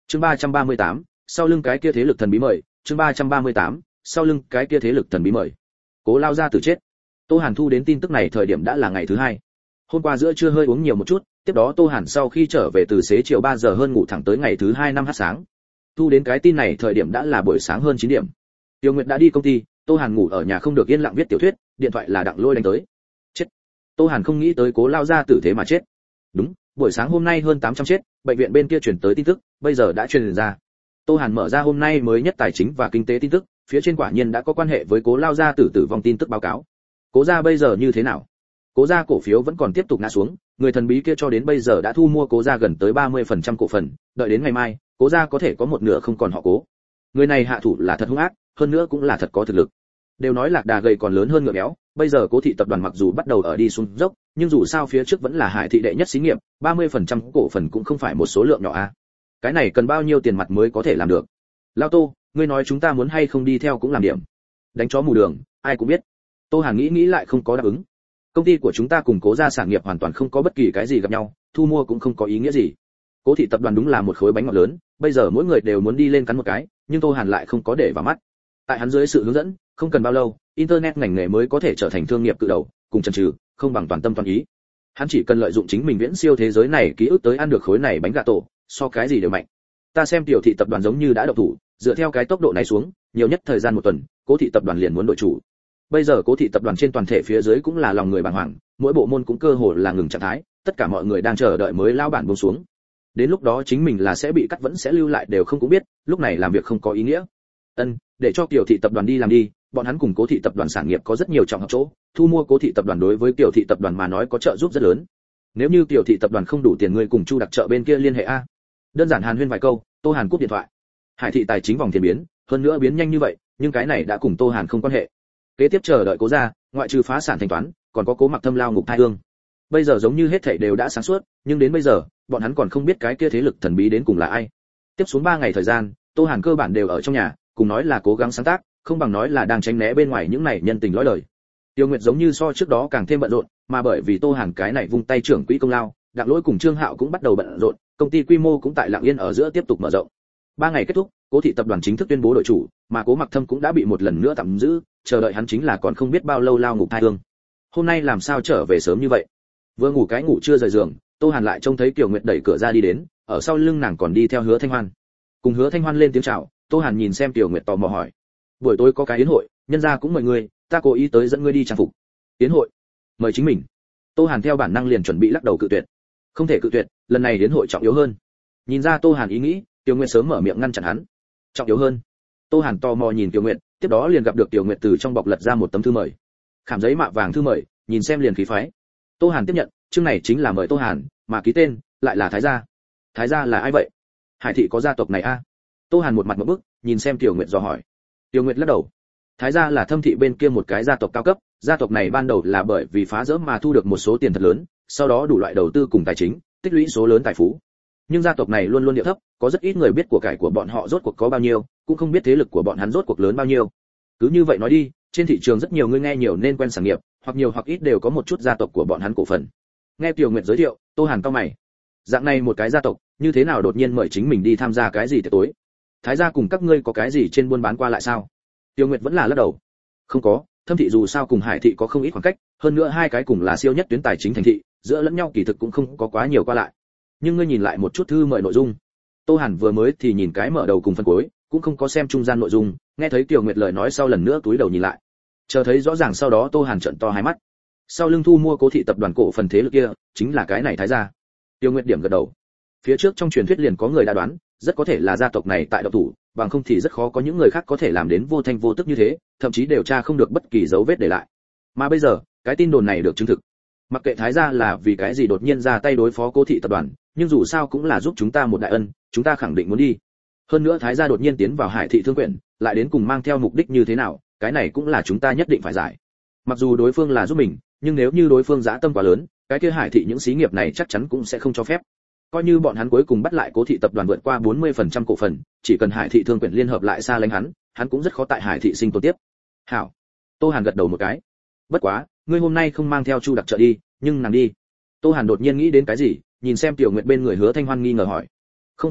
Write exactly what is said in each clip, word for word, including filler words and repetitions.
Chương ba trăm ba mươi tám, sau lưng cái kia thế lực thần bí mời, chương ba trăm ba mươi tám, sau lưng cái kia thế lực thần bí mời. Cố lao ra tử chết. Tô Hàn thu đến tin tức này thời điểm đã là ngày thứ hai. Hôm qua giữa trưa hơi uống nhiều một chút, tiếp đó Tô Hàn sau khi trở về từ xế chiều ba giờ hơn ngủ thẳng tới ngày thứ hai năm h sáng. Thu đến cái tin này thời điểm đã là buổi sáng hơn chín điểm. Tiêu Nguyệt đã đi công ty, Tô Hàn ngủ ở nhà không được yên lặng viết tiểu thuyết, điện thoại là Đặng Lôi đánh tới. Chết. Tô Hàn không nghĩ tới Cố lao ra tử thế mà chết. Đúng, buổi sáng hôm nay hơn tám trăm chết, bệnh viện bên kia truyền tới tin tức, bây giờ đã truyền ra. Tô Hàn mở ra hôm nay mới nhất tài chính và kinh tế tin tức, phía trên quả nhiên đã có quan hệ với Cố lao gia tử tử vong tin tức báo cáo. Cố gia bây giờ như thế nào? Cố gia cổ phiếu vẫn còn tiếp tục ngã xuống, người thần bí kia cho đến bây giờ đã thu mua Cố gia gần tới ba mươi phần trăm cổ phần, đợi đến ngày mai, Cố gia có thể có một nửa không còn họ Cố. Người này hạ thủ là thật hung ác, hơn nữa cũng là thật có thực lực. Đều nói lạc đà gầy còn lớn hơn ngựa béo, bây giờ Cố thị tập đoàn mặc dù bắt đầu ở đi xuống dốc, nhưng dù sao phía trước vẫn là Hải thị đệ nhất xí nghiệp, ba mươi phần trăm cổ phần cũng không phải một số lượng nhỏ a. Cái này cần bao nhiêu tiền mặt mới có thể làm được? Lao Tô, ngươi nói chúng ta muốn hay không đi theo cũng làm điểm. Đánh chó mù đường, ai cũng biết. Tô Hàn nghĩ nghĩ lại không có đáp ứng. Công ty của chúng ta cùng Cố gia sản nghiệp hoàn toàn không có bất kỳ cái gì gặp nhau, thu mua cũng không có ý nghĩa gì. Cố thị tập đoàn đúng là một khối bánh ngọt lớn, bây giờ mỗi người đều muốn đi lên cắn một cái, nhưng Tô Hàn lại không có để vào mắt. Tại hắn dưới sự hướng dẫn, không cần bao lâu, internet ngành nghề mới có thể trở thành thương nghiệp cự đầu, cùng chần chừ, không bằng toàn tâm toàn ý. Hắn chỉ cần lợi dụng chính mình viễn siêu thế giới này ký ức tới ăn được khối này bánh gà tổ, so cái gì đều mạnh. Ta xem tiểu thị tập đoàn giống như đã động thủ, dựa theo cái tốc độ này xuống, nhiều nhất thời gian một tuần, Cố thị tập đoàn liền muốn đổi chủ. Bây giờ Cố thị tập đoàn trên toàn thể phía dưới cũng là lòng người bàng hoàng, mỗi bộ môn cũng cơ hồ là ngừng trạng thái, tất cả mọi người đang chờ đợi mới lao bản buông xuống. Đến lúc đó chính mình là sẽ bị cắt vẫn sẽ lưu lại đều không cũng biết, lúc này làm việc không có ý nghĩa. Ân, để cho tiểu thị tập đoàn đi làm đi, bọn hắn cùng Cố thị tập đoàn sản nghiệp có rất nhiều trọng hợp chỗ, thu mua Cố thị tập đoàn đối với tiểu thị tập đoàn mà nói có trợ giúp rất lớn. Nếu như tiểu thị tập đoàn không đủ tiền, người cùng Chu đặc trợ bên kia liên hệ a. Đơn giản hàn huyên vài câu, Tô Hàn cúp điện thoại. Hải thị tài chính vòng tiền biến, hơn nữa biến nhanh như vậy, nhưng cái này đã cùng Tô Hàn không quan hệ. Kế tiếp chờ đợi Cố gia, ngoại trừ phá sản thanh toán, còn có Cố Mặc Thâm lao ngục thai hương. Bây giờ giống như hết thảy đều đã sáng suốt, nhưng đến bây giờ, bọn hắn còn không biết cái kia thế lực thần bí đến cùng là ai. Tiếp xuống ba ngày thời gian, Tô Hàn cơ bản đều ở trong nhà, cùng nói là cố gắng sáng tác, không bằng nói là đang tránh né bên ngoài những này nhân tình lõi lời. Tiêu Nguyệt giống như so trước đó càng thêm bận rộn, mà bởi vì Tô Hàn cái này vung tay trưởng quỹ công lao, Đặng Lỗi cùng Trương Hạo cũng bắt đầu bận rộn, công ty quy mô cũng tại Lặng Yên ở giữa tiếp tục mở rộng. Ba ngày kết thúc, Cố thị tập đoàn chính thức tuyên bố đổi chủ, mà Cố Mặc Thâm cũng đã bị một lần nữa tạm giữ, chờ đợi hắn chính là còn không biết bao lâu lao ngục thai hương. Hôm nay làm sao trở về sớm như vậy? Vừa ngủ cái ngủ chưa rời giường, Tô Hàn lại trông thấy Kiều Nguyệt đẩy cửa ra đi đến, ở sau lưng nàng còn đi theo Hứa Thanh Hoan. Cùng Hứa Thanh Hoan lên tiếng chào, Tô Hàn nhìn xem Kiều Nguyệt tò mò hỏi: "Buổi tối có cái yến hội, nhân gia cũng mời ngươi, ta cố ý tới dẫn ngươi đi trang phục." "Yến hội? Mời chính mình." Tô Hàn theo bản năng liền chuẩn bị lắc đầu cự tuyệt. Không thể cự tuyệt, lần này yến hội trọng yếu hơn. Nhìn ra Tô Hàn ý nghĩ, Kiều Nguyệt sớm mở miệng ngăn chặn hắn. "Trọng yếu hơn?" Tô Hàn tò mò nhìn Kiều Nguyệt, tiếp đó liền gặp được Kiều Nguyệt từ trong bọc lật ra một tấm thư mời. Khảm giấy mạ vàng thư mời, nhìn xem liền khí phái. Tô Hàn tiếp nhận, chương này chính là mời Tô Hàn, mà ký tên lại là Thái gia. Thái gia là ai vậy? Hải thị có gia tộc này a? À? Tô Hàn một mặt ngộp bức, nhìn xem Kiều Nguyệt dò hỏi. Kiều Nguyệt lắc đầu. Thái gia là Thâm thị bên kia một cái gia tộc cao cấp, gia tộc này ban đầu là bởi vì phá rỡ mà thu được một số tiền thật lớn, sau đó đủ loại đầu tư cùng tài chính, tích lũy số lớn tài phú. Nhưng gia tộc này luôn luôn địa thấp, có rất ít người biết của cải của bọn họ rốt cuộc có bao nhiêu, cũng không biết thế lực của bọn hắn rốt cuộc lớn bao nhiêu. Cứ như vậy nói đi, trên thị trường rất nhiều người nghe nhiều nên quen sản nghiệp, hoặc nhiều hoặc ít đều có một chút gia tộc của bọn hắn cổ phần. Nghe Kiều Nguyệt giới thiệu, Tô Hàn cau mày. Dạng này một cái gia tộc, như thế nào đột nhiên mời chính mình đi tham gia cái gì tiệc tối? Thái gia cùng các ngươi có cái gì trên buôn bán qua lại sao? Kiều Nguyệt vẫn là lắc đầu. Không có, Thâm thị dù sao cùng Hải thị có không ít khoảng cách, hơn nữa hai cái cùng là siêu nhất tuyến tài chính thành thị, giữa lẫn nhau kỳ thực cũng không có quá nhiều qua lại. Nhưng ngươi nhìn lại một chút thư mời nội dung. Tô Hàn vừa mới thì nhìn cái mở đầu cùng phân cuối, cũng không có xem trung gian nội dung, nghe thấy Kiều Nguyệt lời nói sau lần nữa túi đầu nhìn lại. Chờ thấy rõ ràng sau đó Tô Hàn trợn to hai mắt. Sau lưng thu mua Cố thị tập đoàn cổ phần thế lực kia, chính là cái này Thái gia. Tiêu Nguyệt điểm gật đầu. Phía trước trong truyền thuyết liền có người đã đoán, rất có thể là gia tộc này tại độc thủ, bằng không thì rất khó có những người khác có thể làm đến vô thanh vô tức như thế, thậm chí điều tra không được bất kỳ dấu vết để lại. Mà bây giờ, cái tin đồn này được chứng thực. Mặc kệ Thái gia là vì cái gì đột nhiên ra tay đối phó Cố thị tập đoàn, nhưng dù sao cũng là giúp chúng ta một đại ân, chúng ta khẳng định muốn đi. Hơn nữa Thái gia đột nhiên tiến vào Hải thị thương quyển, lại đến cùng mang theo mục đích như thế nào, cái này cũng là chúng ta nhất định phải giải. Mặc dù đối phương là giúp mình, nhưng nếu như đối phương dã tâm quá lớn, cái kia Hải thị những xí nghiệp này chắc chắn cũng sẽ không cho phép. Coi như bọn hắn cuối cùng bắt lại Cố thị tập đoàn vượt qua bốn mươi phần trăm cổ phần, chỉ cần Hải thị thương quyển liên hợp lại xa lánh hắn, hắn cũng rất khó tại Hải thị sinh tồn tiếp. Hảo. Tô Hàn gật đầu một cái. Bất quá, ngươi hôm nay không mang theo Chu đặc trợ đi, nhưng nàng đi. Tô Hàn đột nhiên nghĩ đến cái gì, nhìn xem Tiểu Nguyệt bên người Hứa Thanh Hoan nghi ngờ hỏi. Không phải à,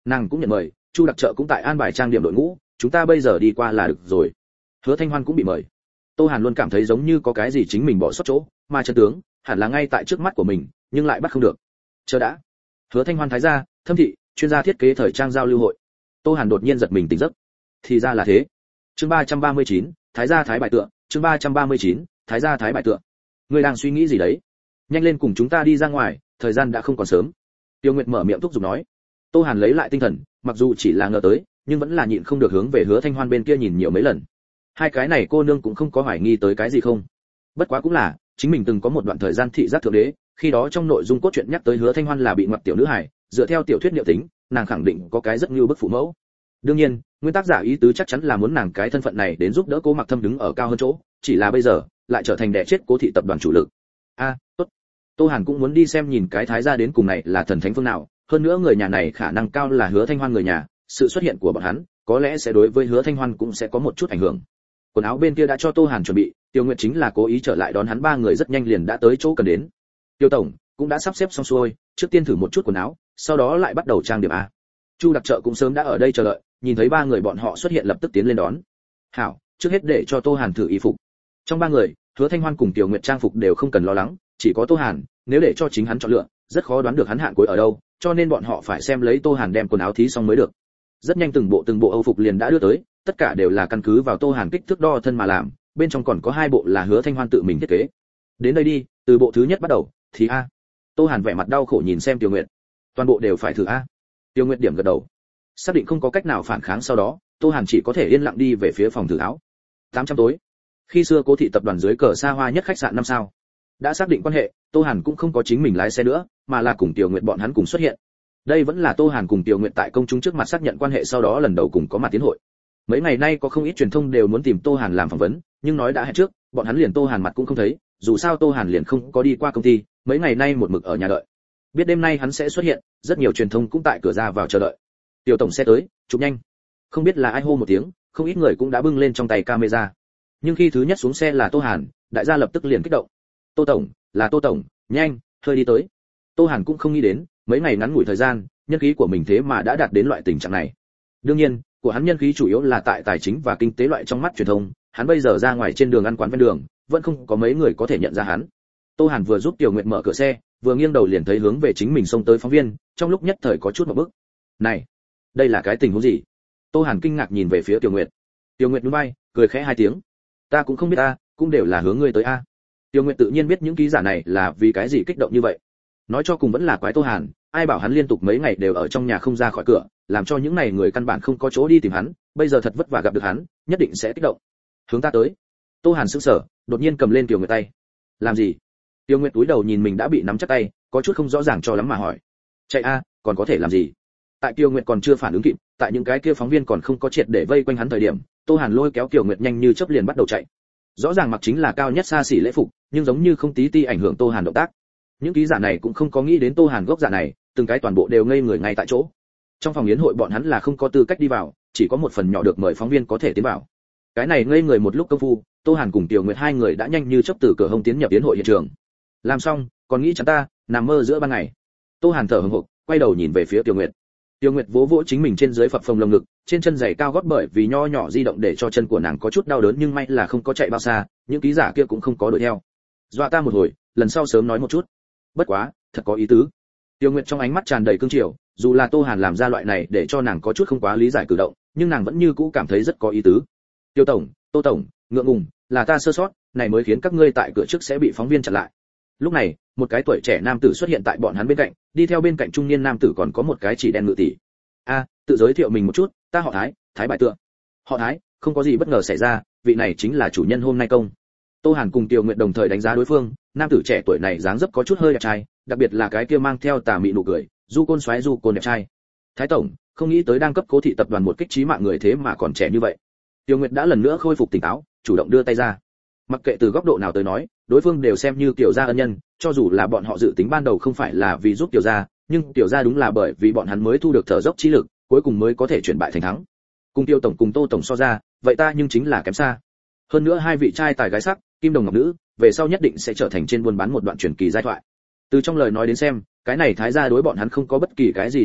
Nàng cũng nhận mời, Chu đặc trợ cũng tại an bài trang điểm đội ngũ, chúng ta bây giờ đi qua là được rồi. Hứa Thanh Hoan cũng bị mời. Tô Hàn luôn cảm thấy giống như có cái gì chính mình bỏ sót chỗ, mà chân tướng hẳn là ngay tại trước mắt của mình, nhưng lại bắt không được. Chờ đã. Hứa Thanh Hoan thái gia, Thâm thị, chuyên gia thiết kế thời trang giao lưu hội. Tô Hàn đột nhiên giật mình tỉnh giấc. Thì ra là thế. Chương ba trăm ba mươi chín, thái gia thái bài tượng, chương ba trăm ba mươi chín, thái gia thái bài tượng. Ngươi đang suy nghĩ gì đấy? Nhanh lên cùng chúng ta đi ra ngoài, thời gian đã không còn sớm. Tiêu Nguyệt mở miệng thúc giục nói. Tô Hàn lấy lại tinh thần, mặc dù chỉ là ngờ tới, nhưng vẫn là nhịn không được hướng về Hứa Thanh Hoan bên kia nhìn nhiều mấy lần. Hai cái này cô nương cũng không có hoài nghi tới cái gì không. Bất quá cũng là, chính mình từng có một đoạn thời gian thị giác thượng đế, khi đó trong nội dung cốt truyện nhắc tới Hứa Thanh Hoan là bị ngoặt tiểu nữ hài, dựa theo tiểu thuyết liệu tính, nàng khẳng định có cái rất như bức phụ mẫu. Đương nhiên, nguyên tác giả ý tứ chắc chắn là muốn nàng cái thân phận này đến giúp đỡ Cố Mặc Thâm đứng ở cao hơn chỗ, chỉ là bây giờ lại trở thành đẻ chết Cố thị tập đoàn chủ lực. A, tốt. Tô Hàn cũng muốn đi xem nhìn cái thái gia đến cùng này là thần thánh phương nào, hơn nữa người nhà này khả năng cao là Hứa Thanh Hoan người nhà, sự xuất hiện của bọn hắn có lẽ sẽ đối với Hứa Thanh Hoan cũng sẽ có một chút ảnh hưởng. Quần áo bên kia đã cho Tô Hàn chuẩn bị, Tiêu Nguyệt chính là cố ý trở lại đón hắn, ba người rất nhanh liền đã tới chỗ cần đến. Tiêu tổng cũng đã sắp xếp xong xuôi, trước tiên thử một chút quần áo, sau đó lại bắt đầu trang điểm a. Chu đặc trợ cũng sớm đã ở đây chờ đợi, nhìn thấy ba người bọn họ xuất hiện lập tức tiến lên đón. Hảo, trước hết để cho Tô Hàn thử y phục. Trong ba người, Hứa Thanh Hoan cùng Tiêu Nguyệt trang phục đều không cần lo lắng, chỉ có Tô Hàn, nếu để cho chính hắn chọn lựa, rất khó đoán được hắn hạn cuối ở đâu, cho nên bọn họ phải xem lấy Tô Hàn đem quần áo thí xong mới được. Rất nhanh từng bộ từng bộ Âu phục liền đã đưa tới, tất cả đều là căn cứ vào Tô Hàn kích thước đo thân mà làm, bên trong còn có hai bộ là Hứa Thanh Hoan tự mình thiết kế. Đến đây đi, từ bộ thứ nhất bắt đầu, thì a. Tô Hàn vẻ mặt đau khổ nhìn xem Tiêu Nguyệt. Toàn bộ đều phải thử a. Tiêu Nguyệt điểm gật đầu. Xác định không có cách nào phản kháng sau đó, Tô Hàn chỉ có thể yên lặng đi về phía phòng thử áo. tám trăm tối. Khi xưa Cố thị tập đoàn dưới cờ xa hoa nhất khách sạn năm sao. Đã xác định quan hệ, Tô Hàn cũng không có chính mình lái xe nữa, mà là cùng Tiêu Nguyệt bọn hắn cùng xuất hiện. Đây vẫn là Tô Hàn cùng Tiêu Nguyệt tại công chúng trước mặt xác nhận quan hệ sau đó lần đầu cùng có mặt tiến hội. Mấy ngày nay có không ít truyền thông đều muốn tìm Tô Hàn làm phỏng vấn, nhưng nói đã hẹn trước, bọn hắn liền Tô Hàn mặt cũng không thấy, dù sao Tô Hàn liền không có đi qua công ty, mấy ngày nay một mực ở nhà đợi. Biết đêm nay hắn sẽ xuất hiện, rất nhiều truyền thông cũng tại cửa ra vào chờ đợi. Tiểu tổng xe tới, chụp nhanh. Không biết là ai hô một tiếng, không ít người cũng đã bưng lên trong tay camera. Nhưng khi thứ nhất xuống xe là Tô Hàn, đại gia lập tức liền kích động. Tô tổng, là Tô tổng, nhanh, hơi đi tới. Tô Hàn cũng không nghĩ đến, mấy ngày ngắn ngủi thời gian, nhân khí của mình thế mà đã đạt đến loại tình trạng này. Đương nhiên, của hắn nhân khí chủ yếu là tại tài chính và kinh tế loại trong mắt truyền thông, hắn bây giờ ra ngoài trên đường ăn quán ven đường, vẫn không có mấy người có thể nhận ra hắn. Tô Hàn vừa giúp Tiểu Nguyệt mở cửa xe, vừa nghiêng đầu liền thấy hướng về chính mình xông tới phóng viên, trong lúc nhất thời có chút một bức. Này, đây là cái tình huống gì? Tô Hàn kinh ngạc nhìn về phía Tiểu Nguyệt. Tiểu Nguyệt nhún vai, cười khẽ hai tiếng. Ta cũng không biết a, cũng đều là hướng ngươi tới a. Tiểu Nguyệt tự nhiên biết những ký giả này là vì cái gì kích động như vậy. Nói cho cùng vẫn là quái Tô Hàn, ai bảo hắn liên tục mấy ngày đều ở trong nhà không ra khỏi cửa, làm cho những này người căn bản không có chỗ đi tìm hắn, bây giờ thật vất vả gặp được hắn, nhất định sẽ kích động. Hướng ta tới. Tô Hàn sững sờ, đột nhiên cầm lên Tiểu Nguyệt tay. Làm gì? Tiểu Nguyệt túi đầu nhìn mình đã bị nắm chặt tay, có chút không rõ ràng cho lắm mà hỏi. Chạy a, còn có thể làm gì? Tại Tiểu Nguyệt còn chưa phản ứng kịp, tại những cái kia phóng viên còn không có triệt để vây quanh hắn thời điểm, Tô Hàn lôi kéo Tiểu Nguyệt nhanh như chớp liền bắt đầu chạy. Rõ ràng mặc chính là cao nhất xa xỉ lễ phục, nhưng giống như không tí ti ảnh hưởng Tô Hàn động tác. Những ký giả này cũng không có nghĩ đến Tô Hàn gốc giả này, từng cái toàn bộ đều ngây người ngay tại chỗ. Trong phòng yến hội bọn hắn là không có tư cách đi vào, chỉ có một phần nhỏ được mời phóng viên có thể tiến vào. Cái này ngây người một lúc công phu, Tô Hàn cùng Tiểu Nguyệt hai người đã nhanh như chớp từ cửa hông tiến nhập yến hội hiện trường. Làm xong, còn nghĩ chẳng ta, nằm mơ giữa ban ngày. Tô Hàn thở hổn hộc, quay đầu nhìn về phía Tiểu Nguyệt. Tiểu Nguyệt vỗ vỗ chính mình trên dưới phập phồng lồng ngực, trên chân giày cao gót bởi vì nho nhỏ di động để cho chân của nàng có chút đau đớn, nhưng may là không có chạy bao xa, những ký giả kia cũng không có đuổi theo. Dọa ta một hồi, lần sau sớm nói một chút. Bất quá, thật có ý tứ. Tiểu Nguyệt trong ánh mắt tràn đầy cương triều, dù là Tô Hàn làm ra loại này để cho nàng có chút không quá lý giải cử động, nhưng nàng vẫn như cũ cảm thấy rất có ý tứ. Tiêu tổng, Tô tổng, ngượng ngùng, là ta sơ sót, này mới khiến các ngươi tại cửa trước sẽ bị phóng viên chặn lại. Lúc này, một cái tuổi trẻ nam tử xuất hiện tại bọn hắn bên cạnh, đi theo bên cạnh trung niên nam tử còn có một cái chỉ đen ngự tỷ. A, tự giới thiệu mình một chút, ta họ Thái, Thái Bại Tượng. Họ Thái, không có gì bất ngờ xảy ra, vị này chính là chủ nhân hôm nay công. Tô Hàn cùng Tiêu Nguyệt đồng thời đánh giá đối phương, nam tử trẻ tuổi này dáng dấp có chút hơi đẹp trai, đặc biệt là cái kia mang theo tà mị nụ cười, du côn xoáy du côn đẹp trai. Thái tổng, không nghĩ tới đang cấp Cố thị tập đoàn một kích chí mạng người thế mà còn trẻ như vậy. Tiêu Nguyệt đã lần nữa khôi phục tỉnh táo, chủ động đưa tay ra. Mặc kệ từ góc độ nào tới nói, đối phương đều xem như Tiểu gia ân nhân, cho dù là bọn họ dự tính ban đầu không phải là vì giúp Tiểu gia, nhưng Tiểu gia đúng là bởi vì bọn hắn mới thu được thở dốc trí lực, cuối cùng mới có thể chuyển bại thành thắng. Cùng Tiêu tổng cùng Tô tổng so ra, vậy ta nhưng chính là kém xa. Hơn nữa hai vị trai tài gái sắc, kim đồng ngọc nữ, về sau nhất định sẽ trở thành trên buôn bán một đoạn truyền kỳ giai thoại. Từ trong lời nói đến xem, cái này Thái gia đối bọn hắn không có bất kỳ cái gì để ý,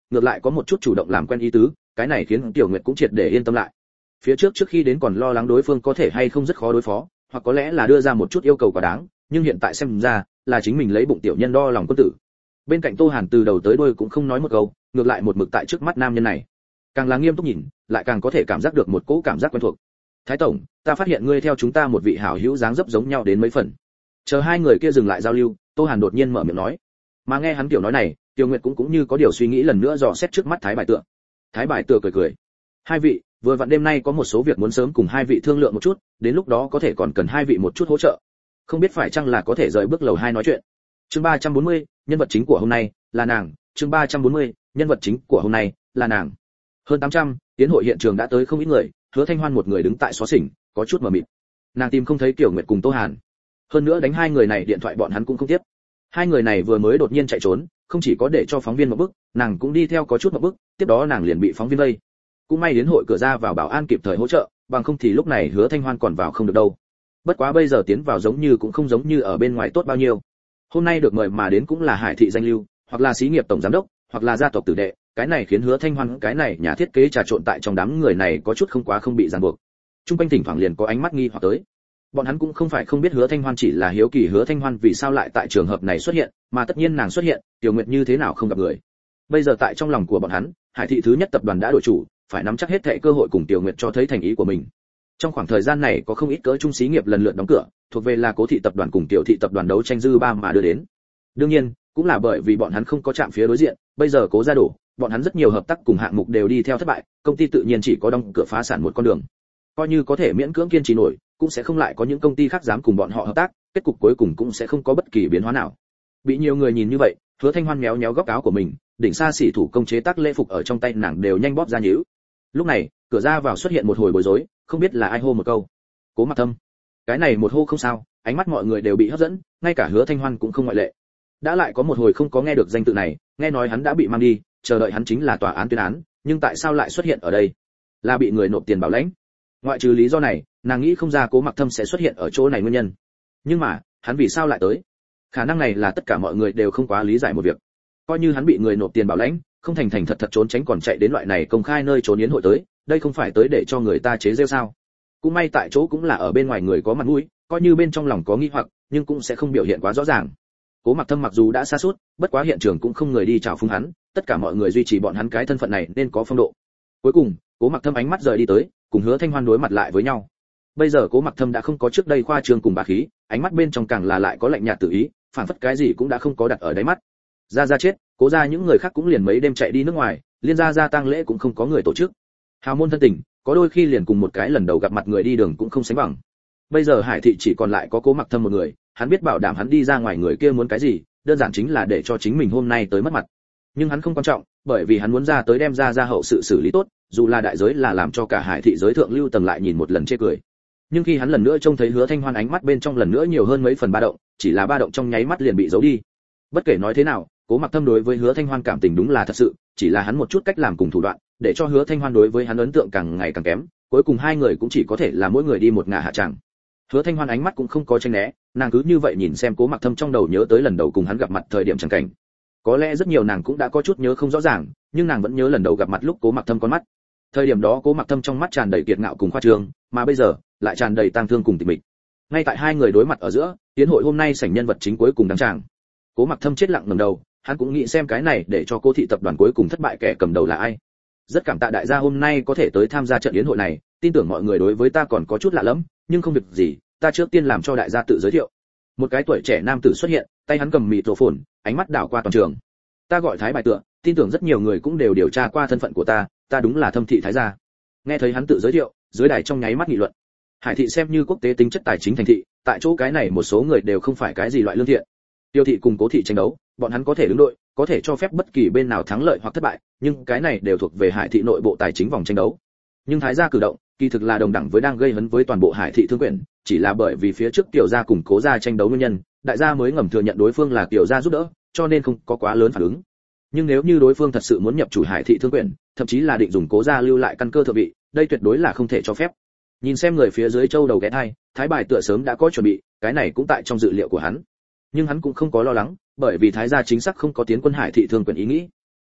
ngược lại có một chút chủ động làm quen ý tứ, cái này khiến Tiểu Nguyệt cũng triệt để yên tâm lại. Phía trước trước khi đến còn lo lắng đối phương có thể hay không rất khó đối phó, hoặc có lẽ là đưa ra một chút yêu cầu quá đáng, nhưng hiện tại xem ra là chính mình lấy bụng tiểu nhân đo lòng quân tử. Bên cạnh Tô Hàn từ đầu tới đuôi cũng không nói một câu, ngược lại một mực tại trước mắt nam nhân này, càng là nghiêm túc nhìn, lại càng có thể cảm giác được một cỗ cảm giác quen thuộc. Thái tổng, ta phát hiện ngươi theo chúng ta một vị hảo hữu dáng dấp giống nhau đến mấy phần. Chờ hai người kia dừng lại giao lưu, Tô Hàn đột nhiên mở miệng nói. Mà nghe hắn kiểu nói này, Tiêu Nguyệt cũng cũng như có điều suy nghĩ lần nữa dò xét trước mắt Thái Bài Tựa. Thái Bài Tựa cười cười. Hai vị, vừa vặn đêm nay có một số việc muốn sớm cùng hai vị thương lượng một chút, đến lúc đó có thể còn cần hai vị một chút hỗ trợ. Không biết phải chăng là có thể rời bước lầu hai nói chuyện. Chương ba trăm bốn mươi, nhân vật chính của hôm nay là nàng. Chương ba trăm bốn mươi, nhân vật chính của hôm nay là nàng. Hơn tám trăm, tiến hội hiện trường đã tới không ít người, Hứa Thanh Hoan một người đứng tại xó xỉnh, có chút mờ mịt. Nàng tìm không thấy Tiểu Nguyệt cùng Tô Hàn. Hơn nữa đánh hai người này điện thoại bọn hắn cũng không tiếp. Hai người này vừa mới đột nhiên chạy trốn, không chỉ có để cho phóng viên một bức, nàng cũng đi theo có chút một bức, tiếp đó nàng liền bị phóng viên vây. Cũng may đến hội cửa ra vào bảo an kịp thời hỗ trợ, bằng không thì lúc này Hứa Thanh Hoan còn vào không được đâu. Bất quá bây giờ tiến vào giống như cũng không giống như ở bên ngoài tốt bao nhiêu. Hôm nay được mời mà đến cũng là Hải thị danh lưu, hoặc là xí nghiệp tổng giám đốc, hoặc là gia tộc tử đệ, cái này khiến Hứa Thanh Hoan cái này nhà thiết kế trà trộn tại trong đám người này có chút không quá không bị ràng buộc. Trung quanh thỉnh thoảng liền có ánh mắt nghi hoặc tới. Bọn hắn cũng không phải không biết Hứa Thanh Hoan, chỉ là hiếu kỳ Hứa Thanh Hoan vì sao lại tại trường hợp này xuất hiện, mà tất nhiên nàng xuất hiện, Tiểu Nguyệt như thế nào không gặp người. Bây giờ tại trong lòng của bọn hắn, Hải thị thứ nhất tập đoàn đã đổi chủ, phải nắm chắc hết thảy cơ hội cùng Tiểu Nguyệt cho thấy thành ý của mình. Trong khoảng thời gian này có không ít cỡ trung xí nghiệp lần lượt đóng cửa, thuộc về là Cố thị tập đoàn cùng Tiểu thị tập đoàn đấu tranh dư ba mà đưa đến. Đương nhiên, cũng là bởi vì bọn hắn không có chạm phía đối diện, bây giờ Cố gia đổ, bọn hắn rất nhiều hợp tác cùng hạng mục đều đi theo thất bại, công ty tự nhiên chỉ có đóng cửa phá sản một con đường. Coi như có thể miễn cưỡng kiên trì nổi, cũng sẽ không lại có những công ty khác dám cùng bọn họ hợp tác, kết cục cuối cùng cũng sẽ không có bất kỳ biến hóa nào. Bị nhiều người nhìn như vậy, Hứa Thanh Hoan méo méo góc áo của mình, đỉnh xa xỉ thủ công chế tác lễ phục ở trong tay nàng đều nhanh bóp ra nhíu. Lúc này, cửa ra vào xuất hiện một hồi bối rối, không biết là ai hô một câu. Cố Mặc Thâm. Cái này một hô không sao, ánh mắt mọi người đều bị hấp dẫn, ngay cả Hứa Thanh Hoan cũng không ngoại lệ. Đã lại có một hồi không có nghe được danh tự này, nghe nói hắn đã bị mang đi, chờ đợi hắn chính là tòa án tuyên án, nhưng tại sao lại xuất hiện ở đây? Là bị người nộp tiền bảo lãnh. Ngoại trừ lý do này, nàng nghĩ không ra Cố Mặc Thâm sẽ xuất hiện ở chỗ này nguyên nhân. Nhưng mà, hắn vì sao lại tới? Khả năng này là tất cả mọi người đều không quá lý giải một việc. Coi như hắn bị người nộp tiền bảo lãnh, không thành thành thật thật trốn tránh còn chạy đến loại này công khai nơi trốn yến hội tới, đây không phải tới để cho người ta chế giễu sao? Cũng may tại chỗ cũng là ở bên ngoài người có mặt mũi, coi như bên trong lòng có nghi hoặc, nhưng cũng sẽ không biểu hiện quá rõ ràng. Cố Mặc Thâm mặc dù đã xa suốt, bất quá hiện trường cũng không người đi chào phúng hắn, tất cả mọi người duy trì bọn hắn cái thân phận này nên có phong độ. Cuối cùng, Cố Mặc Thâm ánh mắt rời đi tới, cùng Hứa Thanh Hoan đối mặt lại với nhau. Bây giờ Cố Mặc Thâm đã không có trước đây khoa trương cùng bá khí, ánh mắt bên trong càng là lại có lạnh nhạt tự ý, phản phất cái gì cũng đã không có đặt ở đáy mắt. Ra ra chết, Cố gia những người khác cũng liền mấy đêm chạy đi nước ngoài, liên gia gia tang lễ cũng không có người tổ chức. Hào môn thân tình, có đôi khi liền cùng một cái lần đầu gặp mặt người đi đường cũng không sánh bằng. Bây giờ Hải thị chỉ còn lại có Cố Mặc Thâm một người, hắn biết bảo đảm hắn đi ra ngoài người kia muốn cái gì, đơn giản chính là để cho chính mình hôm nay tới mất mặt. Nhưng hắn không quan trọng, bởi vì hắn muốn ra tới đem ra ra hậu sự xử lý tốt, dù là đại giới là làm cho cả Hải thị giới thượng lưu tầng lại nhìn một lần chê cười. Nhưng khi hắn lần nữa trông thấy Hứa Thanh Hoan ánh mắt bên trong lần nữa nhiều hơn mấy phần ba động, chỉ là ba động trong nháy mắt liền bị giấu đi. Bất kể nói thế nào, Cố Mặc Thâm đối với Hứa Thanh Hoan cảm tình đúng là thật sự, chỉ là hắn một chút cách làm cùng thủ đoạn, để cho Hứa Thanh Hoan đối với hắn ấn tượng càng ngày càng kém, cuối cùng hai người cũng chỉ có thể là mỗi người đi một ngả hạ tràng. Hứa Thanh Hoan ánh mắt cũng không có tránh né, nàng cứ như vậy nhìn xem Cố Mặc Thâm trong đầu nhớ tới lần đầu cùng hắn gặp mặt thời điểm chẳng cảnh. Có lẽ rất nhiều nàng cũng đã có chút nhớ không rõ ràng, nhưng nàng vẫn nhớ lần đầu gặp mặt lúc Cố Mặc Thâm con mắt. Thời điểm đó Cố Mặc Thâm trong mắt tràn đầy kiệt ngạo cùng khoa trương, mà bây giờ lại tràn đầy tang thương cùng tịch mịch. Ngay tại hai người đối mặt ở giữa, tiến hội hôm nay sảnh nhân vật chính cuối cùng đăng tràng. Cố Mặc Thâm chết lặng ngẩng đầu, hắn cũng nghĩ xem cái này để cho Cố thị tập đoàn cuối cùng thất bại kẻ cầm đầu là ai. Rất cảm tạ đại gia hôm nay có thể tới tham gia trận yến hội này, tin tưởng mọi người đối với ta còn có chút lạ lẫm, nhưng không việc gì, ta trước tiên làm cho đại gia tự giới thiệu. Một cái tuổi trẻ nam tử xuất hiện, tay hắn cầm mịt rổ phồn, ánh mắt đảo qua toàn trường. Ta gọi Thái Bài Tựa, tin tưởng rất nhiều người cũng đều điều tra qua thân phận của ta, ta đúng là Thâm thị thái gia. Nghe thấy hắn tự giới thiệu, dưới đài trong nháy mắt nghị luận. Hải thị xem như quốc tế tính chất tài chính thành thị, tại chỗ cái này một số người đều không phải cái gì loại lương thiện. Tiêu thị cùng Cố thị tranh đấu, bọn hắn có thể đứng đội, có thể cho phép bất kỳ bên nào thắng lợi hoặc thất bại, nhưng cái này đều thuộc về Hải thị nội bộ tài chính vòng tranh đấu. Nhưng thái gia cử động, kỳ thực là đồng đẳng với đang gây hấn với toàn bộ Hải thị thương quyền, chỉ là bởi vì phía trước Tiểu gia cùng Cố gia tranh đấu nguyên nhân, đại gia mới ngầm thừa nhận đối phương là Tiểu gia giúp đỡ, cho nên không có quá lớn phản ứng. Nhưng nếu như đối phương thật sự muốn nhập chủ Hải thị thương quyền, thậm chí là định dùng Cố gia lưu lại căn cơ thượng vị, đây tuyệt đối là không thể cho phép. Nhìn xem người phía dưới châu đầu ghé thai, Thái Bài Tựa sớm đã có chuẩn bị, cái này cũng tại trong dự liệu của hắn. Nhưng hắn cũng không có lo lắng, bởi vì thái gia chính xác không có tiến quân Hải thị thương quyền ý nghĩ.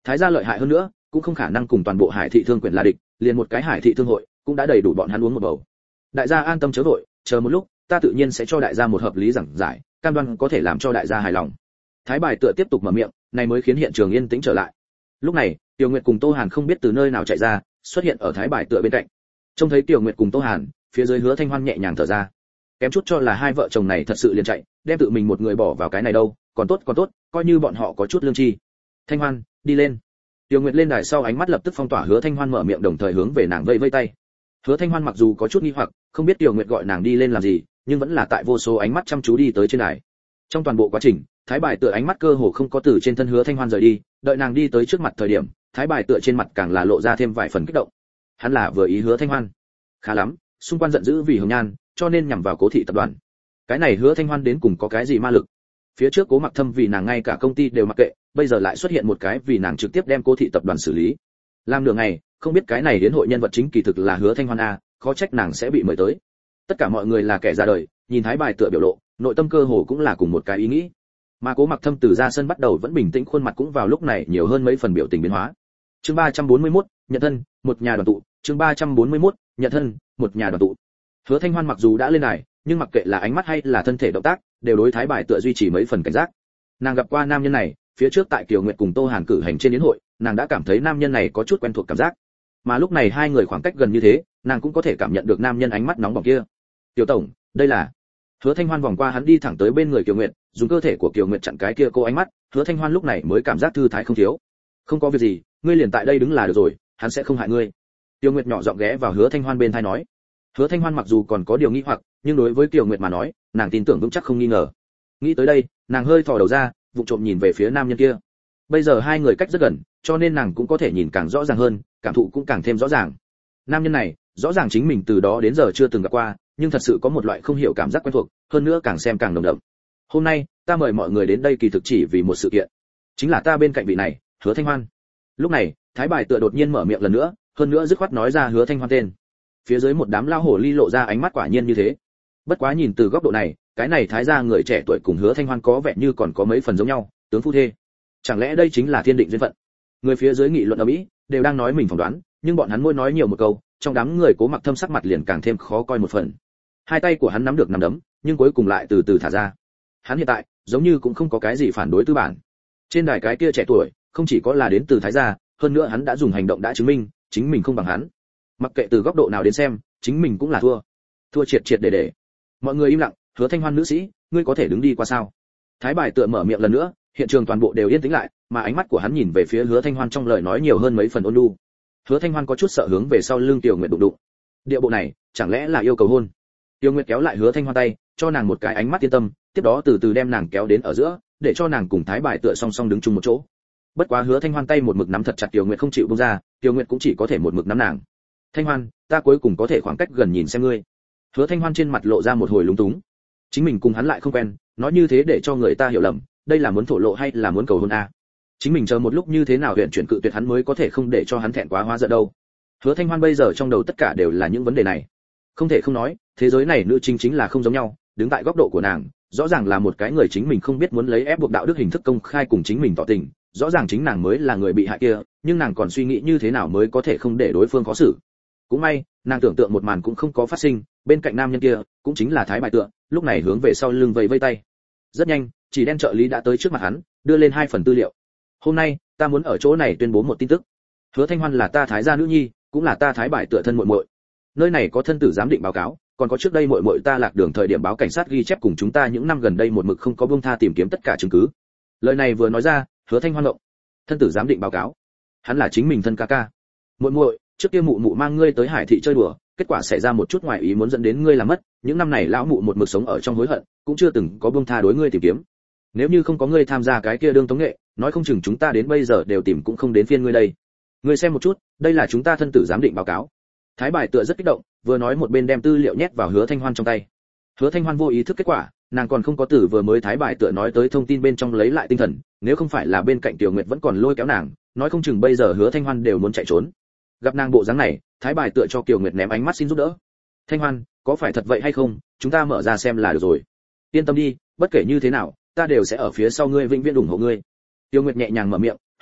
Thái gia lợi hại hơn nữa, cũng không khả năng cùng toàn bộ Hải thị thương quyền là địch, liền một cái Hải thị thương hội cũng đã đầy đủ bọn hắn uống một bầu. Đại gia an tâm chớ vội, chờ một lúc, ta tự nhiên sẽ cho đại gia một hợp lý giảng giải, cam đoan có thể làm cho đại gia hài lòng. Thái Bài Tựa tiếp tục mở miệng, này mới khiến hiện trường yên tĩnh trở lại. Lúc này, Tiểu Nguyệt cùng Tô Hàn không biết từ nơi nào chạy ra, xuất hiện ở Thái Bài Tựa bên cạnh. Trông thấy Tiểu Nguyệt cùng Tô Hàn, phía dưới Hứa Thanh Hoan nhẹ nhàng thở ra. Kém chút cho là hai vợ chồng này thật sự liền chạy, đem tự mình một người bỏ vào cái này đâu, còn tốt còn tốt, coi như bọn họ có chút lương tri. Thanh Hoan, đi lên. Tiểu Nguyệt lên đài sau ánh mắt lập tức phong tỏa Hứa Thanh Hoan mở miệng đồng thời hướng về nàng vẫy vẫy tay. Hứa Thanh Hoan mặc dù có chút nghi hoặc, không biết Tiểu Nguyệt gọi nàng đi lên làm gì, nhưng vẫn là tại vô số ánh mắt chăm chú đi tới trên đài. Trong toàn bộ quá trình, Thái Bài Tựa ánh mắt cơ hồ không có từ trên thân Hứa Thanh Hoan rời đi, đợi nàng đi tới trước mặt thời điểm, Thái Bài Tựa trên mặt càng là lộ ra thêm vài phần kích động. Hắn là vừa ý Hứa Thanh Hoan. Khá lắm, xung quanh giận dữ vì Hồng Nhan, cho nên nhằm vào Cố thị tập đoàn. Cái này Hứa Thanh Hoan đến cùng có cái gì ma lực? Phía trước Cố Mặc Thâm vì nàng ngay cả công ty đều mặc kệ, bây giờ lại xuất hiện một cái vì nàng trực tiếp đem Cố thị tập đoàn xử lý. Làm nửa ngày, không biết cái này đến hội nhân vật chính kỳ thực là Hứa Thanh Hoan a, khó trách nàng sẽ bị mời tới. Tất cả mọi người là kẻ ra đời, nhìn Thái Bài Tựa biểu lộ, nội tâm cơ hồ cũng là cùng một cái ý nghĩ. Mà Cố Mặc Thâm từ ra sân bắt đầu vẫn bình tĩnh, khuôn mặt cũng vào lúc này nhiều hơn mấy phần biểu tình biến hóa. Chương ba trăm bốn mươi mốt, nhận thân, một nhà đoàn tụ. Chương ba trăm bốn mươi mốt, nhận thân, một nhà đoàn tụ. Hứa Thanh Hoan mặc dù đã lên đài, nhưng mặc kệ là ánh mắt hay là thân thể động tác, đều đối Thái Bài Tựa duy trì mấy phần cảnh giác. Nàng gặp qua nam nhân này, phía trước tại Kiều Nguyệt cùng Tô Hàn cử hành trên yến hội, nàng đã cảm thấy nam nhân này có chút quen thuộc cảm giác. Mà lúc này hai người khoảng cách gần như thế, nàng cũng có thể cảm nhận được nam nhân ánh mắt nóng bỏng kia. "Tiểu tổng, đây là..." Hứa Thanh Hoan vòng qua hắn đi thẳng tới bên người Kiều Nguyệt, dùng cơ thể của Kiều Nguyệt chặn cái kia cô ánh mắt, Hứa Thanh Hoan lúc này mới cảm giác thư thái không thiếu. "Không có việc gì, ngươi liền tại đây đứng là được rồi, hắn sẽ không hại ngươi." Kiều Nguyệt nhỏ giọng ghé vào Hứa Thanh Hoan bên tai nói. Hứa Thanh Hoan mặc dù còn có điều nghi hoặc, nhưng đối với Kiều Nguyệt mà nói, nàng tin tưởng vững chắc không nghi ngờ. Nghĩ tới đây, nàng hơi thò đầu ra, vụng trộm nhìn về phía nam nhân kia. Bây giờ hai người cách rất gần, cho nên nàng cũng có thể nhìn càng rõ ràng hơn, cảm thụ cũng càng thêm rõ ràng. Nam nhân này, rõ ràng chính mình từ đó đến giờ chưa từng gặp qua, nhưng thật sự có một loại không hiểu cảm giác quen thuộc, hơn nữa càng xem càng nồng đậm. Hôm nay, ta mời mọi người đến đây kỳ thực chỉ vì một sự kiện, chính là ta bên cạnh vị này, Hứa Thanh Hoan. Lúc này, Thái Bài Tựa đột nhiên mở miệng lần nữa, hơn nữa dứt khoát nói ra Hứa Thanh Hoan tên. Phía dưới một đám lao hổ ly lộ ra ánh mắt quả nhiên như thế. Bất quá nhìn từ góc độ này, cái này Thái gia người trẻ tuổi cùng Hứa Thanh Hoan có vẻ như còn có mấy phần giống nhau, tướng phu thê. Chẳng lẽ đây chính là thiên định duyên phận? Người phía dưới nghị luận ở mỹ, đều đang nói mình phỏng đoán, nhưng bọn hắn môi nói nhiều một câu, trong đám người Cố Mặc Thâm sắc mặt liền càng thêm khó coi một phần. Hai tay của hắn nắm được nắm đấm, nhưng cuối cùng lại từ từ thả ra. Hắn hiện tại, giống như cũng không có cái gì phản đối tư bản. Trên đài cái kia trẻ tuổi, không chỉ có là đến từ Thái gia, hơn nữa hắn đã dùng hành động đã chứng minh, chính mình không bằng hắn. Mặc kệ từ góc độ nào đến xem, chính mình cũng là thua. Thua triệt triệt để để. Mọi người im lặng, Hứa Thanh Hoan nữ sĩ, ngươi có thể đứng đi qua sao? Thái Bài Tựa mở miệng lần nữa, hiện trường toàn bộ đều yên tĩnh lại, mà ánh mắt của hắn nhìn về phía Hứa Thanh Hoan trong lời nói nhiều hơn mấy phần ôn nhu. Hứa Thanh Hoan có chút sợ hướng về sau lưng Tiểu Nguyệt đụng đụng. Địa bộ này, chẳng lẽ là yêu cầu hôn? Tiểu Nguyệt kéo lại Hứa Thanh Hoan tay, cho nàng một cái ánh mắt yên tâm, tiếp đó từ từ đem nàng kéo đến ở giữa, để cho nàng cùng Thái Bài Tựa song song đứng chung một chỗ. Bất quá Hứa Thanh Hoan tay một mực nắm thật chặt Tiểu Nguyệt không chịu buông ra, Tiểu Nguyệt cũng chỉ có thể một mực nắm nàng. "Thanh Hoan, ta cuối cùng có thể khoảng cách gần nhìn xem ngươi." Hứa Thanh Hoan trên mặt lộ ra một hồi lúng túng. Chính mình cùng hắn lại không quen, nói như thế để cho người ta hiểu lầm, đây là muốn thổ lộ hay là muốn cầu hôn a? Chính mình chờ một lúc như thế nào huyện chuyển cự tuyệt hắn mới có thể không để cho hắn thẹn quá hóa giận đâu. Hứa Thanh Hoan bây giờ trong đầu tất cả đều là những vấn đề này. Không thể không nói, thế giới này nữ chính chính là không giống nhau, đứng tại góc độ của nàng, rõ ràng là một cái người chính mình không biết muốn lấy ép buộc đạo đức hình thức công khai cùng chính mình tỏ tình, rõ ràng chính nàng mới là người bị hại kia, nhưng nàng còn suy nghĩ như thế nào mới có thể không để đối phương khó xử. Cũng may, nàng tưởng tượng một màn cũng không có phát sinh, bên cạnh nam nhân kia, cũng chính là Thái Bài Tựa, lúc này hướng về sau lưng vẫy vẫy tay. Rất nhanh, chỉ đen trợ lý đã tới trước mặt hắn, đưa lên hai phần tư liệu. "Hôm nay, ta muốn ở chỗ này tuyên bố một tin tức. Hứa Thanh Hoan là ta Thái gia nữ nhi, cũng là ta Thái Bài Tựa thân muội muội. Nơi này có thân tử giám định báo cáo, còn có trước đây muội muội ta lạc đường thời điểm báo cảnh sát ghi chép cùng chúng ta những năm gần đây một mực không có buông tha tìm kiếm tất cả chứng cứ." Lời này vừa nói ra, Hứa Thanh Hoan động. Thân tử giám định báo cáo? Hắn là chính mình thân ca ca. "Muội muội, trước kia mụ mụ mang ngươi tới Hải thị chơi đùa, kết quả xảy ra một chút ngoài ý muốn dẫn đến ngươi làm mất, những năm này lão mụ một mực sống ở trong hối hận, cũng chưa từng có buông tha đối ngươi tìm kiếm. Nếu như không có ngươi tham gia cái kia đương tống nghệ, nói không chừng chúng ta đến bây giờ đều tìm cũng không đến phiên ngươi đây. Ngươi xem một chút, đây là chúng ta thân tử giám định báo cáo." Thái Bài Tựa rất kích động, vừa nói một bên đem tư liệu nhét vào Hứa Thanh Hoan trong tay. Hứa Thanh Hoan vô ý thức kết quả, nàng còn không có từ vừa mới Thái Bài Tựa nói tới thông tin bên trong lấy lại tinh thần, nếu không phải là bên cạnh Tiểu Nguyệt vẫn còn lôi kéo nàng, nói không chừng bây giờ Hứa Thanh Hoan đều muốn chạy trốn. Gặp nàng bộ dáng này, Thái Bài Tựa cho Kiều Nguyệt ném ánh mắt xin giúp đỡ. "Thanh Hoan, có phải thật vậy hay không, chúng ta mở ra xem là được rồi. Yên tâm đi, bất kể như thế nào, ta đều sẽ ở phía sau ngươi vĩnh viễn ủng hộ ngươi." Tiêu Nguyệt nhẹ nhàng mở miệng,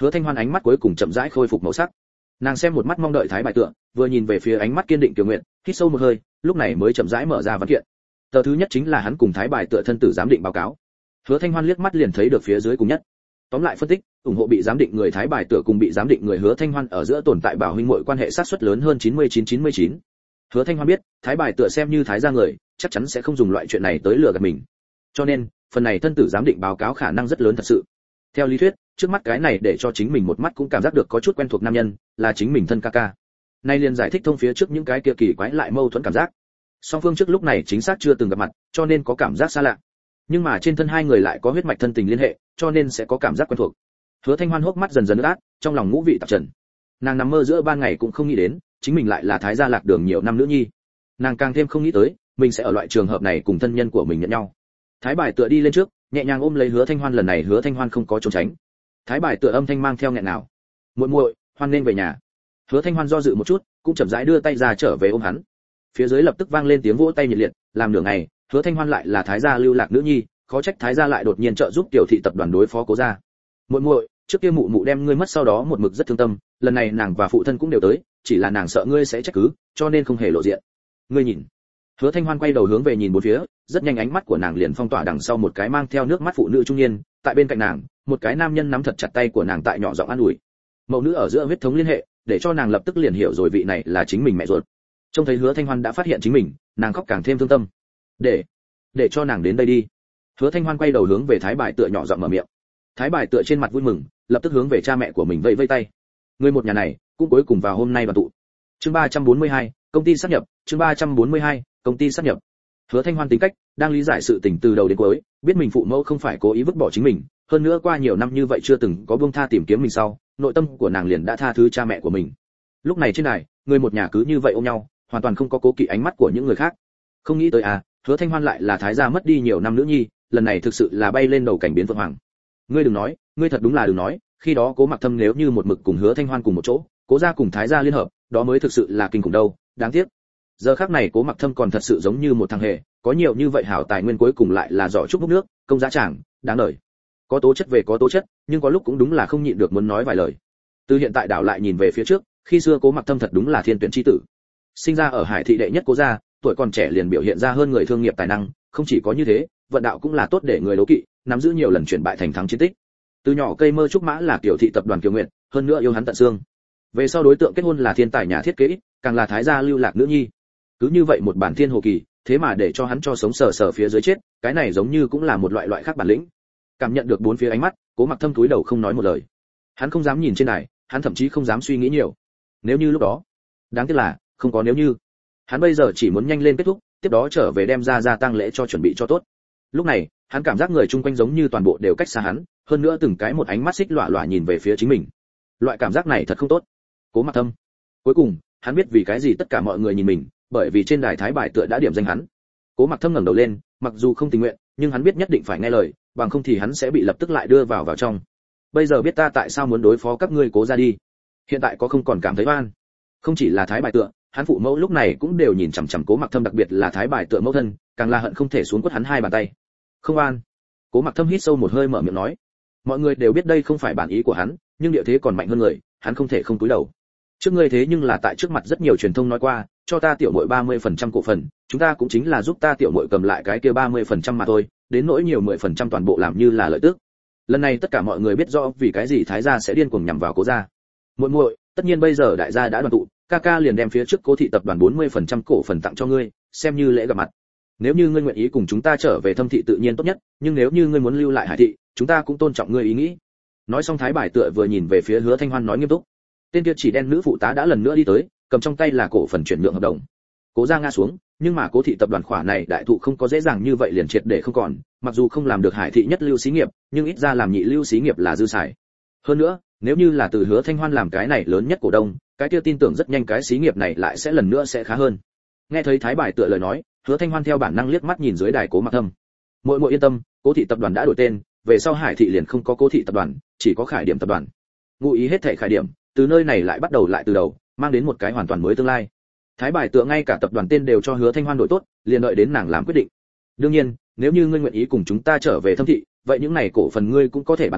Hứa Thanh Hoan ánh mắt cuối cùng chậm rãi khôi phục màu sắc. Nàng xem một mắt mong đợi Thái Bài Tựa, vừa nhìn về phía ánh mắt kiên định Tiểu Nguyện, hít sâu một hơi, lúc này mới chậm rãi mở ra văn kiện. Tờ thứ nhất chính là hắn cùng Thái Bài Tựa thân tử giám định báo cáo. Hứa Thanh Hoan liếc mắt liền thấy được phía dưới cùng nhất. Tóm lại phân tích, ủng hộ bị giám định người Thái Bài Tựa cùng bị giám định người Hứa Thanh Hoan ở giữa tồn tại bảo huynh muội quan hệ xác suất lớn hơn chín mươi chín chín mươi chín. Hứa Thanh Hoan biết, Thái Bài Tựa xem như Thái gia người, chắc chắn sẽ không dùng loại chuyện này tới lừa gạt mình. Cho nên, phần này thân tử giám định báo cáo khả năng rất lớn thật sự. Theo lý thuyết, trước mắt cái này để cho chính mình một mắt cũng cảm giác được có chút quen thuộc nam nhân, là chính mình thân ca ca. Nay liền giải thích thông phía trước những cái kia kỳ quái lại mâu thuẫn cảm giác. Song phương trước lúc này chính xác chưa từng gặp mặt, cho nên có cảm giác xa lạ. Nhưng mà trên thân hai người lại có huyết mạch thân tình liên hệ, cho nên sẽ có cảm giác quen thuộc. Hứa Thanh Hoan hốc mắt dần dần ướt át, trong lòng ngũ vị tạp trần. Nàng nằm mơ giữa ban ngày cũng không nghĩ đến, chính mình lại là Thái gia lạc đường nhiều năm nữ nhi. Nàng càng thêm không nghĩ tới, mình sẽ ở loại trường hợp này cùng thân nhân của mình nhận nhau. Thái Bài Tựa đi lên trước, nhẹ nhàng ôm lấy Hứa Thanh Hoan, lần này Hứa Thanh Hoan không có trốn tránh. Thái Bài Tựa âm thanh mang theo nghẹn nào, muội muội, hoan nên về nhà. Hứa Thanh Hoan do dự một chút, cũng chậm rãi đưa tay ra trở về ôm hắn. Phía dưới lập tức vang lên tiếng vỗ tay nhiệt liệt, làm nửa ngày, Hứa Thanh Hoan lại là Thái gia lưu lạc nữ nhi, khó trách Thái gia lại đột nhiên trợ giúp tiểu thị tập đoàn đối phó Cố gia. Muội muội, trước kia mụ mụ đem ngươi mất sau đó một mực rất thương tâm, lần này nàng và phụ thân cũng đều tới, chỉ là nàng sợ ngươi sẽ trách cứ, cho nên không hề lộ diện. Ngươi nhìn. Hứa Thanh Hoan quay đầu hướng về nhìn bốn phía, rất nhanh ánh mắt của nàng liền phong tỏa đằng sau một cái mang theo nước mắt phụ nữ trung niên, tại bên cạnh nàng, một cái nam nhân nắm thật chặt tay của nàng tại nhỏ giọng an ủi. Mẫu nữ ở giữa huyết thống liên hệ, để cho nàng lập tức liền hiểu rồi vị này là chính mình mẹ ruột. Trông thấy Hứa Thanh Hoan đã phát hiện chính mình, nàng khóc càng thêm thương tâm. Để, để cho nàng đến đây đi. Hứa Thanh Hoan quay đầu hướng về Thái Bài Tựa nhỏ giọng mở miệng. Thái Bài Tựa trên mặt vui mừng, lập tức hướng về cha mẹ của mình vẫy vẫy tay. Người một nhà này, cũng cuối cùng vào hôm nay đoàn tụ. Chương ba trăm bốn mươi hai, công ty sát nhập, chương ba trăm bốn mươi hai, công ty sát nhập. Hứa Thanh Hoan tính cách, đang lý giải sự tình từ đầu đến cuối, biết mình phụ mẫu không phải cố ý vứt bỏ chính mình, hơn nữa qua nhiều năm như vậy chưa từng có buông tha tìm kiếm mình sau, nội tâm của nàng liền đã tha thứ cha mẹ của mình. Lúc này trên này, người một nhà cứ như vậy ôm nhau, hoàn toàn không có cố kỵ ánh mắt của những người khác. Không nghĩ tới à, Hứa Thanh Hoan lại là Thái gia mất đi nhiều năm nữ nhi, lần này thực sự là bay lên đầu cảnh biến vượng hoàng. Ngươi đừng nói, ngươi thật đúng là đừng nói, khi đó Cố Mặc Thâm nếu như một mực cùng Hứa Thanh Hoan cùng một chỗ, Cố gia cùng Thái gia liên hợp, đó mới thực sự là kinh khủng đâu, đáng tiếc. Giờ khắc này Cố Mặc Thâm còn thật sự giống như một thằng hề, có nhiều như vậy hảo tài nguyên cuối cùng lại là giỏ trúc múc nước, công giá chẳng, đáng đời. Có tố chất về có tố chất, nhưng có lúc cũng đúng là không nhịn được muốn nói vài lời. Từ hiện tại đảo lại nhìn về phía trước, khi xưa Cố Mặc Thâm thật đúng là thiên tuyển chi tử. Sinh ra ở Hải thị đệ nhất Cố gia, tuổi còn trẻ liền biểu hiện ra hơn người thương nghiệp tài năng, không chỉ có như thế, vận đạo cũng là tốt để người đấu kỵ, nắm giữ nhiều lần chuyển bại thành thắng chiến tích. Từ nhỏ cây mơ trúc mã là Kiều thị tập đoàn Kiều Nguyệt, hơn nữa yêu hắn tận xương. Về sau đối tượng kết hôn là thiên tài nhà thiết kế, càng là Thái gia lưu lạc nữ nhi. Cứ như vậy một bản thiên hồ kỳ, thế mà để cho hắn cho sống sờ sờ phía dưới chết, cái này giống như cũng là một loại loại khác bản lĩnh. Cảm nhận được bốn phía ánh mắt, Cố Mặc Thâm cúi đầu không nói một lời. Hắn không dám nhìn trên này, hắn thậm chí không dám suy nghĩ nhiều. Nếu như lúc đó, đáng tiếc là không có nếu như. Hắn bây giờ chỉ muốn nhanh lên kết thúc, tiếp đó trở về đem ra gia tang lễ cho chuẩn bị cho tốt. Lúc này, hắn cảm giác người chung quanh giống như toàn bộ đều cách xa hắn, hơn nữa từng cái một ánh mắt xích lọa lọa nhìn về phía chính mình. Loại cảm giác này thật không tốt. Cố Mặc Thâm. Cuối cùng, hắn biết vì cái gì tất cả mọi người nhìn mình, bởi vì trên đài Thái Bài Tựa đã điểm danh hắn. Cố Mặc Thâm ngẩng đầu lên, mặc dù không tình nguyện, nhưng hắn biết nhất định phải nghe lời, bằng không thì hắn sẽ bị lập tức lại đưa vào vào trong. Bây giờ biết ta tại sao muốn đối phó các ngươi Cố gia đi. Hiện tại có không còn cảm thấy oan. Không chỉ là Thái Bài Tựa, hắn phụ mẫu lúc này cũng đều nhìn chằm chằm Cố Mặc Thâm, đặc biệt là Thái Bài Tựa mẫu thân, càng là hận không thể xuống quất hắn hai bàn tay. Không oan. Cố Mặc Thâm hít sâu một hơi mở miệng nói. Mọi người đều biết đây không phải bản ý của hắn, nhưng địa thế còn mạnh hơn người, hắn không thể không cúi đầu. Trước ngươi thế nhưng là tại trước mặt rất nhiều truyền thông nói qua, cho ta tiểu muội ba mươi phần trăm cổ phần, chúng ta cũng chính là giúp ta tiểu muội cầm lại cái kia ba mươi phần trăm mà thôi, đến nỗi nhiều mười phần trăm toàn bộ làm như là lợi tức. Lần này tất cả mọi người biết rõ vì cái gì Thái gia sẽ điên cuồng nhằm vào Cố gia. Muội muội, tất nhiên bây giờ đại gia đã đoàn tụ, ca ca liền đem phía trước Cố thị tập đoàn bốn mươi phần trăm cổ phần tặng cho ngươi, xem như lễ gặp mặt. Nếu như ngươi nguyện ý cùng chúng ta trở về Thâm thị tự nhiên tốt nhất, nhưng nếu như ngươi muốn lưu lại Hải thị, chúng ta cũng tôn trọng ngươi ý nghĩ. Nói xong Thái Bài Tựa vừa nhìn về phía Hứa Thanh Hoan nói nghiêm túc. Tên kia chỉ đen nữ phụ tá đã lần nữa đi tới, cầm trong tay là cổ phần chuyển nhượng hợp đồng. Cố gia ngã xuống, nhưng mà Cố thị tập đoàn khỏa này đại thụ không có dễ dàng như vậy liền triệt để không còn, mặc dù không làm được Hải thị nhất lưu xí nghiệp, nhưng ít ra làm nhị lưu xí nghiệp là dư xài. Hơn nữa, nếu như là từ Hứa Thanh Hoan làm cái này lớn nhất cổ đông, cái kia tin tưởng rất nhanh cái xí nghiệp này lại sẽ lần nữa sẽ khá hơn. Nghe thấy Thái Bài Tựa lời nói, Hứa Thanh Hoan theo bản năng liếc mắt nhìn dưới đài Cố Mặc Thâm. Muội muội yên tâm, Cố thị tập đoàn đã đổi tên, về sau Hải thị liền không có Cố thị tập đoàn, chỉ có Khải Điểm tập đoàn. Ngụ ý hết thảy Khải Điểm, từ nơi này lại bắt đầu lại từ đầu, mang đến một cái hoàn toàn mới tương lai. Thái Bài Tựa ngay cả tập đoàn tên đều cho Hứa Thanh Hoan đổi tốt, liền đợi đến nàng làm quyết định. Đương nhiên, nếu như ngươi nguyện ý cùng chúng ta trở về Thâm thị, vậy những này cổ phần ngươi cũng có thể bán đi,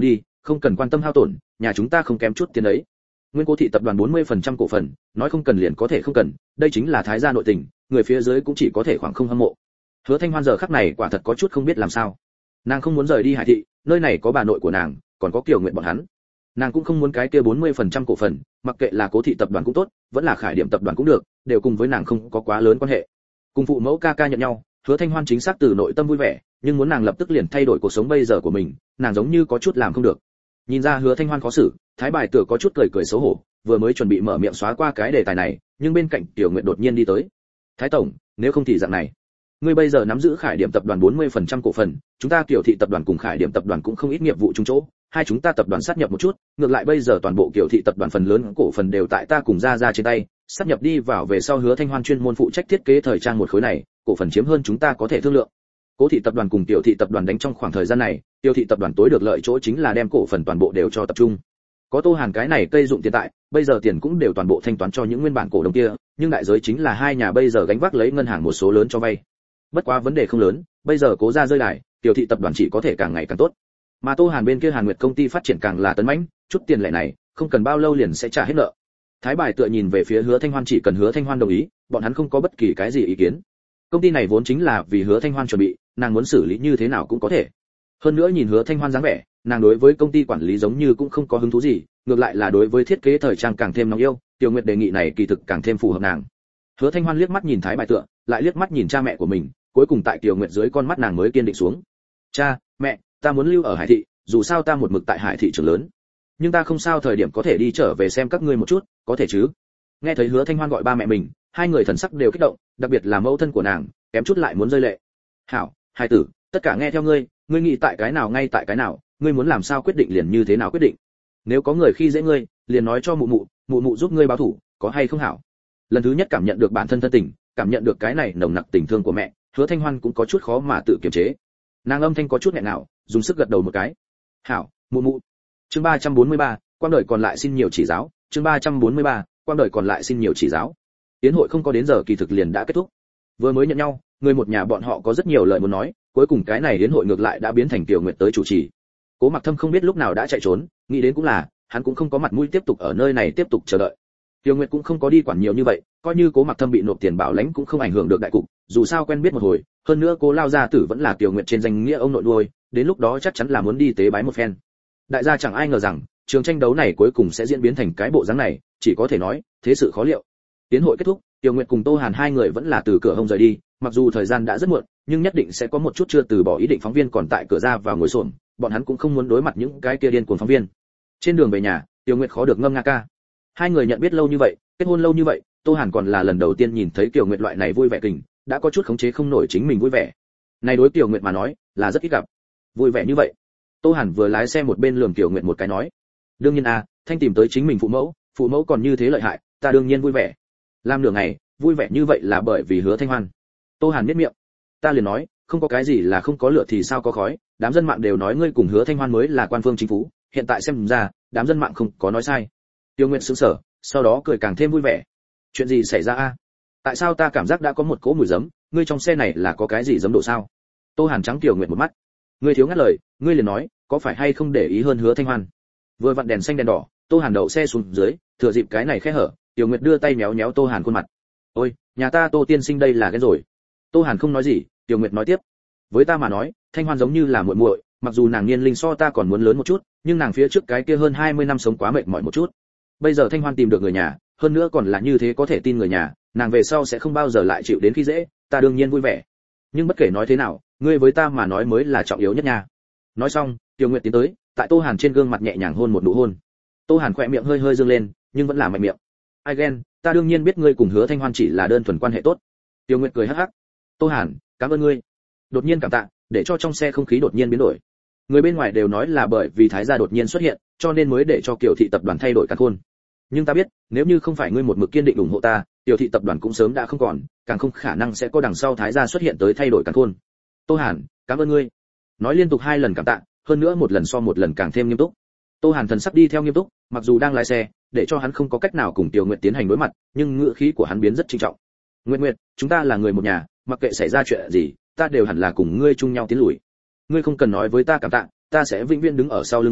không cần quan tâm hao tổn, nhà chúng ta không kém chút tiền ấy. Nguyên Cố thị tập đoàn bốn mươi phần trăm cổ phần, nói không cần liền có thể không cần, đây chính là thái gia nội tình, người phía dưới cũng chỉ có thể khoảng không hâm mộ. Hứa Thanh Hoan giờ khắc này quả thật có chút không biết làm sao. Nàng không muốn rời đi Hải thị, nơi này có bà nội của nàng, còn có Kiều Nguyệt bọn hắn. Nàng cũng không muốn cái kia bốn mươi phần trăm cổ phần, mặc kệ là Cố thị tập đoàn cũng tốt, vẫn là Khải Điểm tập đoàn cũng được, đều cùng với nàng không có quá lớn quan hệ. Cùng phụ mẫu ca ca nhận nhau, Hứa Thanh Hoan chính xác từ nội tâm vui vẻ, nhưng muốn nàng lập tức liền thay đổi cuộc sống bây giờ của mình, nàng giống như có chút làm không được. Nhìn ra Hứa Thanh Hoan khó xử, Thái Bài Tựa có chút cười cười xấu hổ, vừa mới chuẩn bị mở miệng xóa qua cái đề tài này, nhưng bên cạnh Tiểu Nguyệt đột nhiên đi tới. "Thái tổng, nếu không thì dạng này, ngươi bây giờ nắm giữ Khải Điểm tập đoàn bốn mươi phần trăm cổ phần, chúng ta Kiều thị tập đoàn cùng Khải Điểm tập đoàn cũng không ít nghiệp vụ chung chỗ, hai chúng ta tập đoàn sát nhập một chút, ngược lại bây giờ toàn bộ Kiều thị tập đoàn phần lớn cổ phần đều tại ta cùng ra ra trên tay, sát nhập đi vào về sau Hứa Thanh Hoan chuyên môn phụ trách thiết kế thời trang một khối này, cổ phần chiếm hơn chúng ta có thể thương lượng." Cố thị tập đoàn cùng Tiểu thị tập đoàn đánh trong khoảng thời gian này, Tiểu thị tập đoàn tối được lợi chỗ chính là đem cổ phần toàn bộ đều cho tập trung. Có Tô Hàn cái này cây dụng tiền tại, bây giờ tiền cũng đều toàn bộ thanh toán cho những nguyên bản cổ đông kia, nhưng đại giới chính là hai nhà bây giờ gánh vác lấy ngân hàng một số lớn cho vay. Bất quá vấn đề không lớn, bây giờ Cố gia rơi đài, Tiểu thị tập đoàn chỉ có thể càng ngày càng tốt. Mà Tô Hàn bên kia Hàn Nguyệt công ty phát triển càng là tấn mãnh, chút tiền lẻ này, không cần bao lâu liền sẽ trả hết nợ. Thái Bài Tựa nhìn về phía Hứa Thanh Hoan, chỉ cần Hứa Thanh Hoan đồng ý, bọn hắn không có bất kỳ cái gì ý kiến. Công ty này vốn chính là vì Hứa Thanh Hoan chuẩn bị, nàng muốn xử lý như thế nào cũng có thể. Hơn nữa nhìn Hứa Thanh Hoan dáng vẻ, nàng đối với công ty quản lý giống như cũng không có hứng thú gì, ngược lại là đối với thiết kế thời trang càng thêm nóng yêu, Tiểu Nguyệt đề nghị này kỳ thực càng thêm phù hợp nàng. Hứa Thanh Hoan liếc mắt nhìn Thái Bài Tựa, lại liếc mắt nhìn cha mẹ của mình, cuối cùng tại Tiểu Nguyệt dưới con mắt nàng mới kiên định xuống. "Cha, mẹ, ta muốn lưu ở Hải thị, dù sao ta một mực tại Hải thị trưởng lớn, nhưng ta không sao thời điểm có thể đi trở về xem các ngươi một chút, có thể chứ?" Nghe thấy Hứa Thanh Hoan gọi ba mẹ mình, hai người thần sắc đều kích động, đặc biệt là mẫu thân của nàng, kém chút lại muốn rơi lệ. "Hảo, hai tử, tất cả nghe theo ngươi, ngươi nghĩ tại cái nào ngay tại cái nào, ngươi muốn làm sao quyết định liền như thế nào quyết định. Nếu có người khi dễ ngươi, liền nói cho mụ mụ, mụ mụ giúp ngươi báo thủ, có hay không hảo?" Lần thứ nhất cảm nhận được bản thân thân tình, cảm nhận được cái này nồng nặc tình thương của mẹ, Hứa Thanh Hoan cũng có chút khó mà tự kiềm chế. Nàng âm thanh có chút nghẹn ngào, dùng sức gật đầu một cái. "Hảo, mụ mụ." Chương ba trăm bốn mươi ba, quang đời còn lại xin nhiều chỉ giáo, chương ba trăm bốn mươi ba, quang đời còn lại xin nhiều chỉ giáo. Tiến hội không có đến giờ kỳ thực liền đã kết thúc. Vừa mới nhận nhau, người một nhà bọn họ có rất nhiều lời muốn nói, cuối cùng cái này đến hội ngược lại đã biến thành Tiểu Nguyệt tới chủ trì. Cố Mặc Thâm không biết lúc nào đã chạy trốn, nghĩ đến cũng là, hắn cũng không có mặt mũi tiếp tục ở nơi này tiếp tục chờ đợi. Tiểu Nguyệt cũng không có đi quản nhiều như vậy, coi như Cố Mặc Thâm bị nộp tiền bảo lãnh cũng không ảnh hưởng được đại cục, dù sao quen biết một hồi, hơn nữa Cố lao gia tử vẫn là Tiểu Nguyệt trên danh nghĩa ông nội nuôi, đến lúc đó chắc chắn là muốn đi tế bái một phen. Đại gia chẳng ai ngờ rằng, trường tranh đấu này cuối cùng sẽ diễn biến thành cái bộ dáng này, chỉ có thể nói, thế sự khó liệu. Tiến hội kết thúc, Tiểu Nguyệt cùng Tô Hàn hai người vẫn là từ cửa hông rời đi, mặc dù thời gian đã rất muộn, nhưng nhất định sẽ có một chút chưa từ bỏ ý định phóng viên còn tại cửa ra vào ngồi xổm, bọn hắn cũng không muốn đối mặt những cái kia điên cuồng phóng viên. Trên đường về nhà, Tiểu Nguyệt khó được ngâm nga ca. Hai người nhận biết lâu như vậy, kết hôn lâu như vậy, Tô Hàn còn là lần đầu tiên nhìn thấy Tiểu Nguyệt loại này vui vẻ kình, đã có chút khống chế không nổi chính mình vui vẻ. Này đối Tiểu Nguyệt mà nói, là rất ít gặp. Vui vẻ như vậy. Tô Hàn vừa lái xe một bên lườm Tiểu Nguyệt một cái nói: "Đương nhiên à, Thanh tìm tới chính mình phụ mẫu, phụ mẫu còn như thế lợi hại, ta đương nhiên vui vẻ." Làm nửa ngày, vui vẻ như vậy là bởi vì Hứa Thanh Hoan. Tô Hàn nhếch miệng: "Ta liền nói, không có cái gì là không có lửa thì sao có khói, đám dân mạng đều nói ngươi cùng Hứa Thanh Hoan mới là quan phương chính phủ, hiện tại xem ra, đám dân mạng không có nói sai." Tiêu Nguyệt sững sờ, sau đó cười càng thêm vui vẻ. "Chuyện gì xảy ra a? Tại sao ta cảm giác đã có một cỗ mùi giấm, ngươi trong xe này là có cái gì giấm độ sao?" Tô Hàn trắng Tiêu Nguyệt một mắt. "Ngươi thiếu ngắt lời, ngươi liền nói, có phải hay không để ý hơn Hứa Thanh Hoan?" Vừa vặn đèn xanh đèn đỏ, Tô Hàn đậu xe xuống dưới, thừa dịp cái này khe hở, Tiêu Nguyệt đưa tay méo méo Tô Hàn khuôn mặt. "Ôi, nhà ta Tô tiên sinh đây là ghen rồi." Tô Hàn không nói gì, Tiêu Nguyệt nói tiếp: "Với ta mà nói, Thanh Hoan giống như là muội muội, mặc dù nàng niên linh so ta còn muốn lớn một chút, nhưng nàng phía trước cái kia hơn hai mươi năm sống quá mệt mỏi một chút. Bây giờ Thanh Hoan tìm được người nhà, hơn nữa còn là như thế có thể tin người nhà, nàng về sau sẽ không bao giờ lại chịu đến khi dễ, ta đương nhiên vui vẻ. Nhưng bất kể nói thế nào, ngươi với ta mà nói mới là trọng yếu nhất nha." Nói xong, Tiêu Nguyệt tiến tới, tại Tô Hàn trên gương mặt nhẹ nhàng hôn một nụ hôn. Tô Hàn khỏe miệng hơi hơi dương lên, nhưng vẫn là mạnh miệng. "Ai ghen, ta đương nhiên biết ngươi cùng Hứa Thanh Hoan chỉ là đơn thuần quan hệ tốt." Tiêu Nguyệt cười hắc hắc. "Tô Hàn, cảm ơn ngươi." Đột nhiên cảm tạ, để cho trong xe không khí đột nhiên biến đổi. Người bên ngoài đều nói là bởi vì Thái gia đột nhiên xuất hiện, cho nên mới để cho Kiều thị tập đoàn thay đổi căn khôn. Nhưng ta biết, nếu như không phải ngươi một mực kiên định ủng hộ ta, Kiều thị tập đoàn cũng sớm đã không còn, càng không khả năng sẽ có đằng sau Thái gia xuất hiện tới thay đổi căn khôn. "Tô Hàn, cảm ơn ngươi." Nói liên tục hai lần cảm tạ, hơn nữa một lần so một lần càng thêm nghiêm túc. Tô Hàn thần sắc đi theo nghiêm túc, mặc dù đang lái xe, để cho hắn không có cách nào cùng Tiểu Nguyệt tiến hành đối mặt, nhưng ngữ khí của hắn biến rất trinh trọng. "Nguyệt Nguyệt, chúng ta là người một nhà, mặc kệ xảy ra chuyện gì, ta đều hẳn là cùng ngươi chung nhau tiến lùi. Ngươi không cần nói với ta cảm tạ, ta sẽ vĩnh viễn đứng ở sau lưng ngươi,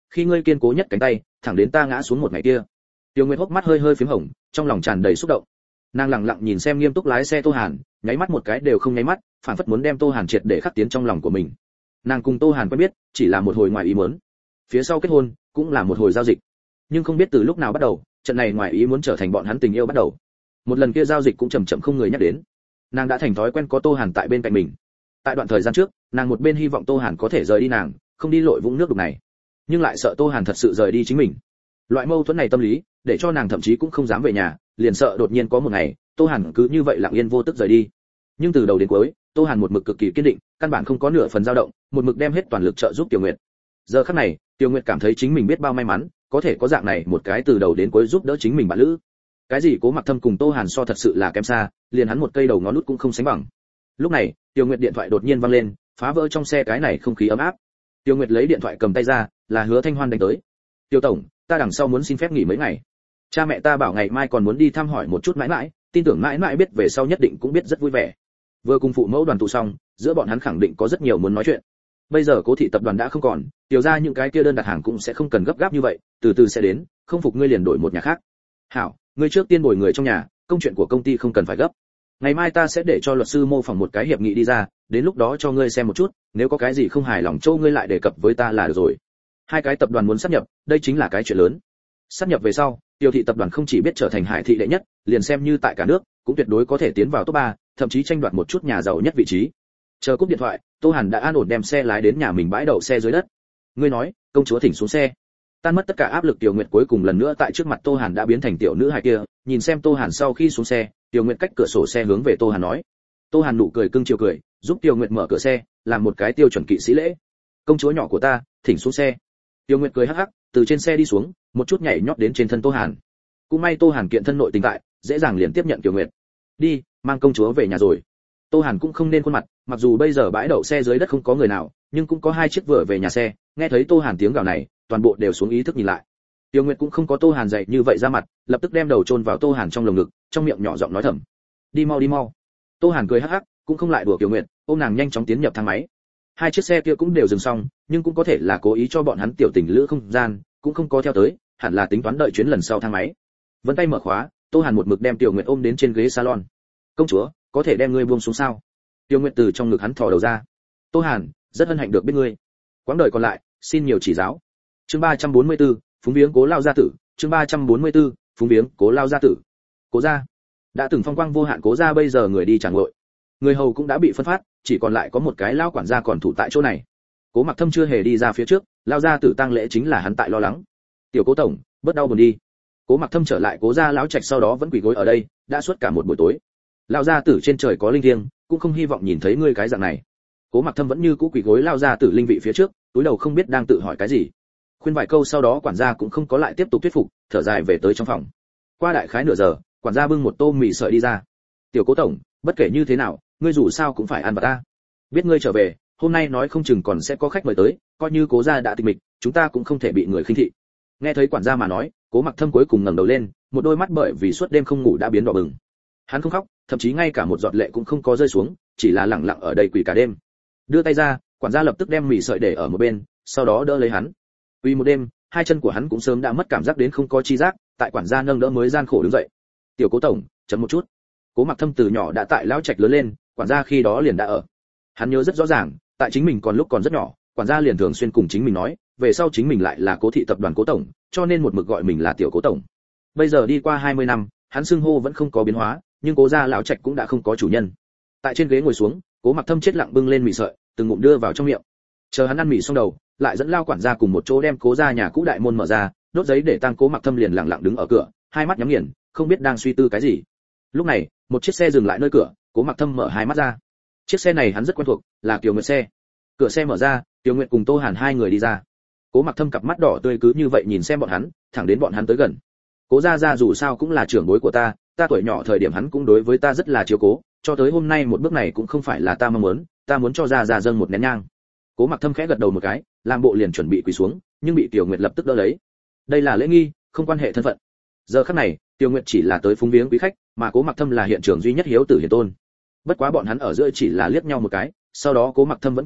khi ngươi kiên cố nhất cánh tay thẳng đến ta ngã xuống một ngày kia. Tiêu Nguyệt hốc mắt hơi hơi phím hồng, trong lòng tràn đầy xúc động. Nàng lặng lặng nhìn xem nghiêm túc lái xe Tô Hàn, nháy mắt một cái đều không nháy mắt, phản phất muốn đem Tô Hàn triệt để khắc tiến trong lòng của mình. Nàng cùng Tô Hàn quen biết chỉ là một hồi ngoài ý muốn, phía sau kết hôn cũng là một hồi giao dịch, nhưng không biết từ lúc nào bắt đầu, trận này ngoài ý muốn trở thành bọn hắn tình yêu bắt đầu. Một lần kia giao dịch cũng chậm chậm không người nhắc đến. Nàng đã thành thói quen có Tô Hàn tại bên cạnh mình. Tại đoạn thời gian trước, nàng một bên hy vọng Tô Hàn có thể rời đi nàng, không đi lội vũng nước đục này, nhưng lại sợ Tô Hàn thật sự rời đi chính mình. Loại mâu thuẫn này tâm lý, để cho nàng thậm chí cũng không dám về nhà, liền sợ đột nhiên có một ngày, Tô Hàn cứ như vậy lặng yên vô tức rời đi. Nhưng từ đầu đến cuối, Tô Hàn một mực cực kỳ kiên định, căn bản không có nửa phần dao động, một mực đem hết toàn lực trợ giúp Tiểu Nguyệt. Giờ khắc này, Tiểu Nguyệt cảm thấy chính mình biết bao may mắn, có thể có dạng này một cái từ đầu đến cuối giúp đỡ chính mình bạn lữ. Cái gì Cố Mặc Thâm cùng Tô Hàn so thật sự là kém xa, liền hắn một cây đầu ngón nút cũng không sánh bằng. Lúc này, Tiểu Nguyệt điện thoại đột nhiên vang lên, phá vỡ trong xe cái này không khí ấm áp. Tiểu Nguyệt lấy điện thoại cầm tay ra, là Hứa Thanh Hoan đánh tới. "Tiêu tổng, ta đằng sau muốn xin phép nghỉ mấy ngày. Cha mẹ ta bảo ngày mai còn muốn đi thăm hỏi một chút mãi mãi, tin tưởng mãi mãi biết về sau nhất định cũng biết rất vui vẻ." Vừa cùng phụ mẫu đoàn tụ xong, giữa bọn hắn khẳng định có rất nhiều muốn nói chuyện. Bây giờ Cố thị tập đoàn đã không còn, tiểu ra những cái kia đơn đặt hàng cũng sẽ không cần gấp gáp như vậy, từ từ sẽ đến, không phục ngươi liền đổi một nhà khác. "Hảo, ngươi trước tiên bồi người trong nhà, công chuyện của công ty không cần phải gấp. Ngày mai ta sẽ để cho luật sư mô phỏng một cái hiệp nghị đi ra, đến lúc đó cho ngươi xem một chút, nếu có cái gì không hài lòng châu ngươi lại đề cập với ta là được rồi." Hai cái tập đoàn muốn sáp nhập, đây chính là cái chuyện lớn. Sáp nhập về sau, Tiêu thị tập đoàn không chỉ biết trở thành Hải thị đệ nhất, liền xem như tại cả nước, cũng tuyệt đối có thể tiến vào top ba, thậm chí tranh đoạt một chút nhà giàu nhất vị trí. Chờ cúp điện thoại, Tô Hàn đã an ổn đem xe lái đến nhà mình bãi đậu xe dưới đất. "Ngươi nói, công chúa thỉnh xuống xe." Tan mất tất cả áp lực, Tiểu Nguyệt cuối cùng lần nữa tại trước mặt Tô Hàn đã biến thành tiểu nữ hài kia, nhìn xem Tô Hàn sau khi xuống xe, Tiểu Nguyệt cách cửa sổ xe hướng về Tô Hàn nói. Tô Hàn nụ cười cưng chiều cười, giúp Tiểu Nguyệt mở cửa xe, làm một cái tiêu chuẩn kỵ sĩ lễ. "Công chúa nhỏ của ta, thỉnh xuống xe." Tiểu Nguyệt cười hắc hắc, từ trên xe đi xuống, một chút nhảy nhót đến trên thân Tô Hàn. Cũng may Tô Hàn kiện thân nội tình tại, dễ dàng liền tiếp nhận Tiểu Nguyệt. "Đi, mang công chúa về nhà rồi." Tô Hàn cũng không nên khuôn mặt, mặc dù bây giờ bãi đậu xe dưới đất không có người nào, nhưng cũng có hai chiếc vừa về nhà xe, nghe thấy Tô Hàn tiếng gào này, toàn bộ đều xuống ý thức nhìn lại. Tiêu Nguyệt cũng không có Tô Hàn dậy như vậy ra mặt, lập tức đem đầu chôn vào Tô Hàn trong lồng ngực, trong miệng nhỏ giọng nói thầm: "Đi mau đi mau." Tô Hàn cười hắc hắc, cũng không lại đùa Tiêu Nguyệt, ôm nàng nhanh chóng tiến nhập thang máy. Hai chiếc xe kia cũng đều dừng xong, nhưng cũng có thể là cố ý cho bọn hắn tiểu tình lữ không gian, cũng không có theo tới, hẳn là tính toán đợi chuyến lần sau thang máy. Vân tay mở khóa, Tô Hàn một mực đem Tiêu Nguyệt ôm đến trên ghế salon. "Công chúa, có thể đem ngươi buông xuống sao?" Tiêu Nguyệt từ trong ngực hắn thò đầu ra. "Tô Hàn, rất hân hạnh được biết ngươi. Quãng đời còn lại, xin nhiều chỉ giáo." Chương ba trăm bốn mươi tư, phúng viếng Cố lao gia tử. Chương ba trăm bốn mươi tư, phúng viếng Cố lao gia tử. Cố gia đã từng phong quang vô hạn, Cố gia bây giờ người đi chẳng ngội, người hầu cũng đã bị phân phát, chỉ còn lại có một cái lao quản gia còn thủ tại chỗ này. Cố Mặc Thâm chưa hề đi ra phía trước, lao gia tử tang lễ chính là hắn tại lo lắng. "Tiểu Cố tổng, bớt đau buồn đi." Cố Mặc Thâm trở lại Cố gia lão trạch sau đó vẫn quỳ gối ở đây, đã suốt cả một buổi tối. Lao gia tử trên trời có linh thiêng, cũng không hy vọng nhìn thấy ngươi cái dạng này. Cố Mặc Thâm vẫn như cũ quỳ gối lao gia tử linh vị phía trước, túi đầu không biết đang tự hỏi cái gì. Khuyên vài câu sau đó quản gia cũng không có lại tiếp tục thuyết phục, thở dài về tới trong phòng. Qua đại khái nửa giờ, quản gia bưng một tô mì sợi đi ra. "Tiểu Cố tổng, bất kể như thế nào, ngươi dù sao cũng phải ăn vào ta. Biết ngươi trở về, hôm nay nói không chừng còn sẽ có khách mời tới, coi như Cố gia đã tịch mịch, chúng ta cũng không thể bị người khinh thị." Nghe thấy quản gia mà nói, Cố Mặc Thâm cuối cùng ngẩng đầu lên, một đôi mắt bởi vì suốt đêm không ngủ đã biến đỏ bừng. Hắn không khóc, thậm chí ngay cả một giọt lệ cũng không có rơi xuống, chỉ là lặng lặng ở đây quỳ cả đêm. Đưa tay ra, quản gia lập tức đem mì sợi để ở một bên, sau đó đỡ lấy hắn. Quỳ một đêm, hai chân của hắn cũng sớm đã mất cảm giác đến không có chi giác, tại quản gia nâng đỡ mới gian khổ đứng dậy. "Tiểu Cố tổng, chậm một chút." Cố Mặc Thâm từ nhỏ đã tại lão trạch lớn lên, quản gia khi đó liền đã ở. Hắn nhớ rất rõ ràng, tại chính mình còn lúc còn rất nhỏ, quản gia liền thường xuyên cùng chính mình nói, về sau chính mình lại là Cố thị tập đoàn Cố tổng, cho nên một mực gọi mình là Tiểu Cố tổng. Bây giờ đi qua hai mươi năm, hắn xưng hô vẫn không có biến hóa, nhưng Cố gia lão trạch cũng đã không có chủ nhân. Tại trên ghế ngồi xuống, Cố Mặc Thâm chết lặng bưng lên mì sợi, từng ngụm đưa vào trong miệng. Chờ hắn ăn mì xong đầu, lại dẫn lao quản gia cùng một chỗ đem Cố gia nhà cũ đại môn mở ra, đốt giấy để tang Cố Mặc Thâm liền lặng lặng đứng ở cửa, hai mắt nhắm nghiền, không biết đang suy tư cái gì. Lúc này, một chiếc xe dừng lại nơi cửa, Cố Mặc Thâm mở hai mắt ra. Chiếc xe này hắn rất quen thuộc, là Kiều Nguyệt xe. Cửa xe mở ra, Kiều Nguyệt cùng Tô Hàn hai người đi ra. Cố Mặc Thâm cặp mắt đỏ tươi cứ như vậy nhìn xem bọn hắn, thẳng đến bọn hắn tới gần. "Cố gia gia dù sao cũng là trưởng bối của ta, ta tuổi nhỏ thời điểm hắn cũng đối với ta rất là chiếu cố, cho tới hôm nay một bước này cũng không phải là ta mong muốn, ta muốn cho gia gia dâng một nén nhang." Cố Mặc Thâm khẽ gật đầu một cái, làm bộ liền chuẩn bị quỳ xuống, nhưng bị Tiểu Nguyệt lập tức đỡ lấy. Đây là lễ nghi, không quan hệ thân phận. Giờ khắc này, Tiểu Nguyệt chỉ là tới phúng viếng quý khách, mà Cố Mặc Thâm là hiện trường duy nhất hiếu tử hiền tôn. Bất quá bọn hắn ở giữa chỉ là liếc nhau một cái, sau đó Cố Mặc Thâm vẫn cúi đầu,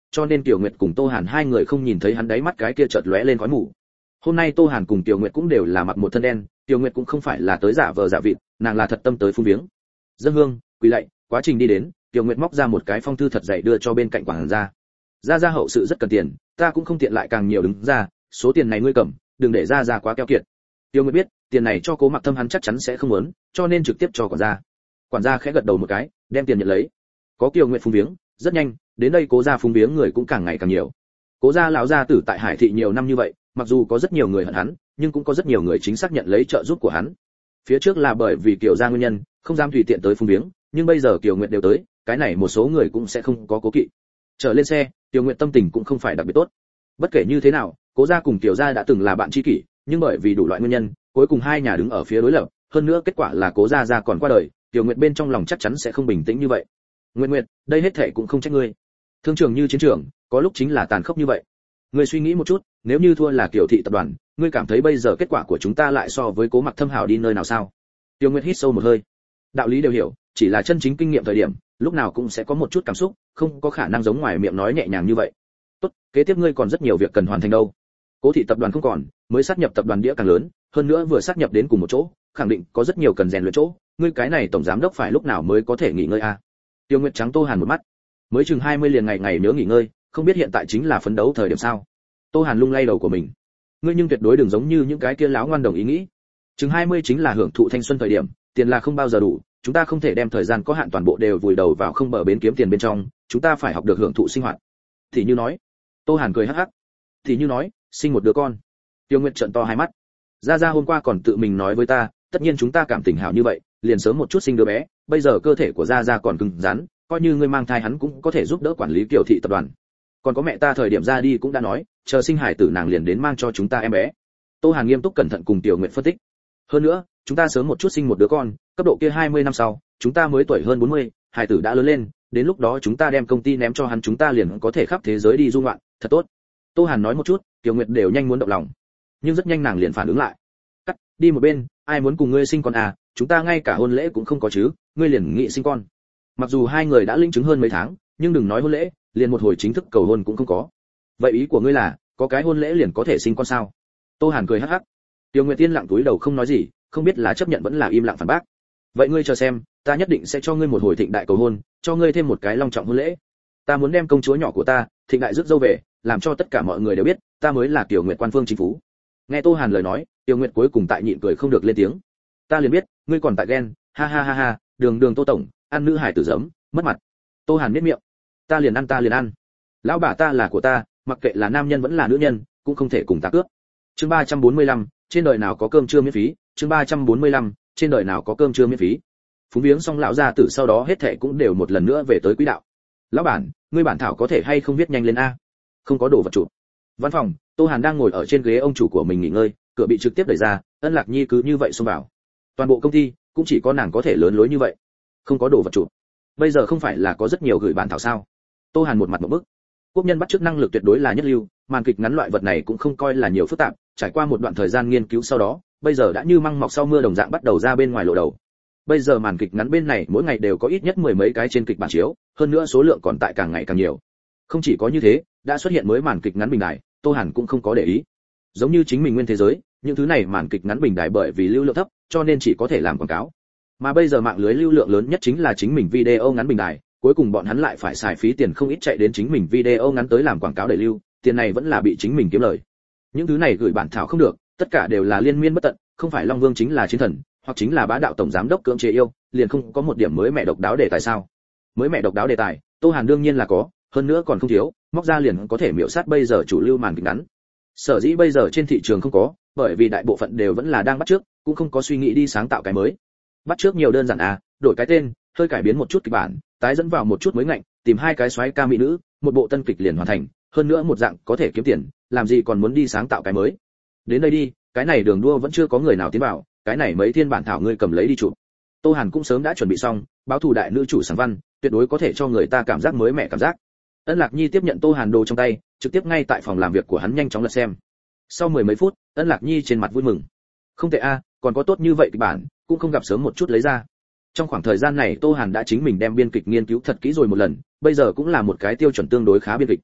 cho nên Tiểu Nguyệt cùng Tô Hàn hai người không nhìn thấy hắn đáy mắt cái kia chợt lóe lên khói mù. Hôm nay Tô Hàn cùng Tiểu Nguyệt cũng đều là mặc một thân đen, Tiểu Nguyệt cũng không phải là tới giả vờ giả vịt, nàng là thật tâm tới phúng viếng. Dân hương, quỳ lạy, quá trình đi đến, Tiểu Nguyệt móc ra một cái phong thư thật dày đưa cho bên cạnh quản gia. Gia gia hậu sự rất cần tiền, ta cũng không tiện lại càng nhiều đứng ra, số tiền này ngươi cầm, đừng để gia gia quá keo kiệt. Tiểu Nguyệt biết, tiền này cho Cố Mặc Thâm hắn chắc chắn sẽ không muốn, cho nên trực tiếp cho quản gia. Quản gia khẽ gật đầu một cái, đem tiền nhận lấy. Có Tiểu Nguyệt phúng viếng, rất nhanh, đến đây Cố gia phúng viếng người cũng càng ngày càng nhiều. Cố gia lão gia tử tại Hải thị nhiều năm như vậy, mặc dù có rất nhiều người hận hắn, nhưng cũng có rất nhiều người chính xác nhận lấy trợ giúp của hắn. Phía trước là bởi vì Kiều gia nguyên nhân, không dám tùy tiện tới phúng viếng, nhưng bây giờ Kiều Nguyệt đều tới, cái này một số người cũng sẽ không có cố kỵ. Trở lên xe, Kiều Nguyệt tâm tình cũng không phải đặc biệt tốt. Bất kể như thế nào, Cố gia cùng Kiều gia đã từng là bạn tri kỷ, nhưng bởi vì đủ loại nguyên nhân, cuối cùng hai nhà đứng ở phía đối lập, hơn nữa kết quả là Cố gia gia còn qua đời, Kiều Nguyệt bên trong lòng chắc chắn sẽ không bình tĩnh như vậy. Nguyệt Nguyệt, đây hết thảy cũng không trách ngươi. Thương trường như chiến trường, có lúc chính là tàn khốc như vậy. Ngươi suy nghĩ một chút, nếu như thua là Kiều thị tập đoàn, ngươi cảm thấy bây giờ kết quả của chúng ta lại so với Cố Mặc Thâm hảo đi nơi nào sao? Tiêu Nguyệt hít sâu một hơi. Đạo lý đều hiểu, chỉ là chân chính kinh nghiệm thời điểm, lúc nào cũng sẽ có một chút cảm xúc, không có khả năng giống ngoài miệng nói nhẹ nhàng như vậy. Tốt, kế tiếp ngươi còn rất nhiều việc cần hoàn thành đâu. Cố thị tập đoàn không còn, mới sát nhập tập đoàn đĩa càng lớn, hơn nữa vừa sát nhập đến cùng một chỗ, khẳng định có rất nhiều cần rèn luyện chỗ, ngươi cái này tổng giám đốc phải lúc nào mới có thể nghỉ ngơi a? À? Tiêu Nguyệt trắng Tô Hàn một mắt. Mới chừng hai mươi liền ngày ngày nhớ nghỉ ngơi, không biết hiện tại chính là phấn đấu thời điểm sao? Tô Hàn lung lay đầu của mình. Ngươi nhưng tuyệt đối đừng giống như những cái kia láo ngoan đồng ý nghĩ. Chừng hai mươi chính là hưởng thụ thanh xuân thời điểm, tiền là không bao giờ đủ, chúng ta không thể đem thời gian có hạn toàn bộ đều vùi đầu vào không bờ bến kiếm tiền bên trong, chúng ta phải học được hưởng thụ sinh hoạt. Thì như nói. Tô Hàn cười hắc hắc. Thì như nói, sinh một đứa con. Tiêu Nguyệt trợn to hai mắt. Gia Gia hôm qua còn tự mình nói với ta, tất nhiên chúng ta cảm tình hảo như vậy, liền sớm một chút sinh đứa bé, bây giờ cơ thể của Gia Gia còn cứng rắn, coi như ngươi mang thai hắn cũng có thể giúp đỡ quản lý Kiều thị tập đoàn. Còn có mẹ ta thời điểm ra đi cũng đã nói, chờ sinh hải tử nàng liền đến mang cho chúng ta em bé. Tô Hàn nghiêm túc cẩn thận cùng Tiểu Nguyệt phân tích. Hơn nữa, chúng ta sớm một chút sinh một đứa con, cấp độ kia hai mươi năm sau, chúng ta mới tuổi hơn bốn mươi, hải tử đã lớn lên, đến lúc đó chúng ta đem công ty ném cho hắn, chúng ta liền có thể khắp thế giới đi du ngoạn, thật tốt. Tô Hàn nói một chút, Tiểu Nguyệt đều nhanh muốn động lòng. Nhưng rất nhanh nàng liền phản ứng lại. Cắt, đi một bên, ai muốn cùng ngươi sinh con à, chúng ta ngay cả hôn lễ cũng không có chứ, ngươi liền nghĩ sinh con. Mặc dù hai người đã linh chứng hơn mấy tháng, nhưng đừng nói hôn lễ, liền một hồi chính thức cầu hôn cũng không có. Vậy ý của ngươi là, có cái hôn lễ liền có thể sinh con sao? Tô Hàn cười hắc hắc. Tiêu Nguyệt Tiên lặng túi đầu không nói gì, không biết là chấp nhận vẫn là im lặng phản bác. Vậy ngươi chờ xem, ta nhất định sẽ cho ngươi một hồi thịnh đại cầu hôn, cho ngươi thêm một cái long trọng hôn lễ. Ta muốn đem công chúa nhỏ của ta, thịnh đại rước dâu về, làm cho tất cả mọi người đều biết, ta mới là Tiểu Nguyệt quan phương chính phủ. Nghe Tô Hàn lời nói, Tiêu Nguyệt cuối cùng tại nhịn cười không được lên tiếng. Ta liền biết, ngươi còn tại ghen, ha ha ha ha, đường đường Tô tổng, ăn nữ hải tử giấm, mất mặt. Tô Hàn nhếch miệng. Ta liền ăn ta liền ăn. Lão bà ta là của ta, mặc kệ là nam nhân vẫn là nữ nhân, cũng không thể cùng ta cướp. Chương ba trăm bốn mươi lăm, trên đời nào có cơm trưa miễn phí, chương ba trăm bốn mươi lăm, trên đời nào có cơm trưa miễn phí. Phúng viếng xong lão gia tử sau đó hết thảy cũng đều một lần nữa về tới quỹ đạo. Lão bản, ngươi bản thảo có thể hay không viết nhanh lên a? Không có đồ vật chụp. Văn phòng, Tô Hàn đang ngồi ở trên ghế ông chủ của mình nghỉ ngơi, cửa bị trực tiếp đẩy ra, Ân Lạc Nhi cứ như vậy xông vào. Toàn bộ công ty cũng chỉ có nàng có thể lớn lối như vậy. Không có đồ vật chụp. Bây giờ không phải là có rất nhiều gửi bản thảo sao? Tô Hàn một mặt ngộp bức. Quốc nhân bắt chước năng lực tuyệt đối là nhất lưu, màn kịch ngắn loại vật này cũng không coi là nhiều phức tạp, trải qua một đoạn thời gian nghiên cứu sau đó, bây giờ đã như măng mọc sau mưa đồng dạng bắt đầu ra bên ngoài lộ đầu. Bây giờ màn kịch ngắn bên này mỗi ngày đều có ít nhất mười mấy cái trên kịch bản chiếu, hơn nữa số lượng còn tại càng ngày càng nhiều. Không chỉ có như thế, đã xuất hiện mới màn kịch ngắn bình đài, Tô Hàn cũng không có để ý. Giống như chính mình nguyên thế giới, những thứ này màn kịch ngắn bình đài bởi vì lưu lượng thấp, cho nên chỉ có thể làm quảng cáo. Mà bây giờ mạng lưới lưu lượng lớn nhất chính là chính mình video ngắn bình đài, cuối cùng bọn hắn lại phải xài phí tiền không ít chạy đến chính mình video ngắn tới làm quảng cáo đẩy lưu, tiền này vẫn là bị chính mình kiếm lời. Những thứ này gửi bản thảo không được, tất cả đều là liên miên bất tận, không phải Long Vương chính là chiến thần, hoặc chính là bá đạo tổng giám đốc cưỡng chế yêu, liền không có một điểm mới mẹ độc đáo đề tài sao? Mới mẹ độc đáo đề tài, Tô Hàn đương nhiên là có, hơn nữa còn không thiếu, móc ra liền có thể miểu sát bây giờ chủ lưu màn kịch ngắn. Sở dĩ bây giờ trên thị trường không có, bởi vì đại bộ phận đều vẫn là đang bắt trước, cũng không có suy nghĩ đi sáng tạo cái mới. Bắt trước nhiều đơn giản à, đổi cái tên, hơi cải biến một chút kịch bản, tái dẫn vào một chút mới ngạnh, tìm hai cái soái ca mỹ nữ, một bộ tân kịch liền hoàn thành, hơn nữa một dạng có thể kiếm tiền, làm gì còn muốn đi sáng tạo cái mới. Đến đây đi, cái này đường đua vẫn chưa có người nào tiến vào, cái này mấy thiên bản thảo ngươi cầm lấy đi chụp. Tô Hàn cũng sớm đã chuẩn bị xong, báo thủ đại nữ chủ sáng văn, tuyệt đối có thể cho người ta cảm giác mới mẻ cảm giác. Ân Lạc Nhi tiếp nhận Tô Hàn đồ trong tay, trực tiếp ngay tại phòng làm việc của hắn nhanh chóng lật xem. Sau mười mấy phút, Ân Lạc Nhi trên mặt vui mừng. Không tệ a, còn có tốt như vậy kịch bản, cũng không gặp sớm một chút lấy ra. Trong khoảng thời gian này Tô Hàn đã chính mình đem biên kịch nghiên cứu thật kỹ rồi một lần, bây giờ cũng là một cái tiêu chuẩn tương đối khá biên kịch.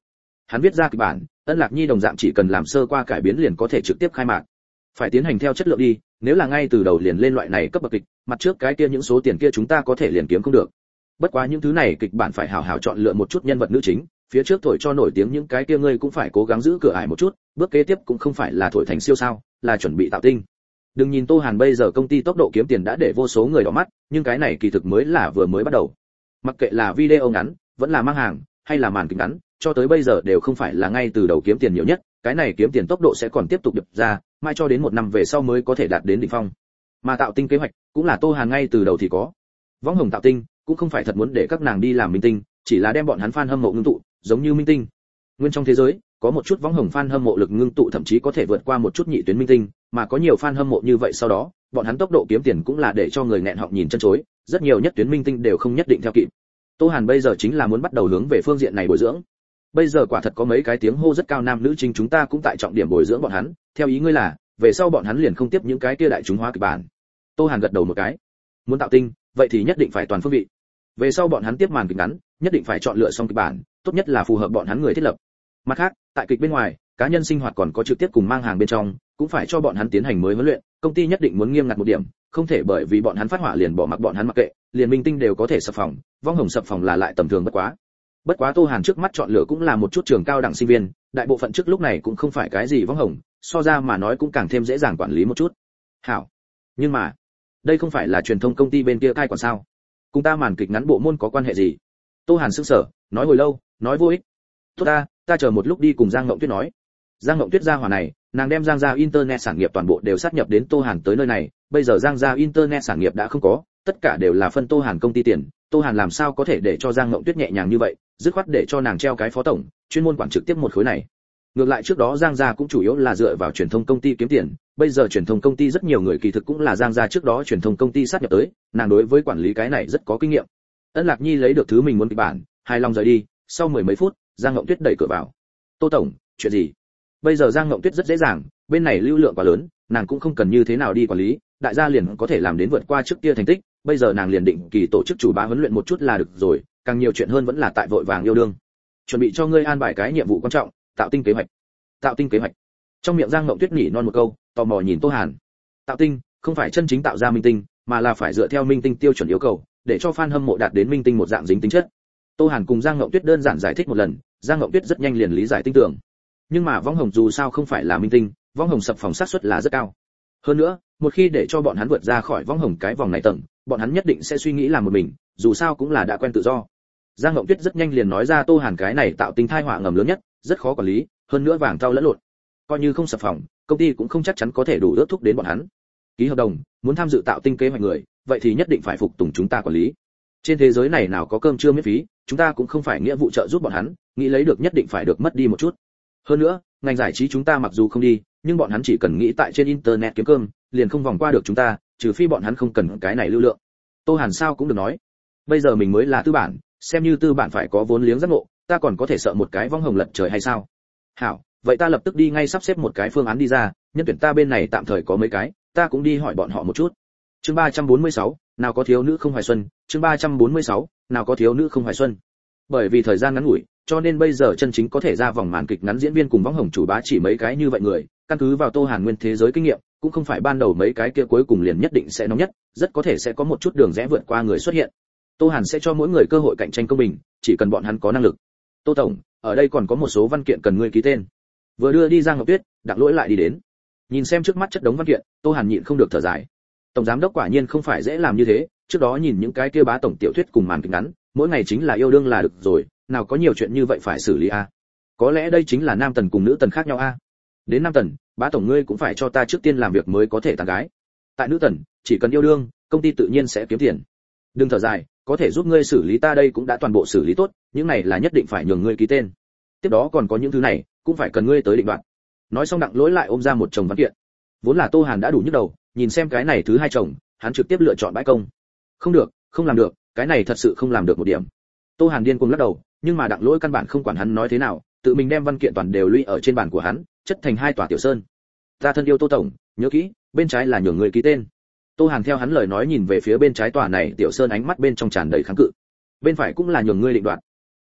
Hắn viết ra kịch bản, Ân Lạc Nhi đồng dạng chỉ cần làm sơ qua cải biến liền có thể trực tiếp khai mạc. Phải tiến hành theo chất lượng đi, nếu là ngay từ đầu liền lên loại này cấp bậc kịch, mặt trước cái kia những số tiền kia chúng ta có thể liền kiếm không được. Bất quá những thứ này kịch bản phải hảo hảo chọn lựa một chút nhân vật nữ chính, phía trước thổi cho nổi tiếng những cái kia ngươi cũng phải cố gắng giữ cửa ải một chút, bước kế tiếp cũng không phải là thổi thành siêu sao, là chuẩn bị tạo tinh. Đừng nhìn Tô Hàn bây giờ công ty tốc độ kiếm tiền đã để vô số người đỏ mắt, nhưng cái này kỳ thực mới là vừa mới bắt đầu. Mặc kệ là video ngắn, vẫn là mang hàng, hay là màn kịch ngắn, cho tới bây giờ đều không phải là ngay từ đầu kiếm tiền nhiều nhất, cái này kiếm tiền tốc độ sẽ còn tiếp tục đập ra, mai cho đến một năm về sau mới có thể đạt đến đỉnh phong. Mà tạo tinh kế hoạch cũng là Tô Hàn ngay từ đầu thì có. Võng hồng tạo tinh cũng không phải thật muốn để các nàng đi làm minh tinh, chỉ là đem bọn hắn fan hâm mộ ngưng tụ, giống như minh tinh. Nguyên trong thế giới, có một chút võng hồng fan hâm mộ lực ngưng tụ thậm chí có thể vượt qua một chút nhị tuyến minh tinh, mà có nhiều fan hâm mộ như vậy sau đó, bọn hắn tốc độ kiếm tiền cũng là để cho người nghẹn họng nhìn chân chối, rất nhiều nhất tuyến minh tinh đều không nhất định theo kịp. Tô Hàn bây giờ chính là muốn bắt đầu hướng về phương diện này bồi dưỡng. Bây giờ quả thật có mấy cái tiếng hô rất cao nam nữ chính chúng ta cũng tại trọng điểm bồi dưỡng bọn hắn, theo ý ngươi là, về sau bọn hắn liền không tiếp những cái kia đại chúng hóa kịch bản. Tô Hàn gật đầu một cái. Muốn tạo tinh, vậy thì nhất định phải toàn phương vị. Về sau bọn hắn tiếp màn kịch ngắn, nhất định phải chọn lựa xong kịch bản, tốt nhất là phù hợp bọn hắn người thiết lập. Mặt khác, tại kịch bên ngoài, cá nhân sinh hoạt còn có trực tiếp cùng mang hàng bên trong, cũng phải cho bọn hắn tiến hành mới huấn luyện, công ty nhất định muốn nghiêm ngặt một điểm, không thể bởi vì bọn hắn phát hỏa liền bỏ mặc bọn hắn mặc kệ, liền minh tinh đều có thể sập phòng, vong hồng sập phòng là lại tầm thường bất quá. Bất quá Tô Hàn trước mắt chọn lựa cũng là một chút trường cao đẳng sinh viên, đại bộ phận trước lúc này cũng không phải cái gì vong hồng, so ra mà nói cũng càng thêm dễ dàng quản lý một chút. Hảo. Nhưng mà, đây không phải là truyền thông công ty bên kia cai quản sao? Cùng ta màn kịch ngắn bộ môn có quan hệ gì? Tô Hàn sững sờ, nói hồi lâu, nói vô ích. Tốt ta, ta chờ một lúc đi cùng Giang Ngộng Tuyết nói. Giang Ngộng Tuyết gia hỏa này, nàng đem Giang gia internet sản nghiệp toàn bộ đều sát nhập đến Tô Hàn tới nơi này, bây giờ Giang gia internet sản nghiệp đã không có, tất cả đều là phân Tô Hàn công ty tiền, Tô Hàn làm sao có thể để cho Giang Ngộng Tuyết nhẹ nhàng như vậy, dứt khoát để cho nàng treo cái phó tổng, chuyên môn quản trực tiếp một khối này. Ngược lại trước đó Giang gia cũng chủ yếu là dựa vào truyền thông công ty kiếm tiền, bây giờ truyền thông công ty rất nhiều người kỳ thực cũng là Giang gia trước đó truyền thông công ty sát nhập tới, nàng đối với quản lý cái này rất có kinh nghiệm. Ân Lạc Nhi lấy được thứ mình muốn kịch bản, hài lòng rời đi, sau mười mấy phút, Giang Ngộng Tuyết đẩy cửa vào. "Tô tổng, chuyện gì?" Bây giờ Giang Ngộng Tuyết rất dễ dàng, bên này lưu lượng quá lớn, nàng cũng không cần như thế nào đi quản lý, đại gia liền có thể làm đến vượt qua trước kia thành tích, bây giờ nàng liền định kỳ tổ chức chủ bá huấn luyện một chút là được rồi, càng nhiều chuyện hơn vẫn là tại vội vàng yêu đương. Chuẩn bị cho ngươi an bài cái nhiệm vụ quan trọng, tạo tinh kế hoạch. Tạo tinh kế hoạch. Trong miệng Giang Ngộng Tuyết nhỉ non một câu, tò mò nhìn Tô Hàn. Tạo tinh, không phải chân chính tạo ra minh tinh, mà là phải dựa theo minh tinh tiêu chuẩn yêu cầu, để cho fan hâm mộ đạt đến minh tinh một dạng dính tính chất. Tô Hàn cùng Giang Ngộng Tuyết đơn giản giải thích một lần, Giang Ngộng Tuyết rất nhanh liền lý giải tinh tưởng. Nhưng mà võng hồng dù sao không phải là minh tinh, võng hồng sập phòng xác suất là rất cao. Hơn nữa, một khi để cho bọn hắn vượt ra khỏi võng hồng cái vòng này tầng, bọn hắn nhất định sẽ suy nghĩ làm một mình, dù sao cũng là đã quen tự do. Giang Ngộng Tuyết rất nhanh liền nói ra Tô Hàn cái này tạo tinh thai họa ngầm lớn nhất, rất khó quản lý, hơn nữa vàng tao lẫn lộn. Coi như không sập phòng, công ty cũng không chắc chắn có thể đủ ước thúc đến bọn hắn. Ký hợp đồng, muốn tham dự tạo tinh kế hoạch người, vậy thì nhất định phải phục tùng chúng ta quản lý. Trên thế giới này nào có cơm trưa miễn phí, chúng ta cũng không phải nghĩa vụ trợ giúp bọn hắn, nghĩ lấy được nhất định phải được mất đi một chút. Hơn nữa, ngành giải trí chúng ta mặc dù không đi, nhưng bọn hắn chỉ cần nghĩ tại trên internet kiếm cơm, liền không vòng qua được chúng ta, trừ phi bọn hắn không cần cái này lưu lượng. Tô Hàn sao cũng được nói, bây giờ mình mới là tư bản, xem như tư bản phải có vốn liếng giác ngộ, ta còn có thể sợ một cái vong hồng lật trời hay sao? Hảo, vậy ta lập tức đi ngay sắp xếp một cái phương án đi ra, nhân tuyển ta bên này tạm thời có mấy cái, ta cũng đi hỏi bọn họ một chút. Chương ba trăm bốn mươi sáu, nào có thiếu nữ không hoài xuân, chương ba trăm bốn mươi sáu, nào có thiếu nữ không hoài xuân. Bởi vì thời gian ngắn ngủi, cho nên bây giờ chân chính có thể ra vòng màn kịch ngắn diễn viên cùng võng hồng chủ bá chỉ mấy cái như vậy người, căn cứ vào Tô Hàn nguyên thế giới kinh nghiệm, cũng không phải ban đầu mấy cái kia cuối cùng liền nhất định sẽ nóng nhất, rất có thể sẽ có một chút đường rẽ vượt qua người xuất hiện. Tô Hàn sẽ cho mỗi người cơ hội cạnh tranh công bình, chỉ cần bọn hắn có năng lực. Tô tổng, ở đây còn có một số văn kiện cần ngươi ký tên. Vừa đưa đi Giang Ngọc Tuyết, Đặng Lỗi lại đi đến. Nhìn xem trước mắt chất đống văn kiện, Tô Hàn nhịn không được thở dài. Tổng giám đốc quả nhiên không phải dễ làm như thế, trước đó nhìn những cái kia bá tổng tiểu thuyết cùng màn kịch ngắn, mỗi ngày chính là yêu đương là được rồi, nào có nhiều chuyện như vậy phải xử lý a. Có lẽ đây chính là nam tần cùng nữ tần khác nhau a. Đến nam tần, bá tổng ngươi cũng phải cho ta trước tiên làm việc mới có thể tán gái. Tại nữ tần, chỉ cần yêu đương, công ty tự nhiên sẽ kiếm tiền. Đừng thở dài, có thể giúp ngươi xử lý ta đây cũng đã toàn bộ xử lý tốt, những này là nhất định phải nhường ngươi ký tên. Tiếp đó còn có những thứ này, cũng phải cần ngươi tới định đoạt. Nói xong Đặng Lỗi lại ôm ra một chồng văn kiện. Vốn là Tô Hàn đã đủ nhức đầu, nhìn xem cái này thứ hai chồng, hắn trực tiếp lựa chọn bãi công. Không được, không làm được, cái này thật sự không làm được một điểm. Tô Hàn điên cuồng lắc đầu, nhưng mà Đặng Lỗi căn bản không quản hắn nói thế nào, tự mình đem văn kiện toàn đều lũy ở trên bàn của hắn, chất thành hai tòa tiểu sơn. Ta thân yêu Tô tổng, nhớ kỹ, bên trái là nhường người ký tên. Tô Hàn theo hắn lời nói nhìn về phía bên trái tòa này tiểu sơn, ánh mắt bên trong tràn đầy kháng cự. Bên phải cũng là nhường ngươi định đoạt.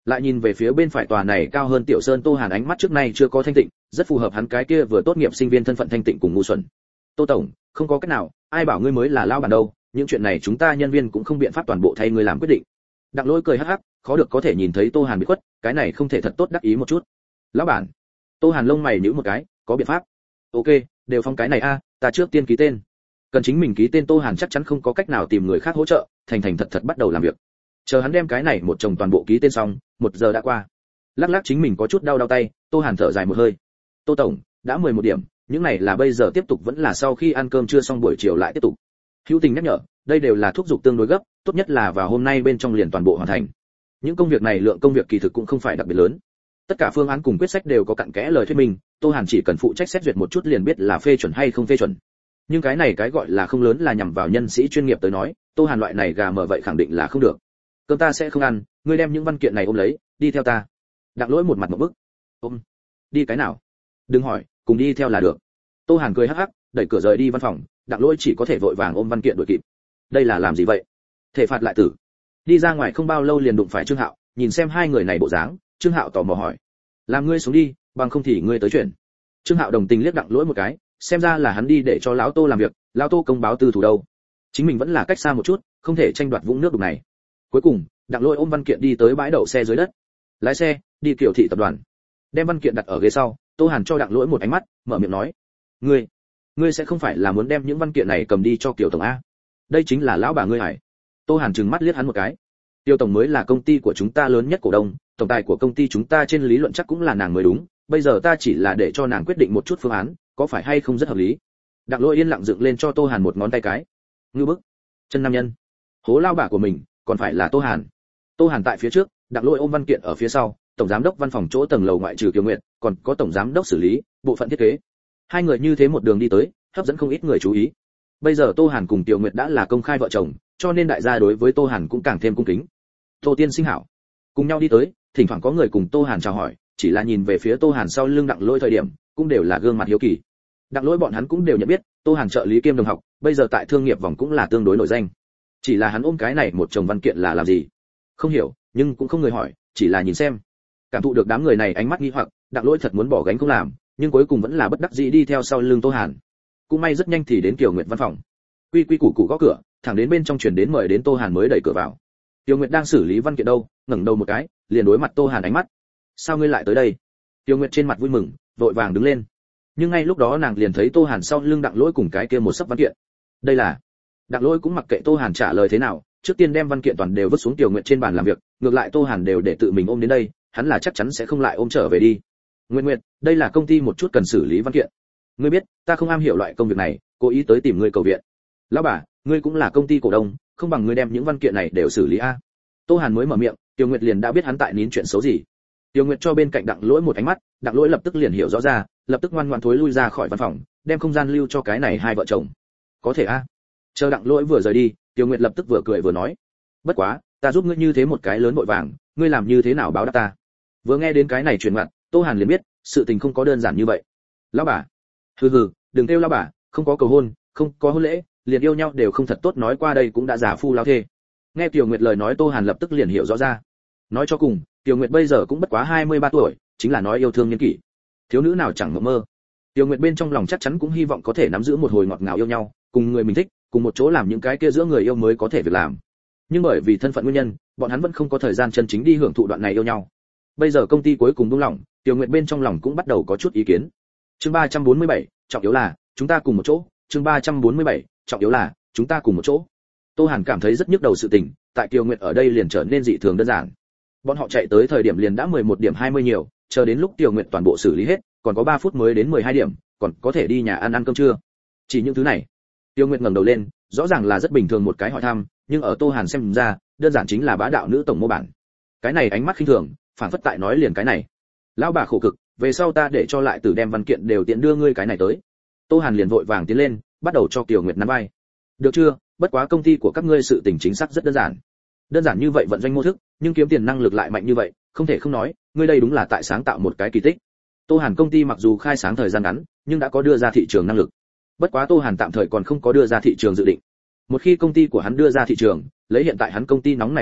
Lại nhìn về phía bên phải tòa này cao hơn Tiểu Sơn, Tô Hàn ánh mắt trước nay chưa có thanh tịnh, rất phù hợp hắn cái kia vừa tốt nghiệp sinh viên thân phận thanh tịnh cùng ngu xuẩn. Tô tổng, không có cách nào, ai bảo ngươi mới là lão bản đâu, những chuyện này chúng ta nhân viên cũng không biện pháp toàn bộ thay ngươi làm quyết định. Đặng Lỗi cười hắc hắc, khó được có thể nhìn thấy Tô Hàn bị khuất, cái này không thể thật tốt đắc ý một chút. Lão bản. Tô Hàn lông mày nhíu một cái, có biện pháp. Ok, đều phong cái này a, ta trước tiên ký tên. Cần chính mình ký tên, Tô Hàn chắc chắn không có cách nào tìm người khác hỗ trợ, thành thành thật thật bắt đầu làm việc. Chờ hắn đem cái này một chồng toàn bộ ký tên xong, một giờ đã qua. Lắc lắc chính mình có chút đau đau tay, Tô Hàn thở dài một hơi. Tô tổng, đã mười một điểm, những này là bây giờ tiếp tục vẫn là sau khi ăn cơm trưa xong buổi chiều lại tiếp tục. Hữu Tình nhắc nhở, đây đều là thúc giục tương đối gấp, tốt nhất là vào hôm nay bên trong liền toàn bộ hoàn thành. Những công việc này lượng công việc kỳ thực cũng không phải đặc biệt lớn. Tất cả phương án cùng quyết sách đều có cặn kẽ lời thuyết minh, Tô Hàn chỉ cần phụ trách xét duyệt một chút liền biết là phê chuẩn hay không phê chuẩn. Nhưng cái này cái gọi là không lớn là nhằm vào nhân sĩ chuyên nghiệp tới nói, Tô Hàn loại này gà mở vậy khẳng định là không được. Cơm ta sẽ không ăn, ngươi đem những văn kiện này ôm lấy, đi theo ta. Đặng Lỗi một mặt ngộp bức. Ôm? Đi cái nào? Đừng hỏi, cùng đi theo là được. Tô Hàn cười hắc hắc, đẩy cửa rời đi văn phòng, Đặng Lỗi chỉ có thể vội vàng ôm văn kiện đuổi kịp. Đây là làm gì vậy? Thể phạt lại tử. Đi ra ngoài không bao lâu liền đụng phải Trương Hạo, nhìn xem hai người này bộ dáng, Trương Hạo tò mò hỏi: "Làm ngươi xuống đi, bằng không thì ngươi tới chuyện." Trương Hạo đồng tình liếc Đặng Lỗi một cái, xem ra là hắn đi để cho lão Tô làm việc, lão Tô công báo tư thủ đâu. Chính mình vẫn là cách xa một chút, không thể tranh đoạt vũng nước đục này. Cuối cùng, Đặng Lỗi ôm văn kiện đi tới bãi đậu xe dưới đất. Lái xe, đi Kiều thị tập đoàn. Đem văn kiện đặt ở ghế sau, Tô Hàn cho Đặng Lỗi một ánh mắt, mở miệng nói: "Ngươi, ngươi sẽ không phải là muốn đem những văn kiện này cầm đi cho Kiều tổng a? Đây chính là lão bà ngươi hải." Tô Hàn trừng mắt liếc hắn một cái. Tiêu tổng mới là công ty của chúng ta lớn nhất cổ đông, tổng tài của công ty chúng ta trên lý luận chắc cũng là nàng mới đúng, bây giờ ta chỉ là để cho nàng quyết định một chút phương án, có phải hay không rất hợp lý. Đặng Lỗi yên lặng dựng lên cho Tô Hàn một ngón tay cái. Ngưu bức, chân nam nhân. Hố lao bà của mình, còn phải là Tô Hàn. Tô Hàn tại phía trước, Đặng Lỗi ôm văn kiện ở phía sau, tổng giám đốc văn phòng chỗ tầng lầu ngoại trừ Kiều Nguyệt, còn có tổng giám đốc xử lý, bộ phận thiết kế. Hai người như thế một đường đi tới, hấp dẫn không ít người chú ý. Bây giờ Tô Hàn cùng Kiều Nguyệt đã là công khai vợ chồng, cho nên đại gia đối với Tô Hàn cũng càng thêm cung kính. Tô tiên sinh hảo. Cùng nhau đi tới, thỉnh thoảng có người cùng Tô Hàn chào hỏi, chỉ là nhìn về phía Tô Hàn sau lưng Đặng Lỗi thời điểm, cũng đều là gương mặt hiếu kỳ. Đặng Lỗi bọn hắn cũng đều nhận biết, Tô Hàn trợ lý kiêm đồng học, bây giờ tại thương nghiệp vòng cũng là tương đối nổi danh. Chỉ là hắn ôm cái này một chồng văn kiện là làm gì? Không hiểu, nhưng cũng không người hỏi, chỉ là nhìn xem. Cảm thụ được đám người này ánh mắt nghi hoặc, Đặng Lỗi thật muốn bỏ gánh không làm, nhưng cuối cùng vẫn là bất đắc dĩ đi theo sau lưng Tô Hàn. Cũng may rất nhanh thì đến Kiều Nguyệt văn phòng. Quy quy củ củ gõ cửa, thẳng đến bên trong truyền đến mời đến Tô Hàn mới đẩy cửa vào. Kiều Nguyệt đang xử lý văn kiện đâu, ngẩng đầu một cái, liền đối mặt Tô Hàn ánh mắt. "Sao ngươi lại tới đây?" Kiều Nguyệt trên mặt vui mừng, vội vàng đứng lên. Nhưng ngay lúc đó nàng liền thấy Tô Hàn sau lưng Đặng Lỗi cùng cái kia một sấp văn kiện. Đây là... Đặng Lỗi cũng mặc kệ Tô Hàn trả lời thế nào, trước tiên đem văn kiện toàn đều vứt xuống Kiều Nguyệt trên bàn làm việc, ngược lại Tô Hàn đều để tự mình ôm đến đây, hắn là chắc chắn sẽ không lại ôm trở về đi. "Nguyệt Nguyệt, đây là công ty một chút cần xử lý văn kiện. Ngươi biết, ta không am hiểu loại công việc này, cố ý tới tìm ngươi cầu viện. Lão bà, ngươi cũng là công ty cổ đông, không bằng ngươi đem những văn kiện này đều xử lý a." Tô Hàn mới mở miệng, Tiêu Nguyệt liền đã biết hắn tại nín chuyện xấu gì. Tiêu Nguyệt cho bên cạnh Đặng Lỗi một ánh mắt, Đặng Lỗi lập tức liền hiểu rõ ra, lập tức ngoan ngoãn thối lui ra khỏi văn phòng, đem không gian lưu cho cái này hai vợ chồng. "Có thể a." Chờ Đặng Lỗi vừa rời đi, Tiêu Nguyệt lập tức vừa cười vừa nói: "Bất quá, ta giúp ngươi như thế một cái lớn vội vàng, ngươi làm như thế nào báo đáp ta?" Vừa nghe đến cái này truyền ngặt, Tô Hàn liền biết, sự tình không có đơn giản như vậy. "Lão bà." "Hừ hừ, đừng kêu lão bà, không có cầu hôn, không có hôn lễ, liền yêu nhau đều không thật tốt, nói qua đây cũng đã già phu lão thê." Nghe Tiêu Nguyệt lời nói, Tô Hàn lập tức liền hiểu rõ ra. Nói cho cùng, Tiêu Nguyệt bây giờ cũng bất quá hai mươi ba tuổi, chính là nói yêu thương niên kỷ. Thiếu nữ nào chẳng mộng mơ. Tiêu Nguyệt bên trong lòng chắc chắn cũng hy vọng có thể nắm giữ một hồi ngọt ngào yêu nhau, cùng người mình thích, cùng một chỗ làm những cái kia giữa người yêu mới có thể việc làm. Nhưng bởi vì thân phận nguyên nhân, bọn hắn vẫn không có thời gian chân chính đi hưởng thụ đoạn này yêu nhau. Bây giờ công ty cuối cùng buông lỏng, Tiêu Nguyệt bên trong lòng cũng bắt đầu có chút ý kiến. Chương ba trăm bốn mươi bảy, trọng yếu là chúng ta cùng một chỗ. Chương ba trăm bốn mươi bảy, trọng yếu là chúng ta cùng một chỗ. Tô Hàn cảm thấy rất nhức đầu sự tình, tại Tiêu Nguyệt ở đây liền trở nên dị thường đơn giản. Bọn họ chạy tới thời điểm liền đã mười một điểm hai mươi nhiều, chờ đến lúc Tiêu Nguyệt toàn bộ xử lý hết, còn có ba phút mới đến mười hai điểm, còn có thể đi nhà ăn ăn cơm trưa. Chỉ những thứ này. Tiêu Nguyệt ngẩng đầu lên, rõ ràng là rất bình thường một cái hỏi thăm, nhưng ở Tô Hàn xem ra, đơn giản chính là bá đạo nữ tổng mô bản. Cái này ánh mắt khinh thường, phản phất tại nói liền cái này. Lão bà khổ cực, về sau ta để cho lại tử đem văn kiện đều tiện đưa ngươi cái này tới. Tô Hàn liền vội vàng tiến lên, bắt đầu cho Tiêu Nguyệt nắm vai. Được chưa, bất quá công ty của các ngươi sự tình chính xác rất đơn giản. Đơn giản như vậy vận doanh mô thức, nhưng kiếm tiền năng lực lại mạnh như vậy, không thể không nói, ngươi đây đúng là tại sáng tạo một cái kỳ tích. Tô Hàn công ty mặc dù khai sáng thời gian ngắn, nhưng đã có đưa ra thị trường năng lực. Bất quá Tô Hàn tạm thời còn không có đưa ra thị trường dự định. Một khi công ty của hắn đưa ra thị trường, lấy hiện tại hắn công ty nóng nảy trình độ,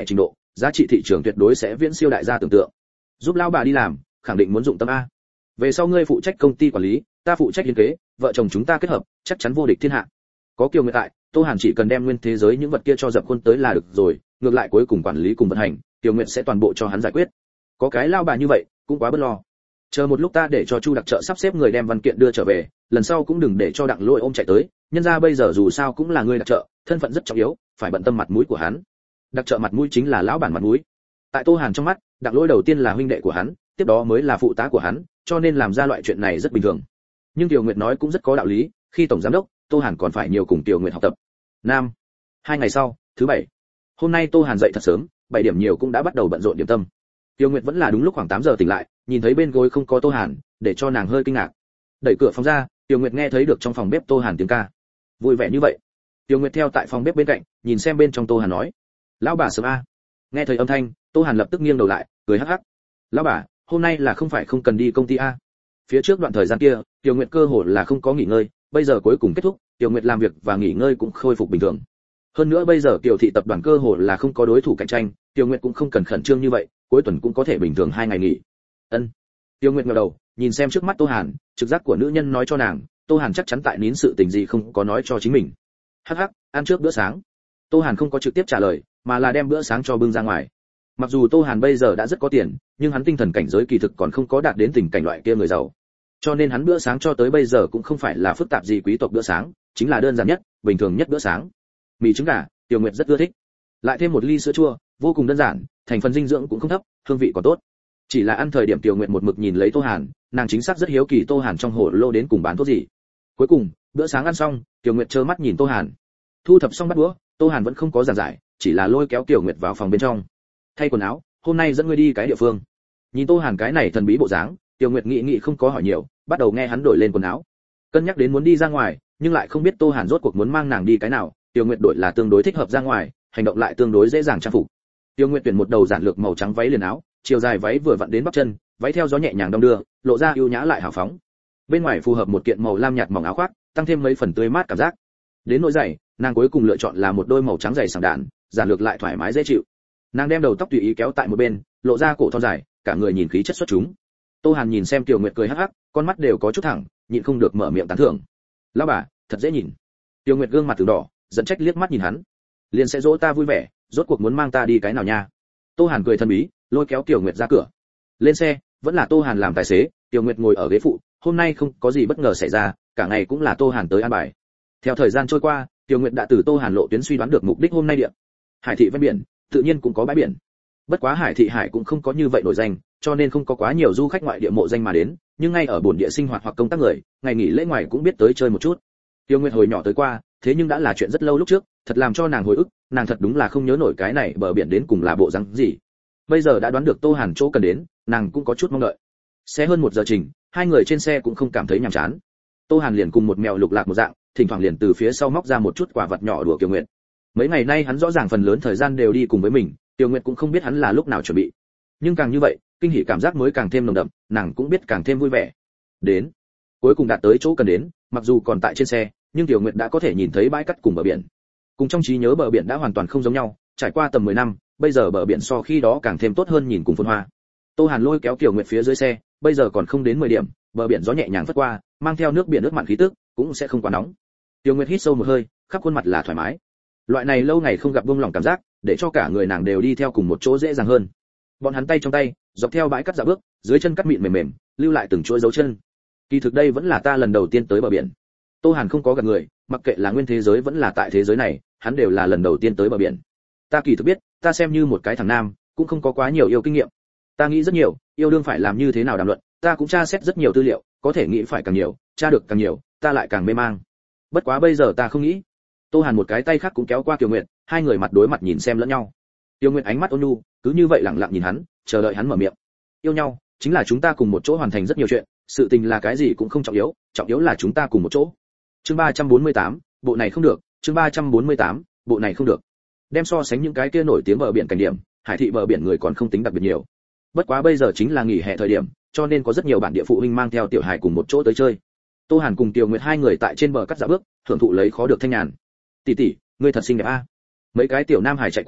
giá trị thị trường tuyệt đối sẽ viễn siêu đại gia tưởng tượng. Giúp lão bà đi làm, khẳng định muốn dụng tâm a. Về sau ngươi phụ trách công ty quản lý, ta phụ trách liên kế, vợ chồng chúng ta kết hợp, chắc chắn vô địch thiên hạ. Có Kiều Nguyệt tại, Tô Hàn chỉ cần đem nguyên thế giới những vật kia cho dập khuôn tới là được rồi, ngược lại cuối cùng quản lý cùng vận hành, Kiều Nguyệt sẽ toàn bộ cho hắn giải quyết. Có cái lao bà như vậy, cũng quá bất lo. Chờ một lúc ta để cho Chu đặc trợ sắp xếp người đem văn kiện đưa trở về, lần sau cũng đừng để cho Đặng Lỗi ôm chạy tới, nhân ra bây giờ dù sao cũng là người đặc trợ, thân phận rất trọng yếu, phải bận tâm mặt mũi của hắn. Đặc trợ mặt mũi chính là lão bản mặt mũi. Tại Tô Hàn trong mắt, Đặng Lỗi đầu tiên là huynh đệ của hắn, tiếp đó mới là phụ tá của hắn, cho nên làm ra loại chuyện này rất bình thường. Nhưng Tiểu Nguyệt nói cũng rất có đạo lý, khi tổng giám đốc, Tô Hàn còn phải nhiều cùng Tiểu Nguyệt học tập. Nam. Hai ngày sau, thứ bảy. Hôm nay Tô Hàn dậy thật sớm, bảy điểm nhiều cũng đã bắt đầu bận rộn điểm tâm. Tiểu Nguyệt vẫn là đúng lúc khoảng tám giờ tỉnh lại, nhìn thấy bên gối không có Tô Hàn, để cho nàng hơi kinh ngạc. Đẩy cửa phòng ra, Tiểu Nguyệt nghe thấy được trong phòng bếp Tô Hàn tiếng ca. Vui vẻ như vậy. Tiểu Nguyệt theo tại phòng bếp bên cạnh, nhìn xem bên trong Tô Hàn nói: "Lão bà sớm a." Nghe thấy âm thanh, Tô Hàn lập tức nghiêng đầu lại, cười hắc hắc. "Lão bà, hôm nay là không phải không cần đi công ty a?" Phía trước đoạn thời gian kia, Tiểu Nguyệt cơ hồ là không có nghỉ ngơi, bây giờ cuối cùng kết thúc, Tiểu Nguyệt làm việc và nghỉ ngơi cũng khôi phục bình thường. Hơn nữa bây giờ Tiểu thị tập đoàn cơ hồ là không có đối thủ cạnh tranh, Tiểu Nguyệt cũng không cần khẩn trương như vậy, cuối tuần cũng có thể bình thường hai ngày nghỉ. Ân. Tiểu Nguyệt ngẩng đầu, nhìn xem trước mắt Tô Hàn, trực giác của nữ nhân nói cho nàng, Tô Hàn chắc chắn tại nín sự tình gì không có nói cho chính mình. Hắc hắc, ăn trước bữa sáng. Tô Hàn không có trực tiếp trả lời, mà là đem bữa sáng cho bưng ra ngoài. Mặc dù Tô Hàn bây giờ đã rất có tiền, nhưng hắn tinh thần cảnh giới kỳ thực còn không có đạt đến tình cảnh loại kia người giàu. Cho nên hắn bữa sáng cho tới bây giờ cũng không phải là phức tạp gì quý tộc bữa sáng, chính là đơn giản nhất, bình thường nhất bữa sáng. Mì trứng gà, Tiểu Nguyệt rất ưa thích. Lại thêm một ly sữa chua, vô cùng đơn giản, thành phần dinh dưỡng cũng không thấp, hương vị còn tốt. Chỉ là ăn thời điểm Tiểu Nguyệt một mực nhìn lấy Tô Hàn, nàng chính xác rất hiếu kỳ Tô Hàn trong hồ lô đến cùng bán thuốc gì. Cuối cùng, bữa sáng ăn xong, Tiểu Nguyệt trơ mắt nhìn Tô Hàn. Thu thập xong bát đũa, Tô Hàn vẫn không có giảng giải, chỉ là lôi kéo Tiểu Nguyệt vào phòng bên trong. Thay quần áo, hôm nay dẫn ngươi đi cái địa phương. Nhìn Tô Hàn cái này thần bí bộ dáng, Tiểu Nguyệt nghĩ nghĩ không có hỏi nhiều, bắt đầu nghe hắn đổi lên quần áo. Cân nhắc đến muốn đi ra ngoài, nhưng lại không biết Tô Hàn rốt cuộc muốn mang nàng đi cái nào, Tiểu Nguyệt đổi là tương đối thích hợp ra ngoài, hành động lại tương đối dễ dàng trang phục. Tiểu Nguyệt tuyển một đầu giản lược màu trắng váy liền áo, chiều dài váy vừa vặn đến bắp chân, váy theo gió nhẹ nhàng đong đưa, lộ ra ưu nhã lại hào phóng. Bên ngoài phù hợp một kiện màu lam nhạt mỏng áo khoác, tăng thêm mấy phần tươi mát cảm giác. Đến nỗi giày, nàng cuối cùng lựa chọn là một đôi màu trắng giày sảng đạn, giản lược lại thoải mái dễ chịu. Nàng đem đầu tóc tùy ý kéo tại một bên, lộ ra cổ thon dài, cả người nhìn khí chất xuất chúng. Tô Hàn nhìn xem Tiểu Nguyệt cười hắc hắc, con mắt đều có chút thẳng, nhịn không được mở miệng tán thưởng. "Lão bà, thật dễ nhìn." Tiểu Nguyệt gương mặt từng đỏ, giận trách liếc mắt nhìn hắn. "Liền sẽ dỗ ta vui vẻ, rốt cuộc muốn mang ta đi cái nào nha?" Tô Hàn cười thân bí, lôi kéo Tiểu Nguyệt ra cửa. Lên xe, vẫn là Tô Hàn làm tài xế, Tiểu Nguyệt ngồi ở ghế phụ, hôm nay không có gì bất ngờ xảy ra, cả ngày cũng là Tô Hàn tới an bài. Theo thời gian trôi qua, Tiểu Nguyệt đã từ Tô Hàn lộ tuyến suy đoán được mục đích hôm nay địa. Hải thị ven biển, tự nhiên cũng có bãi biển. Bất quá Hải thị hải cũng không có như vậy nổi danh, cho nên không có quá nhiều du khách ngoại địa mộ danh mà đến, nhưng ngay ở bản địa sinh hoạt hoặc công tác người, ngày nghỉ lễ ngoài cũng biết tới chơi một chút. Tiêu Nguyệt hồi nhỏ tới qua, thế nhưng đã là chuyện rất lâu lúc trước, thật làm cho nàng hồi ức, nàng thật đúng là không nhớ nổi cái này bờ biển đến cùng là bộ rắn gì. Bây giờ đã đoán được Tô Hàn chỗ cần đến, nàng cũng có chút mong đợi. Xe hơn một giờ trình, hai người trên xe cũng không cảm thấy nhàm chán. Tô Hàn liền cùng một mèo lục lạc một dạng, thỉnh thoảng liền từ phía sau móc ra một chút quả vật nhỏ đùa Kiều Nguyệt. Mấy ngày nay hắn rõ ràng phần lớn thời gian đều đi cùng với mình, Tiêu Nguyệt cũng không biết hắn là lúc nào chuẩn bị. Nhưng càng như vậy, kinh hỉ cảm giác mới càng thêm nồng đậm, nàng cũng biết càng thêm vui vẻ. Đến, cuối cùng đạt tới chỗ cần đến, mặc dù còn tại trên xe, nhưng Tiêu Nguyệt đã có thể nhìn thấy bãi cát cùng bờ biển. Cùng trong trí nhớ bờ biển đã hoàn toàn không giống nhau, trải qua tầm mười năm, bây giờ bờ biển so khi đó càng thêm tốt hơn nhìn cùng phồn hoa. Tô Hàn lôi kéo Tiêu Nguyệt phía dưới xe, bây giờ còn không đến mười điểm, bờ biển gió nhẹ nhàng phất qua, mang theo nước biển nước mặn khí tức, cũng sẽ không quá nóng. Tiêu Nguyệt hít sâu một hơi, khắp khuôn mặt là thoải mái. Loại này lâu ngày không gặp buông lỏng cảm giác, để cho cả người nàng đều đi theo cùng một chỗ dễ dàng hơn. Bọn hắn tay trong tay, dọc theo bãi cát dạo bước, dưới chân cát mịn mềm mềm, lưu lại từng chuỗi dấu chân. Kỳ thực đây vẫn là ta lần đầu tiên tới bờ biển. Tô Hàn không có gặp người, mặc kệ là nguyên thế giới vẫn là tại thế giới này, hắn đều là lần đầu tiên tới bờ biển. Ta kỳ thực biết, ta xem như một cái thằng nam, cũng không có quá nhiều yêu kinh nghiệm. Ta nghĩ rất nhiều, yêu đương phải làm như thế nào đàm luận, ta cũng tra xét rất nhiều tư liệu, có thể nghĩ phải càng nhiều, tra được càng nhiều, ta lại càng mê mang. Bất quá bây giờ ta không nghĩ. Tô Hàn một cái tay khác cũng kéo qua Kiều Nguyệt, hai người mặt đối mặt nhìn xem lẫn nhau. Tiêu Nguyệt ánh mắt ôn nhu, cứ như vậy lặng lặng nhìn hắn, chờ đợi hắn mở miệng. Yêu nhau, chính là chúng ta cùng một chỗ hoàn thành rất nhiều chuyện, sự tình là cái gì cũng không trọng yếu, trọng yếu là chúng ta cùng một chỗ. Chương ba trăm bốn mươi tám, bộ này không được, chương ba trăm bốn mươi tám, bộ này không được. Đem so sánh những cái kia nổi tiếng bờ biển cảnh điểm, Hải thị bờ biển người còn không tính đặc biệt nhiều. Bất quá bây giờ chính là nghỉ hè thời điểm, cho nên có rất nhiều bạn địa phụ huynh mang theo tiểu hải cùng một chỗ tới chơi. Tô Hàn cùng Tiêu Nguyệt hai người tại trên bờ cắt dạo bước, thưởng thụ lấy khó được thanh nhàn. Tỷ tỷ, ngươi thật xinh đẹp a. Mấy cái tiểu nam hải chạy qua,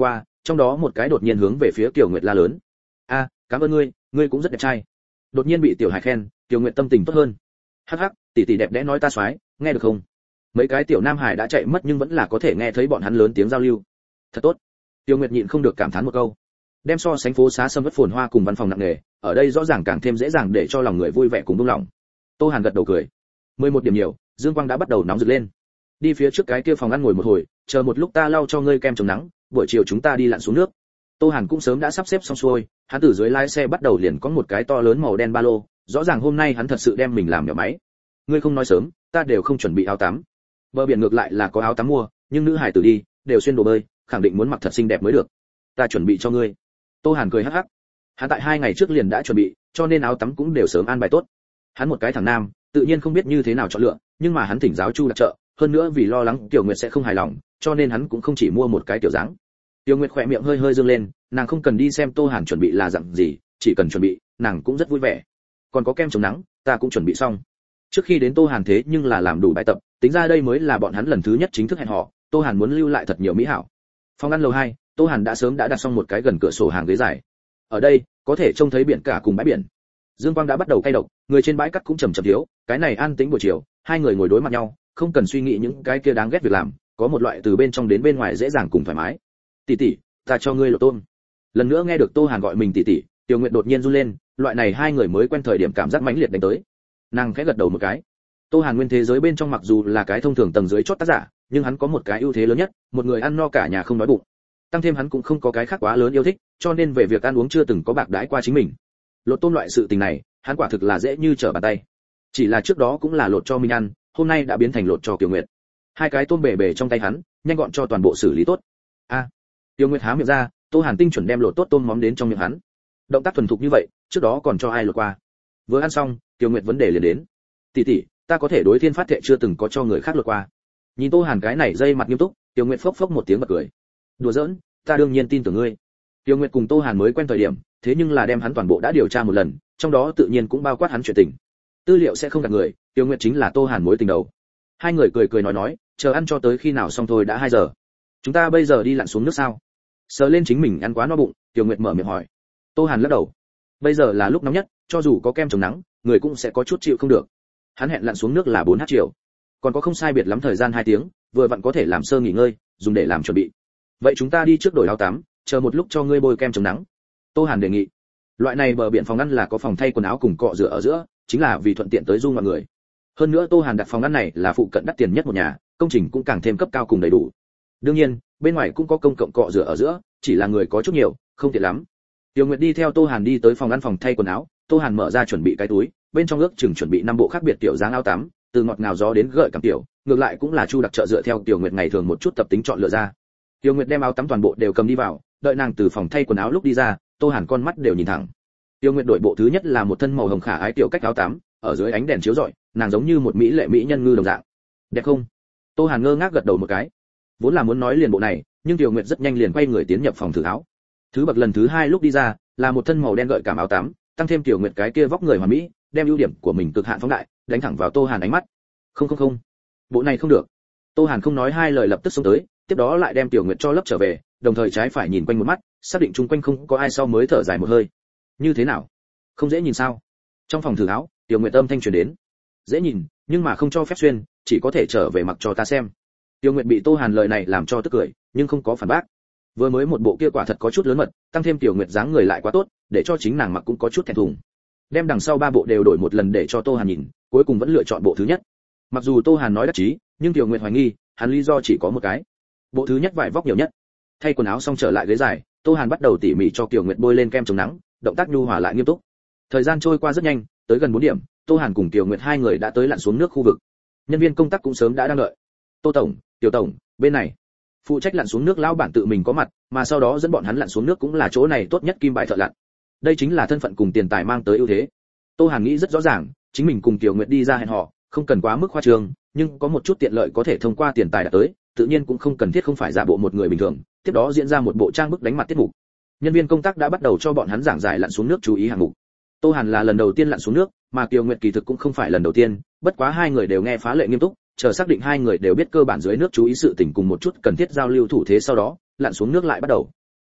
trong đó một cái đột nhiên hướng về phía Kiều Nguyệt la lớn. A, cảm ơn ngươi, ngươi cũng rất đẹp trai. Đột nhiên bị Tiểu Hải khen, Kiều Nguyệt tâm tình tốt hơn. Hắc hắc, tỷ tỷ đẹp đẽ nói ta soái, nghe được không? Mấy cái tiểu nam hải đã chạy mất nhưng vẫn là có thể nghe thấy bọn hắn lớn tiếng giao lưu. Thật tốt. Tiêu Nguyệt nhịn không được cảm thán một câu. Đem so sánh phố xá sâm vất phồn hoa cùng văn phòng nặng nề, ở đây rõ ràng càng thêm dễ dàng để cho lòng người vui vẻ cùng buông lòng. Tô Hàn gật đầu cười. mười một điểm nhiều, dương quang đã bắt đầu nóng rực lên. Đi phía trước cái kia phòng ăn ngồi một hồi, chờ một lúc ta lau cho ngươi kem chống nắng, buổi chiều chúng ta đi lặn xuống nước. Tô Hàn cũng sớm đã sắp xếp xong xuôi, hắn từ dưới lái xe bắt đầu liền có một cái to lớn màu đen ba lô, rõ ràng hôm nay hắn thật sự đem mình làm nhỏ máy. Ngươi không nói sớm, ta đều không chuẩn bị áo tắm. Bờ biển ngược lại là có áo tắm mua, nhưng nữ hải tử đi, đều xuyên đồ bơi, khẳng định muốn mặc thật xinh đẹp mới được. Ta chuẩn bị cho ngươi. Tô Hàn cười hắc hắc. Hắn tại hai ngày trước liền đã chuẩn bị, cho nên áo tắm cũng đều sớm an bài tốt. Hắn một cái thằng nam, tự nhiên không biết như thế nào chọn lựa, nhưng mà hắn thỉnh giáo Chu đặc trợ, hơn nữa vì lo lắng Tiểu Nguyệt sẽ không hài lòng, cho nên hắn cũng không chỉ mua một cái tiểu dáng. Tiểu Nguyệt khỏe miệng hơi hơi dương lên, nàng không cần đi xem Tô Hàn chuẩn bị là dạng gì, chỉ cần chuẩn bị, nàng cũng rất vui vẻ. Còn có kem chống nắng, ta cũng chuẩn bị xong. Trước khi đến Tô Hàn thế nhưng là làm đủ bài tập, tính ra đây mới là bọn hắn lần thứ nhất chính thức hẹn hò, Tô Hàn muốn lưu lại thật nhiều mỹ hảo. Phòng ăn lầu hai, Tô Hàn đã sớm đã đặt xong một cái gần cửa sổ hàng ghế dài. Ở đây, có thể trông thấy biển cả cùng bãi biển. Dương quang đã bắt đầu cay độc, người trên bãi cát cũng chậm chậm thiếu, cái này an tĩnh buổi chiều, hai người ngồi đối mặt nhau, không cần suy nghĩ những cái kia đáng ghét việc làm, có một loại từ bên trong đến bên ngoài dễ dàng cùng thoải mái. Tỷ tỷ, ta cho ngươi lột tôm. Lần nữa nghe được Tô Hàn gọi mình tỷ tỷ, Tiểu Nguyệt đột nhiên run lên, loại này hai người mới quen thời điểm cảm giác mãnh liệt đánh tới. Nàng khẽ gật đầu một cái. Tô Hàn nguyên thế giới bên trong mặc dù là cái thông thường tầng dưới chót tác giả, nhưng hắn có một cái ưu thế lớn nhất, một người ăn no cả nhà không đói bụng. Tăng thêm hắn cũng không có cái khác quá lớn yêu thích, cho nên về việc ăn uống chưa từng có bạc đãi qua chính mình. Lột tôm loại sự tình này, hắn quả thực là dễ như trở bàn tay. Chỉ là trước đó cũng là lột cho mình ăn, hôm nay đã biến thành lột cho Kiều Nguyệt. Hai cái tôm bể bể trong tay hắn, nhanh gọn cho toàn bộ xử lý tốt. A, à, Kiều Nguyệt há miệng ra, Tô Hàn tinh chuẩn đem lột tốt tôm móm đến trong miệng hắn. Động tác thuần thục như vậy, trước đó còn cho ai lột qua. Vừa ăn xong, Kiều Nguyệt vấn đề liền đến. Tỷ tỷ, ta có thể đối thiên phát thệ chưa từng có cho người khác lột qua. Nhìn Tô Hàn cái này dây mặt nghiêm túc, Kiều Nguyệt phốc phốc một tiếng bật cười. Đùa giỡn, ta đương nhiên tin tưởng ngươi. Kiều Nguyệt cùng Tô Hàn mới quen thời điểm, thế nhưng là đem hắn toàn bộ đã điều tra một lần, trong đó tự nhiên cũng bao quát hắn chuyện tình. Tư liệu sẽ không gạt người, Kiều Nguyệt chính là Tô Hàn mối tình đầu. Hai người cười cười nói nói, chờ ăn cho tới khi nào xong thôi đã hai giờ. Chúng ta bây giờ đi lặn xuống nước sao? Sờ lên chính mình ăn quá no bụng, Kiều Nguyệt mở miệng hỏi. Tô Hàn lắc đầu. Bây giờ là lúc nóng nhất, cho dù có kem chống nắng, người cũng sẽ có chút chịu không được. Hắn hẹn lặn xuống nước là bốn h chiều. Còn có không sai biệt lắm thời gian hai tiếng, vừa vặn có thể làm sơ nghỉ ngơi, dùng để làm chuẩn bị. Vậy chúng ta đi trước đổi áo tắm, chờ một lúc cho ngươi bôi kem chống nắng. Tô Hàn đề nghị. Loại này bờ biển phòng ăn là có phòng thay quần áo cùng cọ rửa ở giữa, chính là vì thuận tiện tới du mọi người. Hơn nữa Tô Hàn đặt phòng ăn này là phụ cận đắt tiền nhất một nhà, công trình cũng càng thêm cấp cao cùng đầy đủ. Đương nhiên, bên ngoài cũng có công cộng cọ rửa ở giữa, chỉ là người có chút nhiều, không tiện lắm. Tiêu Nguyệt đi theo Tô Hàn đi tới phòng ăn phòng thay quần áo, Tô Hàn mở ra chuẩn bị cái túi, bên trong ước chừng chuẩn bị năm bộ khác biệt tiểu dáng áo tắm, từ ngọt ngào gió đến gợi cảm tiểu, ngược lại cũng là Chu đặc trợ dựa theo Tiểu Nguyệt ngày thường một chút tập tính chọn lựa ra. Tiêu Nguyệt đem áo tắm toàn bộ đều cầm đi vào, đợi nàng từ phòng thay quần áo lúc đi ra, Tô Hàn con mắt đều nhìn thẳng. Tiêu Nguyệt đội bộ thứ nhất là một thân màu hồng khả ái tiểu cách áo tắm, ở dưới ánh đèn chiếu rọi, nàng giống như một mỹ lệ mỹ nhân ngư đồng dạng. Đẹp không? Tô Hàn ngơ ngác gật đầu một cái. Vốn là muốn nói liền bộ này, nhưng Tiểu Nguyệt rất nhanh liền quay người tiến nhập phòng thử áo. Thứ bậc lần thứ hai lúc đi ra, là một thân màu đen gợi cảm áo tắm, tăng thêm Tiểu Nguyệt cái kia vóc người hoàn mỹ, đem ưu điểm của mình cực hạn phóng đại, đánh thẳng vào Tô Hàn ánh mắt. Không không không, bộ này không được. Tô Hàn không nói hai lời lập tức xông tới, tiếp đó lại đem Tiểu Nguyệt cho lấp trở về, đồng thời trái phải nhìn quanh một mắt, xác định chung quanh không có ai sau mới thở dài một hơi. Như thế nào? Không dễ nhìn sao? Trong phòng thử áo, Tiểu Nguyệt âm thanh truyền đến. Dễ nhìn, nhưng mà không cho phép xuyên, chỉ có thể trở về mặc cho ta xem. Tiểu Nguyệt bị Tô Hàn lời này làm cho tức cười, nhưng không có phản bác. Vừa mới một bộ kia quả thật có chút lớn mật, tăng thêm Tiểu Nguyệt dáng người lại quá tốt, để cho chính nàng mặc cũng có chút thẹn thùng. Đem đằng sau ba bộ đều đổi một lần để cho Tô Hàn nhìn, cuối cùng vẫn lựa chọn bộ thứ nhất. Mặc dù Tô Hàn nói đắc chí, nhưng Tiểu Nguyệt hoài nghi, hắn lý do chỉ có một cái. Bộ thứ nhất vải vóc nhiều nhất. Thay quần áo xong trở lại ghế dài, Tô Hàn bắt đầu tỉ mỉ cho Tiểu Nguyệt bôi lên kem chống nắng, động tác nhu hòa lại nghiêm túc. Thời gian trôi qua rất nhanh, tới gần bốn điểm, Tô Hàn cùng Tiểu Nguyệt hai người đã tới lặn xuống nước khu vực. Nhân viên công tác cũng sớm đã đang đợi. Tô tổng, Tiểu tổng, bên này. Phụ trách lặn xuống nước lão bản tự mình có mặt, mà sau đó dẫn bọn hắn lặn xuống nước cũng là chỗ này tốt nhất kim bài thợ lặn. Đây chính là thân phận cùng tiền tài mang tới ưu thế. Tô Hàn nghĩ rất rõ ràng, chính mình cùng Tiểu Nguyệt đi ra hẹn hò, không cần quá mức khoa trương, nhưng có một chút tiện lợi có thể thông qua tiền tài đạt tới, tự nhiên cũng không cần thiết không phải giả bộ một người bình thường, tiếp đó diễn ra một bộ trang bức đánh mặt tiết mục. Nhân viên công tác đã bắt đầu cho bọn hắn giảng giải lặn xuống nước chú ý hạng mục. Tô Hàn là lần đầu tiên lặn xuống nước, mà Kiều Nguyệt kỳ thực cũng không phải lần đầu tiên, bất quá hai người đều nghe phá lệ nghiêm túc, chờ xác định hai người đều biết cơ bản dưới nước chú ý sự tình cùng một chút cần thiết giao lưu thủ thế sau đó, lặn xuống nước lại bắt đầu.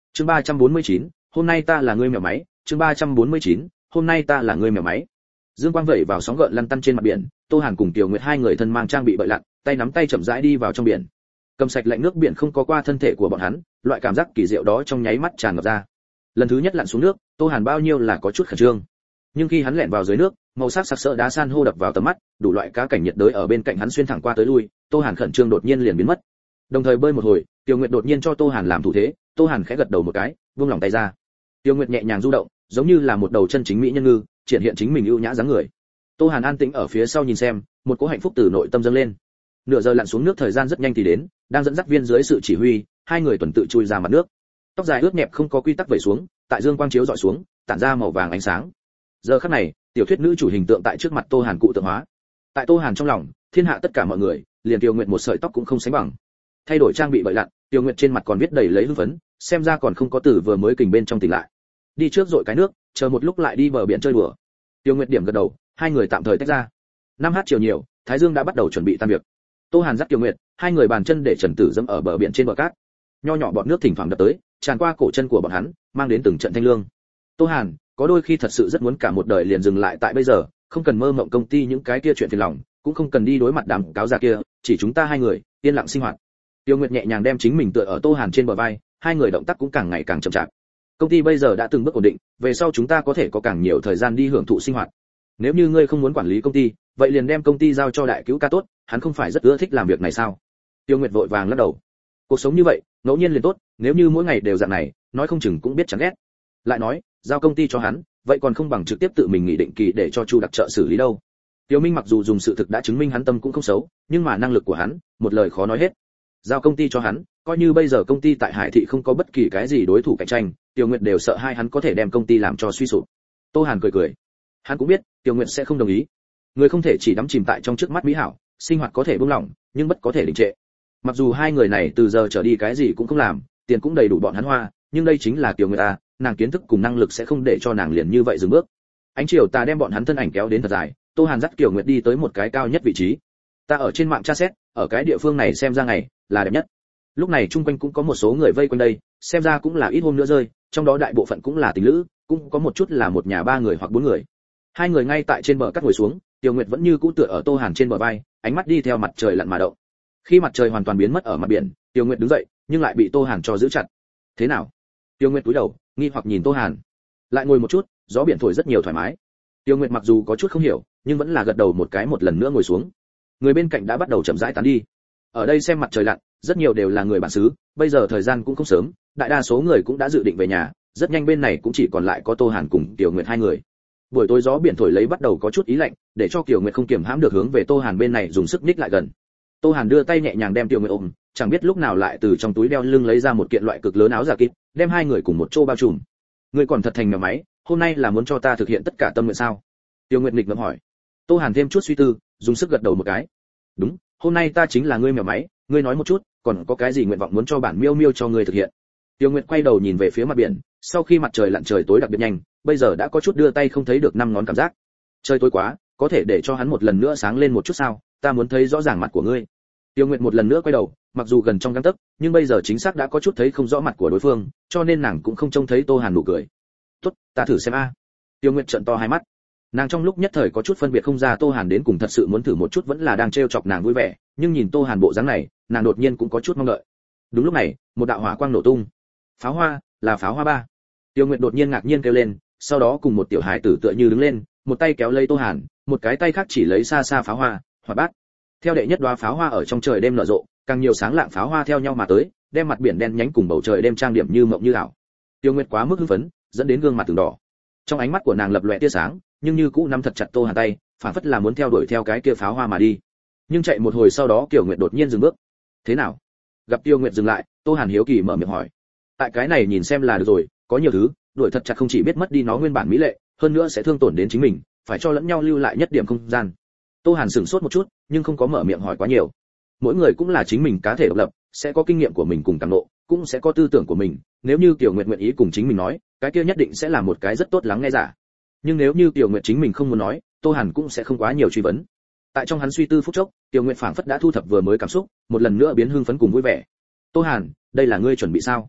Chương ba trăm bốn mươi chín, hôm nay ta là người mèo máy. Chương ba trăm bốn mươi chín, hôm nay ta là người mèo máy. Dương quang vẩy vào sóng gợn lăn tăn trên mặt biển, Tô Hàn cùng Tiểu Nguyệt hai người thân mang trang bị bơi lặn, tay nắm tay chậm rãi đi vào trong biển. Cầm sạch lạnh nước biển không có qua thân thể của bọn hắn, loại cảm giác kỳ diệu đó trong nháy mắt tràn ngập ra. Lần thứ nhất lặn xuống nước, Tô Hàn bao nhiêu là có chút khẩn trương. Nhưng khi hắn lẻn vào dưới nước, màu sắc sặc sỡ đá san hô đập vào tầm mắt, đủ loại cá cảnh nhiệt đới ở bên cạnh hắn xuyên thẳng qua tới lui, Tô Hàn khẩn trương đột nhiên liền biến mất. Đồng thời bơi một hồi, Tiểu Nguyệt đột nhiên cho Tô Hàn làm thủ thế, Tô Hàn khẽ gật đầu một cái, buông lỏng tay ra. Tiểu Nguyệt nhẹ nhàng du động, giống như là một đầu chân chính mỹ nhân ngư, triển hiện chính mình ưu nhã dáng người. Tô Hàn an tĩnh ở phía sau nhìn xem, một cỗ hạnh phúc từ nội tâm dâng lên. Nửa giờ lặn xuống nước thời gian rất nhanh thì đến, đang dẫn dắt viên dưới sự chỉ huy, hai người tuần tự chui ra mặt nước. Tóc dài ướt nhẹp không có quy tắc vẩy xuống, tại dương quang chiếu dọi xuống, tản ra màu vàng ánh sáng. Giờ khắc này, tiểu thuyết nữ chủ hình tượng tại trước mặt Tô Hàn cụ tượng hóa. Tại Tô Hàn trong lòng, thiên hạ tất cả mọi người, liền Tiêu Nguyệt một sợi tóc cũng không sánh bằng. Thay đổi trang bị bậy lặn, Tiêu Nguyệt trên mặt còn viết đầy lấy hưng phấn, xem ra còn không có từ vừa mới kình bên trong tỉnh lại. Đi trước dội cái nước, chờ một lúc lại đi bờ biển chơi đùa. Tiêu Nguyệt điểm gật đầu, hai người tạm thời tách ra. năm h chiều nhiều, Thái Dương đã bắt đầu chuẩn bị tan việc. Tô Hàn dắt Tiêu Nguyệt, hai người bàn chân để Trần Tử dẫm ở bờ biển trên bờ cát. Nho nhỏ bọt nước thỉnh thoảng đập tới, tràn qua cổ chân của bọn hắn, mang đến từng trận thanh lương. Tô Hàn, có đôi khi thật sự rất muốn cả một đời liền dừng lại tại bây giờ, không cần mơ mộng công ty những cái kia chuyện phiền lòng, cũng không cần đi đối mặt đám cáo già kia, chỉ chúng ta hai người, yên lặng sinh hoạt. Tiêu Nguyệt nhẹ nhàng đem chính mình tựa ở Tô Hàn trên bờ vai, hai người động tác cũng càng ngày càng chậm chạp. Công ty bây giờ đã từng bước ổn định, về sau chúng ta có thể có càng nhiều thời gian đi hưởng thụ sinh hoạt. Nếu như ngươi không muốn quản lý công ty, vậy liền đem công ty giao cho đại cứu ca tốt, hắn không phải rất ưa thích làm việc này sao? Tiêu Nguyệt vội vàng lắc đầu. Cuộc sống như vậy, ngẫu nhiên liền tốt, nếu như mỗi ngày đều dạng này, nói không chừng cũng biết chán ghét. Lại nói, giao công ty cho hắn, vậy còn không bằng trực tiếp tự mình nghị định kỳ để cho Chu đặc trợ xử lý đâu. Tiêu Minh mặc dù dùng sự thực đã chứng minh hắn tâm cũng không xấu, nhưng mà năng lực của hắn, một lời khó nói hết. Giao công ty cho hắn, coi như bây giờ công ty tại Hải thị không có bất kỳ cái gì đối thủ cạnh tranh, Tiêu Nguyệt đều sợ hai hắn có thể đem công ty làm cho suy sụp. Tô Hàn cười cười, hắn cũng biết Tiêu Nguyệt sẽ không đồng ý. Người không thể chỉ đắm chìm tại trong trước mắt mỹ hảo, sinh hoạt có thể buông lỏng, nhưng bất có thể đình trệ. Mặc dù hai người này từ giờ trở đi cái gì cũng không làm, tiền cũng đầy đủ bọn hắn hoa, nhưng đây chính là Tiêu Nguyệt à, nàng kiến thức cùng năng lực sẽ không để cho nàng liền như vậy dừng bước. Ánh chiều tà đem bọn hắn thân ảnh kéo đến thật dài, Tô Hàn dắt Kiều Nguyệt đi tới một cái cao nhất vị trí. Ta ở trên mạng tra xét, ở cái địa phương này xem ra ngày là đẹp nhất. Lúc này chung quanh cũng có một số người vây quanh đây, xem ra cũng là ít hôm nữa rơi, trong đó đại bộ phận cũng là tình lữ, cũng có một chút là một nhà ba người hoặc bốn người. Hai người ngay tại trên bờ cát ngồi xuống, Tiêu Nguyệt vẫn như cũ tựa ở Tô Hàn trên bờ vai, ánh mắt đi theo mặt trời lặn mà động. Khi mặt trời hoàn toàn biến mất ở mặt biển, Tiêu Nguyệt đứng dậy, nhưng lại bị Tô Hàn cho giữ chặt. Thế nào? Tiêu Nguyệt cúi đầu, nghi hoặc nhìn Tô Hàn. Lại ngồi một chút, gió biển thổi rất nhiều thoải mái. Tiêu Nguyệt mặc dù có chút không hiểu, nhưng vẫn là gật đầu một cái một lần nữa ngồi xuống. Người bên cạnh đã bắt đầu chậm rãi tán đi. Ở đây xem mặt trời lặn, rất nhiều đều là người bản xứ, bây giờ thời gian cũng không sớm, đại đa số người cũng đã dự định về nhà, rất nhanh bên này cũng chỉ còn lại có Tô Hàn cùng Tiêu Nguyệt hai người. Buổi tối gió biển thổi lấy bắt đầu có chút ý lạnh, để cho Tiêu Nguyệt không kiềm hãm được hướng về Tô Hàn bên này dùng sức nhích lại gần. Tô Hàn đưa tay nhẹ nhàng đem Tiêu Nguyệt ôm, chẳng biết lúc nào lại từ trong túi đeo lưng lấy ra một kiện loại cực lớn áo giả kín, đem hai người cùng một chỗ bao trùm. Ngươi còn thật thành mèo máy, hôm nay là muốn cho ta thực hiện tất cả tâm nguyện sao? Tiêu Nguyệt nghịch ngợm hỏi. Tô Hàn thêm chút suy tư, dùng sức gật đầu một cái. Đúng, hôm nay ta chính là ngươi mèo máy, ngươi nói một chút, còn có cái gì nguyện vọng muốn cho bản miêu miêu cho ngươi thực hiện? Tiêu Nguyệt quay đầu nhìn về phía mặt biển, sau khi mặt trời lặn trời tối đặc biệt nhanh, bây giờ đã có chút đưa tay không thấy được năm ngón cảm giác. Trời tối quá, có thể để cho hắn một lần nữa sáng lên một chút sao? Ta muốn thấy rõ ràng mặt của ngươi. Tiêu Nguyệt một lần nữa quay đầu, mặc dù gần trong gang tấc, nhưng bây giờ chính xác đã có chút thấy không rõ mặt của đối phương, cho nên nàng cũng không trông thấy Tô Hàn nụ cười. "Tốt, ta thử xem a." À. Tiêu Nguyệt trợn to hai mắt. Nàng trong lúc nhất thời có chút phân biệt không ra Tô Hàn đến cùng thật sự muốn thử một chút vẫn là đang trêu chọc nàng vui vẻ, nhưng nhìn Tô Hàn bộ dáng này, nàng đột nhiên cũng có chút mong đợi. Đúng lúc này, một đạo hỏa quang nổ tung. "Pháo hoa, là pháo hoa ba." Tiêu Nguyệt đột nhiên ngạc nhiên kêu lên, sau đó cùng một tiểu hài tử tựa như đứng lên, một tay kéo lấy Tô Hàn, một cái tay khác chỉ lấy xa xa pháo hoa, hỏa bát. Theo đệ nhất đóa pháo hoa ở trong trời đêm nở rộ, càng nhiều sáng lạng pháo hoa theo nhau mà tới, đem mặt biển đen nhánh cùng bầu trời đêm trang điểm như mộng như ảo. Tiêu Nguyệt quá mức hưng phấn, dẫn đến gương mặt từng đỏ. Trong ánh mắt của nàng lập lòe tia sáng, nhưng như cũ nắm thật chặt Tô Hàn tay, phản phất là muốn theo đuổi theo cái kia pháo hoa mà đi. Nhưng chạy một hồi sau đó Kiều Nguyệt đột nhiên dừng bước. "Thế nào?" Gặp Tiêu Nguyệt dừng lại, Tô Hàn hiếu kỳ mở miệng hỏi. "Tại cái này nhìn xem là được rồi, có nhiều thứ, đuổi thật chặt không chỉ biết mất đi nó nguyên bản mỹ lệ, hơn nữa sẽ thương tổn đến chính mình, phải cho lẫn nhau lưu lại nhất điểm không gian." Tô Hàn sửng sốt một chút, nhưng không có mở miệng hỏi quá nhiều. Mỗi người cũng là chính mình cá thể độc lập, sẽ có kinh nghiệm của mình cùng cảm ngộ, cũng sẽ có tư tưởng của mình, nếu như Kiều Nguyệt nguyện ý cùng chính mình nói, cái kia nhất định sẽ là một cái rất tốt lắng nghe giả. Nhưng nếu như Kiều Nguyệt chính mình không muốn nói, Tô Hàn cũng sẽ không quá nhiều truy vấn. Tại trong hắn suy tư phút chốc, Kiều Nguyệt phảng phất đã thu thập vừa mới cảm xúc, một lần nữa biến hưng phấn cùng vui vẻ. "Tô Hàn, đây là ngươi chuẩn bị sao?"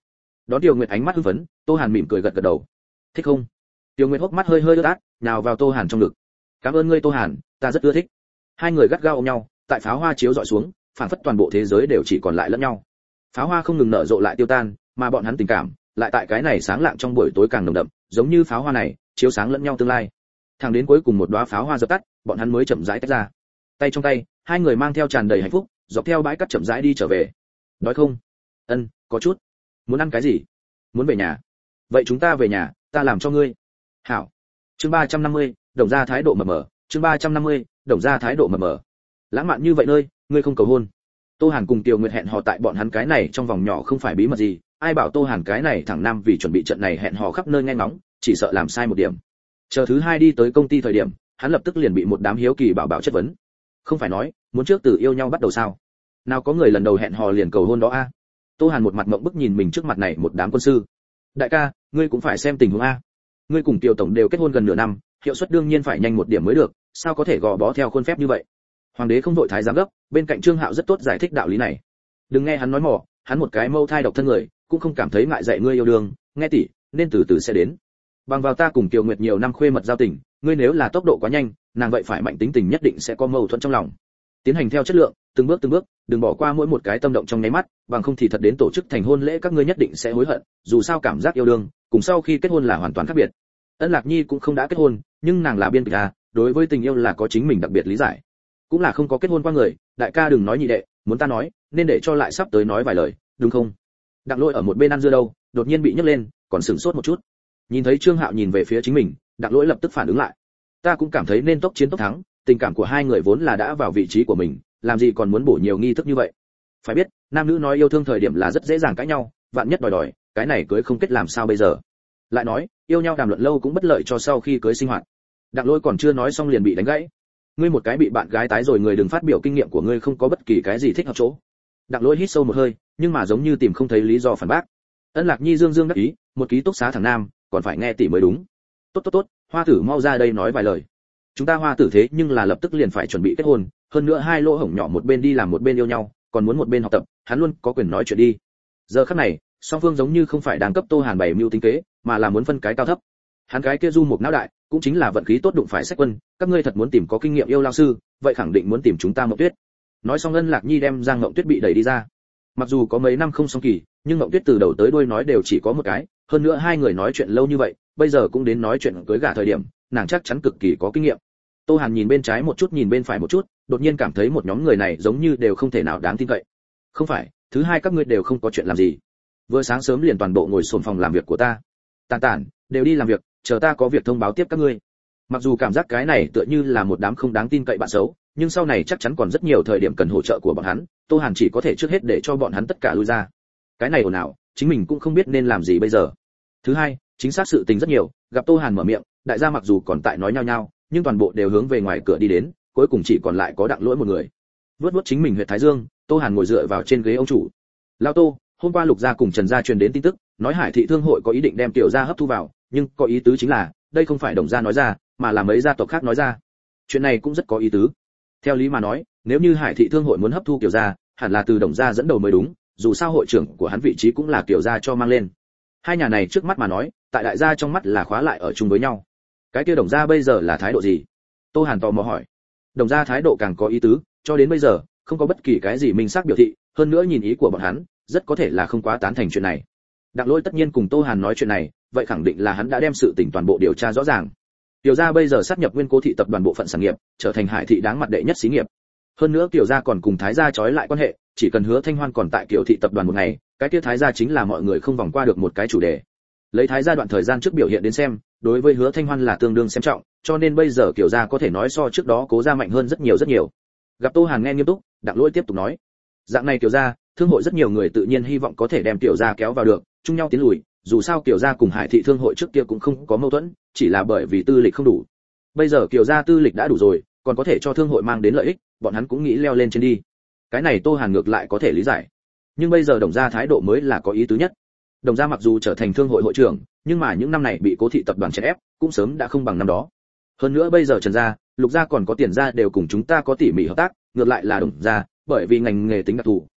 Đón Tiêu Nguyệt ánh mắt hưng phấn, Tô Hàn mỉm cười gật gật đầu. Thích không? Tiêu Nguyệt hốc mắt hơi hơi ướt át, nào vào Tô Hàn trong ngực. Cảm ơn ngươi Tô Hàn, ta rất ưa thích. Hai người gắt gao ôm nhau, tại pháo hoa chiếu rọi xuống, phảng phất toàn bộ thế giới đều chỉ còn lại lẫn nhau. Pháo hoa không ngừng nở rộ lại tiêu tan, mà bọn hắn tình cảm lại tại cái này sáng lạng trong buổi tối càng nồng đậm, giống như pháo hoa này chiếu sáng lẫn nhau tương lai. Thẳng đến cuối cùng một đóa pháo hoa dập tắt, bọn hắn mới chậm rãi tách ra. Tay trong tay, hai người mang theo tràn đầy hạnh phúc, dọc theo bãi cát chậm rãi đi trở về. Đói không? Ân, có chút. Muốn ăn cái gì? Muốn về nhà. Vậy chúng ta về nhà, ta làm cho ngươi. Hảo. Chương ba trăm năm mươi, Đồng gia thái độ mờ mờ, chương ba trăm năm mươi, Đồng gia thái độ mờ mờ. Lãng mạn như vậy nơi, ngươi không cầu hôn. Tô Hàn cùng Tiêu Nguyệt hẹn hò tại bọn hắn cái này trong vòng nhỏ không phải bí mật gì, ai bảo Tô Hàn cái này thẳng nam vì chuẩn bị trận này hẹn hò khắp nơi nghe ngóng, chỉ sợ làm sai một điểm. Chờ thứ hai đi tới công ty thời điểm, hắn lập tức liền bị một đám hiếu kỳ bảo bảo chất vấn. Không phải nói, muốn trước từ yêu nhau bắt đầu sao? Nào có người lần đầu hẹn hò liền cầu hôn đó a? Tô Hàn một mặt ngậm bức nhìn mình trước mặt này một đám quân sư. Đại ca, ngươi cũng phải xem tình huống a. Ngươi cùng Tiêu tổng đều kết hôn gần nửa năm, hiệu suất đương nhiên phải nhanh một điểm mới được, sao có thể gò bó theo khuôn phép như vậy? Hoàng đế không đội thái giám gấp, bên cạnh Trương Hạo rất tốt giải thích đạo lý này. Đừng nghe hắn nói mỏ, hắn một cái mâu thai độc thân người, cũng không cảm thấy ngại dạy ngươi yêu đương, nghe tỷ, nên từ từ sẽ đến. Bằng vào ta cùng Tiêu Nguyệt nhiều năm khuê mật giao tình, ngươi nếu là tốc độ quá nhanh, nàng vậy phải mạnh tính tình nhất định sẽ có mâu thuẫn trong lòng. Tiến hành theo chất lượng, từng bước từng bước, đừng bỏ qua mỗi một cái tâm động trong nháy mắt, bằng không thì thật đến tổ chức thành hôn lễ các ngươi nhất định sẽ hối hận, dù sao cảm giác yêu đương, cùng sau khi kết hôn là hoàn toàn khác biệt. Ân Lạc Nhi cũng không đã kết hôn, nhưng nàng là biên kịch à, đối với tình yêu là có chính mình đặc biệt lý giải. Cũng là không có kết hôn qua người, đại ca đừng nói nhị đệ, muốn ta nói, nên để cho lại sắp tới nói vài lời, đúng không? Đặng Lỗi ở một bên ăn dưa đâu, đột nhiên bị nhấc lên, còn sửng sốt một chút. Nhìn thấy Trương Hạo nhìn về phía chính mình, Đặng Lỗi lập tức phản ứng lại. Ta cũng cảm thấy nên tốc chiến tốc thắng, tình cảm của hai người vốn là đã vào vị trí của mình, làm gì còn muốn bổ nhiều nghi thức như vậy? Phải biết, nam nữ nói yêu thương thời điểm là rất dễ dàng cãi nhau, vạn nhất đòi đòi, cái này cưới không kết làm sao bây giờ? Lại nói, yêu nhau đàm luận lâu cũng bất lợi cho sau khi cưới sinh hoạt. Đặng Lỗi còn chưa nói xong liền bị đánh gãy. Ngươi một cái bị bạn gái tái rồi người đừng phát biểu kinh nghiệm của ngươi không có bất kỳ cái gì thích hợp chỗ. Đặng Lỗi hít sâu một hơi, nhưng mà giống như tìm không thấy lý do phản bác. Ân Lạc Nhi dương dương đắc ý, một ký túc xá thằng nam, còn phải nghe tỷ mới đúng. Tốt tốt tốt, Hoa tử mau ra đây nói vài lời. Chúng ta Hoa tử thế nhưng là lập tức liền phải chuẩn bị kết hôn, hơn nữa hai lỗ hổng nhỏ một bên đi làm một bên yêu nhau, còn muốn một bên học tập, hắn luôn có quyền nói chuyện đi. Giờ khắc này, song phương giống như không phải đang cấp Tô Hàn bày mưu tính kế, mà là muốn phân cái cao thấp. Hắn cái kia du một não đại, cũng chính là vận khí tốt đụng phải sách quân, các ngươi thật muốn tìm có kinh nghiệm yêu lao sư, vậy khẳng định muốn tìm chúng ta Mộng Tuyết. Nói xong Ân Lạc Nhi đem Giang Mộng Tuyết bị đẩy đi ra. Mặc dù có mấy năm không song kỳ, nhưng Mộng Tuyết từ đầu tới đuôi nói đều chỉ có một cái, hơn nữa hai người nói chuyện lâu như vậy, bây giờ cũng đến nói chuyện cưới gả thời điểm, nàng chắc chắn cực kỳ có kinh nghiệm. Tô Hàn nhìn bên trái một chút nhìn bên phải một chút, đột nhiên cảm thấy một nhóm người này giống như đều không thể nào đáng tin cậy. Không phải, thứ hai các ngươi đều không có chuyện làm gì. Vừa sáng sớm liền toàn bộ ngồi xổm phòng làm việc của ta. Tàn tản, đều đi làm việc, chờ ta có việc thông báo tiếp các ngươi. Mặc dù cảm giác cái này tựa như là một đám không đáng tin cậy bạn xấu, nhưng sau này chắc chắn còn rất nhiều thời điểm cần hỗ trợ của bọn hắn, Tô Hàn chỉ có thể trước hết để cho bọn hắn tất cả lui ra. Cái này ồn ào, chính mình cũng không biết nên làm gì bây giờ. Thứ hai, chính xác sự tình rất nhiều, gặp Tô Hàn mở miệng, đại gia mặc dù còn tại nói nhau nhau, nhưng toàn bộ đều hướng về ngoài cửa đi đến, cuối cùng chỉ còn lại có Đặng Lỗi một người. Vớt vớt chính mình huyệt thái dương, Tô Hàn ngồi dựa vào trên ghế ông chủ. Lão Tô, hôm qua Lục gia cùng Trần gia truyền đến tin tức, nói Hải thị thương hội có ý định đem tiểu gia hấp thu vào, nhưng có ý tứ chính là, đây không phải Đồng gia nói ra, mà là mấy gia tộc khác nói ra. Chuyện này cũng rất có ý tứ. Theo lý mà nói, nếu như Hải thị thương hội muốn hấp thu tiểu gia, hẳn là từ Đồng gia dẫn đầu mới đúng, dù sao hội trưởng của hắn vị trí cũng là tiểu gia cho mang lên. Hai nhà này trước mắt mà nói, tại đại gia trong mắt là khóa lại ở chung với nhau. Cái kia Đồng gia bây giờ là thái độ gì? Tô Hàn tò mò hỏi. Đồng gia thái độ càng có ý tứ, cho đến bây giờ, không có bất kỳ cái gì minh xác biểu thị, hơn nữa nhìn ý của bọn hắn, rất có thể là không quá tán thành chuyện này. Đặng Lỗi tất nhiên cùng Tô Hàn nói chuyện này, vậy khẳng định là hắn đã đem sự tình toàn bộ điều tra rõ ràng. Tiểu gia bây giờ sát nhập Nguyên Cố thị tập đoàn bộ phận sản nghiệp, trở thành Hải thị đáng mặt đệ nhất xí nghiệp. Hơn nữa Tiểu gia còn cùng Thái gia trói lại quan hệ, chỉ cần Hứa Thanh Hoan còn tại Tiểu thị tập đoàn một ngày, cái kia Thái gia chính là mọi người không vòng qua được một cái chủ đề. Lấy Thái gia đoạn thời gian trước biểu hiện đến xem, đối với Hứa Thanh Hoan là tương đương xem trọng, cho nên bây giờ Tiểu gia có thể nói so trước đó Cố gia mạnh hơn rất nhiều rất nhiều. Gặp Tô Hàn nghe nghiêm túc, Đặng Lỗi tiếp tục nói: dạng này Tiểu gia, thương hội rất nhiều người tự nhiên hy vọng có thể đem Tiểu gia kéo vào được, chung nhau tiến lùi, dù sao Kiều gia cùng Hải thị thương hội trước kia cũng không có mâu thuẫn, chỉ là bởi vì tư lịch không đủ. Bây giờ Kiều gia tư lịch đã đủ rồi, còn có thể cho thương hội mang đến lợi ích, bọn hắn cũng nghĩ leo lên trên đi. Cái này Tô Hàn ngược lại có thể lý giải. Nhưng bây giờ Đồng gia thái độ mới là có ý tứ nhất. Đồng gia mặc dù trở thành thương hội hội trưởng, nhưng mà những năm này bị Cố thị tập đoàn chèn ép, cũng sớm đã không bằng năm đó. Hơn nữa bây giờ Trần gia, Lục gia còn có Tiền gia đều cùng chúng ta có tỉ mỉ hợp tác, ngược lại là Đồng gia, bởi vì ngành nghề tính đặc thù,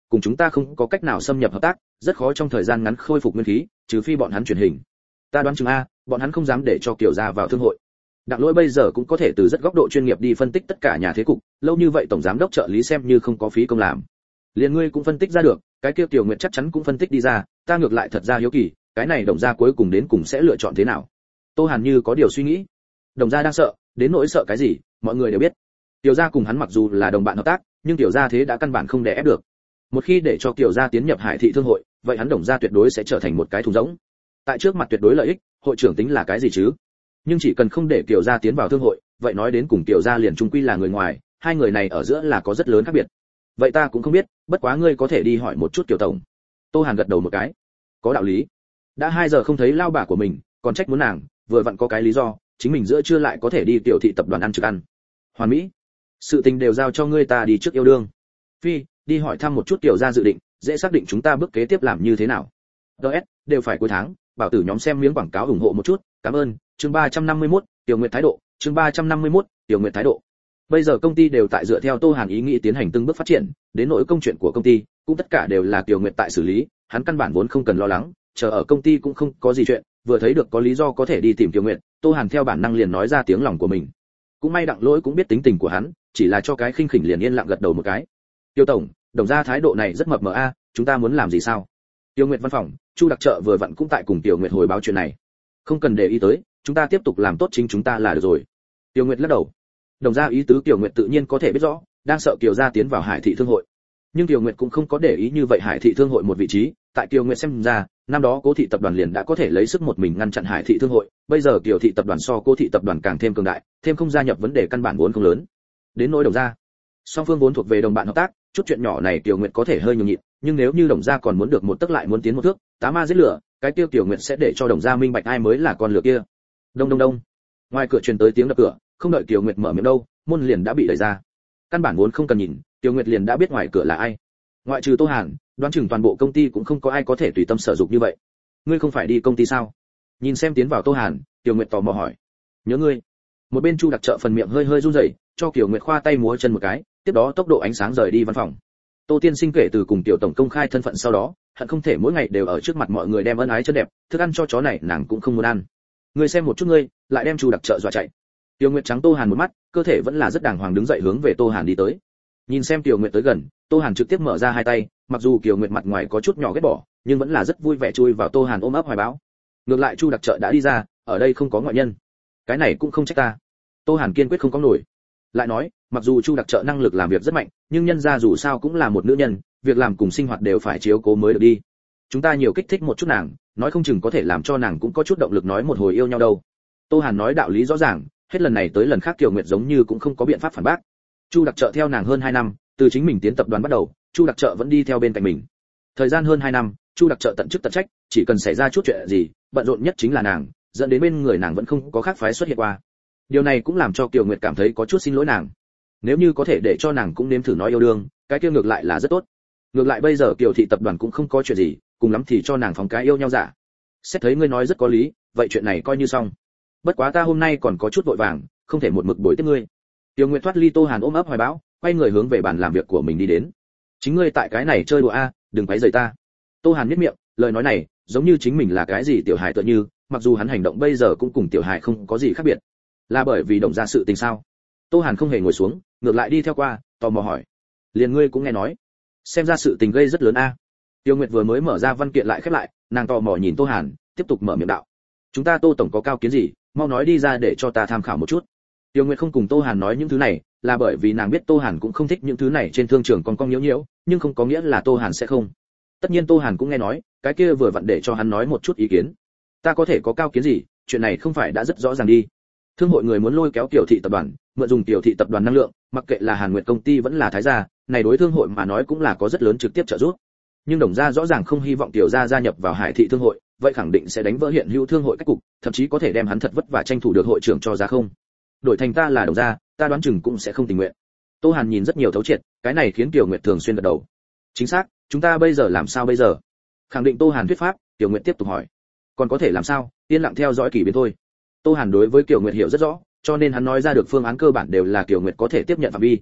cùng chúng ta không có cách nào xâm nhập hợp tác, rất khó trong thời gian ngắn khôi phục nguyên khí, trừ phi bọn hắn truyền hình. Ta đoán chừng a, bọn hắn không dám để cho Kiều gia vào thương hội. Đặng Lỗi bây giờ cũng có thể từ rất góc độ chuyên nghiệp đi phân tích tất cả nhà thế cục, lâu như vậy tổng giám đốc trợ lý xem như không có phí công làm. Liên ngươi cũng phân tích ra được, cái kia Kiều Nguyệt chắc chắn cũng phân tích đi ra, ta ngược lại thật ra hiếu kỳ, cái này Đồng gia cuối cùng đến cùng sẽ lựa chọn thế nào. Tô Hàn như có điều suy nghĩ. Đồng gia đang sợ, đến nỗi sợ cái gì, mọi người đều biết. Kiều gia cùng hắn mặc dù là đồng bạn hợp tác, nhưng Kiều gia thế đã căn bản không đè ép được. Một khi để cho Kiều gia tiến nhập Hải thị thương hội, vậy hắn Đồng gia tuyệt đối sẽ trở thành một cái thùng rỗng. Tại trước mặt tuyệt đối lợi ích, hội trưởng tính là cái gì chứ? Nhưng chỉ cần không để Kiều gia tiến vào thương hội, vậy nói đến cùng Kiều gia liền chung quy là người ngoài, hai người này ở giữa là có rất lớn khác biệt. Vậy ta cũng không biết, bất quá ngươi có thể đi hỏi một chút Kiều tổng. Tô Hàn gật đầu một cái. Có đạo lý. Đã hai giờ không thấy lao bà của mình, còn trách muốn nàng, vừa vặn có cái lý do, chính mình giữa trưa lại có thể đi Tiểu thị tập đoàn ăn trực ăn. Hoàn mỹ. Sự tình đều giao cho ngươi, ta đi trước yêu đương. Phi, đi hỏi thăm một chút Kiều gia dự định, dễ xác định chúng ta bước kế tiếp làm như thế nào. đê ét, đều phải cuối tháng, bảo tử nhóm xem miếng quảng cáo ủng hộ một chút, cảm ơn. Chương ba trăm năm mươi mốt, Tiểu Nguyệt thái độ, chương ba trăm năm mươi mốt, Tiểu Nguyệt thái độ. Bây giờ công ty đều tại dựa theo Tô Hàn ý nghĩ tiến hành từng bước phát triển, đến nỗi công chuyện của công ty, cũng tất cả đều là Tiểu Nguyệt tại xử lý, hắn căn bản vốn không cần lo lắng, chờ ở công ty cũng không có gì chuyện, vừa thấy được có lý do có thể đi tìm Tiểu Nguyệt, Tô Hàn theo bản năng liền nói ra tiếng lòng của mình. Cũng may Đặng Lỗi cũng biết tính tình của hắn, chỉ là cho cái khinh khỉnh liền yên lặng gật đầu một cái. Tiêu tổng, Đồng gia thái độ này rất mập mờ a, chúng ta muốn làm gì sao? Tiêu Nguyệt văn phòng, Chu đặc trợ vừa vặn cũng tại cùng Tiểu Nguyệt hồi báo chuyện này. Không cần để ý tới, chúng ta tiếp tục làm tốt chính chúng ta là được rồi. Tiêu Nguyệt lắc đầu. Đồng gia ý tứ Tiểu Nguyệt tự nhiên có thể biết rõ, đang sợ Kiều gia tiến vào Hải thị thương hội. Nhưng Tiểu Nguyệt cũng không có để ý như vậy Hải thị thương hội một vị trí, tại Tiểu Nguyệt xem ra, năm đó Cố thị tập đoàn liền đã có thể lấy sức một mình ngăn chặn Hải thị thương hội, bây giờ Kiều thị tập đoàn so Cố thị tập đoàn càng thêm cường đại, thêm không gia nhập vấn đề căn bản vốn không lớn. Đến nỗi Đồng gia, song phương vốn thuộc về đồng bạn hợp tác, chút chuyện nhỏ này Tiểu Nguyệt có thể hơi nhường nhịn, nhưng nếu như Đồng gia còn muốn được một tức lại muốn tiến một thước, tá ma giết lửa, cái tiêu Tiểu Nguyệt sẽ để cho Đồng gia minh bạch ai mới là con lửa kia. Đông đông đông. Ngoài cửa truyền tới tiếng đập cửa, không đợi Tiểu Nguyệt mở miệng đâu, môn liền đã bị đẩy ra. Căn bản vốn không cần nhìn, Tiểu Nguyệt liền đã biết ngoài cửa là ai. Ngoại trừ Tô Hàn, đoán chừng toàn bộ công ty cũng không có ai có thể tùy tâm sở dụng như vậy. Ngươi không phải đi công ty sao? Nhìn xem tiến vào Tô Hàn, Tiểu Nguyệt tò mò hỏi. Nhớ ngươi. Một bên Chu đặc trợ phần miệng hơi hơi run rẩy, cho Tiểu Nguyệt khoa tay múa chân một cái, tiếp đó tốc độ ánh sáng rời đi văn phòng. Tô Tiên Sinh kể từ cùng Tiểu tổng công khai thân phận sau đó, hận không thể mỗi ngày đều ở trước mặt mọi người đem ân ái chân đẹp, thức ăn cho chó này nàng cũng không muốn ăn. Ngươi xem một chút ngươi, lại đem Chu đặc trợ dọa chạy. Tiểu Nguyệt trắng Tô Hàn một mắt, cơ thể vẫn là rất đàng hoàng đứng dậy hướng về Tô Hàn đi tới. Nhìn xem Tiểu Nguyệt tới gần, Tô Hàn trực tiếp mở ra hai tay, mặc dù Tiểu Nguyệt mặt ngoài có chút nhỏ ghét bỏ, nhưng vẫn là rất vui vẻ chui vào Tô Hàn ôm ấp hoài bão. Ngược lại Chu đặc trợ đã đi ra, ở đây không có ngoại nhân. Cái này cũng không trách ta. Tô Hàn kiên quyết không có nổi. Lại nói, mặc dù Chu đặc trợ năng lực làm việc rất mạnh, nhưng nhân gia dù sao cũng là một nữ nhân, việc làm cùng sinh hoạt đều phải chiếu cố mới được đi. Chúng ta nhiều kích thích một chút nàng, nói không chừng có thể làm cho nàng cũng có chút động lực nói một hồi yêu nhau đâu. Tô Hàn nói đạo lý rõ ràng, hết lần này tới lần khác Kiều Nguyệt giống như cũng không có biện pháp phản bác. Chu đặc trợ theo nàng hơn hai năm, từ chính mình tiến tập đoàn bắt đầu, Chu đặc trợ vẫn đi theo bên cạnh mình. Thời gian hơn hai năm, Chu đặc trợ tận chức tận trách, chỉ cần xảy ra chút chuyện gì, bận rộn nhất chính là nàng, dẫn đến bên người nàng vẫn không có khác phái xuất hiện qua. Điều này cũng làm cho Kiều Nguyệt cảm thấy có chút xin lỗi nàng. Nếu như có thể để cho nàng cũng nếm thử nói yêu đương, cái kia ngược lại là rất tốt. Ngược lại bây giờ Kiều thị tập đoàn cũng không có chuyện gì, cùng lắm thì cho nàng phóng cái yêu nhau giả. Xét thấy ngươi nói rất có lý, vậy chuyện này coi như xong. Bất quá ta hôm nay còn có chút vội vàng, không thể một mực bồi tiếp ngươi. Tiêu Nguyệt thoát ly Tô Hàn ôm ấp hoài bão, quay người hướng về bàn làm việc của mình đi đến. Chính ngươi tại cái này chơi đùa a, đừng quấy rầy ta. Tô Hàn nhếch miệng, lời nói này giống như chính mình là cái gì tiểu hài tựa như, mặc dù hắn hành động bây giờ cũng cùng tiểu hài không có gì khác biệt. Là bởi vì Đồng gia sự tình sao? Tô Hàn không hề ngồi xuống, ngược lại đi theo qua, tò mò hỏi. Liền ngươi cũng nghe nói, xem ra sự tình gây rất lớn a. Tiêu Nguyệt vừa mới mở ra văn kiện lại khép lại, nàng tò mò nhìn Tô Hàn, tiếp tục mở miệng đạo. Chúng ta Tô tổng có cao kiến gì, mau nói đi ra để cho ta tham khảo một chút. Tiêu Nguyệt không cùng Tô Hàn nói những thứ này, là bởi vì nàng biết Tô Hàn cũng không thích những thứ này trên thương trường còn cong nhiễu nhiễu, nhưng không có nghĩa là Tô Hàn sẽ không. Tất nhiên Tô Hàn cũng nghe nói, cái kia vừa vặn để cho hắn nói một chút ý kiến. Ta có thể có cao kiến gì, chuyện này không phải đã rất rõ ràng đi. Thương hội người muốn lôi kéo Tiểu thị tập đoàn, mượn dùng Tiểu thị tập đoàn năng lượng, mặc kệ là Hàn Nguyệt công ty vẫn là Thái gia, này đối thương hội mà nói cũng là có rất lớn trực tiếp trợ giúp. Nhưng Đồng gia rõ ràng không hy vọng Tiểu gia gia nhập vào Hải thị thương hội, vậy khẳng định sẽ đánh vỡ hiện hữu thương hội cách cục, thậm chí có thể đem hắn thật vất vả tranh thủ được hội trưởng cho giá không. Đổi thành ta là Đồng gia, ta đoán chừng cũng sẽ không tình nguyện. Tô Hàn nhìn rất nhiều thấu triệt, cái này khiến Tiểu Nguyệt thường xuyên gật đầu. Chính xác, chúng ta bây giờ làm sao bây giờ? Khẳng định Tô Hàn thuyết pháp, Tiểu Nguyệt tiếp tục hỏi. Còn có thể làm sao, yên lặng theo dõi kỳ biến thôi. Tô Hàn đối với Tiểu Nguyệt hiểu rất rõ, cho nên hắn nói ra được phương án cơ bản đều là Tiểu Nguyệt có thể tiếp nhận phạm vi.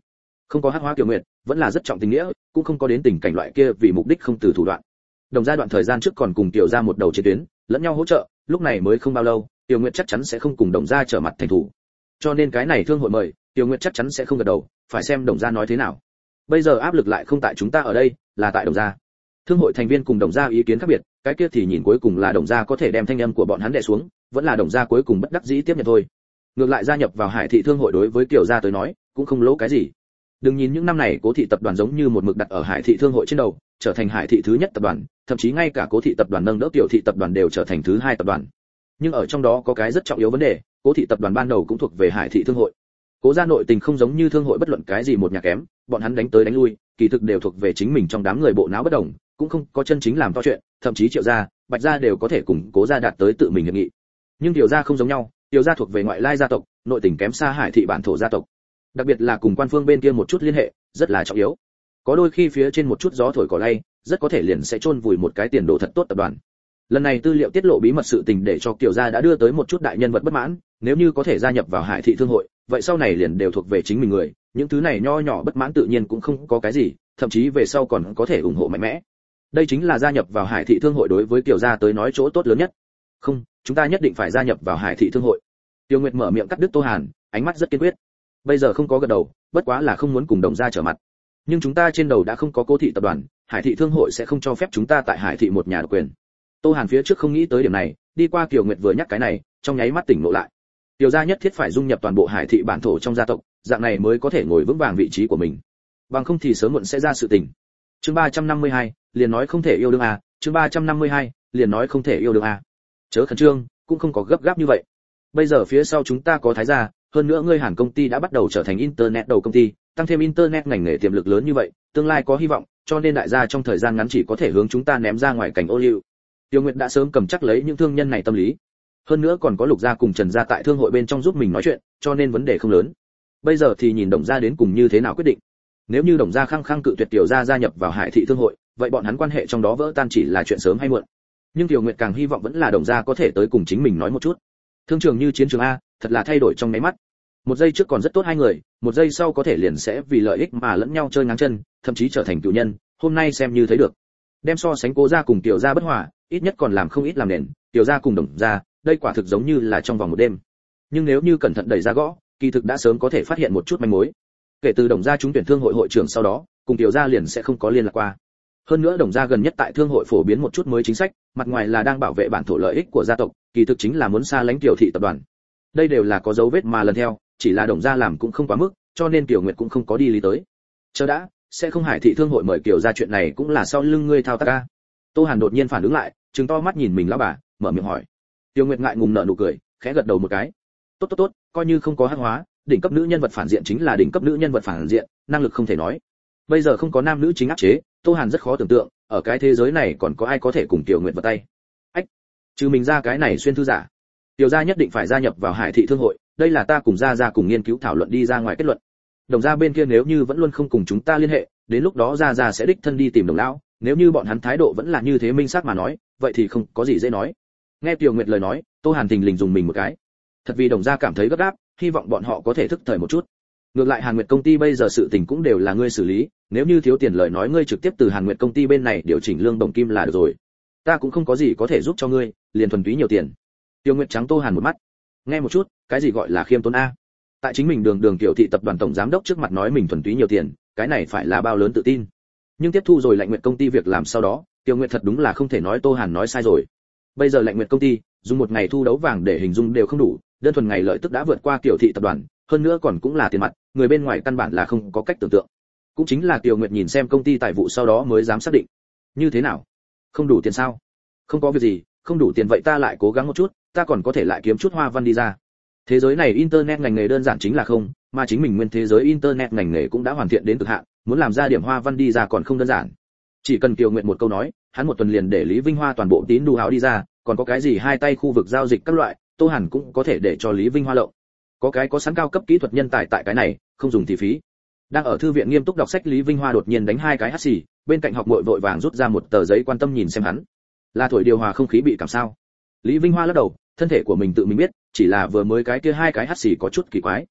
Không có hắc hóa Kiều Nguyệt, vẫn là rất trọng tình nghĩa, cũng không có đến tình cảnh loại kia vì mục đích không từ thủ đoạn. Đồng gia đoạn thời gian trước còn cùng Tiểu gia một đầu chiến tuyến, lẫn nhau hỗ trợ, lúc này mới không bao lâu, Tiểu Nguyệt chắc chắn sẽ không cùng Đồng gia trở mặt thành thủ. Cho nên cái này thương hội mời, Tiểu Nguyệt chắc chắn sẽ không gật đầu, phải xem Đồng gia nói thế nào. Bây giờ áp lực lại không tại chúng ta ở đây, là tại Đồng gia. Thương hội thành viên cùng Đồng gia ý kiến khác biệt, cái kia thì nhìn cuối cùng là Đồng gia có thể đem thanh âm của bọn hắn đè xuống, vẫn là Đồng gia cuối cùng bất đắc dĩ tiếp nhận thôi. Ngược lại gia nhập vào Hải thị thương hội đối với Tiểu gia tới nói, cũng không lỗ cái gì. Đừng nhìn những năm này Cố thị tập đoàn giống như một mực đặt ở Hải thị thương hội trên đầu, trở thành Hải thị thứ nhất tập đoàn, thậm chí ngay cả Cố thị tập đoàn nâng đỡ Tiểu thị tập đoàn đều trở thành thứ hai tập đoàn. Nhưng ở trong đó có cái rất trọng yếu vấn đề, Cố thị tập đoàn ban đầu cũng thuộc về Hải thị thương hội. Cố gia nội tình không giống như thương hội bất luận cái gì một nhà kém, bọn hắn đánh tới đánh lui, kỳ thực đều thuộc về chính mình trong đám người bộ não bất đồng, cũng không có chân chính làm to chuyện, thậm chí Triệu gia, Bạch gia đều có thể cùng Cố gia đạt tới tự mình hiệp nghị. Nhưng Tiểu gia không giống nhau, Tiểu gia thuộc về ngoại lai gia tộc, nội tình kém xa Hải thị bản thổ gia tộc. Đặc biệt là cùng quan phương bên kia một chút liên hệ, rất là trọng yếu. Có đôi khi phía trên một chút gió thổi cỏ lay, rất có thể liền sẽ chôn vùi một cái tiền đồ thật tốt tập đoàn. Lần này tư liệu tiết lộ bí mật sự tình để cho Tiểu gia đã đưa tới một chút đại nhân vật bất mãn, nếu như có thể gia nhập vào Hải thị thương hội, vậy sau này liền đều thuộc về chính mình người, những thứ này nho nhỏ bất mãn tự nhiên cũng không có cái gì, thậm chí về sau còn có thể ủng hộ mạnh mẽ. Đây chính là gia nhập vào Hải thị thương hội đối với Tiểu gia tới nói chỗ tốt lớn nhất. Không, chúng ta nhất định phải gia nhập vào Hải thị thương hội. Tiêu Nguyệt mở miệng cắt đứt Tô Hàn, ánh mắt rất kiên quyết. Bây giờ không có gật đầu, bất quá là không muốn cùng Đồng gia trở mặt. Nhưng chúng ta trên đầu đã không có Cố thị tập đoàn, Hải thị thương hội sẽ không cho phép chúng ta tại Hải thị một nhà độc quyền. Tô Hàn phía trước không nghĩ tới điểm này, đi qua Kiều Nguyệt vừa nhắc cái này, trong nháy mắt tỉnh ngộ lại. Tiểu gia nhất thiết phải dung nhập toàn bộ Hải thị bản thổ trong gia tộc, dạng này mới có thể ngồi vững vàng vị trí của mình. Bằng không thì sớm muộn sẽ ra sự tình. Chương ba trăm năm mươi hai, liền nói không thể yêu đương à, chương ba trăm năm mươi hai, liền nói không thể yêu đương à. Chớ khẩn trương, cũng không có gấp gáp như vậy. Bây giờ phía sau chúng ta có Thái gia, hơn nữa ngươi Hàn công ty đã bắt đầu trở thành internet đầu công ty, tăng thêm internet ngành nghề tiềm lực lớn như vậy, tương lai có hy vọng, cho nên đại gia trong thời gian ngắn chỉ có thể hướng chúng ta ném ra ngoài cảnh ô liu. Tiêu Nguyệt đã sớm cầm chắc lấy những thương nhân này tâm lý. Hơn nữa còn có Lục gia cùng Trần gia tại thương hội bên trong giúp mình nói chuyện, cho nên vấn đề không lớn. Bây giờ thì nhìn Đồng gia đến cùng như thế nào quyết định. Nếu như Đồng gia khăng khăng cự tuyệt Tiểu gia gia nhập vào Hải thị thương hội, vậy bọn hắn quan hệ trong đó vỡ tan chỉ là chuyện sớm hay muộn. Nhưng Tiểu Nguyệt càng hy vọng vẫn là Đồng gia có thể tới cùng chính mình nói một chút. Thương trường như chiến trường a, thật là thay đổi trong nháy mắt. Một giây trước còn rất tốt hai người, một giây sau có thể liền sẽ vì lợi ích mà lẫn nhau chơi ngang chân, thậm chí trở thành cựu nhân, hôm nay xem như thấy được. Đem so sánh Cố gia cùng Tiểu gia bất hòa, ít nhất còn làm không ít làm nền, Tiểu gia cùng Đồng gia, đây quả thực giống như là trong vòng một đêm. Nhưng nếu như cẩn thận đẩy ra gõ, kỳ thực đã sớm có thể phát hiện một chút manh mối. Kể từ Đồng gia trúng tuyển thương hội hội trưởng sau đó, cùng Tiểu gia liền sẽ không có liên lạc qua. Hơn nữa Đồng gia gần nhất tại thương hội phổ biến một chút mới chính sách, mặt ngoài là đang bảo vệ bản thổ lợi ích của gia tộc, kỳ thực chính là muốn xa lánh Tiểu thị tập đoàn. Đây đều là có dấu vết mà lần theo, chỉ là Đồng gia làm cũng không quá mức, cho nên Tiểu Nguyệt cũng không có đi lý tới. Chờ đã, sẽ không Hải thị thương hội mời Kiều gia chuyện này cũng là sau lưng ngươi thao tác a. Tô Hàn đột nhiên phản ứng lại, trừng to mắt nhìn mình lão bà, mở miệng hỏi. Tiêu Nguyệt ngại ngùng nở nụ cười, khẽ gật đầu một cái. Tốt tốt tốt, coi như không có hắc hóa, đỉnh cấp nữ nhân vật phản diện chính là đỉnh cấp nữ nhân vật phản diện, năng lực không thể nói. Bây giờ không có nam nữ chính áp chế, Tô Hàn rất khó tưởng tượng, ở cái thế giới này còn có ai có thể cùng Tiêu Nguyệt vào tay. Ách, trừ mình ra cái này xuyên thư giả. Tiểu gia nhất định phải gia nhập vào Hải thị thương hội, đây là ta cùng gia gia cùng nghiên cứu thảo luận đi ra ngoài kết luận. Đồng gia bên kia nếu như vẫn luôn không cùng chúng ta liên hệ, đến lúc đó gia gia sẽ đích thân đi tìm Đồng lão, nếu như bọn hắn thái độ vẫn là như thế minh xác mà nói, vậy thì không có gì dễ nói. Nghe Tiểu Nguyệt lời nói, Tô Hàn thình lình dùng mình một cái. Thật vì Đồng gia cảm thấy gấp gáp, hy vọng bọn họ có thể thức thời một chút. Ngược lại Hàn Nguyệt công ty bây giờ sự tình cũng đều là ngươi xử lý, nếu như thiếu tiền lời nói ngươi trực tiếp từ Hàn Nguyệt công ty bên này điều chỉnh lương đồng kim là được rồi. Ta cũng không có gì có thể giúp cho ngươi, liền thuần túy nhiều tiền. Tiêu Nguyệt trắng Tô Hàn một mắt. Nghe một chút, cái gì gọi là khiêm tốn a? Tại chính mình đường đường Tiểu thị tập đoàn tổng giám đốc trước mặt nói mình thuần túy nhiều tiền, cái này phải là bao lớn tự tin. Nhưng tiếp thu rồi Lạnh Nguyệt công ty việc làm sau đó, Tiêu Nguyệt thật đúng là không thể nói Tô Hàn nói sai rồi. Bây giờ Lạnh Nguyệt công ty, dùng một ngày thu đấu vàng để hình dung đều không đủ, đơn thuần ngày lợi tức đã vượt qua Tiểu thị tập đoàn, hơn nữa còn cũng là tiền mặt, người bên ngoài căn bản là không có cách tưởng tượng. Cũng chính là Tiêu Nguyệt nhìn xem công ty tài vụ sau đó mới dám xác định. Như thế nào? Không đủ tiền sao? Không có việc gì, không đủ tiền vậy ta lại cố gắng một chút, ta còn có thể lại kiếm chút hoa văn đi ra. Thế giới này internet ngành nghề đơn giản chính là không, mà chính mình nguyên thế giới internet ngành nghề cũng đã hoàn thiện đến cực hạn, muốn làm ra điểm hoa văn đi ra còn không đơn giản. Chỉ cần Kiều Nguyệt một câu nói, hắn một tuần liền để Lý Vinh Hoa toàn bộ tín đu áo đi ra, còn có cái gì hai tay khu vực giao dịch các loại, Tô Hàn cũng có thể để cho Lý Vinh Hoa lộng. Có cái có sẵn cao cấp kỹ thuật nhân tài tại cái này, không dùng thì phí. Đang ở thư viện nghiêm túc đọc sách Lý Vinh Hoa đột nhiên đánh hai cái hắt xì, bên cạnh học muội vội vàng rút ra một tờ giấy quan tâm nhìn xem hắn. Là thổi điều hòa không khí bị cảm sao? Lý Vinh Hoa lắc đầu, thân thể của mình tự mình biết, chỉ là vừa mới cái kia hai cái hắt xì có chút kỳ quái.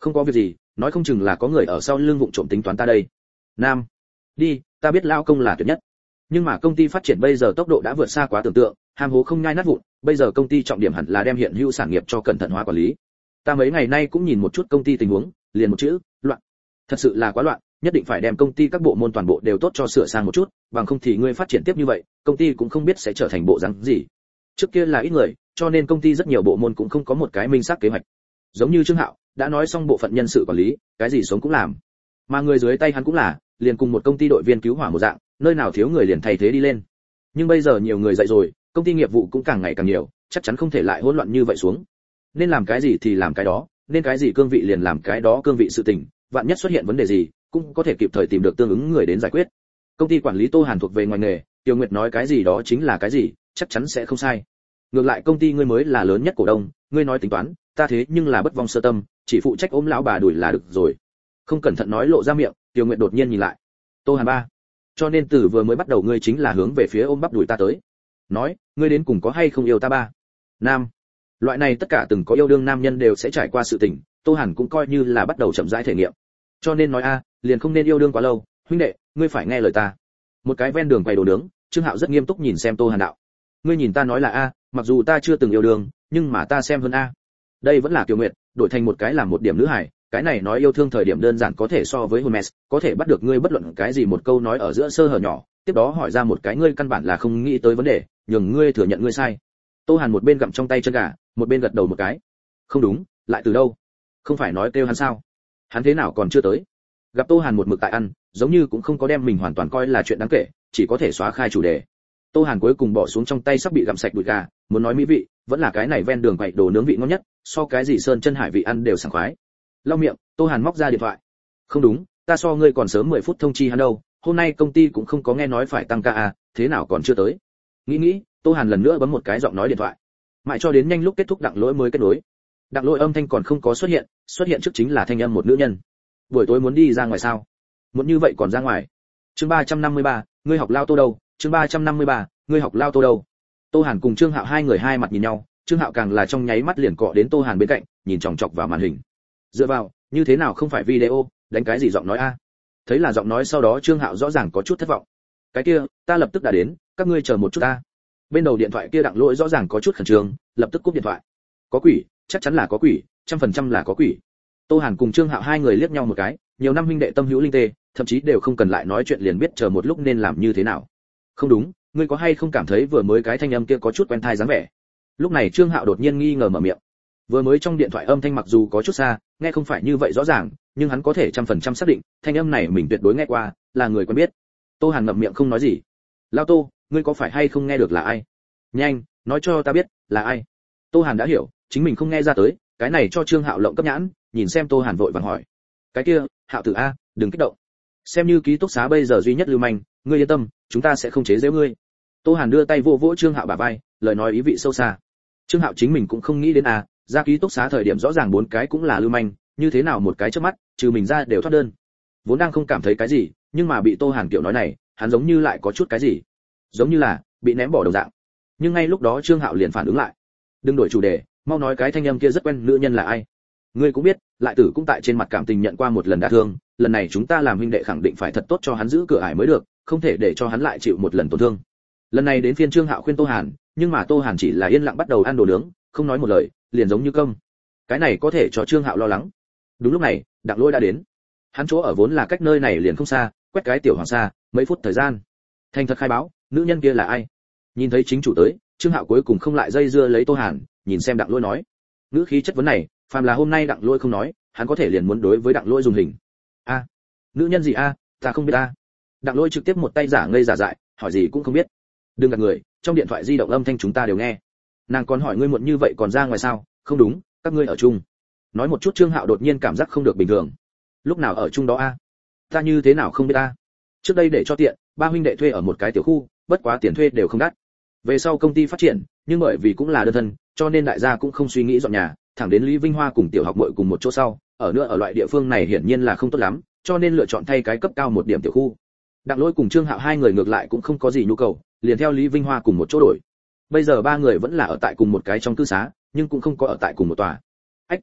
Không có việc gì, nói không chừng là có người ở sau lưng vụng trộm tính toán ta đây. Nam, đi, ta biết lao công là tuyệt nhất. Nhưng mà công ty phát triển bây giờ tốc độ đã vượt xa quá tưởng tượng, ham hố không nhai nát vụn, bây giờ công ty trọng điểm hẳn là đem hiện hữu sản nghiệp cho cẩn thận hóa quản lý. Ta mấy ngày nay cũng nhìn một chút công ty tình huống, liền một chữ, loạn. Thật sự là quá loạn, nhất định phải đem công ty các bộ môn toàn bộ đều tốt cho sửa sang một chút, bằng không thì ngươi phát triển tiếp như vậy, công ty cũng không biết sẽ trở thành bộ dáng gì. Trước kia là ít người, cho nên công ty rất nhiều bộ môn cũng không có một cái minh xác kế hoạch. Giống như Trương Hạo, đã nói xong bộ phận nhân sự quản lý, cái gì sống cũng làm. Mà người dưới tay hắn cũng là, liền cùng một công ty đội viên cứu hỏa một dạng, nơi nào thiếu người liền thay thế đi lên. Nhưng bây giờ nhiều người dậy rồi, công ty nghiệp vụ cũng càng ngày càng nhiều, chắc chắn không thể lại hỗn loạn như vậy xuống. Nên làm cái gì thì làm cái đó, nên cái gì cương vị liền làm cái đó cương vị sự tình, vạn nhất xuất hiện vấn đề gì, cũng có thể kịp thời tìm được tương ứng người đến giải quyết. Công ty quản lý Tô Hàn thuộc về ngoài nghề, Tiêu Nguyệt nói cái gì đó chính là cái gì, chắc chắn sẽ không sai. Ngược lại công ty ngươi mới là lớn nhất cổ đông, ngươi nói tính toán, ta thế nhưng là bất vong sơ tâm, chỉ phụ trách ôm lão bà đuổi là được rồi. Không cẩn thận nói lộ ra miệng, Tiêu Nguyệt đột nhiên nhìn lại. Tô Hàn ba, cho nên từ vừa mới bắt đầu ngươi chính là hướng về phía ôm bắp đuổi ta tới. Nói, ngươi đến cùng có hay không yêu ta ba? Nam, loại này tất cả từng có yêu đương nam nhân đều sẽ trải qua sự tình, Tô Hàn cũng coi như là bắt đầu chậm rãi thể nghiệm. Cho nên nói a, liền không nên yêu đương quá lâu, huynh đệ, ngươi phải nghe lời ta. Một cái ven đường quầy đồ nướng, Trương Hạo rất nghiêm túc nhìn xem Tô Hàn đạo. Ngươi nhìn ta nói là a, mặc dù ta chưa từng yêu đương, nhưng mà ta xem hơn a. Đây vẫn là Kiều Nguyệt, đổi thành một cái làm một điểm nữ hải, cái này nói yêu thương thời điểm đơn giản có thể so với Hermes, có thể bắt được ngươi bất luận cái gì một câu nói ở giữa sơ hở nhỏ, tiếp đó hỏi ra một cái ngươi căn bản là không nghĩ tới vấn đề, nhường ngươi thừa nhận ngươi sai. Tô Hàn một bên gặm trong tay chân gà, một bên gật đầu một cái. Không đúng, lại từ đâu? Không phải nói kêu hắn sao? Hắn thế nào còn chưa tới? Gặp Tô Hàn một mực tại ăn, giống như cũng không có đem mình hoàn toàn coi là chuyện đáng kể, chỉ có thể xóa khai chủ đề. Tô Hàn cuối cùng bỏ xuống trong tay sắp bị gặm sạch đùi gà, muốn nói mỹ vị, vẫn là cái này ven đường quậy đồ nướng vị ngon nhất, so cái gì sơn chân hải vị ăn đều sảng khoái. Lau miệng, Tô Hàn móc ra điện thoại. Không đúng, ta so ngươi còn sớm mười phút thông chi hắn đâu, hôm nay công ty cũng không có nghe nói phải tăng ca à, thế nào còn chưa tới? Nghĩ nghĩ, Tô Hàn lần nữa bấm một cái giọng nói điện thoại. Mãi cho đến nhanh lúc kết thúc Đặng Lỗi mới kết nối. Đặng Lỗi âm thanh còn không có xuất hiện, xuất hiện trước chính là thanh âm một nữ nhân. Buổi tối muốn đi ra ngoài sao? Muốn như vậy còn ra ngoài. Chương ba trăm năm mươi ba, ngươi học lao tô đâu? Chương ba trăm năm mươi ba, ngươi học lao tô đâu? Tô Hàn cùng Trương Hạo hai người hai mặt nhìn nhau, Trương Hạo càng là trong nháy mắt liền cọ đến Tô Hàn bên cạnh, nhìn chòng chọc vào màn hình. Dựa vào, như thế nào không phải video, đánh cái gì giọng nói a? Thấy là giọng nói sau đó Trương Hạo rõ ràng có chút thất vọng. Cái kia, ta lập tức đã đến, các ngươi chờ một chút ta. Bên đầu điện thoại kia Đặng Lỗi rõ ràng có chút khẩn trương, lập tức cúp điện thoại. Có quỷ, chắc chắn là có quỷ, trăm phần trăm là có quỷ. Tô Hàn cùng Trương Hạo hai người liếc nhau một cái, nhiều năm huynh đệ tâm hữu linh tê, thậm chí đều không cần lại nói chuyện liền biết chờ một lúc nên làm như thế nào. Không đúng, ngươi có hay không cảm thấy vừa mới cái thanh âm kia có chút quen tai dáng vẻ? Lúc này Trương Hạo đột nhiên nghi ngờ mở miệng. Vừa mới trong điện thoại âm thanh mặc dù có chút xa, nghe không phải như vậy rõ ràng, nhưng hắn có thể trăm phần trăm xác định, thanh âm này mình tuyệt đối nghe qua, là người quen biết. Tô Hàn ngậm miệng không nói gì. Lao Tô, ngươi có phải hay không nghe được là ai? Nhanh, nói cho ta biết, là ai? Tô Hàn đã hiểu, chính mình không nghe ra tới, cái này cho Trương Hạo lộng cấp nhãn, nhìn xem Tô Hàn vội vàng hỏi. Cái kia, Hạo tử a, đừng kích động. Xem như ký túc xá bây giờ duy nhất lưu manh, ngươi yên tâm, chúng ta sẽ không chế giễu ngươi. Tô Hàn đưa tay vỗ vỗ Trương Hạo bả vai, lời nói ý vị sâu xa. Trương Hạo chính mình cũng không nghĩ đến à, ra ký túc xá thời điểm rõ ràng bốn cái cũng là lưu manh, như thế nào một cái chớp mắt, trừ mình ra đều thoát đơn. Vốn đang không cảm thấy cái gì, nhưng mà bị Tô Hàn kiểu nói này, hắn giống như lại có chút cái gì, giống như là bị ném bỏ đồng dạng. Nhưng ngay lúc đó Trương Hạo liền phản ứng lại. Đừng đổi chủ đề, mau nói cái thanh âm kia rất quen nữ nhân là ai. Ngươi cũng biết, lại tử cũng tại trên mặt cảm tình nhận qua một lần đả thương, lần này chúng ta làm huynh đệ khẳng định phải thật tốt cho hắn giữ cửa ải mới được, không thể để cho hắn lại chịu một lần tổn thương. Lần này đến phiên Trương Hạo khuyên Tô Hàn, nhưng mà Tô Hàn chỉ là yên lặng bắt đầu ăn đồ nướng, không nói một lời, liền giống như công. Cái này có thể cho Trương Hạo lo lắng. Đúng lúc này, Đặng Lỗi đã đến. Hắn chỗ ở vốn là cách nơi này liền không xa, quét cái tiểu hoàng sa, mấy phút thời gian. Thành thật khai báo, nữ nhân kia là ai? Nhìn thấy chính chủ tới, Trương Hạo cuối cùng không lại dây dưa lấy Tô Hàn, nhìn xem Đặng Lỗi nói. Ngữ khí chất vấn này, phàm là hôm nay Đặng Lỗi không nói, hắn có thể liền muốn đối với Đặng Lỗi dùng hình. A, nữ nhân gì a, ta không biết a. Đặng Lỗi trực tiếp một tay giả ngây giả dại, hỏi gì cũng không biết. Đừng gạt người, trong điện thoại di động âm thanh chúng ta đều nghe. Nàng còn hỏi ngươi muộn như vậy còn ra ngoài sao? Không đúng, các ngươi ở chung. Nói một chút Trương Hạo đột nhiên cảm giác không được bình thường. Lúc nào ở chung đó a? Ta như thế nào không biết a? Trước đây để cho tiện, ba huynh đệ thuê ở một cái tiểu khu, bất quá tiền thuê đều không đắt. Về sau công ty phát triển, nhưng bởi vì cũng là đơn thân, cho nên đại gia cũng không suy nghĩ dọn nhà, thẳng đến Lý Vinh Hoa cùng tiểu học muội cùng một chỗ sau, ở nữa ở loại địa phương này hiển nhiên là không tốt lắm, cho nên lựa chọn thay cái cấp cao một điểm tiểu khu. Đặng Lỗi cùng Trương Hạo hai người ngược lại cũng không có gì nhu cầu, liền theo Lý Vinh Hoa cùng một chỗ đổi. Bây giờ ba người vẫn là ở tại cùng một cái trong cư xá, nhưng cũng không có ở tại cùng một tòa. Ách,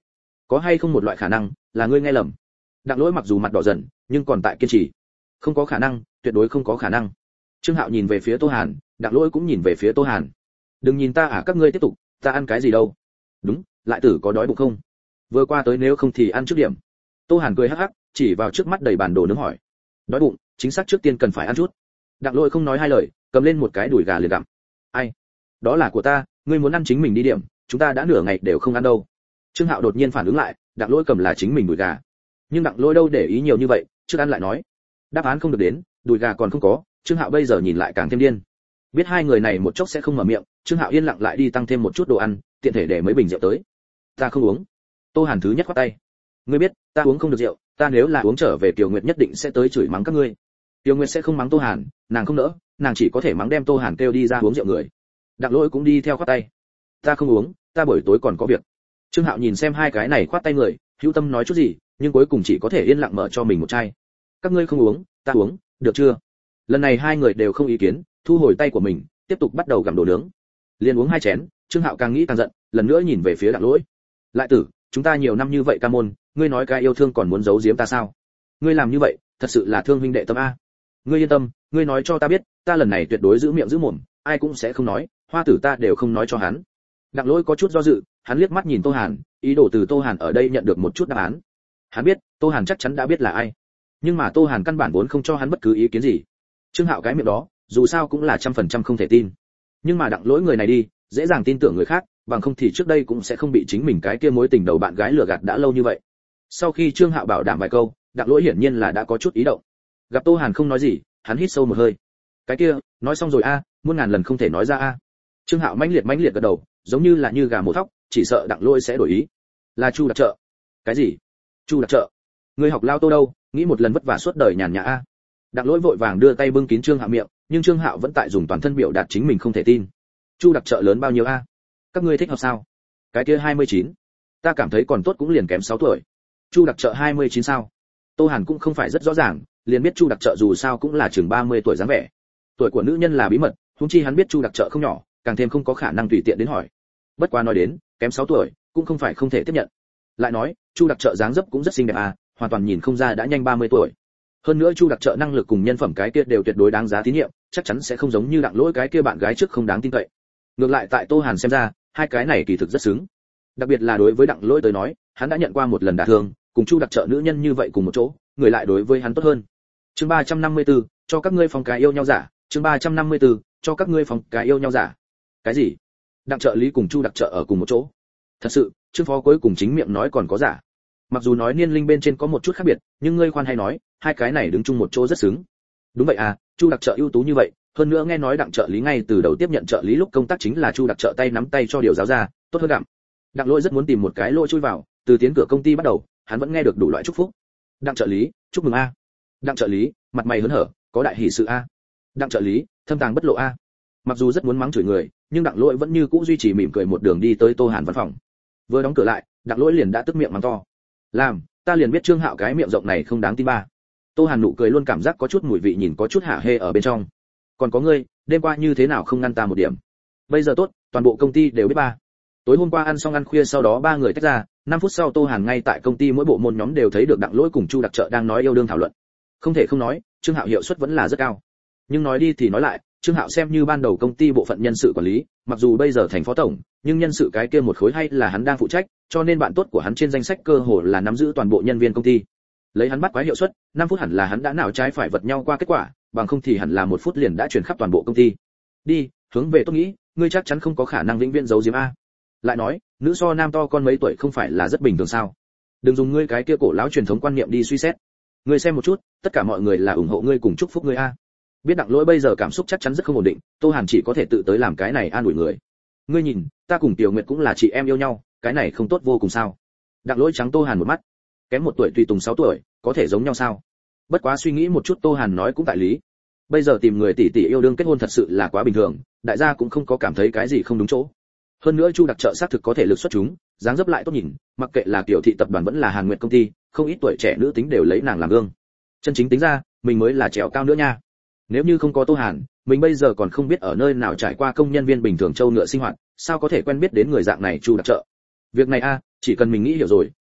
có hay không một loại khả năng là ngươi nghe lầm? Đặng Lỗi mặc dù mặt đỏ dần nhưng còn tại kiên trì. Không có khả năng, tuyệt đối không có khả năng. Trương Hạo nhìn về phía Tô Hàn, Đặng Lỗi cũng nhìn về phía Tô Hàn. Đừng nhìn ta à, các ngươi tiếp tục, ta ăn cái gì đâu? Đúng, lại tử có đói bụng không? Vừa qua tới nếu không thì ăn trước điểm. Tô Hàn cười hắc hắc, chỉ vào trước mắt đầy bàn đồ nướng hỏi. Đói bụng, chính xác trước tiên cần phải ăn chút. Đặng Lỗi không nói hai lời, cầm lên một cái đùi gà liền gặm. Ai? Đó là của ta, ngươi muốn ăn chính mình đi điểm, chúng ta đã nửa ngày đều không ăn đâu. Trương Hạo đột nhiên phản ứng lại, Đặng Lỗi cầm là chính mình đùi gà. Nhưng Đặng Lỗi đâu để ý nhiều như vậy, trước ăn lại nói. Đáp án không được đến, đùi gà còn không có, Trương Hạo bây giờ nhìn lại càng thêm điên. Biết hai người này một chốc sẽ không mở miệng, Trương Hạo yên lặng lại đi tăng thêm một chút đồ ăn, tiện thể để mấy bình rượu tới. Ta không uống. Tô Hàn thứ nhất khoát tay. Ngươi biết, ta uống không được rượu, ta nếu là uống trở về Tiểu Nguyệt nhất định sẽ tới chửi mắng các ngươi. Tiểu Nguyệt sẽ không mắng Tô Hàn, nàng không nỡ, nàng chỉ có thể mắng đem Tô Hàn kêu đi ra uống rượu người. Đặng Lỗi cũng đi theo khoát tay. Ta không uống, ta buổi tối còn có việc. Trương Hạo nhìn xem hai cái này khoát tay người, hữu tâm nói chút gì, nhưng cuối cùng chỉ có thể yên lặng mở cho mình một chai. Các ngươi không uống, ta uống, được chưa? Lần này hai người đều không ý kiến, thu hồi tay của mình, tiếp tục bắt đầu gặm đồ nướng. Liên uống hai chén, Trương Hạo càng nghĩ càng giận, lần nữa nhìn về phía Đặng Lỗi. Lại tử, chúng ta nhiều năm như vậy ca môn, ngươi nói cái yêu thương còn muốn giấu giếm ta sao? Ngươi làm như vậy, thật sự là thương huynh đệ tâm a. Ngươi yên tâm, ngươi nói cho ta biết, ta lần này tuyệt đối giữ miệng giữ mồm, ai cũng sẽ không nói, Hoa tử ta đều không nói cho hắn. Đặng Lỗi có chút do dự, hắn liếc mắt nhìn Tô Hàn, ý đồ từ Tô Hàn ở đây nhận được một chút đáp án. Hắn biết, Tô Hàn chắc chắn đã biết là ai, nhưng mà Tô Hàn căn bản vốn không cho hắn bất cứ ý kiến gì. Trương Hạo cái miệng đó, dù sao cũng là trăm phần trăm không thể tin. Nhưng mà Đặng Lỗi người này đi, dễ dàng tin tưởng người khác, bằng không thì trước đây cũng sẽ không bị chính mình cái kia mối tình đầu bạn gái lừa gạt đã lâu như vậy. Sau khi Trương Hạo bảo đảm vài câu, Đặng Lỗi hiển nhiên là đã có chút ý động. Gặp Tô Hàn không nói gì, hắn hít sâu một hơi. Cái kia, nói xong rồi a, muôn ngàn lần không thể nói ra a. Trương Hạo mãnh liệt mãnh liệt gật đầu, giống như là như gà mổ thóc, chỉ sợ Đặng Lỗi sẽ đổi ý. Là Chu Đặc Trợ. Cái gì? Chu Đặc Trợ? Người học lao Tô đâu, nghĩ một lần vất vả suốt đời nhàn nhã a. Đặng Lỗi vội vàng đưa tay bưng kín Trương Hạo miệng, nhưng Trương Hạo vẫn tại dùng toàn thân biểu đạt chính mình không thể tin. Chu Đặc Trợ lớn bao nhiêu a? Các ngươi thích học sao? Cái kia hai mươi chín. Ta cảm thấy còn tốt cũng liền kém sáu tuổi. Chu Đặc Trợ hai mươi chín sao? Tô Hàn cũng không phải rất rõ ràng, liền biết Chu Đặc Trợ dù sao cũng là chừng ba mươi tuổi dáng vẻ. Tuổi của nữ nhân là bí mật, huống chi hắn biết Chu Đặc Trợ không nhỏ, càng thêm không có khả năng tùy tiện đến hỏi. Bất quá nói đến, kém sáu tuổi, cũng không phải không thể tiếp nhận. Lại nói, Chu Đặc Trợ dáng dấp cũng rất xinh đẹp à, hoàn toàn nhìn không ra đã nhanh ba mươi tuổi. Hơn nữa Chu Đặc Trợ năng lực cùng nhân phẩm cái kia đều tuyệt đối đáng giá tín nhiệm, chắc chắn sẽ không giống như Đặng Lỗi cái kia bạn gái trước không đáng tin cậy. Ngược lại tại Tô Hàn xem ra, hai cái này kỳ thực rất xứng. Đặc biệt là đối với Đặng Lỗi tới nói, hắn đã nhận qua một lần đả thương, cùng Chu Đặc Trợ nữ nhân như vậy cùng một chỗ, người lại đối với hắn tốt hơn. Chương ba trăm năm mươi tư, cho các ngươi phòng cái yêu nhau giả, chương ba trăm năm mươi tư, cho các ngươi phòng cái yêu nhau giả. Cái gì? Đặng trợ lý cùng Chu Đặc Trợ ở cùng một chỗ? Thật sự, Trương phó cuối cùng chính miệng nói còn có giả. Mặc dù nói niên linh bên trên có một chút khác biệt, nhưng ngươi khoan hay nói, hai cái này đứng chung một chỗ rất xứng. Đúng vậy à, Chu Đặc Trợ ưu tú như vậy, hơn nữa nghe nói Đặng trợ lý ngay từ đầu tiếp nhận trợ lý lúc công tác chính là Chu Đặc Trợ tay nắm tay cho điều giáo ra, tốt hơn đặng. Đặng Lỗi rất muốn tìm một cái lỗ chui vào, từ tiến cửa công ty bắt đầu, hắn vẫn nghe được đủ loại chúc phúc. Đặng trợ lý, chúc mừng a. Đặng trợ lý, mặt mày hớn hở, có đại hỷ sự a. Đặng trợ lý, thâm tàng bất lộ a. Mặc dù rất muốn mắng chửi người, nhưng Đặng Lỗi vẫn như cũ duy trì mỉm cười một đường đi tới Tô Hàn văn phòng. Vừa đóng cửa lại, Đặng Lỗi liền đã tức miệng mắng to. Làm, ta liền biết Trương Hạo cái miệng rộng này không đáng tin ba. Tô Hàn nụ cười luôn cảm giác có chút mùi vị nhìn có chút hả hê ở bên trong. Còn có ngươi, đêm qua như thế nào không ngăn ta một điểm? Bây giờ tốt, toàn bộ công ty đều biết ba. Tối hôm qua ăn xong ăn khuya sau đó ba người tách ra, năm phút sau Tô Hàn ngay tại công ty mỗi bộ môn nhóm đều thấy được Đặng Lỗi cùng Chu Đặc Trợ đang nói yêu đương thảo luận. Không thể không nói, Trương Hạo hiệu suất vẫn là rất cao. Nhưng nói đi thì nói lại, Trương Hạo xem như ban đầu công ty bộ phận nhân sự quản lý, mặc dù bây giờ thành phó tổng, nhưng nhân sự cái kia một khối hay là hắn đang phụ trách, cho nên bạn tốt của hắn trên danh sách cơ hồ là nắm giữ toàn bộ nhân viên công ty. Lấy hắn bắt quái hiệu suất, năm phút hẳn là hắn đã nào trái phải vật nhau qua kết quả, bằng không thì hẳn là một phút liền đã truyền khắp toàn bộ công ty. Đi, hướng về tôi nghĩ, ngươi chắc chắn không có khả năng vĩnh viễn giấu giếm a. Lại nói, nữ so nam to con mấy tuổi không phải là rất bình thường sao? Đừng dùng ngươi cái kia cổ láo truyền thống quan niệm đi suy xét. Ngươi xem một chút, tất cả mọi người là ủng hộ ngươi cùng chúc phúc ngươi a. Biết Đặng Lỗi bây giờ cảm xúc chắc chắn rất không ổn định, Tô Hàn chỉ có thể tự tới làm cái này an ủi người. Ngươi nhìn, ta cùng Tiểu Nguyệt cũng là chị em yêu nhau, cái này không tốt vô cùng sao? Đặng Lỗi trắng Tô Hàn một mắt. Kém một tuổi tùy tùng sáu tuổi, có thể giống nhau sao? Bất quá suy nghĩ một chút Tô Hàn nói cũng tại lý. Bây giờ tìm người tỷ tỷ yêu đương kết hôn thật sự là quá bình thường, đại gia cũng không có cảm thấy cái gì không đúng chỗ. Hơn nữa Chu Đặc Trợ xác thực có thể lực xuất chúng, dáng dấp lại tốt nhìn, mặc kệ là Tiểu thị tập đoàn vẫn là Hàn Nguyệt công ty, không ít tuổi trẻ nữ tính đều lấy nàng làm gương. Chân chính tính ra, mình mới là trèo cao nữa nha. Nếu như không có Tô Hàn, mình bây giờ còn không biết ở nơi nào trải qua công nhân viên bình thường châu ngựa sinh hoạt, sao có thể quen biết đến người dạng này Chu Đặc Trợ. Việc này a, chỉ cần mình nghĩ hiểu rồi,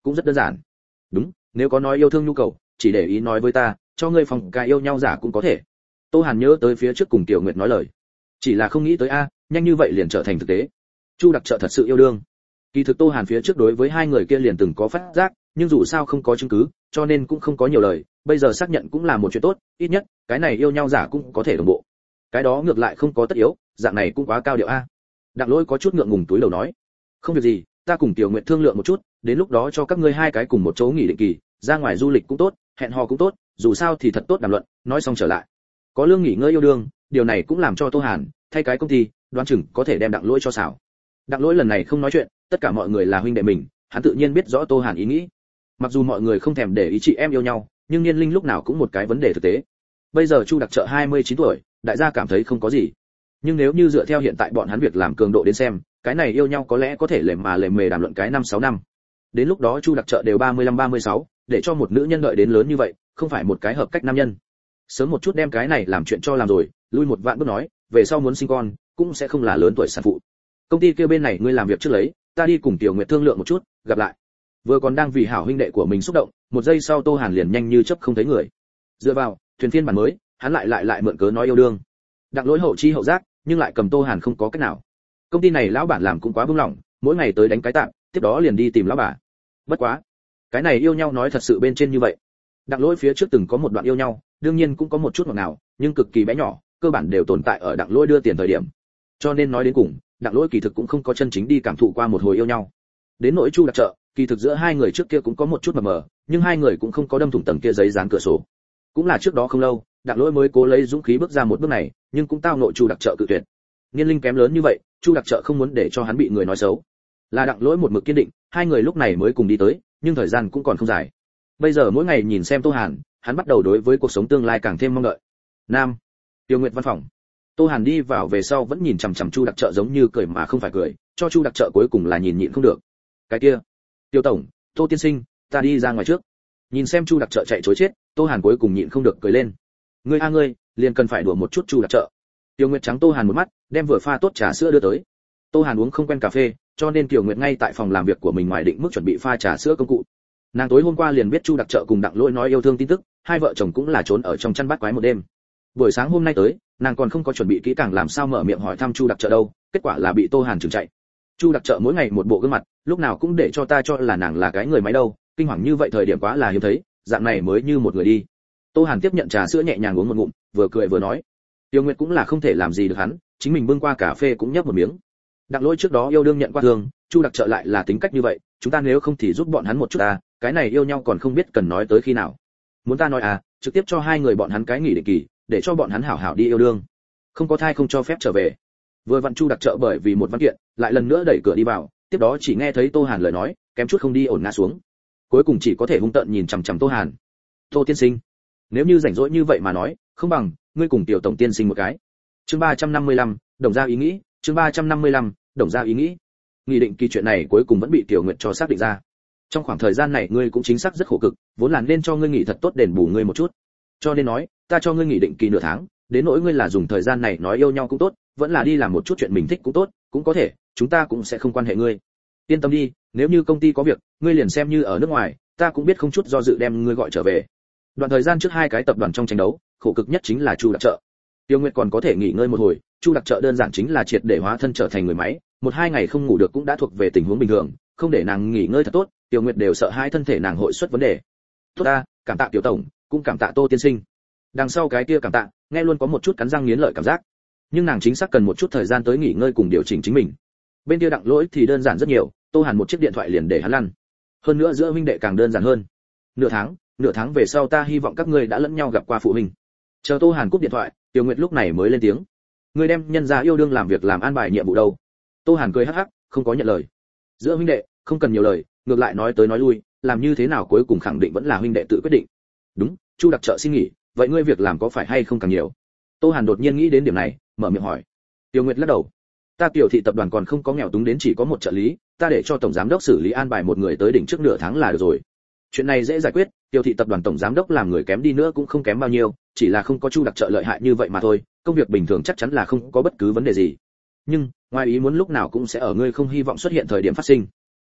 cũng rất đơn giản. Đúng, nếu có nói yêu thương nhu cầu, chỉ để ý nói với ta, cho ngươi phòng cái yêu nhau giả cũng có thể. Tô Hàn nhớ tới phía trước cùng Tiểu Nguyệt nói lời, chỉ là không nghĩ tới a, nhanh như vậy liền trở thành thực tế. Chu Đặc Trợ thật sự yêu đương. Kỳ thực Tô Hàn phía trước đối với hai người kia liền từng có phát giác, nhưng dù sao không có chứng cứ, cho nên cũng không có nhiều lời, bây giờ xác nhận cũng là một chuyện tốt, ít nhất cái này yêu nhau giả cũng có thể đồng bộ. Cái đó ngược lại không có tất yếu, dạng này cũng quá cao điệu a. Đặng Lỗi có chút ngượng ngùng túi lầu nói, không việc gì, ta cùng Tiểu Nguyệt thương lượng một chút, đến lúc đó cho các ngươi hai cái cùng một chỗ nghỉ định kỳ, ra ngoài du lịch cũng tốt, hẹn hò cũng tốt, dù sao thì thật tốt đàm luận, nói xong trở lại. Có lương nghỉ ngơi yêu đương, điều này cũng làm cho Tô Hàn thay cái công ty, đoán chừng có thể đem Đặng Lỗi cho xảo. Đặng Lỗi lần này không nói chuyện, tất cả mọi người là huynh đệ mình, hắn tự nhiên biết rõ Tô Hàn ý nghĩ. Mặc dù mọi người không thèm để ý chị em yêu nhau, nhưng niên linh lúc nào cũng một cái vấn đề thực tế. Bây giờ Chu Đặc Trợ hai mươi chín tuổi, đại gia cảm thấy không có gì. Nhưng nếu như dựa theo hiện tại bọn hắn việc làm cường độ đến xem, cái này yêu nhau có lẽ có thể lềm mà lềm mề đàm luận cái năm sáu năm. Đến lúc đó Chu Đặc Trợ đều ba mươi lăm ba mươi sáu, để cho một nữ nhân đợi đến lớn như vậy, không phải một cái hợp cách nam nhân. Sớm một chút đem cái này làm chuyện cho làm rồi, lui một vạn bước nói, về sau muốn sinh con, cũng sẽ không là lớn tuổi sản phụ. Công ty kia bên này ngươi làm việc trước lấy, ta đi cùng Tiểu Nguyệt thương lượng một chút, gặp lại. Vừa còn đang vì hảo huynh đệ của mình xúc động, một giây sau Tô Hàn liền nhanh như chớp không thấy người. Dựa vào, thuyền phiên bản mới, hắn lại lại lại mượn cớ nói yêu đương. Đặng Lỗi hậu chi hậu giác, nhưng lại cầm Tô Hàn không có cách nào. Công ty này lão bản làm cũng quá buông lỏng, mỗi ngày tới đánh cái tạm, tiếp đó liền đi tìm lão bà. Bất quá, cái này yêu nhau nói thật sự bên trên như vậy. Đặng Lỗi phía trước từng có một đoạn yêu nhau, đương nhiên cũng có một chút ngọt ngào, nhưng cực kỳ bé nhỏ, cơ bản đều tồn tại ở Đặng Lỗi đưa tiền thời điểm. Cho nên nói đến cùng, Đặng Lỗi kỳ thực cũng không có chân chính đi cảm thụ qua một hồi yêu nhau. Đến nỗi Chu Đặc Trợ, kỳ thực giữa hai người trước kia cũng có một chút mờ mờ, nhưng hai người cũng không có đâm thủng tầng kia giấy dán cửa sổ. Cũng là trước đó không lâu, Đặng Lỗi mới cố lấy dũng khí bước ra một bước này, nhưng cũng tao nội Chu Đặc Trợ cự tuyệt. Niên linh kém lớn như vậy, Chu Đặc Trợ không muốn để cho hắn bị người nói xấu. Là Đặng Lỗi một mực kiên định, hai người lúc này mới cùng đi tới, nhưng thời gian cũng còn không dài. Bây giờ mỗi ngày nhìn xem Tô Hàn, hắn bắt đầu đối với cuộc sống tương lai càng thêm mong đợi. Nam, Tiêu Nguyệt văn phòng. Tô Hàn đi vào về sau vẫn nhìn chằm chằm Chu Đặc Trợ giống như cười mà không phải cười, cho Chu Đặc Trợ cuối cùng là nhìn nhịn không được. Cái kia, Tiêu tổng, Tô tiên sinh, ta đi ra ngoài trước. Nhìn xem Chu Đặc Trợ chạy trối chết, Tô Hàn cuối cùng nhịn không được cười lên. Ngươi a ngươi, liền cần phải đùa một chút Chu Đặc Trợ. Tiêu Nguyệt trắng Tô Hàn một mắt, đem vừa pha tốt trà sữa đưa tới. Tô Hàn uống không quen cà phê, cho nên Tiêu Nguyệt ngay tại phòng làm việc của mình ngoài định mức chuẩn bị pha trà sữa công cụ. Nàng tối hôm qua liền biết Chu Đặc Trợ cùng Đặng Lỗi nói yêu thương tin tức, hai vợ chồng cũng là trốn ở trong chăn bắt quái một đêm. Buổi sáng hôm nay tới, nàng còn không có chuẩn bị kỹ càng làm sao mở miệng hỏi thăm Chu Đặc Trợ đâu, kết quả là bị Tô Hàn trừng chạy. Chu Đặc Trợ mỗi ngày một bộ gương mặt, lúc nào cũng để cho ta cho là nàng là cái người máy đâu, kinh hoàng như vậy thời điểm quá là hiếm thấy, dạng này mới như một người đi. Tô Hàn tiếp nhận trà sữa nhẹ nhàng uống một ngụm, vừa cười vừa nói. Tiêu Nguyệt cũng là không thể làm gì được hắn, chính mình bưng qua cà phê cũng nhấp một miếng. Đặng Lỗi trước đó yêu đương nhận qua thương, Chu Đặc Trợ lại là tính cách như vậy, chúng ta nếu không thì giúp bọn hắn một chút à, cái này yêu nhau còn không biết cần nói tới khi nào. Muốn ta nói à, trực tiếp cho hai người bọn hắn cái nghỉ định kỳ, để cho bọn hắn hảo hảo đi yêu đương. Không có thai không cho phép trở về. Vừa vặn Chu Đặc Trợ bởi vì một văn kiện, lại lần nữa đẩy cửa đi vào, tiếp đó chỉ nghe thấy Tô Hàn lời nói, kém chút không đi ổn ngã xuống. Cuối cùng chỉ có thể hung tợn nhìn chằm chằm Tô Hàn. Tô tiên sinh, nếu như rảnh rỗi như vậy mà nói, không bằng ngươi cùng tiểu tổng tiên sinh một cái. Chương ba trăm năm mươi lăm, đồng ra ý nghĩ, chương ba trăm năm mươi lăm, đồng ra ý nghĩ. Nghị định kỳ chuyện này cuối cùng vẫn bị Tiểu Nguyệt cho xác định ra. Trong khoảng thời gian này ngươi cũng chính xác rất khổ cực, vốn là nên cho ngươi nghỉ thật tốt đền bù ngươi một chút. Cho nên nói, ta cho ngươi nghỉ định kỳ nửa tháng, đến nỗi ngươi là dùng thời gian này nói yêu nhau cũng tốt, vẫn là đi làm một chút chuyện mình thích cũng tốt, cũng có thể, chúng ta cũng sẽ không quan hệ ngươi. Yên tâm đi, nếu như công ty có việc, ngươi liền xem như ở nước ngoài, ta cũng biết không chút do dự đem ngươi gọi trở về. Đoạn thời gian trước hai cái tập đoàn trong tranh đấu, khổ cực nhất chính là Chu Đặc Trợ. Tiêu Nguyệt còn có thể nghỉ ngơi một hồi, Chu Đặc Trợ đơn giản chính là triệt để hóa thân trở thành người máy, một hai ngày không ngủ được cũng đã thuộc về tình huống bình thường, không để nàng nghỉ ngơi thật tốt, Tiêu Nguyệt đều sợ hai thân thể nàng hội xuất vấn đề. Tốt ta, cảm tạ Tiểu tổng, cũng cảm tạ Tô tiên sinh. Đằng sau cái kia cảm tạ, nghe luôn có một chút cắn răng nghiến lợi cảm giác. Nhưng nàng chính xác cần một chút thời gian tới nghỉ ngơi cùng điều chỉnh chính mình. Bên kia Đặng Lỗi thì đơn giản rất nhiều, Tô Hàn một chiếc điện thoại liền để hắn lăn. Hơn nữa giữa huynh đệ càng đơn giản hơn. Nửa tháng, nửa tháng về sau ta hy vọng các ngươi đã lẫn nhau gặp qua phụ huynh. Chờ Tô Hàn cúp điện thoại, Tiêu Nguyệt lúc này mới lên tiếng. Ngươi đem nhân gia yêu đương làm việc làm an bài nhiệm vụ đâu? Tô Hàn cười hắc hắc, không có nhận lời. Giữa huynh đệ, không cần nhiều lời, ngược lại nói tới nói lui, làm như thế nào cuối cùng khẳng định vẫn là huynh đệ tự quyết định. Đúng, Chu Đặc Trợ xin nghỉ, vậy ngươi việc làm có phải hay không càng nhiều? Tô Hàn đột nhiên nghĩ đến điểm này, mở miệng hỏi. Tiêu Nguyệt lắc đầu. Ta Tiểu thị tập đoàn còn không có nghèo túng đến chỉ có một trợ lý, ta để cho tổng giám đốc xử lý an bài một người tới đỉnh trước nửa tháng là được rồi. Chuyện này dễ giải quyết, Tiểu thị tập đoàn tổng giám đốc làm người kém đi nữa cũng không kém bao nhiêu, chỉ là không có Chu Đặc Trợ lợi hại như vậy mà thôi, công việc bình thường chắc chắn là không có bất cứ vấn đề gì. Nhưng, ngoài ý muốn lúc nào cũng sẽ ở ngươi không hy vọng xuất hiện thời điểm phát sinh.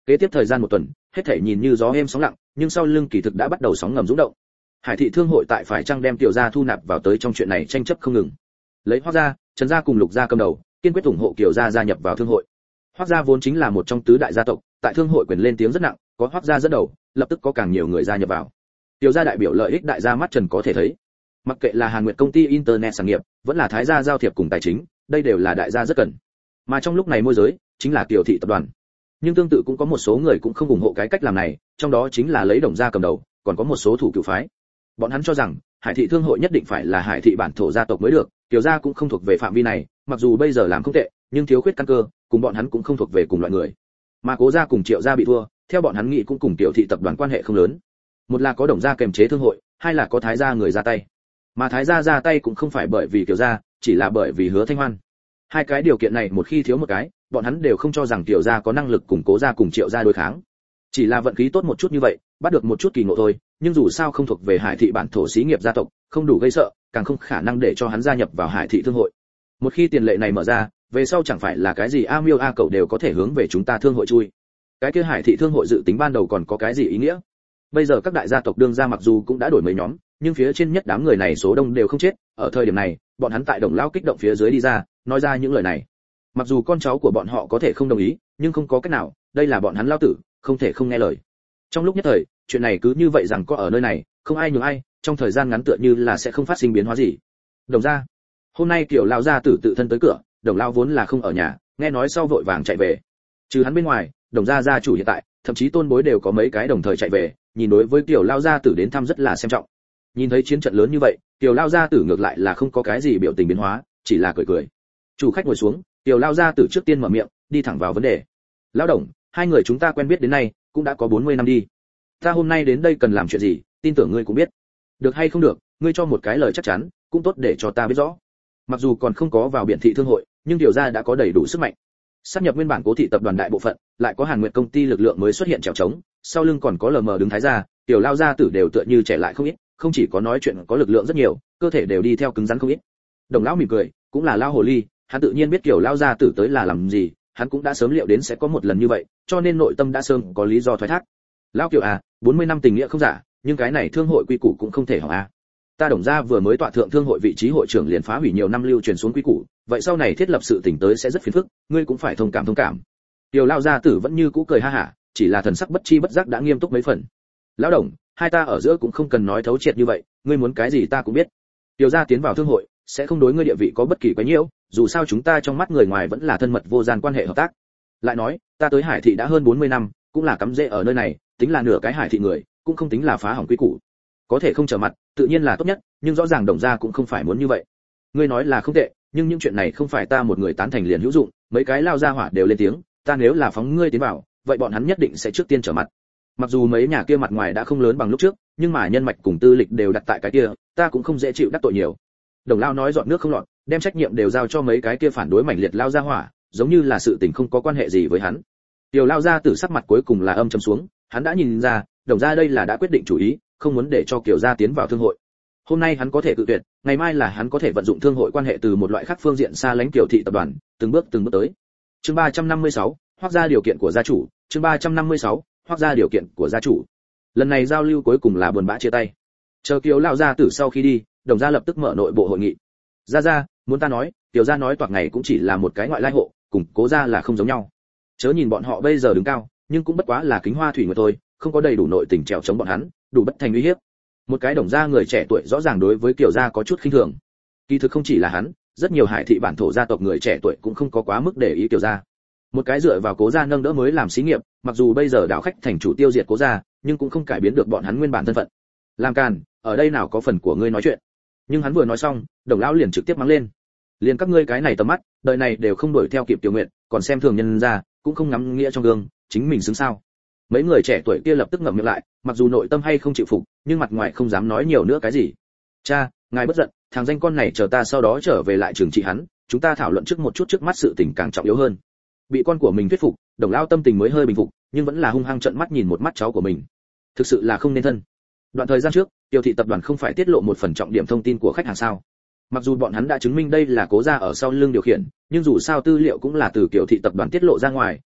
Kế tiếp thời gian một tuần, hết thảy nhìn như gió êm sóng lặng, nhưng sau lưng kỳ thực đã bắt đầu sóng ngầm dũng động. Hải thị thương hội tại phải chăng đem Tiểu gia thu nạp vào tới trong chuyện này tranh chấp không ngừng. Lấy Hoắc gia, Trần gia cùng Lục gia cầm đầu, kiên quyết ủng hộ Kiều gia gia nhập vào thương hội. Hoắc gia vốn chính là một trong tứ đại gia tộc, tại thương hội quyền lên tiếng rất nặng, có Hoắc gia dẫn đầu, lập tức có càng nhiều người gia nhập vào. Tiểu gia đại biểu lợi ích đại gia mắt Trần có thể thấy. Mặc kệ là Hàn Nguyệt công ty internet sản nghiệp, vẫn là Thái gia giao thiệp cùng tài chính, đây đều là đại gia rất cần. Mà trong lúc này môi giới chính là Kiều thị tập đoàn. Nhưng tương tự cũng có một số người cũng không ủng hộ cái cách làm này, trong đó chính là lấy Đồng gia cầm đầu, còn có một số thủ cựu phái. Bọn hắn cho rằng Hải thị thương hội nhất định phải là Hải thị bản thổ gia tộc mới được, Kiều gia cũng không thuộc về phạm vi này, mặc dù bây giờ làm không tệ, nhưng thiếu khuyết căn cơ, cùng bọn hắn cũng không thuộc về cùng loại người. Mà Cố gia cùng Triệu gia bị thua, theo bọn hắn nghĩ cũng cùng Kiều thị tập đoàn quan hệ không lớn. Một là có Đồng gia kềm chế thương hội, hai là có Thái gia người ra tay. Mà Thái gia ra tay cũng không phải bởi vì Kiều gia, chỉ là bởi vì Hứa Thanh Hoan. Hai cái điều kiện này một khi thiếu một cái, bọn hắn đều không cho rằng Kiều gia có năng lực cùng Cố gia cùng Triệu gia đối kháng. Chỉ là vận khí tốt một chút như vậy, bắt được một chút kỳ ngộ thôi, nhưng dù sao không thuộc về Hải thị bản thổ xí nghiệp gia tộc, không đủ gây sợ, càng không khả năng để cho hắn gia nhập vào Hải thị thương hội. Một khi tiền lệ này mở ra, về sau chẳng phải là cái gì a miêu a cậu đều có thể hướng về chúng ta thương hội chui. Cái kia Hải thị thương hội dự tính ban đầu còn có cái gì ý nghĩa? Bây giờ các đại gia tộc đương gia mặc dù cũng đã đổi mấy nhóm, nhưng phía trên nhất đám người này số đông đều không chết, ở thời điểm này, bọn hắn tại Đồng lão kích động phía dưới đi ra, nói ra những lời này. Mặc dù con cháu của bọn họ có thể không đồng ý, nhưng không có cách nào, đây là bọn hắn lão tử, không thể không nghe lời. Trong lúc nhất thời, chuyện này cứ như vậy rằng có ở nơi này, không ai nhường ai, trong thời gian ngắn tựa như là sẽ không phát sinh biến hóa gì. Đồng gia, hôm nay Kiều lão gia tử tự thân tới cửa, Đồng lão vốn là không ở nhà, nghe nói sau vội vàng chạy về. Trừ hắn bên ngoài, Đồng gia gia chủ hiện tại, thậm chí tôn bối đều có mấy cái đồng thời chạy về, nhìn đối với Kiều lão gia tử đến thăm rất là xem trọng. Nhìn thấy chiến trận lớn như vậy, Kiều lão gia tử ngược lại là không có cái gì biểu tình biến hóa, chỉ là cười cười. Chủ khách ngồi xuống, Kiều lão gia tử trước tiên mở miệng, đi thẳng vào vấn đề. Lão Đồng, hai người chúng ta quen biết đến nay, cũng đã có bốn mươi năm đi. Ta hôm nay đến đây cần làm chuyện gì, tin tưởng ngươi cũng biết. Được hay không được, ngươi cho một cái lời chắc chắn, cũng tốt để cho ta biết rõ. Mặc dù còn không có vào biển thị thương hội, nhưng Kiều gia đã có đầy đủ sức mạnh. Sáp nhập nguyên bản Cố thị tập đoàn đại bộ phận, lại có Hàn Nguyệt công ty lực lượng mới xuất hiện trèo trống, sau lưng còn có lờ mờ đứng Thái gia, Kiều lão gia tử đều tựa như trẻ lại không ít, không chỉ có nói chuyện có lực lượng rất nhiều, cơ thể đều đi theo cứng rắn không ít. Đồng lão mỉm cười, cũng là lão hồ ly, hắn tự nhiên biết Kiều lão gia tử tới là làm gì, hắn cũng đã sớm liệu đến sẽ có một lần như vậy, cho nên nội tâm đã sớm có lý do thoái thác. Lão Kiều à, bốn mươi năm tình nghĩa không giả, nhưng cái này thương hội quy củ cũng không thể hỏng à. Ta Đồng gia vừa mới tọa thượng thương hội vị trí hội trưởng liền phá hủy nhiều năm lưu truyền xuống quy củ, vậy sau này thiết lập sự tình tới sẽ rất phiền phức, ngươi cũng phải thông cảm thông cảm. Kiều lão gia tử vẫn như cũ cười ha hả, chỉ là thần sắc bất chi bất giác đã nghiêm túc mấy phần. Lão Đồng, hai ta ở giữa cũng không cần nói thấu triệt như vậy, ngươi muốn cái gì ta cũng biết. Kiều gia tiến vào thương hội, sẽ không đối ngươi địa vị có bất kỳ quấy nhiễu, dù sao chúng ta trong mắt người ngoài vẫn là thân mật vô gian quan hệ hợp tác. Lại nói, ta tới Hải thị đã hơn bốn mươi năm, cũng là cắm rễ ở nơi này, tính là nửa cái Hải thị người, cũng không tính là phá hỏng quy củ. Có thể không trở mặt, tự nhiên là tốt nhất, nhưng rõ ràng Đồng gia cũng không phải muốn như vậy. Ngươi nói là không tệ, nhưng những chuyện này không phải ta một người tán thành liền hữu dụng, mấy cái lao gia hỏa đều lên tiếng, ta nếu là phóng ngươi tiến vào, vậy bọn hắn nhất định sẽ trước tiên trở mặt. Mặc dù mấy nhà kia mặt ngoài đã không lớn bằng lúc trước, nhưng mà nhân mạch cùng tư lịch đều đặt tại cái kia, ta cũng không dễ chịu đắc tội nhiều. Đồng lao nói dọn nước không lọt, đem trách nhiệm đều giao cho mấy cái kia phản đối mảnh liệt lao gia hỏa, giống như là sự tình không có quan hệ gì với hắn. Tiểu lao gia tử sắc mặt cuối cùng là âm trầm xuống, hắn đã nhìn ra, Đồng gia đây là đã quyết định chủ ý, không muốn để cho Kiều gia tiến vào thương hội. Hôm nay hắn có thể tự tuyệt, ngày mai là hắn có thể vận dụng thương hội quan hệ từ một loại khác phương diện xa lánh Kiều thị tập đoàn, từng bước từng bước tới. Chương ba trăm năm mươi sáu, Hoắc gia điều kiện của gia chủ, chương ba trăm năm mươi sáu, Hoắc gia điều kiện của gia chủ. Lần này giao lưu cuối cùng là buồn bã chia tay. Chờ Kiều lão gia tử sau khi đi, Đồng gia lập tức mở nội bộ hội nghị. Gia gia, muốn ta nói, Kiều gia nói toạc ngày cũng chỉ là một cái ngoại lai hộ, cùng Cố gia là không giống nhau. Chớ nhìn bọn họ bây giờ đứng cao, nhưng cũng bất quá là kính hoa thủy nguyệt thôi, không có đầy đủ nội tình trèo chống bọn hắn, đủ bất thành uy hiếp. Một cái Đồng gia người trẻ tuổi rõ ràng đối với Kiều gia có chút khinh thường. Kỳ thực không chỉ là hắn, rất nhiều Hải thị bản thổ gia tộc người trẻ tuổi cũng không có quá mức để ý Kiều gia. Một cái dựa vào Cố gia nâng đỡ mới làm xí nghiệp, mặc dù bây giờ đạo khách thành chủ tiêu diệt Cố gia, nhưng cũng không cải biến được bọn hắn nguyên bản thân phận. Làm càn, ở đây nào có phần của ngươi nói chuyện. Nhưng hắn vừa nói xong, Đồng lão liền trực tiếp mắng lên. Liền các ngươi cái này tầm mắt, đời này đều không đuổi theo kịp Tiểu Nguyện, còn xem thường nhân gia, cũng không ngắm nghĩa trong gương, chính mình xứng sao? Mấy người trẻ tuổi kia lập tức ngậm miệng lại, mặc dù nội tâm hay không chịu phục, nhưng mặt ngoài không dám nói nhiều nữa cái gì. Cha, ngài bất giận, thằng danh con này chờ ta sau đó trở về lại trừng trị hắn, chúng ta thảo luận trước một chút trước mắt sự tình càng trọng yếu hơn. Bị con của mình thuyết phục, Đồng lão tâm tình mới hơi bình phục, nhưng vẫn là hung hăng trợn mắt nhìn một mắt cháu của mình. Thực sự là không nên thân. Đoạn thời gian trước, Tiêu thị tập đoàn không phải tiết lộ một phần trọng điểm thông tin của khách hàng sao? Mặc dù bọn hắn đã chứng minh đây là Cố gia ở sau lưng điều khiển, nhưng dù sao tư liệu cũng là từ Kiều thị tập đoàn tiết lộ ra ngoài,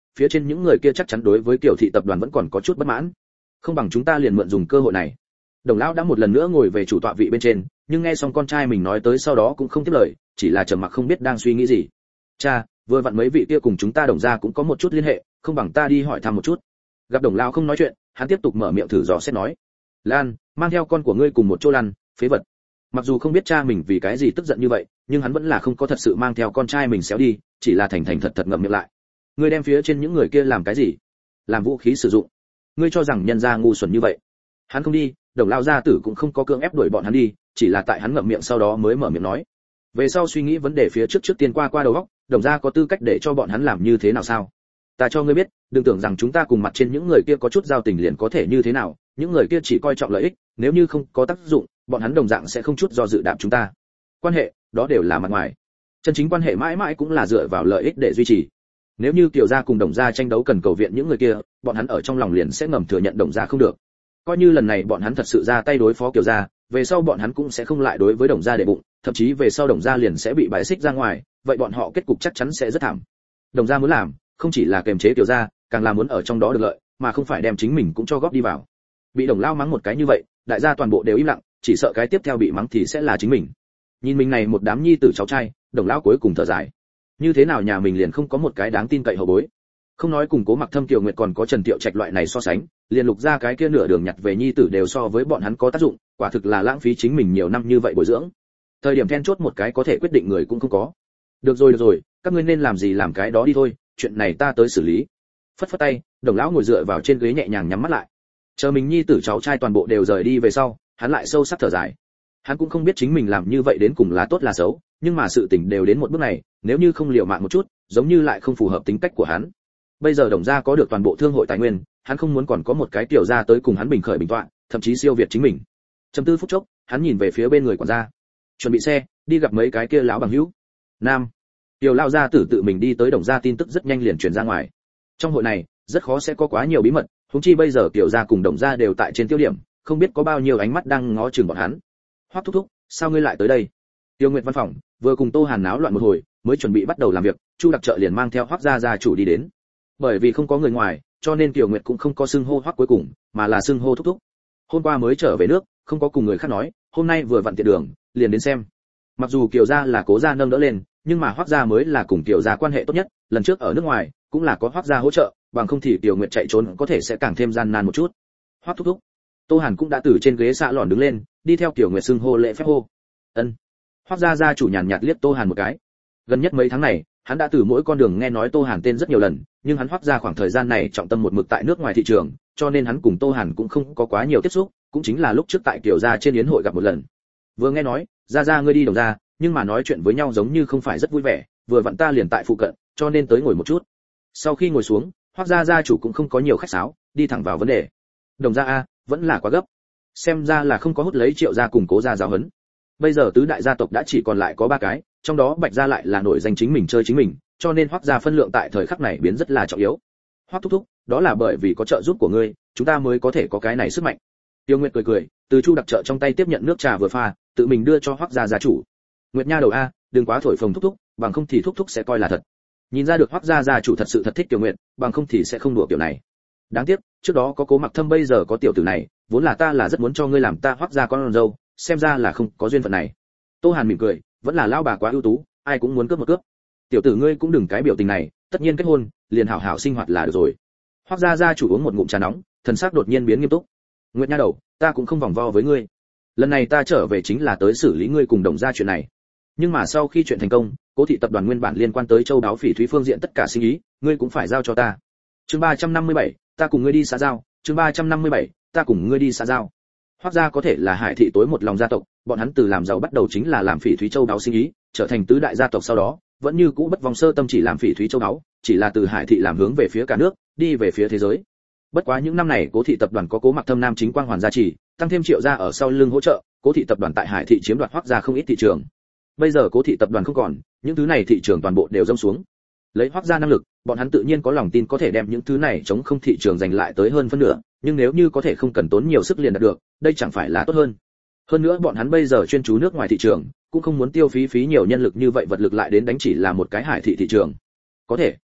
phía trên những người kia chắc chắn đối với Kiều thị tập đoàn vẫn còn có chút bất mãn. Không bằng chúng ta liền mượn dùng cơ hội này. Đồng lão đã một lần nữa ngồi về chủ tọa vị bên trên, nhưng nghe xong con trai mình nói tới sau đó cũng không tiếp lời, chỉ là trầm mặc không biết đang suy nghĩ gì. Cha, vừa vặn mấy vị kia cùng chúng ta Đồng gia cũng có một chút liên hệ, không bằng ta đi hỏi thăm một chút. Gặp Đồng lão không nói chuyện, hắn tiếp tục mở miệng thử dò xét nói. Lan, mang theo con của ngươi cùng một chỗ lăn, phế vật. Mặc dù không biết cha mình vì cái gì tức giận như vậy, nhưng hắn vẫn là không có thật sự mang theo con trai mình xéo đi, chỉ là thành thành thật thật ngậm miệng lại. Ngươi đem phía trên những người kia làm cái gì? Làm vũ khí sử dụng. Ngươi cho rằng nhân gia ngu xuẩn như vậy? Hắn không đi, Đồng lão gia tử cũng không có cưỡng ép đuổi bọn hắn đi, chỉ là tại hắn ngậm miệng sau đó mới mở miệng nói. Về sau suy nghĩ vấn đề phía trước trước tiên qua qua đầu óc, Đồng gia có tư cách để cho bọn hắn làm như thế nào sao? Ta cho ngươi biết, đừng tưởng rằng chúng ta cùng mặt trên những người kia có chút giao tình liền có thể như thế nào, những người kia chỉ coi trọng lợi ích, nếu như không có tác dụng, bọn hắn đồng dạng sẽ không chút do dự đạp chúng ta. Quan hệ, đó đều là mặt ngoài. Chân chính quan hệ mãi mãi cũng là dựa vào lợi ích để duy trì. Nếu như Kiều gia cùng Đồng gia tranh đấu cần cầu viện những người kia, bọn hắn ở trong lòng liền sẽ ngầm thừa nhận Đồng gia không được. Coi như lần này bọn hắn thật sự ra tay đối phó Kiều gia, về sau bọn hắn cũng sẽ không lại đối với Đồng gia để bụng, thậm chí về sau Đồng gia liền sẽ bị bài xích ra ngoài, vậy bọn họ kết cục chắc chắn sẽ rất thảm. Đồng gia muốn làm, không chỉ là kềm chế Kiều gia, càng là muốn ở trong đó được lợi, mà không phải đem chính mình cũng cho góp đi vào. Bị Đồng lao mắng một cái như vậy, đại gia toàn bộ đều im lặng, chỉ sợ cái tiếp theo bị mắng thì sẽ là chính mình. Nhìn mình này một đám nhi tử cháu trai, Đồng lão cuối cùng thở dài. Như thế nào nhà mình liền không có một cái đáng tin cậy hậu bối? Không nói cùng Cố Mặc Thâm Kiều Nguyệt còn có Trần Tiệu Trạch loại này so sánh, liền Lục ra cái kia nửa đường nhặt về nhi tử đều so với bọn hắn có tác dụng, quả thực là lãng phí chính mình nhiều năm như vậy bồi dưỡng. Thời điểm then chốt một cái có thể quyết định người cũng không có. Được rồi được rồi, các ngươi nên làm gì làm cái đó đi thôi, chuyện này ta tới xử lý. Phất phất tay, Đồng lão ngồi dựa vào trên ghế nhẹ nhàng nhắm mắt lại. Chờ mình nhi tử cháu trai toàn bộ đều rời đi về sau, hắn lại sâu sắc thở dài. Hắn cũng không biết chính mình làm như vậy đến cùng là tốt là xấu, nhưng mà sự tình đều đến một bước này, nếu như không liều mạng một chút, giống như lại không phù hợp tính cách của hắn. Bây giờ Đồng gia có được toàn bộ thương hội tài nguyên, hắn không muốn còn có một cái tiểu gia tới cùng hắn bình khởi bình tọa, thậm chí siêu việt chính mình. Trầm tư phút chốc, hắn nhìn về phía bên người quản gia, chuẩn bị xe, đi gặp mấy cái kia lão bằng hữu. Nam, tiểu lão gia tử tự mình đi tới Đồng gia, tin tức rất nhanh liền truyền ra ngoài. Trong hội này, rất khó sẽ có quá nhiều bí mật, huống chi bây giờ tiểu gia cùng Đồng gia đều tại trên tiêu điểm, không biết có bao nhiêu ánh mắt đang ngó chừng bọn hắn. Hoắc thúc thúc, sao ngươi lại tới đây? Tiêu Nguyệt văn phòng, vừa cùng Tô Hàn náo loạn một hồi, mới chuẩn bị bắt đầu làm việc, Chu đặc trợ liền mang theo Hoắc gia gia chủ đi đến. Bởi vì không có người ngoài, cho nên Tiểu Nguyệt cũng không có xưng hô Hoắc cuối cùng, mà là xưng hô thúc thúc. Hôm qua mới trở về nước, không có cùng người khác nói, hôm nay vừa vặn tiện đường, liền đến xem. Mặc dù Kiều gia là Cố gia nâng đỡ lên, nhưng mà Hoắc gia mới là cùng Kiều gia quan hệ tốt nhất, lần trước ở nước ngoài, cũng là có Hoắc gia hỗ trợ, bằng không thì Tiểu Nguyệt chạy trốn có thể sẽ càng thêm gian nan một chút. Hoắc thúc thúc. Tô Hàn cũng đã từ trên ghế xạ lòn đứng lên, đi theo Tiểu Nguyệt xưng hô lễ phép hô. Ân. Hoắc gia gia chủ nhàn nhạt liếc Tô Hàn một cái. Gần nhất mấy tháng này, hắn đã từ mỗi con đường nghe nói Tô Hàn tên rất nhiều lần, nhưng hắn Hoắc gia khoảng thời gian này trọng tâm một mực tại nước ngoài thị trường, cho nên hắn cùng Tô Hàn cũng không có quá nhiều tiếp xúc, cũng chính là lúc trước tại Kiều gia trên yến hội gặp một lần. Vừa nghe nói, gia gia ngươi đi Đồng gia, nhưng mà nói chuyện với nhau giống như không phải rất vui vẻ, vừa vặn ta liền tại phụ cận, cho nên tới ngồi một chút. Sau khi ngồi xuống, Hoắc gia gia chủ cũng không có nhiều khách sáo, đi thẳng vào vấn đề. Đồng gia a, vẫn là quá gấp. Xem ra là không có hút lấy Triệu gia cùng Cố gia giáo huấn. Bây giờ tứ đại gia tộc đã chỉ còn lại có ba cái, trong đó Bạch gia lại là nổi danh chính mình chơi chính mình, cho nên Hoắc gia phân lượng tại thời khắc này biến rất là trọng yếu. Hoắc thúc thúc, đó là bởi vì có trợ giúp của ngươi, chúng ta mới có thể có cái này sức mạnh. Tiêu Nguyệt cười cười, từ Chu đặc trợ trong tay tiếp nhận nước trà vừa pha, tự mình đưa cho Hoắc gia gia chủ. Nguyệt nha đầu a, đừng quá thổi phồng thúc thúc, bằng không thì thúc thúc sẽ coi là thật. Nhìn ra được Hoắc gia gia chủ thật sự thật thích Tiêu Nguyệt, bằng không thì sẽ không đùa kiểu này. Đáng tiếc, trước đó có Cố Mặc Thâm, bây giờ có tiểu tử này, vốn là ta là rất muốn cho ngươi làm ta Hoắc gia con dâu, xem ra là không có duyên phận này. Tô Hàn mỉm cười, vẫn là lão bà quá ưu tú, ai cũng muốn cướp một cướp. Tiểu tử ngươi cũng đừng cái biểu tình này, tất nhiên kết hôn, liền hảo hảo sinh hoạt là được rồi. Hoắc gia gia chủ uống một ngụm trà nóng, thần sắc đột nhiên biến nghiêm túc. Nguyệt nha đầu, ta cũng không vòng vo với ngươi. Lần này ta trở về chính là tới xử lý ngươi cùng Đồng gia chuyện này. Nhưng mà sau khi chuyện thành công, Cố thị tập đoàn nguyên bản liên quan tới châu đáo phỉ thúy phương diện tất cả sinh ý, ngươi cũng phải giao cho ta. Chương ba trăm năm mươi bảy, ta cùng ngươi đi xã giao. Chương ba trăm năm mươi bảy, ta cùng ngươi đi xã giao. Hoắc gia có thể là Hải thị tối một lòng gia tộc, bọn hắn từ làm giàu bắt đầu chính là làm phỉ thúy châu đáo sinh ý, trở thành tứ đại gia tộc sau đó, vẫn như cũ bất vòng sơ tâm chỉ làm phỉ thúy châu đáo, chỉ là từ Hải thị làm hướng về phía cả nước, đi về phía thế giới. Bất quá những năm này Cố thị tập đoàn có Cố Mặc Thâm nam chính quang hoàn gia trì, tăng thêm Triệu gia ở sau lưng hỗ trợ, Cố thị tập đoàn tại Hải thị chiếm đoạt Hoắc gia không ít thị trường. Bây giờ Cố thị tập đoàn không còn, những thứ này thị trường toàn bộ đều rơi xuống. Lấy Hoắc gia năng lực, bọn hắn tự nhiên có lòng tin có thể đem những thứ này chống không thị trường giành lại tới hơn phân nửa, nhưng nếu như có thể không cần tốn nhiều sức liền đạt được, đây chẳng phải là tốt hơn. Hơn nữa bọn hắn bây giờ chuyên chú nước ngoài thị trường, cũng không muốn tiêu phí phí nhiều nhân lực như vậy vật lực lại đến đánh chỉ là một cái Hải thị thị trường. Có thể.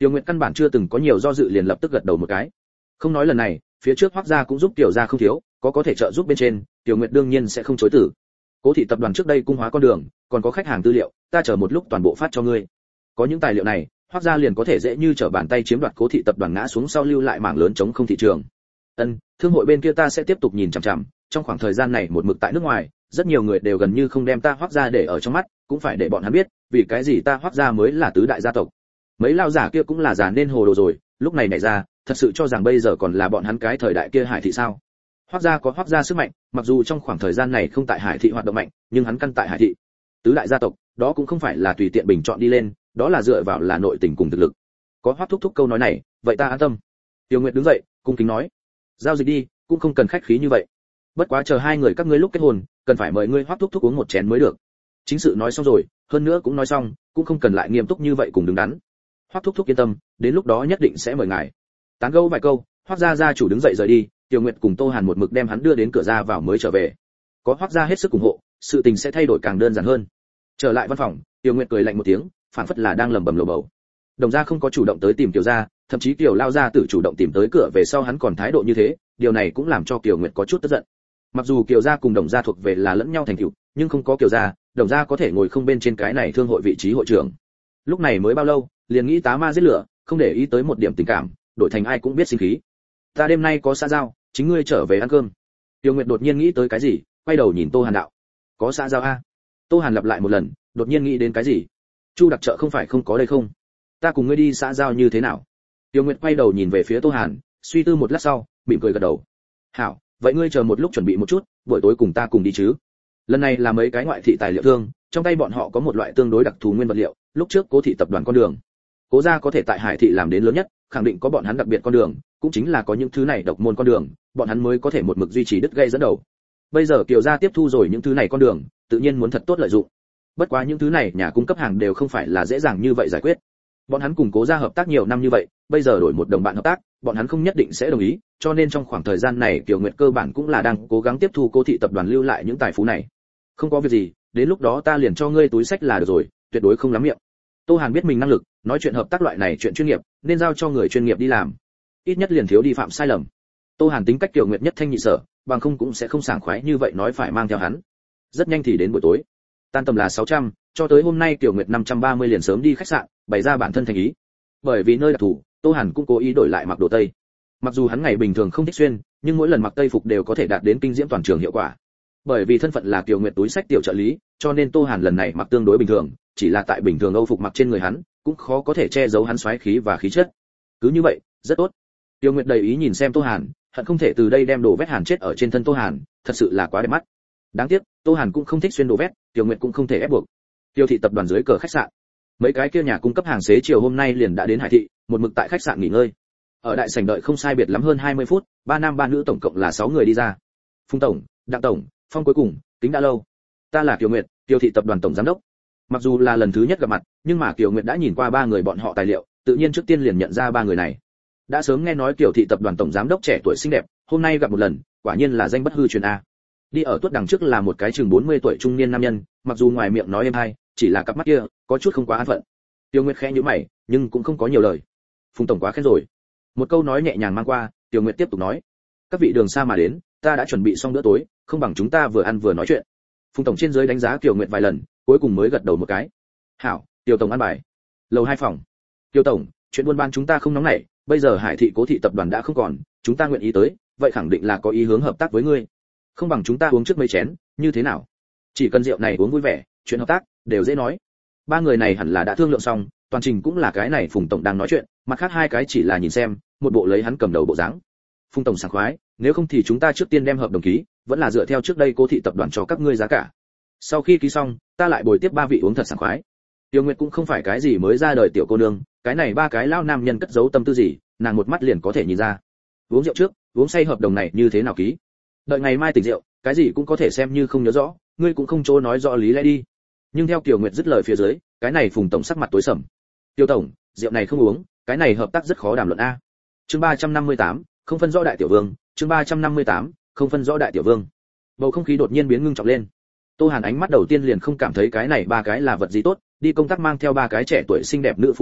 Tiêu Nguyệt căn bản chưa từng có nhiều do dự liền lập tức gật đầu một cái. Không nói lần này, phía trước Hoắc gia cũng giúp Tiểu gia không thiếu, có có thể trợ giúp bên trên, Tiểu Nguyệt đương nhiên sẽ không chối từ. Cố thị tập đoàn trước đây cung hóa con đường, còn có khách hàng tư liệu, ta chờ một lúc toàn bộ phát cho ngươi. Có những tài liệu này, Hoắc gia liền có thể dễ như trở bàn tay chiếm đoạt Cố thị tập đoàn ngã xuống sau lưu lại mảng lớn chống không thị trường. Ân, thương hội bên kia ta sẽ tiếp tục nhìn chằm chằm, trong khoảng thời gian này một mực tại nước ngoài, rất nhiều người đều gần như không đem ta Hoắc gia để ở trong mắt, cũng phải để bọn hắn biết, vì cái gì ta Hoắc gia mới là tứ đại gia tộc. Mấy lao giả kia cũng là già nên hồ đồ rồi, lúc này nhảy ra, thật sự cho rằng bây giờ còn là bọn hắn cái thời đại kia Hải thị sao? Hoắc gia có Hoắc gia sức mạnh, mặc dù trong khoảng thời gian này không tại Hải thị hoạt động mạnh, nhưng hắn căn tại Hải thị. Tứ đại gia tộc, đó cũng không phải là tùy tiện bình chọn đi lên, đó là dựa vào là nội tình cùng thực lực. Có Hoắc thúc thúc câu nói này, vậy ta an tâm. Tiêu Nguyệt đứng dậy, cung kính nói, giao dịch đi, cũng không cần khách khí như vậy. Bất quá chờ hai người các ngươi lúc kết hôn, cần phải mời ngươi Hoắc thúc thúc uống một chén mới được. Chính sự nói xong rồi, hơn nữa cũng nói xong, cũng không cần lại nghiêm túc như vậy cùng đứng đắn. Hoắc thúc thúc yên tâm, đến lúc đó nhất định sẽ mời ngài. Tán gẫu vài câu, Hoắc gia gia chủ đứng dậy rời đi, Tiêu Nguyệt cùng Tô Hàn một mực đem hắn đưa đến cửa ra vào mới trở về. Có Hoắc gia hết sức ủng hộ, sự tình sẽ thay đổi càng đơn giản hơn. Trở lại văn phòng, Tiêu Nguyệt cười lạnh một tiếng, phản phất là đang lẩm bẩm lầu bầu. Đồng gia không có chủ động tới tìm Kiều gia, thậm chí Kiều lao gia tự chủ động tìm tới cửa về sau hắn còn thái độ như thế, điều này cũng làm cho Kiều Nguyệt có chút tức giận. Mặc dù Kiều gia cùng Đồng gia thuộc về là lẫn nhau thành tựu, nhưng không có Kiều gia, Đồng gia có thể ngồi không bên trên cái này thương hội vị trí hội trưởng. Lúc này mới bao lâu, liền nghĩ tá ma giết lửa, không để ý tới một điểm tình cảm, đổi thành ai cũng biết sinh khí. Ta đêm nay có xã giao, chính ngươi trở về ăn cơm. Tiêu Nguyệt đột nhiên nghĩ tới cái gì, quay đầu nhìn Tô Hàn đạo, có xã giao a? Tô Hàn lặp lại một lần, đột nhiên nghĩ đến cái gì. Chu đặc trợ không phải không có đây không? Ta cùng ngươi đi xã giao như thế nào? Tiêu Nguyệt quay đầu nhìn về phía Tô Hàn, suy tư một lát sau, mỉm cười gật đầu. Hảo, vậy ngươi chờ một lúc chuẩn bị một chút, buổi tối cùng ta cùng đi chứ? Lần này là mấy cái ngoại thị tài liệu thương, trong tay bọn họ có một loại tương đối đặc thù nguyên vật liệu, lúc trước Cố thị tập đoàn con đường. Cố gia có thể tại Hải thị làm đến lớn nhất, khẳng định có bọn hắn đặc biệt con đường, cũng chính là có những thứ này độc môn con đường, bọn hắn mới có thể một mực duy trì đứt gây dẫn đầu. Bây giờ Kiều gia tiếp thu rồi những thứ này con đường, tự nhiên muốn thật tốt lợi dụng. Bất quá những thứ này nhà cung cấp hàng đều không phải là dễ dàng như vậy giải quyết. Bọn hắn cùng Cố gia hợp tác nhiều năm như vậy, bây giờ đổi một đồng bạn hợp tác, bọn hắn không nhất định sẽ đồng ý, cho nên trong khoảng thời gian này Kiều Nguyệt cơ bản cũng là đang cố gắng tiếp thu Cố thị tập đoàn lưu lại những tài phú này. Không có việc gì, đến lúc đó ta liền cho ngươi túi sách là được rồi, tuyệt đối không lắm miệng. Tô Hàn biết mình năng lực, nói chuyện hợp tác loại này chuyện chuyên nghiệp, nên giao cho người chuyên nghiệp đi làm. Ít nhất liền thiếu đi phạm sai lầm. Tô Hàn tính cách Kiều Nguyệt nhất thanh nhị sở, bằng không cũng sẽ không sảng khoái như vậy nói phải mang theo hắn. Rất nhanh thì đến buổi tối. Tan tầm là sáu trăm, cho tới hôm nay Kiều Nguyệt năm trăm ba mươi liền sớm đi khách sạn, bày ra bản thân thành ý. Bởi vì nơi đặc thù, Tô Hàn cũng cố ý đổi lại mặc đồ tây. Mặc dù hắn ngày bình thường không thích xuyên, nhưng mỗi lần mặc tây phục đều có thể đạt đến kinh diễm toàn trường hiệu quả. Bởi vì thân phận là Kiều Nguyệt túi sách tiểu trợ lý, cho nên Tô Hàn lần này mặc tương đối bình thường, chỉ là tại bình thường Âu phục mặc trên người hắn, cũng khó có thể che giấu hắn xoáy khí và khí chất. Cứ như vậy, rất tốt. Tiêu Nguyệt đầy ý nhìn xem Tô Hàn, hận không thể từ đây đem đồ vét Hàn chết ở trên thân Tô Hàn, thật sự là quá đẹp mắt. Đáng tiếc, Tô Hàn cũng không thích xuyên đồ vét, Tiêu Nguyệt cũng không thể ép buộc. Tiêu thị tập đoàn dưới cờ khách sạn. Mấy cái kia nhà cung cấp hàng xế chiều hôm nay liền đã đến Hải thị, một mực tại khách sạn nghỉ ngơi. Ở đại sảnh đợi không sai biệt lắm hơn hai mươi phút, ba nam ba nữ tổng cộng là sáu người đi ra. Phùng tổng, Đặng tổng, Phong cuối cùng, tính đã lâu. Ta là Kiều Nguyệt, Tiêu thị tập đoàn tổng giám đốc. Mặc dù là lần thứ nhất gặp mặt, nhưng mà Kiều Nguyệt đã nhìn qua ba người bọn họ tài liệu, tự nhiên trước tiên liền nhận ra ba người này. Đã sớm nghe nói Kiều thị tập đoàn tổng giám đốc trẻ tuổi xinh đẹp, hôm nay gặp một lần, quả nhiên là danh bất hư truyền a. Đi ở tuốt đằng trước là một cái chừng bốn mươi tuổi trung niên nam nhân, mặc dù ngoài miệng nói êm hay, chỉ là cặp mắt kia có chút không quá an phận. Tiêu Nguyệt khẽ nhíu mày, nhưng cũng không có nhiều lời. Phùng tổng quá khen rồi. Một câu nói nhẹ nhàng mang qua, Tiêu Nguyệt tiếp tục nói: các vị đường xa mà đến, ta đã chuẩn bị xong bữa tối, không bằng chúng ta vừa ăn vừa nói chuyện. Phùng tổng trên dưới đánh giá Kiều Nguyệt vài lần, cuối cùng mới gật đầu một cái. Hảo, Tiêu tổng ăn bài. Lầu hai phòng. Tiêu tổng, chuyện buôn bán chúng ta không nóng nảy, bây giờ Hải thị Cố thị tập đoàn đã không còn, chúng ta nguyện ý tới, vậy khẳng định là có ý hướng hợp tác với ngươi. Không bằng chúng ta uống trước mấy chén, như thế nào? Chỉ cần rượu này uống vui vẻ, chuyện hợp tác đều dễ nói. Ba người này hẳn là đã thương lượng xong, toàn trình cũng là cái này Phùng tổng đang nói chuyện, mặt khác hai cái chỉ là nhìn xem, một bộ lấy hắn cầm đầu bộ dáng. Phùng tổng sảng khoái, nếu không thì chúng ta trước tiên đem hợp đồng ký, vẫn là dựa theo trước đây Cố thị tập đoàn cho các ngươi giá cả. Sau khi ký xong, ta lại bồi tiếp ba vị uống thật sảng khoái. Tiêu Nguyệt cũng không phải cái gì mới ra đời tiểu cô nương, cái này ba cái lão nam nhân cất giấu tâm tư gì, nàng một mắt liền có thể nhìn ra. Uống rượu trước, uống say hợp đồng này như thế nào ký? Đợi ngày mai tỉnh rượu, cái gì cũng có thể xem như không nhớ rõ, ngươi cũng không chỗ nói rõ lý lẽ đi. Nhưng theo Kiều Nguyệt dứt lời phía dưới, cái này Phùng tổng sắc mặt tối sầm. Tiêu tổng, rượu này không uống, cái này hợp tác rất khó đàm luận a. Chương ba trăm năm mươi tám, không phân rõ đại tiểu vương, chương ba trăm năm mươi tám, không phân rõ đại tiểu vương. Bầu không khí đột nhiên biến ngưng trọng lên. Tô Hàn ánh mắt đầu tiên liền không cảm thấy cái này ba cái là vật gì tốt, đi công tác mang theo ba cái trẻ tuổi xinh đẹp nữ phụ tá,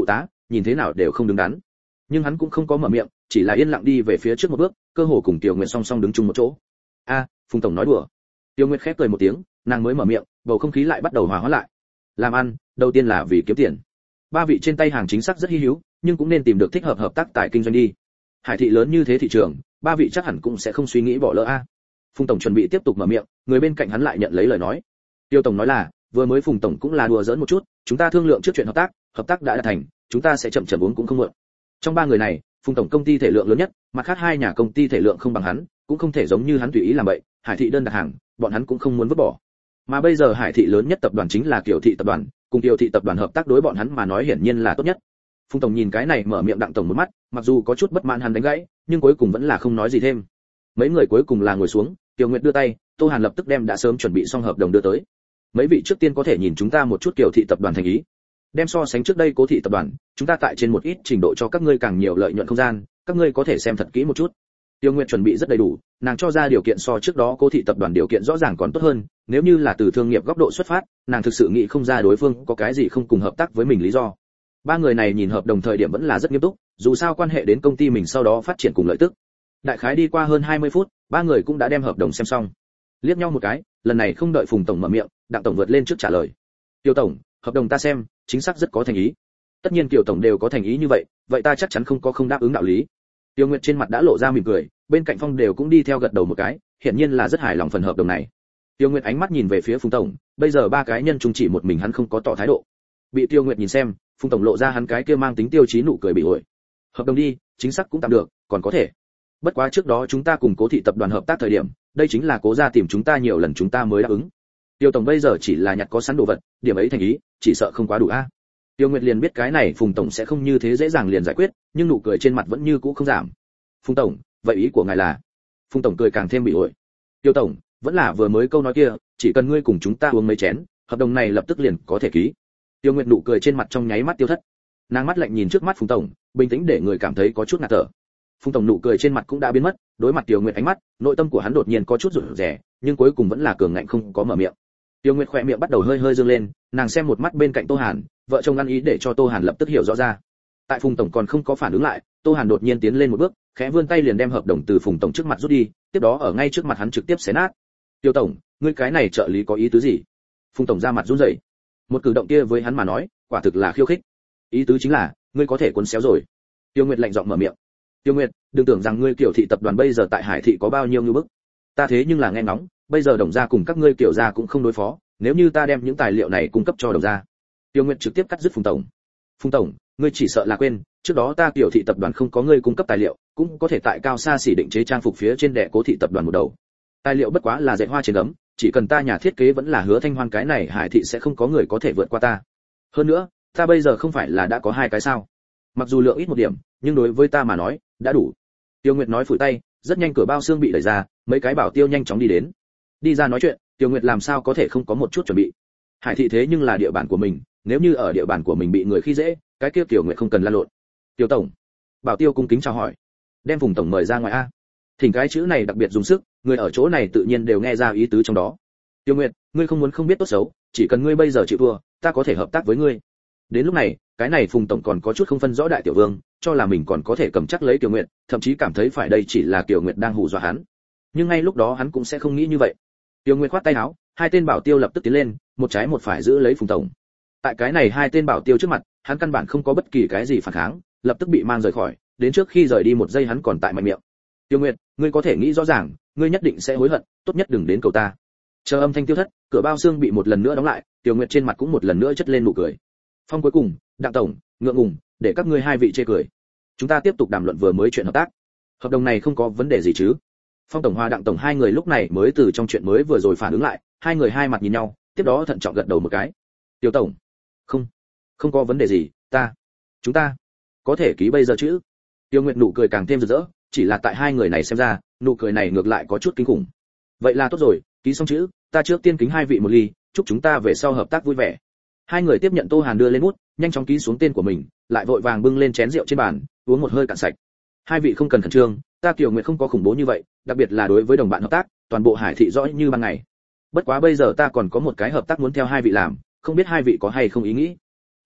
nhìn thế nào đều không đứng đắn. Nhưng hắn cũng không có mở miệng, chỉ là yên lặng đi về phía trước một bước, cơ hồ cùng Tiểu Nguyệt song song đứng chung một chỗ. A, Phùng tổng nói đùa. Tiểu Nguyệt khép cười một tiếng, nàng mới mở miệng, bầu không khí lại bắt đầu hòa hoãn lại. Làm ăn, đầu tiên là vì kiếm tiền. Ba vị trên tay hàng chính xác rất hi hữu, nhưng cũng nên tìm được thích hợp hợp tác tại kinh doanh đi. Hải thị lớn như thế thị trường, ba vị chắc hẳn cũng sẽ không suy nghĩ bỏ lỡ a. Phùng tổng chuẩn bị tiếp tục mở miệng, người bên cạnh hắn lại nhận lấy lời nói. Tiêu tổng nói là, vừa mới Phùng tổng cũng là đùa giỡn một chút, chúng ta thương lượng trước chuyện hợp tác, hợp tác đã đạt thành, chúng ta sẽ chậm chậm uống cũng không muộn. Trong ba người này, Phùng tổng công ty thể lượng lớn nhất, mặt khác hai nhà công ty thể lượng không bằng hắn, cũng không thể giống như hắn tùy ý làm vậy, Hải thị đơn đặt hàng, bọn hắn cũng không muốn vứt bỏ. Mà bây giờ Hải thị lớn nhất tập đoàn chính là Kiều thị tập đoàn, cùng Kiều thị tập đoàn hợp tác đối bọn hắn mà nói hiển nhiên là tốt nhất. Phùng tổng nhìn cái này mở miệng Đặng tổng một mắt, mặc dù có chút bất mãn hắn đánh gãy, nhưng cuối cùng vẫn là không nói gì thêm. Mấy người cuối cùng là ngồi xuống, Tiêu Nguyệt đưa tay, Tô Hàn lập tức đem đã sớm chuẩn bị xong hợp đồng đưa tới. Mấy vị trước tiên có thể nhìn chúng ta một chút Kiều thị tập đoàn thành ý. Đem so sánh trước đây Cố thị tập đoàn, chúng ta tại trên một ít trình độ cho các ngươi càng nhiều lợi nhuận không gian, các ngươi có thể xem thật kỹ một chút. Tiêu Nguyệt chuẩn bị rất đầy đủ, nàng cho ra điều kiện so trước đó Cố thị tập đoàn điều kiện rõ ràng còn tốt hơn, nếu như là từ thương nghiệp góc độ xuất phát, nàng thực sự nghĩ không ra đối phương có cái gì không cùng hợp tác với mình lý do. Ba người này nhìn hợp đồng thời điểm vẫn là rất nghiêm túc, dù sao quan hệ đến công ty mình sau đó phát triển cùng lợi tức. Đại khái đi qua hơn hai mươi phút, ba người cũng đã đem hợp đồng xem xong. Liếc nhau một cái, lần này không đợi Phùng tổng mở miệng, Đặng tổng vượt lên trước trả lời. Tiêu tổng, hợp đồng ta xem, chính xác rất có thành ý. Tất nhiên Kiều tổng đều có thành ý như vậy, vậy ta chắc chắn không có không đáp ứng đạo lý. Tiêu Nguyệt trên mặt đã lộ ra mỉm cười, bên cạnh Phong đều cũng đi theo gật đầu một cái, hiển nhiên là rất hài lòng phần hợp đồng này. Tiêu Nguyệt ánh mắt nhìn về phía Phùng tổng, bây giờ ba cái nhân chung chỉ một mình hắn không có tỏ thái độ. Bị Tiêu Nguyệt nhìn xem, Phùng tổng lộ ra hắn cái kia mang tính tiêu chí nụ cười bị ổi. Hợp đồng đi, chính xác cũng tạm được, còn có thể. Bất quá trước đó chúng ta cùng Cố thị tập đoàn hợp tác thời điểm, đây chính là Cố gia tìm chúng ta nhiều lần chúng ta mới đáp ứng. Tiêu tổng bây giờ chỉ là nhặt có sẵn đồ vật, điểm ấy thành ý, chỉ sợ không quá đủ a. Tiêu Nguyệt liền biết cái này Phùng tổng sẽ không như thế dễ dàng liền giải quyết, nhưng nụ cười trên mặt vẫn như cũ không giảm. Phùng tổng, vậy ý của ngài là? Phùng tổng cười càng thêm bị ổi. Tiêu tổng, vẫn là vừa mới câu nói kia, chỉ cần ngươi cùng chúng ta uống mấy chén, hợp đồng này lập tức liền có thể ký. Tiêu Nguyệt nụ cười trên mặt trong nháy mắt tiêu thất. Nàng mắt lạnh nhìn trước mắt Phùng tổng, bình tĩnh để người cảm thấy có chút ngạt thở. Phùng tổng nụ cười trên mặt cũng đã biến mất, đối mặt Tiêu Nguyệt ánh mắt, nội tâm của hắn đột nhiên có chút rụt rè, nhưng cuối cùng vẫn là cường ngạnh không có mở miệng. Tiêu Nguyệt khỏe miệng bắt đầu hơi hơi dương lên, nàng xem một mắt bên cạnh Tô Hàn, vợ chồng ăn ý để cho Tô Hàn lập tức hiểu rõ ra. Tại Phùng tổng còn không có phản ứng lại, Tô Hàn đột nhiên tiến lên một bước, khẽ vươn tay liền đem hợp đồng từ Phùng tổng trước mặt rút đi, tiếp đó ở ngay trước mặt hắn trực tiếp xé nát. Tiêu tổng, ngươi cái này trợ lý có ý tứ gì? Phùng tổng ra mặt run rẩy. Một cử động kia với hắn mà nói, quả thực là khiêu khích. Ý tứ chính là, ngươi có thể cuốn xéo rồi. Tiêu Nguyệt lạnh giọng mở miệng. Tiêu Nguyệt, đừng tưởng rằng ngươi Kiều thị tập đoàn bây giờ tại Hải thị có bao nhiêu như bức. Ta thế nhưng là nghe ngóng, bây giờ Đồng gia cùng các ngươi Kiều gia cũng không đối phó, nếu như ta đem những tài liệu này cung cấp cho Đồng gia. Tiêu Nguyệt trực tiếp cắt dứt Phùng tổng. Phùng tổng, ngươi chỉ sợ là quên, trước đó ta Kiều thị tập đoàn không có ngươi cung cấp tài liệu, cũng có thể tại cao xa xỉ định chế trang phục phía trên đè Cố thị tập đoàn một đầu. Tài liệu bất quá là dệt hoa trên gấm, chỉ cần ta nhà thiết kế vẫn là Hứa Thanh Hoan, cái này Hải thị sẽ không có người có thể vượt qua ta. Hơn nữa, ta bây giờ không phải là đã có hai cái sao? Mặc dù lượng ít một điểm, nhưng đối với ta mà nói, đã đủ. Tiêu Nguyệt nói phủi tay, rất nhanh cửa bao xương bị đẩy ra, mấy cái bảo tiêu nhanh chóng đi đến. Đi ra nói chuyện, Tiêu Nguyệt làm sao có thể không có một chút chuẩn bị. Hải thị thế nhưng là địa bàn của mình, nếu như ở địa bàn của mình bị người khi dễ, cái kia Tiêu Nguyệt không cần lăn lộn. Tiêu tổng. Bảo tiêu cung kính chào hỏi. Đem Phùng tổng mời ra ngoài a. Thỉnh cái chữ này đặc biệt dùng sức, người ở chỗ này tự nhiên đều nghe ra ý tứ trong đó. Tiêu Nguyệt, ngươi không muốn không biết tốt xấu, chỉ cần ngươi bây giờ chịu thua, ta có thể hợp tác với ngươi. Đến lúc này, cái này Phùng tổng còn có chút không phân rõ đại tiểu vương, cho là mình còn có thể cầm chắc lấy Kiều Nguyệt, thậm chí cảm thấy phải đây chỉ là Kiều Nguyệt đang hù dọa hắn. Nhưng ngay lúc đó hắn cũng sẽ không nghĩ như vậy. Tiêu Nguyệt khoát tay áo, hai tên bảo tiêu lập tức tiến lên, một trái một phải giữ lấy Phùng tổng. Tại cái này hai tên bảo tiêu trước mặt, hắn căn bản không có bất kỳ cái gì phản kháng, lập tức bị mang rời khỏi, đến trước khi rời đi một giây hắn còn tại mạnh miệng. Tiêu Nguyệt, ngươi có thể nghĩ rõ ràng, ngươi nhất định sẽ hối hận, tốt nhất đừng đến cầu ta. Chờ âm thanh tiêu thất, cửa bao xương bị một lần nữa đóng lại, Tiêu Nguyệt trên mặt cũng một lần nữa chất lên nụ cười. Phong cuối cùng, Đặng tổng, ngượng ngùng, để các ngươi hai vị chê cười. Chúng ta tiếp tục đàm luận vừa mới chuyện hợp tác. Hợp đồng này không có vấn đề gì chứ? Phong tổng hòa Đặng tổng hai người lúc này mới từ trong chuyện mới vừa rồi phản ứng lại, hai người hai mặt nhìn nhau, tiếp đó thận trọng gật đầu một cái. Tiêu tổng, không, không có vấn đề gì, ta, chúng ta có thể ký bây giờ chứ? Tiêu Nguyệt nụ cười càng thêm rực rỡ, chỉ là tại hai người này xem ra, nụ cười này ngược lại có chút kinh khủng. Vậy là tốt rồi, ký xong chữ, ta trước tiên kính hai vị một ly, chúc chúng ta về sau hợp tác vui vẻ. Hai người tiếp nhận Tô Hàn đưa lên bút, nhanh chóng ký xuống tên của mình, lại vội vàng bưng lên chén rượu trên bàn, uống một hơi cạn sạch. Hai vị không cần khẩn trương, ta Kiều Nguyệt không có khủng bố như vậy, đặc biệt là đối với đồng bạn hợp tác, toàn bộ Hải thị rõ như ban ngày. Bất quá bây giờ ta còn có một cái hợp tác muốn theo hai vị làm, không biết hai vị có hay không ý nghĩ.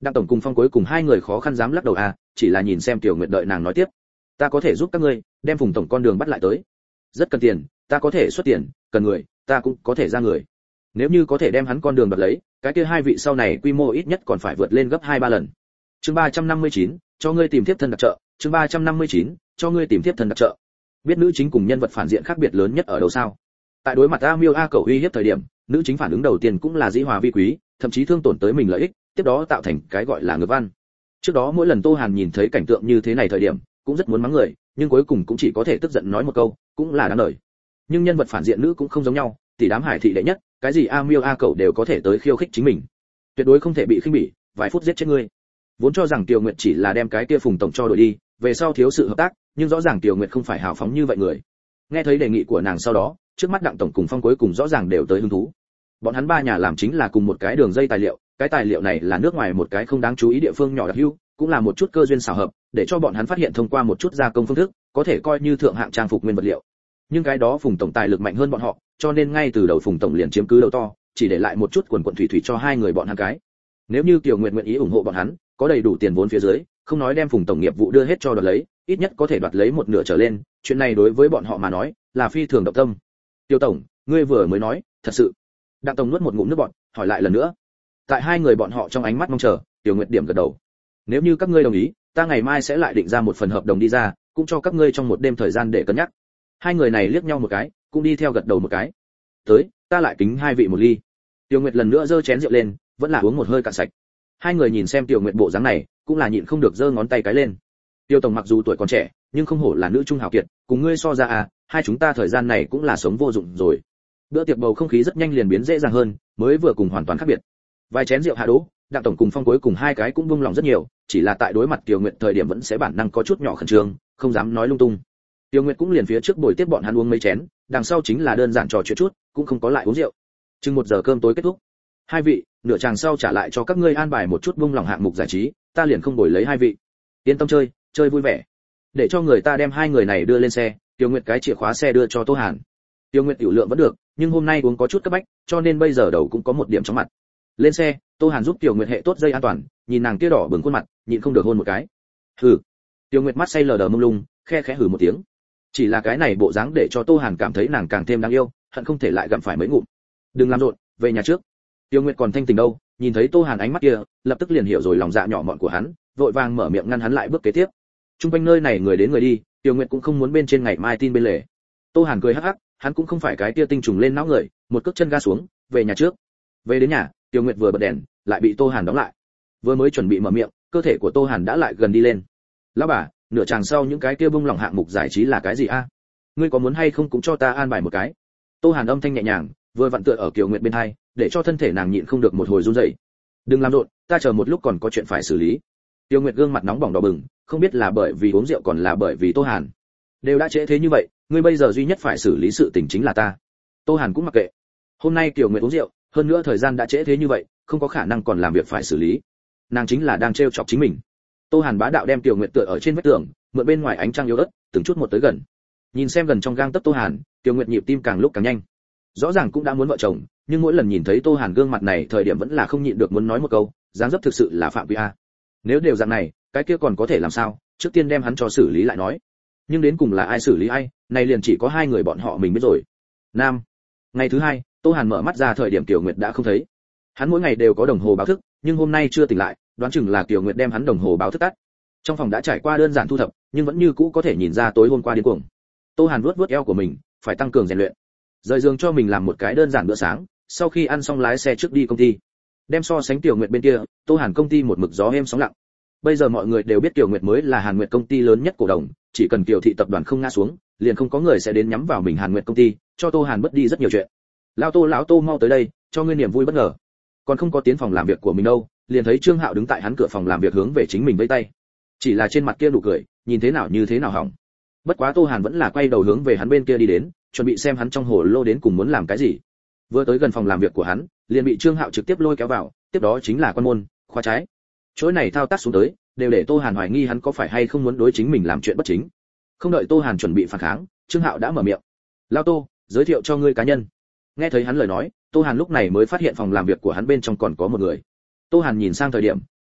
Đặng tổng cùng Phong cuối cùng hai người khó khăn dám lắc đầu à, chỉ là nhìn xem Tiểu Nguyệt đợi nàng nói tiếp. Ta có thể giúp các ngươi đem Phùng tổng con đường bắt lại tới. Rất cần tiền, ta có thể xuất tiền, cần người, ta cũng có thể ra người. Nếu như có thể đem hắn con đường đoạt lấy, cái kia hai vị sau này quy mô ít nhất còn phải vượt lên gấp hai ba lần. Chương ba trăm năm mươi chín, cho ngươi tìm tiếp thân đặc trợ, chương ba trăm năm mươi chín, cho ngươi tìm tiếp thân đặc trợ. Biết nữ chính cùng nhân vật phản diện khác biệt lớn nhất ở đâu sao? Tại đối mặt A Miêu A Cẩu uy hiếp thời điểm, nữ chính phản ứng đầu tiên cũng là dĩ hòa vi quý, thậm chí thương tổn tới mình lợi ích, tiếp đó tạo thành cái gọi là ngược văn. Trước đó mỗi lần Tô Hàn nhìn thấy cảnh tượng như thế này thời điểm, cũng rất muốn mắng người, nhưng cuối cùng cũng chỉ có thể tức giận nói một câu, cũng là đáng đời. Nhưng nhân vật phản diện nữ cũng không giống nhau, tỷ đám hải thị đệ nhất, cái gì A Miêu A Cẩu đều có thể tới khiêu khích chính mình. Tuyệt đối không thể bị khinh bỉ, vài phút giết chết ngươi. Vốn cho rằng Tiểu Nguyệt chỉ là đem cái kia Phùng tổng cho đổi đi, về sau thiếu sự hợp tác, nhưng rõ ràng Tiểu Nguyệt không phải hào phóng như vậy người. Nghe thấy đề nghị của nàng sau đó, trước mắt Đặng tổng cùng Phong cuối cùng rõ ràng đều tới hứng thú. Bọn hắn ba nhà làm chính là cùng một cái đường dây tài liệu, cái tài liệu này là nước ngoài một cái không đáng chú ý địa phương nhỏ đặc hữu, cũng là một chút cơ duyên xảo hợp, để cho bọn hắn phát hiện thông qua một chút gia công phương thức, có thể coi như thượng hạng trang phục nguyên vật liệu. Nhưng cái đó Phùng tổng tài lực mạnh hơn bọn họ, cho nên ngay từ đầu Phùng tổng liền chiếm cứ đầu to, chỉ để lại một chút quần quần thủy thủy cho hai người bọn hắn cái. Nếu như Kiều Nguyệt nguyện ý ủng hộ bọn hắn, có đầy đủ tiền vốn phía dưới, không nói đem Phùng tổng nghiệp vụ đưa hết cho đoạt lấy, ít nhất có thể đoạt lấy một nửa trở lên, chuyện này đối với bọn họ mà nói, là phi thường động tâm. Tiêu tổng, ngươi vừa mới nói, thật sự? Đặng tổng nuốt một ngụm nước bọt, hỏi lại lần nữa. Tại hai người bọn họ trong ánh mắt mong chờ, Tiểu Nguyệt điểm gật đầu. Nếu như các ngươi đồng ý, ta ngày mai sẽ lại định ra một phần hợp đồng đi ra, cũng cho các ngươi trong một đêm thời gian để cân nhắc. Hai người này liếc nhau một cái, cũng đi theo gật đầu một cái. Tới, ta lại kính hai vị một ly. Tiểu Nguyệt lần nữa giơ chén rượu lên, vẫn là uống một hơi cạn sạch. Hai người nhìn xem Tiểu Nguyệt bộ dáng này, cũng là nhịn không được giơ ngón tay cái lên. Tiêu tổng mặc dù tuổi còn trẻ, nhưng không hổ là nữ trung hào kiệt, cùng ngươi so ra à, hai chúng ta thời gian này cũng là sống vô dụng rồi. Bữa tiệc bầu không khí rất nhanh liền biến dễ dàng hơn, mới vừa cùng hoàn toàn khác biệt. Vài chén rượu hạ đỗ, Đặng tổng cùng Phong cuối cùng hai cái cũng buông lòng rất nhiều, chỉ là tại đối mặt Tiểu Nguyệt thời điểm vẫn sẽ bản năng có chút nhỏ khẩn trương, không dám nói lung tung. Tiểu Nguyệt cũng liền phía trước bồi tiếp bọn hắn uống mấy chén, đằng sau chính là đơn giản trò chuyện chút, cũng không có lại uống rượu. Chừng một giờ cơm tối kết thúc. Hai vị, nửa chàng sau trả lại cho các ngươi an bài một chút buông lòng hạng mục giải trí, ta liền không bồi lấy hai vị. Yên tâm chơi, chơi vui vẻ. Để cho người ta đem hai người này đưa lên xe, Tiểu Nguyệt cái chìa khóa xe đưa cho Tô Hàn. Tiểu Nguyệt tiểu lượng vẫn được, nhưng hôm nay uống có chút cấp bách, cho nên bây giờ đầu cũng có một điểm chóng mặt. Lên xe, Tô Hàn giúp Tiểu Nguyệt hệ tốt dây an toàn, nhìn nàng kia đỏ bừng khuôn mặt, nhịn không được hôn một cái. Hừ. Tiểu Nguyệt mắt say lờ đờ mông lung, khe khẽ hừ một tiếng. Chỉ là cái này bộ dáng để cho Tô Hàn cảm thấy nàng càng thêm đáng yêu, hận không thể lại gặm phải mấy ngụm. Đừng làm rộn, về nhà trước. Tiểu Nguyệt còn thanh tỉnh đâu, nhìn thấy Tô Hàn ánh mắt kia, lập tức liền hiểu rồi lòng dạ nhỏ mọn của hắn, vội vàng mở miệng ngăn hắn lại bước kế tiếp. Trung quanh nơi này người đến người đi, Tiểu Nguyệt cũng không muốn bên trên ngày mai tin bên lề. Tô Hàn cười hắc hắc, hắn cũng không phải cái kia tinh trùng lên não người, một cước chân ga xuống, về nhà trước. Về đến nhà, Tiểu Nguyệt vừa bật đèn, lại bị Tô Hàn đóng lại. Vừa mới chuẩn bị mở miệng, cơ thể của Tô Hàn đã lại gần đi lên. Lão bà, nửa chàng sau những cái kia bung lỏng hạng mục giải trí là cái gì a? Ngươi có muốn hay không cũng cho ta an bài một cái. Tô Hàn âm thanh nhẹ nhàng, vừa vặn tựa ở Kiều Nguyệt bên hai, để cho thân thể nàng nhịn không được một hồi run rẩy. Đừng làm rộn, ta chờ một lúc còn có chuyện phải xử lý. Tiêu Nguyệt gương mặt nóng bỏng đỏ bừng, không biết là bởi vì uống rượu còn là bởi vì Tô Hàn. Đều đã trễ thế như vậy, ngươi bây giờ duy nhất phải xử lý sự tình chính là ta. Tô Hàn cũng mặc kệ. Hôm nay Kiều Nguyệt uống rượu, hơn nữa thời gian đã trễ thế như vậy, không có khả năng còn làm việc phải xử lý. Nàng chính là đang trêu chọc chính mình. Tô Hàn bá đạo đem Kiều Nguyệt tựa ở trên vách tường, mượn bên ngoài ánh trăng yếu ớt, từng chút một tới gần. Nhìn xem gần trong gang tấc Tô Hàn, Kiều Nguyệt nhịp tim càng lúc càng nhanh. Rõ ràng cũng đã muốn vợ chồng, nhưng mỗi lần nhìn thấy Tô Hàn gương mặt này thời điểm vẫn là không nhịn được muốn nói một câu, dáng dấp thực sự là phạm vi a. Nếu đều dạng này, cái kia còn có thể làm sao, trước tiên đem hắn cho xử lý lại nói. Nhưng đến cùng là ai xử lý ai, này liền chỉ có hai người bọn họ mình biết rồi. Nam. Ngày thứ hai, Tô Hàn mở mắt ra thời điểm Kiều Nguyệt đã không thấy. Hắn mỗi ngày đều có đồng hồ báo thức, nhưng hôm nay chưa tỉnh lại, đoán chừng là Kiều Nguyệt đem hắn đồng hồ báo thức tắt. Trong phòng đã trải qua đơn giản thu thập, nhưng vẫn như cũ có thể nhìn ra tối hôm qua điên cuồng. Tô Hàn vuốt vuốt eo của mình, phải tăng cường rèn luyện. Rời giường cho mình làm một cái đơn giản bữa sáng, sau khi ăn xong lái xe trước đi công ty. Đem so sánh Tiểu Nguyệt bên kia, Tô Hàn công ty một mực gió êm sóng lặng. Bây giờ mọi người đều biết Tiểu Nguyệt mới là Hàn Nguyệt công ty lớn nhất cổ đông, chỉ cần Kiều thị tập đoàn không ngã xuống, liền không có người sẽ đến nhắm vào mình Hàn Nguyệt công ty, cho Tô Hàn bất đi rất nhiều chuyện. Lão Tô lão Tô mau tới đây, cho ngươi niềm vui bất ngờ. Còn không có tiến phòng làm việc của mình đâu, liền thấy Trương Hạo đứng tại hắn cửa phòng làm việc hướng về chính mình vẫy tay. Chỉ là trên mặt kia nụ cười, nhìn thế nào như thế nào hỏng. Bất quá Tô Hàn vẫn là quay đầu hướng về hắn bên kia đi đến, chuẩn bị xem hắn trong hồ lô đến cùng muốn làm cái gì. Vừa tới gần phòng làm việc của hắn, liền bị Trương Hạo trực tiếp lôi kéo vào, tiếp đó chính là quan môn, khóa trái. Chuỗi này thao tác xuống tới, đều để Tô Hàn hoài nghi hắn có phải hay không muốn đối chính mình làm chuyện bất chính. Không đợi Tô Hàn chuẩn bị phản kháng, Trương Hạo đã mở miệng. "Lao Tô, giới thiệu cho ngươi cá nhân." Nghe thấy hắn lời nói, Tô Hàn lúc này mới phát hiện phòng làm việc của hắn bên trong còn có một người. Tô Hàn nhìn sang thời điểm,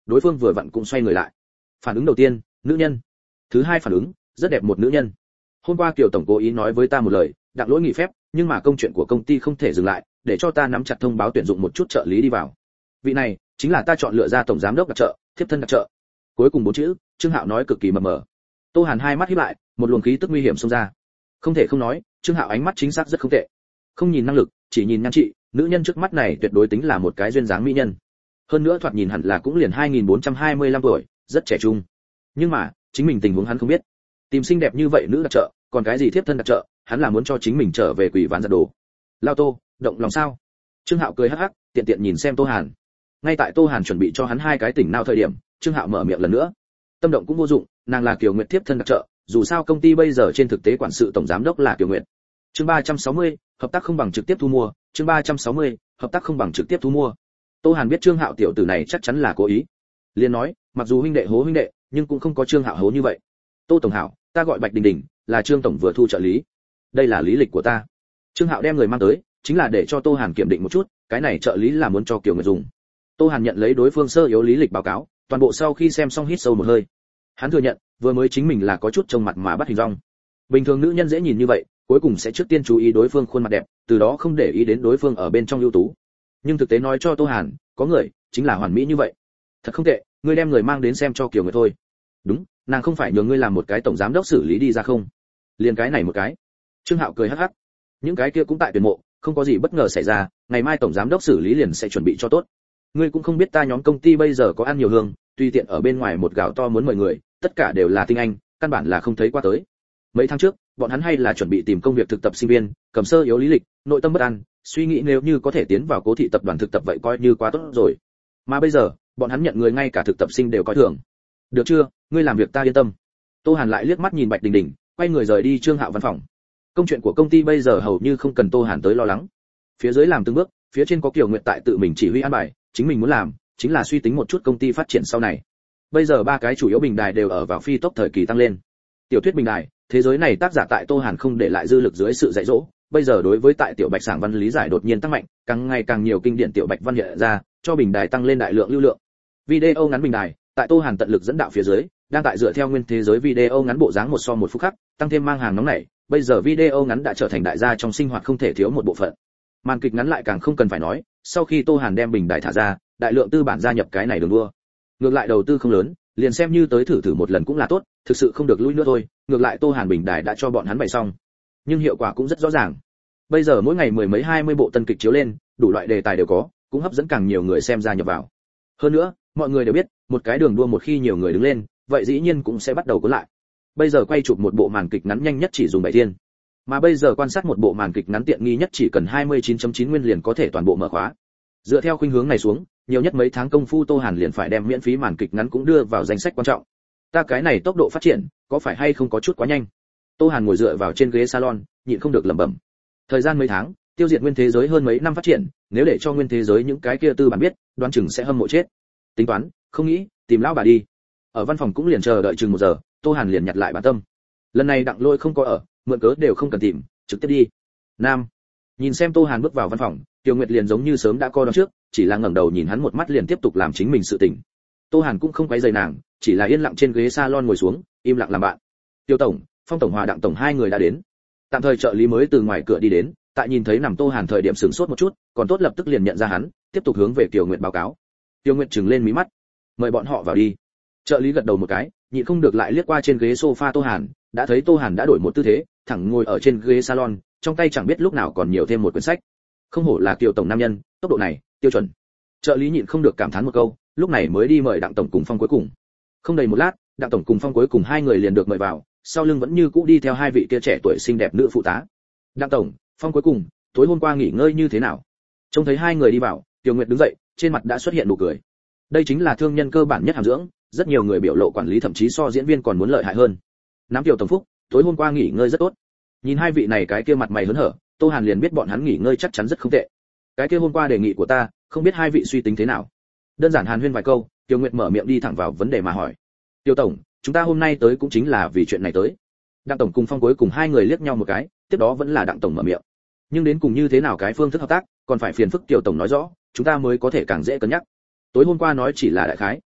đối phương vừa vặn cũng xoay người lại. Phản ứng đầu tiên, nữ nhân. Thứ hai phản ứng, rất đẹp một nữ nhân. Hôm qua Kiều tổng cố ý nói với ta một lời, Đặng Lỗi nghỉ phép, nhưng mà công chuyện của công ty không thể dừng lại, để cho ta nắm chặt thông báo tuyển dụng một chút trợ lý đi vào. Vị này chính là ta chọn lựa ra tổng giám đốc đặc trợ, thiếp thân đặc trợ. Cuối cùng bốn chữ, Trương Hạo nói cực kỳ mờ mờ. Tô Hàn hai mắt híp lại, một luồng khí tức nguy hiểm xông ra. Không thể không nói, Trương Hạo ánh mắt chính xác rất không tệ. Không nhìn năng lực, chỉ nhìn nhan trị, nữ nhân trước mắt này tuyệt đối tính là một cái duyên dáng mỹ nhân. Hơn nữa thoạt nhìn hẳn là cũng liền hai nghìn bốn trăm hai mươi lăm tuổi, rất trẻ trung. Nhưng mà, chính mình tình huống hắn không biết. Tìm xinh đẹp như vậy nữ đặc trợ, còn cái gì thiếp thân đặc trợ, hắn là muốn cho chính mình trở về quỷ ván giật đồ. Lao Tô, động lòng sao? Trương Hạo cười hắc hắc, tiện tiện nhìn xem Tô Hàn. Ngay tại Tô Hàn chuẩn bị cho hắn hai cái tỉnh nào thời điểm, Trương Hạo mở miệng lần nữa. Tâm động cũng vô dụng, nàng là Kiều Nguyệt thiếp thân đặc trợ, dù sao công ty bây giờ trên thực tế quản sự tổng giám đốc là Kiều Nguyệt. Chương ba trăm sáu mươi, hợp tác không bằng trực tiếp thu mua, chương ba trăm sáu mươi, hợp tác không bằng trực tiếp thu mua. Tô Hàn biết Trương Hạo tiểu tử này chắc chắn là cố ý. Liền nói, mặc dù huynh đệ hố huynh đệ, nhưng cũng không có Trương Hạo hố như vậy. Tô tổng hảo, ta gọi Bạch Đình Đình, là Trương tổng vừa thu trợ lý. Đây là lý lịch của ta. Trương Hạo đem người mang tới, chính là để cho Tô Hàn kiểm định một chút, cái này trợ lý là muốn cho Kiều Nguyệt dùng. Tô Hàn nhận lấy đối phương sơ yếu lý lịch báo cáo, toàn bộ sau khi xem xong hít sâu một hơi. Hắn thừa nhận, vừa mới chính mình là có chút trông mặt mà bắt hình dong. Bình thường nữ nhân dễ nhìn như vậy, cuối cùng sẽ trước tiên chú ý đối phương khuôn mặt đẹp, từ đó không để ý đến đối phương ở bên trong ưu tú. Nhưng thực tế nói cho Tô Hàn, có người chính là hoàn mỹ như vậy. Thật không tệ, ngươi đem người mang đến xem cho Kiều Nguyệt thôi. Đúng, nàng không phải nhường ngươi làm một cái tổng giám đốc xử lý đi ra không? Liền cái này một cái. Trương Hạo cười hắc hắc. Những cái kia cũng tại tuyển mộ, không có gì bất ngờ xảy ra, ngày mai tổng giám đốc xử lý liền sẽ chuẩn bị cho tốt. Ngươi cũng không biết ta nhóm công ty bây giờ có ăn nhiều hương, tùy tiện ở bên ngoài một gạo to muốn mời người, tất cả đều là tinh anh, căn bản là không thấy qua tới. Mấy tháng trước, bọn hắn hay là chuẩn bị tìm công việc thực tập sinh viên, cầm sơ yếu lý lịch, nội tâm bất an, suy nghĩ nếu như có thể tiến vào Cố thị tập đoàn thực tập vậy coi như quá tốt rồi. Mà bây giờ, bọn hắn nhận người ngay cả thực tập sinh đều coi thường. Được chưa, ngươi làm việc ta yên tâm. Tô Hàn lại liếc mắt nhìn Bạch Đình Đình, quay người rời đi Trương Hạo văn phòng. Công chuyện của công ty bây giờ hầu như không cần Tô Hàn tới lo lắng. Phía dưới làm từng bước, phía trên có Kiều Nguyệt tại tự mình chỉ huy an bài, chính mình muốn làm chính là suy tính một chút công ty phát triển sau này. Bây giờ ba cái chủ yếu bình đài đều ở vào phi tốc thời kỳ tăng lên. Tiểu thuyết bình đài, thế giới này tác giả tại Tô Hàn không để lại dư lực dưới sự dạy dỗ, bây giờ đối với tại tiểu bạch sảng văn lý giải đột nhiên tăng mạnh, càng ngày càng nhiều kinh điển tiểu bạch văn hiện ra, cho bình đài tăng lên đại lượng lưu lượng. Video ngắn bình đài, tại Tô Hàn tận lực dẫn đạo phía dưới, đang tại dựa theo nguyên thế giới video ngắn bộ dáng một so một phút khắc, tăng thêm mang hàng nóng này, bây giờ video ngắn đã trở thành đại gia trong sinh hoạt không thể thiếu một bộ phận. Màn kịch ngắn lại càng không cần phải nói, sau khi Tô Hàn đem bình đài thả ra, đại lượng tư bản gia nhập cái này đường đua. Ngược lại đầu tư không lớn, liền xem như tới thử thử một lần cũng là tốt, thực sự không được lui nữa thôi, ngược lại Tô Hàn bình đài đã cho bọn hắn bày xong. Nhưng hiệu quả cũng rất rõ ràng. Bây giờ mỗi ngày mười mấy hai mươi bộ tân kịch chiếu lên, đủ loại đề tài đều có, cũng hấp dẫn càng nhiều người xem gia nhập vào. Hơn nữa, mọi người đều biết, một cái đường đua một khi nhiều người đứng lên, vậy dĩ nhiên cũng sẽ bắt đầu cuốn lại. Bây giờ quay chụp một bộ màn kịch ngắn nhanh nhất chỉ dùng bảy thiên. Mà bây giờ quan sát một bộ màn kịch ngắn tiện nghi nhất chỉ cần hai mươi chín chấm chín nguyên liền có thể toàn bộ mở khóa. Dựa theo khuynh hướng này xuống, nhiều nhất mấy tháng công phu Tô Hàn liền phải đem miễn phí màn kịch ngắn cũng đưa vào danh sách quan trọng. Ta cái này tốc độ phát triển, có phải hay không có chút quá nhanh? Tô Hàn ngồi dựa vào trên ghế salon, nhịn không được lẩm bẩm. Thời gian mấy tháng, tiêu diệt nguyên thế giới hơn mấy năm phát triển, nếu để cho nguyên thế giới những cái kia tư bản biết, đoán chừng sẽ hâm mộ chết. Tính toán, không nghĩ, tìm lão bà đi. Ở văn phòng cũng liền chờ đợi chừng một giờ, Tô Hàn liền nhặt lại bản tâm. Lần này Đặng Lôi không có ở, mượn cớ đều không cần tìm, trực tiếp đi. Nam. Nhìn xem Tô Hàn bước vào văn phòng, Tiêu Nguyệt liền giống như sớm đã coi đón trước, chỉ là ngẩng đầu nhìn hắn một mắt liền tiếp tục làm chính mình sự tình. Tô Hàn cũng không quấy rầy nàng, chỉ là yên lặng trên ghế salon ngồi xuống, im lặng làm bạn. Tiêu tổng, Phong tổng hòa Đặng tổng hai người đã đến. Tạm thời trợ lý mới từ ngoài cửa đi đến, tại nhìn thấy nằm Tô Hàn thời điểm sửng sốt một chút, còn tốt lập tức liền nhận ra hắn, tiếp tục hướng về Tiêu Nguyệt báo cáo. Tiêu Nguyệt trừng lên mí mắt, mời bọn họ vào đi. Trợ lý gật đầu một cái, nhịn không được lại liếc qua trên ghế sofa Tô Hàn, đã thấy Tô Hàn đã đổi một tư thế, thẳng ngồi ở trên ghế salon, trong tay chẳng biết lúc nào còn nhiều thêm một quyển sách. Không hổ là Kiều tổng nam nhân, tốc độ này, tiêu chuẩn. Trợ lý nhịn không được cảm thán một câu, lúc này mới đi mời Đặng tổng cùng Phong cuối cùng. Không đầy một lát, Đặng tổng cùng Phong cuối cùng hai người liền được mời vào, sau lưng vẫn như cũ đi theo hai vị kia trẻ tuổi xinh đẹp nữ phụ tá. Đặng tổng, Phong cuối cùng, tối hôm qua nghỉ ngơi như thế nào? Trông thấy hai người đi vào, Tiêu Nguyệt đứng dậy, trên mặt đã xuất hiện nụ cười. Đây chính là thương nhân cơ bản nhất hàm dưỡng, rất nhiều người biểu lộ quản lý thậm chí so diễn viên còn muốn lợi hại hơn. Nắm Tiêu tổng phúc, tối hôm qua nghỉ ngơi rất tốt. Nhìn hai vị này cái kia mặt mày hớn hở, Tô Hàn liền biết bọn hắn nghỉ ngơi chắc chắn rất không tệ. Cái kia hôm qua đề nghị của ta, không biết hai vị suy tính thế nào. Đơn giản hàn huyên vài câu, Tiêu Nguyệt mở miệng đi thẳng vào vấn đề mà hỏi. Tiêu tổng, chúng ta hôm nay tới cũng chính là vì chuyện này tới. Đặng tổng cùng Phong cuối cùng hai người liếc nhau một cái, tiếp đó vẫn là Đặng tổng mở miệng. Nhưng đến cùng như thế nào cái phương thức hợp tác, còn phải phiền phức Tiêu tổng nói rõ, chúng ta mới có thể càng dễ cân nhắc. Tối hôm qua nói chỉ là đại khái,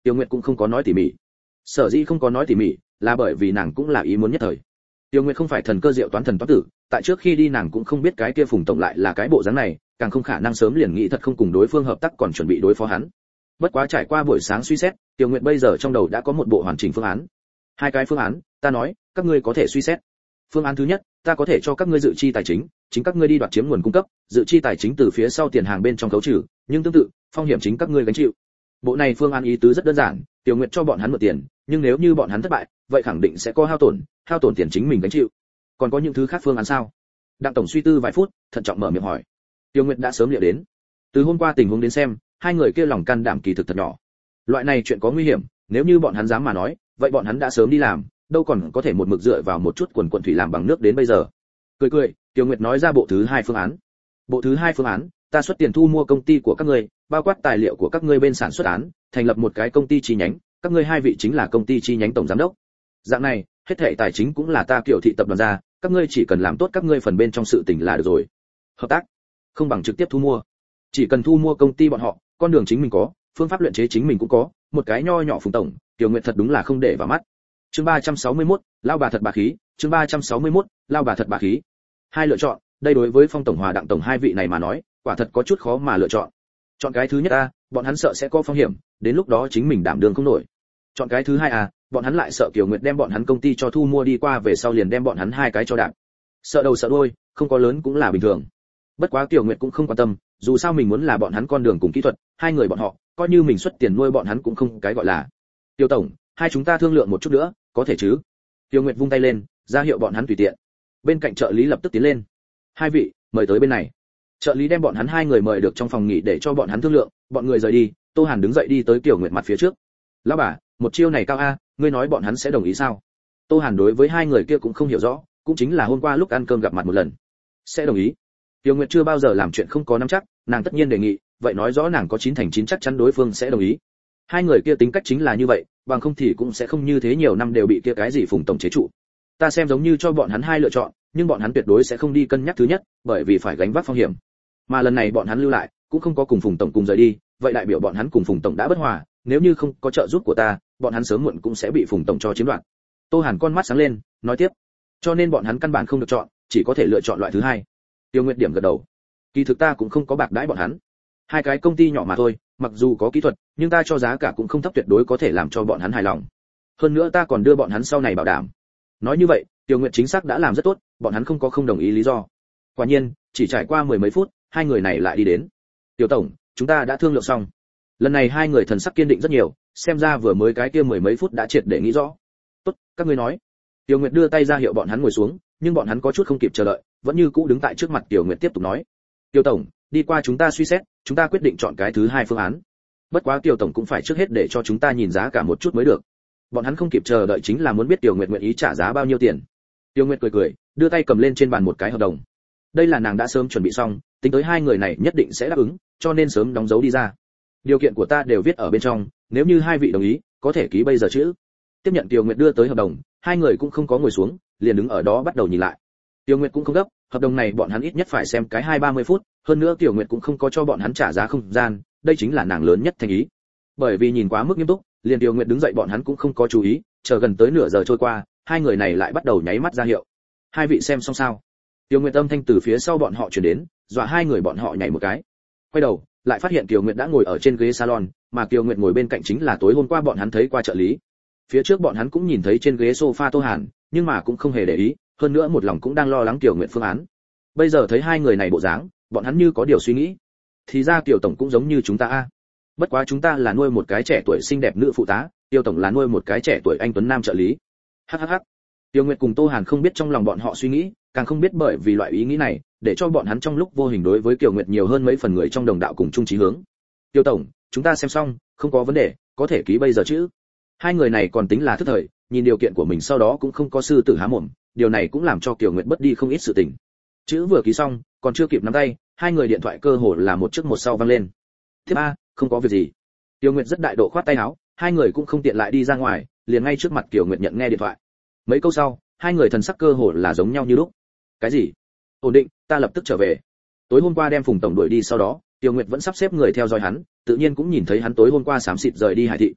Tiêu Nguyệt cũng không có nói tỉ mỉ. Sở dĩ không có nói tỉ mỉ, là bởi vì nàng cũng là ý muốn nhất thời. Tiêu Nguyệt không phải thần cơ diệu toán thần toán tử, tại trước khi đi nàng cũng không biết cái kia Phùng tổng lại là cái bộ dáng này, càng không khả năng sớm liền nghĩ thật không cùng đối phương hợp tác còn chuẩn bị đối phó hắn. Bất quá trải qua buổi sáng suy xét, Tiêu Nguyệt bây giờ trong đầu đã có một bộ hoàn chỉnh phương án. Hai cái phương án, ta nói, các ngươi có thể suy xét. Phương án thứ nhất, ta có thể cho các ngươi dự chi tài chính, chính các ngươi đi đoạt chiếm nguồn cung cấp, dự chi tài chính từ phía sau tiền hàng bên trong khấu trừ, nhưng tương tự, phong hiểm chính các ngươi gánh chịu. Bộ này phương án ý tứ rất đơn giản, Tiêu Nguyệt cho bọn hắn mượn tiền, nhưng nếu như bọn hắn thất bại, vậy khẳng định sẽ có hao tổn, hao tổn tiền chính mình gánh chịu. Còn có những thứ khác phương án sao? Đặng tổng suy tư vài phút, thận trọng mở miệng hỏi. Tiêu Nguyệt đã sớm liệu đến. Từ hôm qua tình huống đến xem, hai người kia lòng can đảm kỳ thực thật nhỏ. Loại này chuyện có nguy hiểm, nếu như bọn hắn dám mà nói, vậy bọn hắn đã sớm đi làm, đâu còn có thể một mực dựa vào một chút quần quần thủy làm bằng nước đến bây giờ. Cười cười, Tiêu Nguyệt nói ra bộ thứ hai phương án. Bộ thứ hai phương án, ta xuất tiền thu mua công ty của các ngươi, bao quát tài liệu của các ngươi bên sản xuất án, thành lập một cái công ty chi nhánh, các ngươi hai vị chính là công ty chi nhánh tổng giám đốc. Dạng này, hết thảy tài chính cũng là ta Kiều thị tập đoàn ra, các ngươi chỉ cần làm tốt các ngươi phần bên trong sự tình là được rồi. Hợp tác, không bằng trực tiếp thu mua. Chỉ cần thu mua công ty bọn họ, con đường chính mình có, phương pháp luyện chế chính mình cũng có, một cái nho nhỏ Phùng tổng, Tiêu Nguyệt thật đúng là không để vào mắt. Chương ba trăm sáu mươi mốt, lao bà thật bà khí, chương ba trăm sáu mươi mốt, lao bà thật bà khí. Hai lựa chọn, đây đối với Phong tổng hòa Đặng tổng hai vị này mà nói, quả thật có chút khó mà lựa chọn. Chọn cái thứ nhất a, bọn hắn sợ sẽ có phong hiểm, đến lúc đó chính mình đảm đương không nổi. Chọn cái thứ hai a, bọn hắn lại sợ Kiều Nguyệt đem bọn hắn công ty cho thu mua đi qua về sau liền đem bọn hắn hai cái cho đạp. Sợ đầu sợ đuôi, không có lớn cũng là bình thường. Bất quá Kiều Nguyệt cũng không quan tâm, dù sao mình muốn là bọn hắn con đường cùng kỹ thuật, hai người bọn họ, coi như mình xuất tiền nuôi bọn hắn cũng không cái gọi là. Tiêu tổng, hai chúng ta thương lượng một chút nữa, có thể chứ? Tiêu Nguyệt vung tay lên, ra hiệu bọn hắn tùy tiện. Bên cạnh trợ lý lập tức tiến lên. Hai vị, mời tới bên này. Trợ lý đem bọn hắn hai người mời được trong phòng nghỉ để cho bọn hắn thương lượng, bọn người rời đi, Tô Hàn đứng dậy đi tới Kiều Nguyệt mặt phía trước. Lão bà, một chiêu này cao a, ngươi nói bọn hắn sẽ đồng ý sao? Tô Hàn đối với hai người kia cũng không hiểu rõ, cũng chính là hôm qua lúc ăn cơm gặp mặt một lần. Sẽ đồng ý. Tiêu Nguyệt chưa bao giờ làm chuyện không có nắm chắc, nàng tất nhiên đề nghị, vậy nói rõ nàng có chín thành chín chắc chắn đối phương sẽ đồng ý. Hai người kia tính cách chính là như vậy, bằng không thì cũng sẽ không như thế nhiều năm đều bị kia cái gì Phùng tổng chế trụ. Ta xem giống như cho bọn hắn hai lựa chọn, nhưng bọn hắn tuyệt đối sẽ không đi cân nhắc thứ nhất, bởi vì phải gánh vác phong hiểm. Mà lần này bọn hắn lưu lại, cũng không có cùng Phùng tổng cùng rời đi, vậy đại biểu bọn hắn cùng Phùng tổng đã bất hòa, nếu như không có trợ giúp của ta, bọn hắn sớm muộn cũng sẽ bị Phùng tổng cho chiếm đoạt. Tô Hàn con mắt sáng lên, nói tiếp, cho nên bọn hắn căn bản không được chọn, chỉ có thể lựa chọn loại thứ hai. Tiêu Nguyệt điểm gật đầu. Kỳ thực ta cũng không có bạc đãi bọn hắn. Hai cái công ty nhỏ mà thôi, mặc dù có kỹ thuật, nhưng ta cho giá cả cũng không thấp, tuyệt đối có thể làm cho bọn hắn hài lòng. Hơn nữa ta còn đưa bọn hắn sau này bảo đảm. Nói như vậy, Tiêu Nguyệt chính xác đã làm rất tốt, bọn hắn không có không đồng ý lý do. Quả nhiên, chỉ trải qua mười mấy phút, hai người này lại đi đến. Tiêu tổng, chúng ta đã thương lượng xong. Lần này hai người thần sắc kiên định rất nhiều, xem ra vừa mới cái kia mười mấy phút đã triệt để nghĩ rõ. Tốt, các ngươi nói. Tiêu Nguyệt đưa tay ra hiệu bọn hắn ngồi xuống, nhưng bọn hắn có chút không kịp chờ đợi, vẫn như cũ đứng tại trước mặt Tiêu Nguyệt tiếp tục nói. Tiêu tổng, đi qua chúng ta suy xét, chúng ta quyết định chọn cái thứ hai phương án. Bất quá Tiêu tổng cũng phải trước hết để cho chúng ta nhìn giá cả một chút mới được. Bọn hắn không kịp chờ đợi chính là muốn biết Tiêu Nguyệt nguyện ý trả giá bao nhiêu tiền. Tiêu Nguyệt cười cười, đưa tay cầm lên trên bàn một cái hợp đồng. Đây là nàng đã sớm chuẩn bị xong, tính tới hai người này nhất định sẽ đáp ứng, cho nên sớm đóng dấu đi ra. Điều kiện của ta đều viết ở bên trong, nếu như hai vị đồng ý, có thể ký bây giờ chứ? Tiếp nhận Tiêu Nguyệt đưa tới hợp đồng, hai người cũng không có ngồi xuống, liền đứng ở đó bắt đầu nhìn lại. Tiêu Nguyệt cũng không gấp, hợp đồng này bọn hắn ít nhất phải xem cái hai ba mươi phút, hơn nữa Tiêu Nguyệt cũng không có cho bọn hắn trả giá không gian, đây chính là nàng lớn nhất thành ý. Bởi vì nhìn quá mức nghiêm túc, liền Tiêu Nguyệt đứng dậy bọn hắn cũng không có chú ý, chờ gần tới nửa giờ trôi qua, hai người này lại bắt đầu nháy mắt ra hiệu. Hai vị xem xong sao? Tiêu Nguyệt âm thanh từ phía sau bọn họ truyền đến, dọa hai người bọn họ nhảy một cái. Quay đầu, lại phát hiện Kiều Nguyệt đã ngồi ở trên ghế salon, mà Kiều Nguyệt ngồi bên cạnh chính là tối hôm qua bọn hắn thấy qua trợ lý. Phía trước bọn hắn cũng nhìn thấy trên ghế sofa Tô Hàn, nhưng mà cũng không hề để ý, hơn nữa một lòng cũng đang lo lắng Kiều Nguyệt phương án. Bây giờ thấy hai người này bộ dáng, bọn hắn như có điều suy nghĩ. Thì ra Kiều tổng cũng giống như chúng ta a. Bất quá chúng ta là nuôi một cái trẻ tuổi xinh đẹp nữ phụ tá, Tiêu tổng là nuôi một cái trẻ tuổi anh tuấn nam trợ lý. Hắc hắc hắc. Tiêu Nguyệt cùng Tô Hàn không biết trong lòng bọn họ suy nghĩ, càng không biết bởi vì loại ý nghĩ này, để cho bọn hắn trong lúc vô hình đối với Kiều Nguyệt nhiều hơn mấy phần người trong đồng đạo cùng chung chí hướng. Tiêu tổng, chúng ta xem xong, không có vấn đề, có thể ký bây giờ chứ? Hai người này còn tính là thức thời, nhìn điều kiện của mình sau đó cũng không có sư tử há mồm, điều này cũng làm cho Kiều Nguyệt bất đi không ít sự tình. Chữ vừa ký xong, còn chưa kịp nắm tay, hai người điện thoại cơ hồ là một trước một sau vang lên. Tiếp a, không có việc gì. Tiêu Nguyệt rất đại độ khoát tay áo, hai người cũng không tiện lại đi ra ngoài, liền ngay trước mặt Kiều Nguyệt nhận nghe điện thoại. Mấy câu sau, hai người thần sắc cơ hồ là giống nhau như lúc. Cái gì? Ổn định, ta lập tức trở về. Tối hôm qua đem Phùng tổng đuổi đi sau đó, Tiêu Nguyệt vẫn sắp xếp người theo dõi hắn, tự nhiên cũng nhìn thấy hắn tối hôm qua xám xịt rời đi Hải thị.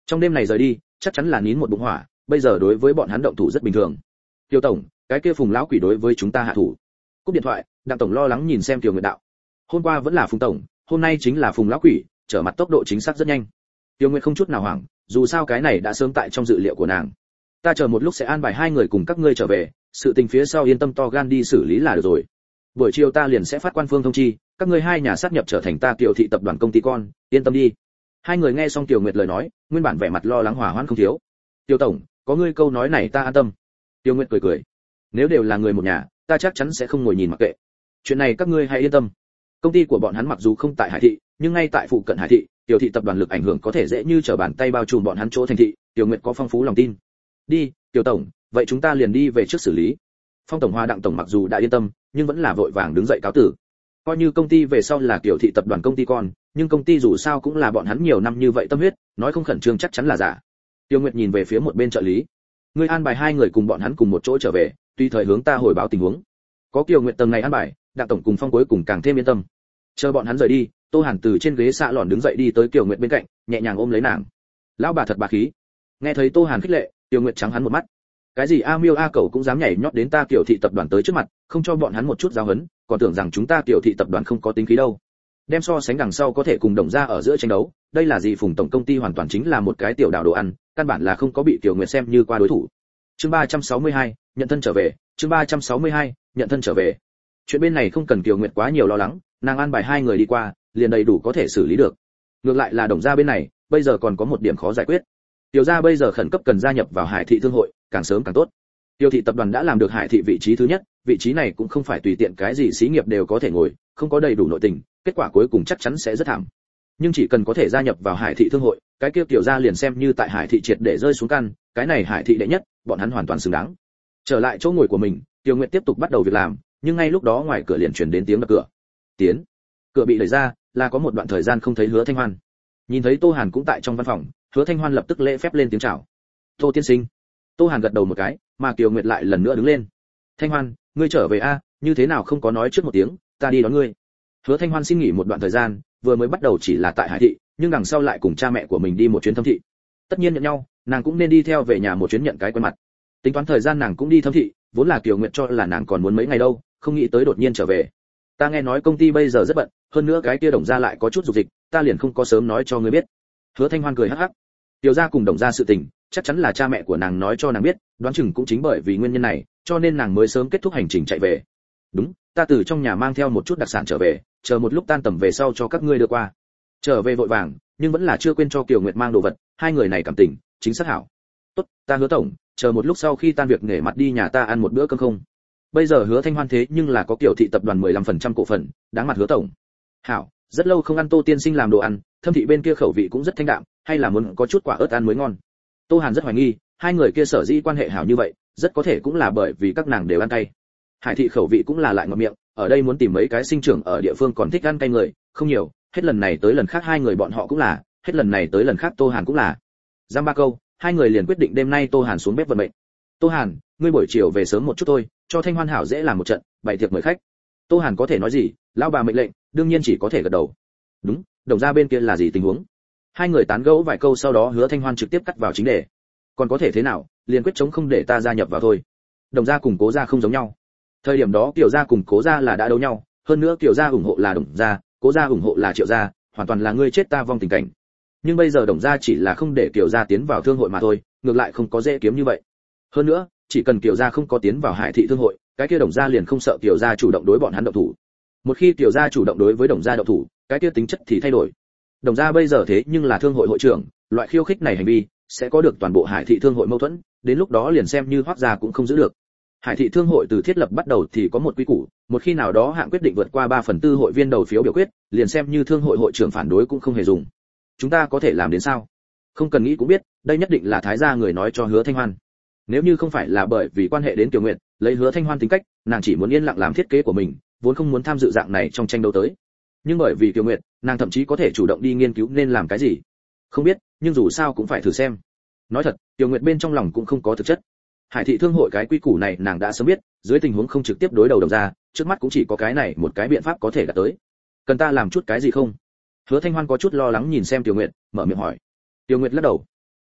trong đêm này rời đi chắc chắn là nín một bụng hỏa, bây giờ đối với bọn hắn động thủ rất bình thường. Tiêu tổng, cái kia Phùng lão quỷ đối với chúng ta hạ thủ. Cúp điện thoại, Đặng tổng lo lắng nhìn xem Tiêu Nguyệt đạo. Hôm qua vẫn là Phùng tổng, hôm nay chính là Phùng lão quỷ, trở mặt tốc độ chính xác rất nhanh. Tiêu Nguyệt không chút nào hoảng, dù sao cái này đã sớm tại trong dự liệu của nàng. Ta chờ một lúc sẽ an bài hai người cùng các ngươi trở về, sự tình phía sau yên tâm to gan đi xử lý là được rồi. Buổi chiều ta liền sẽ phát quan phương thông chi, các ngươi hai nhà sát nhập trở thành ta Kiều thị tập đoàn công ty con, yên tâm đi. Hai người nghe xong Tiêu Nguyệt lời nói, nguyên bản vẻ mặt lo lắng hòa hoãn không thiếu. Tiêu tổng, có ngươi câu nói này ta an tâm. Tiêu Nguyệt cười cười. Nếu đều là người một nhà, ta chắc chắn sẽ không ngồi nhìn mặc kệ. Chuyện này các ngươi hãy yên tâm. Công ty của bọn hắn mặc dù không tại Hải thị, nhưng ngay tại phụ cận Hải thị, Tiêu thị tập đoàn lực ảnh hưởng có thể dễ như trở bàn tay bao trùm bọn hắn chỗ thành thị. Tiêu Nguyệt có phong phú lòng tin. Đi, Tiêu tổng, vậy chúng ta liền đi về trước xử lý. Phong tổng Hoa Đặng tổng mặc dù đã yên tâm, nhưng vẫn là vội vàng đứng dậy cáo tử. Coi như công ty về sau là Kiều thị tập đoàn công ty con, nhưng công ty dù sao cũng là bọn hắn nhiều năm như vậy tâm huyết, nói không khẩn trương chắc chắn là giả. Tiêu Nguyệt nhìn về phía một bên trợ lý, ngươi an bài hai người cùng bọn hắn cùng một chỗ trở về, tùy thời hướng ta hồi báo tình huống. Có Kiều Nguyệt tầng này an bài, Đặng tổng cùng Phong cuối cùng càng thêm yên tâm. Chờ bọn hắn rời đi, Tô Hàn từ trên ghế xạ lòn đứng dậy đi tới Kiều Nguyệt bên cạnh, nhẹ nhàng ôm lấy nàng. Lão bà thật bà khí. Nghe thấy Tô Hàn khích lệ, Tiêu Nguyệt trắng hắn một mắt. Cái gì a miêu a cẩu cũng dám nhảy nhót đến ta Kiều thị tập đoàn tới trước mặt, không cho bọn hắn một chút giáo huấn, còn tưởng rằng chúng ta Kiều thị tập đoàn không có tính khí đâu. Đem so sánh đằng sau có thể cùng Đồng gia ở giữa tranh đấu, đây là gì Phùng tổng công ty hoàn toàn chính là một cái tiểu đảo đồ ăn, căn bản là không có bị Kiều Nguyệt xem như qua đối thủ. Chương ba trăm sáu mươi hai, nhận thân trở về, chương ba trăm sáu mươi hai, nhận thân trở về. Chuyện bên này không cần Kiều Nguyệt quá nhiều lo lắng, nàng an bài hai người đi qua, liền đầy đủ có thể xử lý được. Ngược lại là Đồng gia bên này, bây giờ còn có một điểm khó giải quyết. Tiểu gia bây giờ khẩn cấp cần gia nhập vào Hải thị thương hội, càng sớm càng tốt. Tiêu thị tập đoàn đã làm được Hải thị vị trí thứ nhất, vị trí này cũng không phải tùy tiện cái gì xí nghiệp đều có thể ngồi, không có đầy đủ nội tình, kết quả cuối cùng chắc chắn sẽ rất thảm. Nhưng chỉ cần có thể gia nhập vào Hải thị thương hội, cái kia tiểu gia liền xem như tại Hải thị triệt để rơi xuống căn, cái này Hải thị đệ nhất, bọn hắn hoàn toàn xứng đáng. Trở lại chỗ ngồi của mình, Tiêu Nguyệt tiếp tục bắt đầu việc làm, nhưng ngay lúc đó ngoài cửa liền truyền đến tiếng đập cửa. Tiến. Cửa bị đẩy ra, là có một đoạn thời gian không thấy Hứa Thanh Hoan. Nhìn thấy Tô Hàn cũng tại trong văn phòng, Hứa Thanh Hoan lập tức lễ phép lên tiếng chào. Tô tiên sinh. Tô Hàn gật đầu một cái, mà Kiều Nguyệt lại lần nữa đứng lên. Thanh Hoan, ngươi trở về a, như thế nào không có nói trước một tiếng, ta đi đón ngươi. Hứa Thanh Hoan xin nghỉ một đoạn thời gian, vừa mới bắt đầu chỉ là tại Hải thị, nhưng đằng sau lại cùng cha mẹ của mình đi một chuyến thâm thị. Tất nhiên nhận nhau, nàng cũng nên đi theo về nhà một chuyến nhận cái quen mặt. Tính toán thời gian nàng cũng đi thâm thị, vốn là Kiều Nguyệt cho là nàng còn muốn mấy ngày đâu, không nghĩ tới đột nhiên trở về. Ta nghe nói công ty bây giờ rất bận, hơn nữa cái kia Đồng gia lại có chút dục dịch, ta liền không có sớm nói cho ngươi biết. Hứa Thanh Hoan cười hắc hắc. Tiểu gia cùng Đồng gia sự tình, chắc chắn là cha mẹ của nàng nói cho nàng biết, đoán chừng cũng chính bởi vì nguyên nhân này, cho nên nàng mới sớm kết thúc hành trình chạy về. Đúng, ta từ trong nhà mang theo một chút đặc sản trở về, chờ một lúc tan tầm về sau cho các ngươi đưa qua. Trở về vội vàng, nhưng vẫn là chưa quên cho Kiều Nguyệt mang đồ vật, hai người này cảm tình, chính xác hảo. Tốt, ta Hứa tổng, chờ một lúc sau khi tan việc nể mặt đi nhà ta ăn một bữa cơm không? Bây giờ Hứa Thanh Hoan thế nhưng là có Kiều thị tập đoàn mười lăm phần trăm cổ phần, đáng mặt Hứa tổng. Hảo, rất lâu không ăn Tô tiên sinh làm đồ ăn, thâm thị bên kia khẩu vị cũng rất thanh đạm, hay là muốn có chút quả ớt ăn mới ngon. Tô Hàn rất hoài nghi, hai người kia sở dĩ quan hệ hảo như vậy, rất có thể cũng là bởi vì các nàng đều ăn cay. Hải thị khẩu vị cũng là lại ngọt miệng, ở đây muốn tìm mấy cái sinh trưởng ở địa phương còn thích ăn cay người, không nhiều, hết lần này tới lần khác hai người bọn họ cũng là, hết lần này tới lần khác Tô Hàn cũng là. Giam ba câu, hai người liền quyết định đêm nay Tô Hàn xuống bếp vận mệnh. Tô Hàn, ngươi buổi chiều về sớm một chút thôi, cho Thanh Hoan hảo dễ làm một trận, bày tiệc mời khách. Tô Hàn có thể nói gì, lão bà mệnh lệnh, đương nhiên chỉ có thể gật đầu. Đúng, Đồng gia bên kia là gì tình huống? Hai người tán gẫu vài câu sau đó Hứa Thanh Hoan trực tiếp cắt vào chính đề. Còn có thể thế nào, liền quyết chống không để ta gia nhập vào thôi. Đồng gia cùng Cố gia không giống nhau. Thời điểm đó Kiều gia cùng Cố gia là đã đấu nhau, hơn nữa Kiều gia ủng hộ là Đồng gia, Cố gia ủng hộ là Triệu gia, hoàn toàn là ngươi chết ta vong tình cảnh. Nhưng bây giờ Đồng gia chỉ là không để Kiều gia tiến vào thương hội mà thôi, ngược lại không có dễ kiếm như vậy. Hơn nữa, chỉ cần Kiều gia không có tiến vào Hải thị thương hội, cái kia Đồng gia liền không sợ Kiều gia chủ động đối bọn hắn động thủ. Một khi Kiều gia chủ động đối với Đồng gia động thủ, cái kia tính chất thì thay đổi. Đồng gia bây giờ thế nhưng là thương hội hội trưởng, loại khiêu khích này hành vi sẽ có được toàn bộ Hải thị thương hội mâu thuẫn, đến lúc đó liền xem như Hoắc gia cũng không giữ được. Hải thị thương hội từ thiết lập bắt đầu thì có một quy củ, một khi nào đó hạng quyết định vượt qua ba phần tư hội viên đầu phiếu biểu quyết, liền xem như thương hội hội trưởng phản đối cũng không hề dùng. Chúng ta có thể làm đến sao? Không cần nghĩ cũng biết, đây nhất định là Thái gia người nói cho Hứa Thanh Hoan. Nếu như không phải là bởi vì quan hệ đến Kiều Nguyệt, lấy Hứa Thanh Hoan tính cách, nàng chỉ muốn yên lặng làm thiết kế của mình, vốn không muốn tham dự dạng này trong tranh đấu tới. Nhưng bởi vì Kiều Nguyệt, nàng thậm chí có thể chủ động đi nghiên cứu nên làm cái gì. Không biết, nhưng dù sao cũng phải thử xem. Nói thật, Kiều Nguyệt bên trong lòng cũng không có thực chất. Hải thị thương hội cái quy củ này nàng đã sớm biết, dưới tình huống không trực tiếp đối đầu Đồng gia, trước mắt cũng chỉ có cái này một cái biện pháp có thể đạt tới. Cần ta làm chút cái gì không? Hứa Thanh Hoan có chút lo lắng nhìn xem Kiều Nguyệt, mở miệng hỏi. Kiều Nguyệt lắc đầu.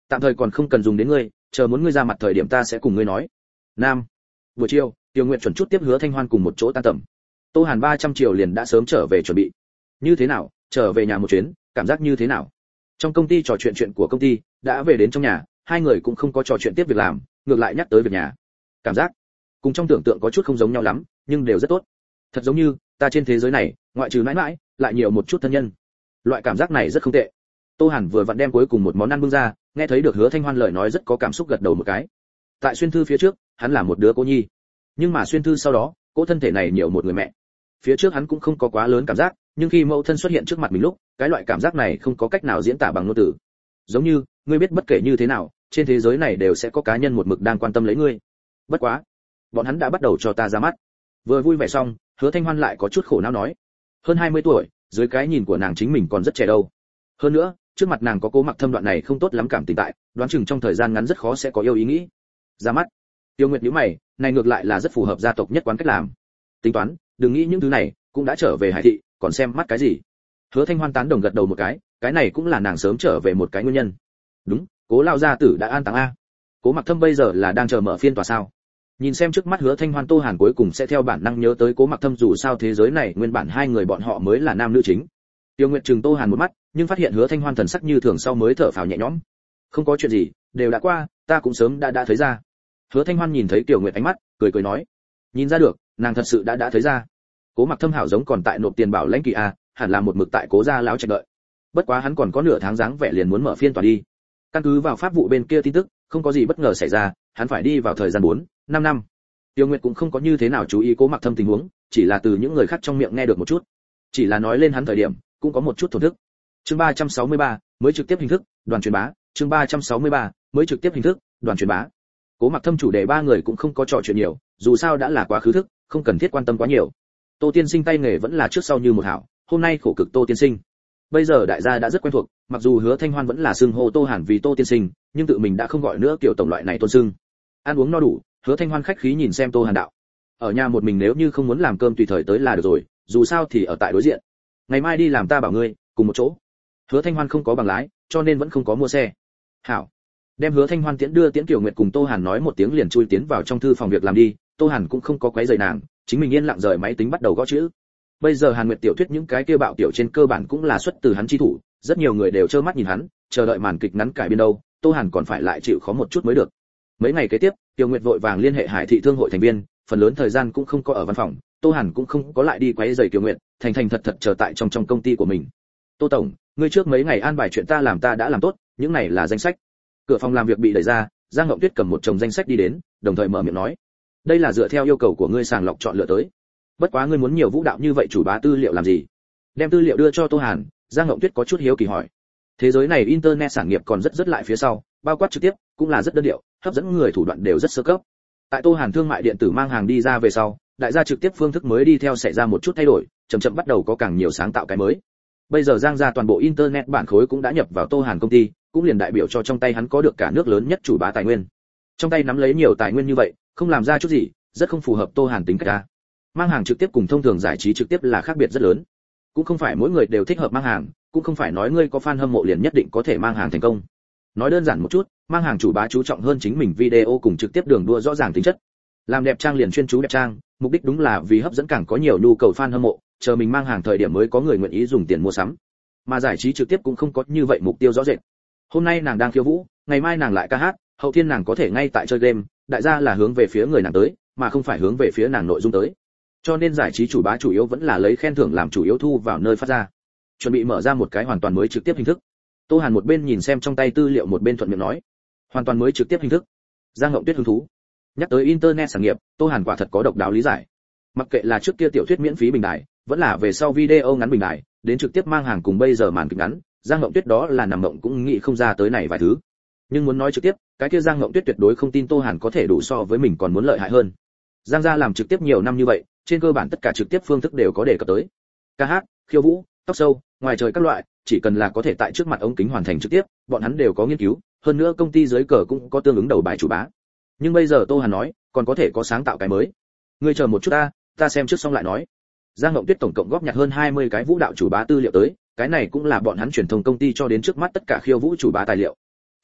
tạm thời còn không cần dùng đến ngươi, chờ muốn ngươi ra mặt thời điểm ta sẽ cùng ngươi nói. Nam. Buổi chiều, Tiêu Nguyệt chuẩn chút tiếp Hứa Thanh Hoan cùng một chỗ tan tầm. Tô Hàn ba trăm triệu liền đã sớm trở về chuẩn bị. Như thế nào, trở về nhà một chuyến, cảm giác như thế nào? Trong công ty trò chuyện chuyện của công ty, đã về đến trong nhà, hai người cũng không có trò chuyện tiếp việc làm, ngược lại nhắc tới việc nhà. Cảm giác cùng trong tưởng tượng có chút không giống nhau lắm, nhưng đều rất tốt. Thật giống như, ta trên thế giới này, ngoại trừ mãi mãi, lại nhiều một chút thân nhân. Loại cảm giác này rất không tệ. Tô Hàn vừa vặn đem cuối cùng một món ăn bưng ra, nghe thấy được Hứa Thanh Hoan lời nói rất có cảm xúc gật đầu một cái. Tại xuyên thư phía trước, hắn là một đứa cô nhi, nhưng mà xuyên thư sau đó, cô thân thể này nhiều một người mẹ. Phía trước hắn cũng không có quá lớn cảm giác, nhưng khi mẫu thân xuất hiện trước mặt mình lúc, cái loại cảm giác này không có cách nào diễn tả bằng ngôn từ. Giống như, ngươi biết bất kể như thế nào, trên thế giới này đều sẽ có cá nhân một mực đang quan tâm lấy ngươi. Bất quá, bọn hắn đã bắt đầu cho ta ra mắt. Vừa vui vẻ xong, Hứa Thanh Hoan lại có chút khổ não nói, hơn hai mươi tuổi, dưới cái nhìn của nàng chính mình còn rất trẻ đâu. Hơn nữa, trước mặt nàng có Cố Mặc Thâm đoạn này không tốt lắm cảm tình tại, đoán chừng trong thời gian ngắn rất khó sẽ có yêu ý nghĩ. Ra mắt. Tiêu Nguyệt nhíu mày, này ngược lại là rất phù hợp gia tộc nhất quán cách làm. Tính toán, đừng nghĩ những thứ này, cũng đã trở về Hải thị, còn xem mắt cái gì? Hứa Thanh Hoan tán đồng gật đầu một cái, cái này cũng là nàng sớm trở về một cái nguyên nhân. Đúng, Cố lão gia tử đã an táng a. Cố Mặc Thâm bây giờ là đang chờ mở phiên tòa sao? Nhìn xem trước mắt Hứa Thanh Hoan, Tô Hàn cuối cùng sẽ theo bản năng nhớ tới Cố Mặc Thâm, dù sao thế giới này nguyên bản hai người bọn họ mới là nam nữ chính. Tiêu Nguyệt trừng Tô Hàn một mắt, nhưng phát hiện Hứa Thanh Hoan thần sắc như thường sau mới thở phào nhẹ nhõm. Không có chuyện gì, đều đã qua, ta cũng sớm đã đã thấy ra. Hứa Thanh Hoan nhìn thấy Tiểu Nguyệt ánh mắt, cười cười nói, nhìn ra được, nàng thật sự đã đã thấy ra. Cố Mặc Thâm hảo giống còn tại nộp tiền bảo lãnh kỳ a, hẳn là một mực tại Cố gia lão trạch đợi. Bất quá hắn còn có nửa tháng dáng vẻ liền muốn mở phiên tòa đi. Căn cứ vào pháp vụ bên kia tin tức, không có gì bất ngờ xảy ra, hắn phải đi vào thời gian bốn, năm năm. Tiêu Nguyệt cũng không có như thế nào chú ý Cố Mặc Thâm tình huống, chỉ là từ những người khác trong miệng nghe được một chút. Chỉ là nói lên hắn thời điểm, cũng có một chút thổn thức. Chương ba trăm sáu mươi ba, mới trực tiếp hình thức, đoàn truyền bá, chương ba trăm sáu mươi ba, mới trực tiếp hình thức, đoàn truyền bá. Cố Mặc Thâm chủ đề ba người cũng không có trò chuyện nhiều, dù sao đã là quá khứ thức, không cần thiết quan tâm quá nhiều. Tô Tiên Sinh tay nghề vẫn là trước sau như một hảo, hôm nay khổ cực Tô Tiên Sinh. Bây giờ đại gia đã rất quen thuộc, mặc dù Hứa Thanh Hoan vẫn là xưng hô Tô Hàn vì Tô Tiên Sinh, nhưng tự mình đã không gọi nữa kiểu tổng loại này tôn xưng. Ăn uống no đủ, Hứa Thanh Hoan khách khí nhìn xem Tô Hàn đạo. Ở nhà một mình nếu như không muốn làm cơm tùy thời tới là được rồi, dù sao thì ở tại đối diện. Ngày mai đi làm ta bảo ngươi, cùng một chỗ. Hứa Thanh Hoan không có bằng lái, cho nên vẫn không có mua xe. Hảo. Đem Hứa Thanh Hoan tiễn đưa tiễn Kiều Nguyệt cùng Tô Hàn nói một tiếng liền chui tiến vào trong thư phòng việc làm đi, Tô Hàn cũng không có quấy rầy nàng, chính mình yên lặng rời máy tính bắt đầu gõ chữ. Bây giờ Hàn Nguyệt tiểu thuyết những cái kia bạo tiểu trên cơ bản cũng là xuất từ hắn chi thủ, rất nhiều người đều trơ mắt nhìn hắn, chờ đợi màn kịch ngắn cải biên đâu, Tô Hàn còn phải lại chịu khó một chút mới được. Mấy ngày kế tiếp, Kiều Nguyệt vội vàng liên hệ Hải thị thương hội thành viên, phần lớn thời gian cũng không có ở văn phòng, Tô Hàn cũng không có lại đi quấy rầy Kiều Nguyệt, thành thành thật thật chờ tại trong trong công ty của mình. Tô tổng, ngươi trước mấy ngày an bài chuyện ta làm ta đã làm tốt, những này là danh sách. Cửa phòng làm việc bị đẩy ra, Giang Ngộng Tuyết cầm một chồng danh sách đi đến, đồng thời mở miệng nói, đây là dựa theo yêu cầu của ngươi sàng lọc chọn lựa tới. Bất quá ngươi muốn nhiều vũ đạo như vậy chủ bá tư liệu làm gì? Đem tư liệu đưa cho Tô Hàn, Giang Ngộng Tuyết có chút hiếu kỳ hỏi. Thế giới này internet sản nghiệp còn rất rất lại phía sau, bao quát trực tiếp cũng là rất đơn điệu, hấp dẫn người thủ đoạn đều rất sơ cấp. Tại Tô Hàn thương mại điện tử mang hàng đi ra về sau, đại gia trực tiếp phương thức mới đi theo xảy ra một chút thay đổi, chậm chậm bắt đầu có càng nhiều sáng tạo cái mới. Bây giờ Giang gia toàn bộ internet bản khối cũng đã nhập vào Tô Hàn công ty, cũng liền đại biểu cho trong tay hắn có được cả nước lớn nhất chủ bá tài nguyên. Trong tay nắm lấy nhiều tài nguyên như vậy, không làm ra chút gì, rất không phù hợp Tô Hàn tính cách ra. Mang hàng trực tiếp cùng thông thường giải trí trực tiếp là khác biệt rất lớn. Cũng không phải mỗi người đều thích hợp mang hàng, cũng không phải nói ngươi có fan hâm mộ liền nhất định có thể mang hàng thành công. Nói đơn giản một chút, mang hàng chủ bá chú trọng hơn chính mình video cùng trực tiếp đường đua rõ ràng tính chất. Làm đẹp trang liền chuyên chú đẹp trang, mục đích đúng là vì hấp dẫn càng có nhiều nhu cầu fan hâm mộ, chờ mình mang hàng thời điểm mới có người nguyện ý dùng tiền mua sắm. Mà giải trí trực tiếp cũng không có như vậy mục tiêu rõ rệt. Hôm nay nàng đang khiêu vũ, ngày mai nàng lại ca hát, hậu thiên nàng có thể ngay tại chơi game, đại gia là hướng về phía người nàng tới, mà không phải hướng về phía nàng nội dung tới. Cho nên giải trí chủ bá chủ yếu vẫn là lấy khen thưởng làm chủ yếu thu vào nơi phát ra. Chuẩn bị mở ra một cái hoàn toàn mới trực tiếp hình thức. Tô Hàn một bên nhìn xem trong tay tư liệu một bên thuận miệng nói, hoàn toàn mới trực tiếp hình thức. Giang Ngộng Tuyết hứng thú. Nhắc tới internet sản nghiệp, Tô Hàn quả thật có độc đáo lý giải. Mặc kệ là trước kia tiểu thuyết miễn phí bình đài, vẫn là về sau video ngắn bình đài, đến trực tiếp mang hàng cùng bây giờ màn kịch ngắn, Giang Ngộng Tuyết đó là nằm mộng cũng nghĩ không ra tới này vài thứ. Nhưng muốn nói trực tiếp, cái kia Giang Ngộng Tuyết tuyệt đối không tin Tô Hàn có thể đủ so với mình còn muốn lợi hại hơn. Giang gia làm trực tiếp nhiều năm như vậy, trên cơ bản tất cả trực tiếp phương thức đều có đề cập tới. Ca hát, khiêu vũ, tóc sâu, ngoài trời các loại, chỉ cần là có thể tại trước mặt ống kính hoàn thành trực tiếp, bọn hắn đều có nghiên cứu, hơn nữa công ty dưới cờ cũng có tương ứng đầu bài chủ bá. Nhưng bây giờ Tô Hàn nói, còn có thể có sáng tạo cái mới. Ngươi chờ một chút ta, ta xem trước xong lại nói. Giang Ngộng Tuyết tổng cộng góp nhặt hơn hai mươi cái vũ đạo chủ bá tư liệu tới, cái này cũng là bọn hắn truyền thông công ty cho đến trước mắt tất cả khiêu vũ chủ bá tài liệu.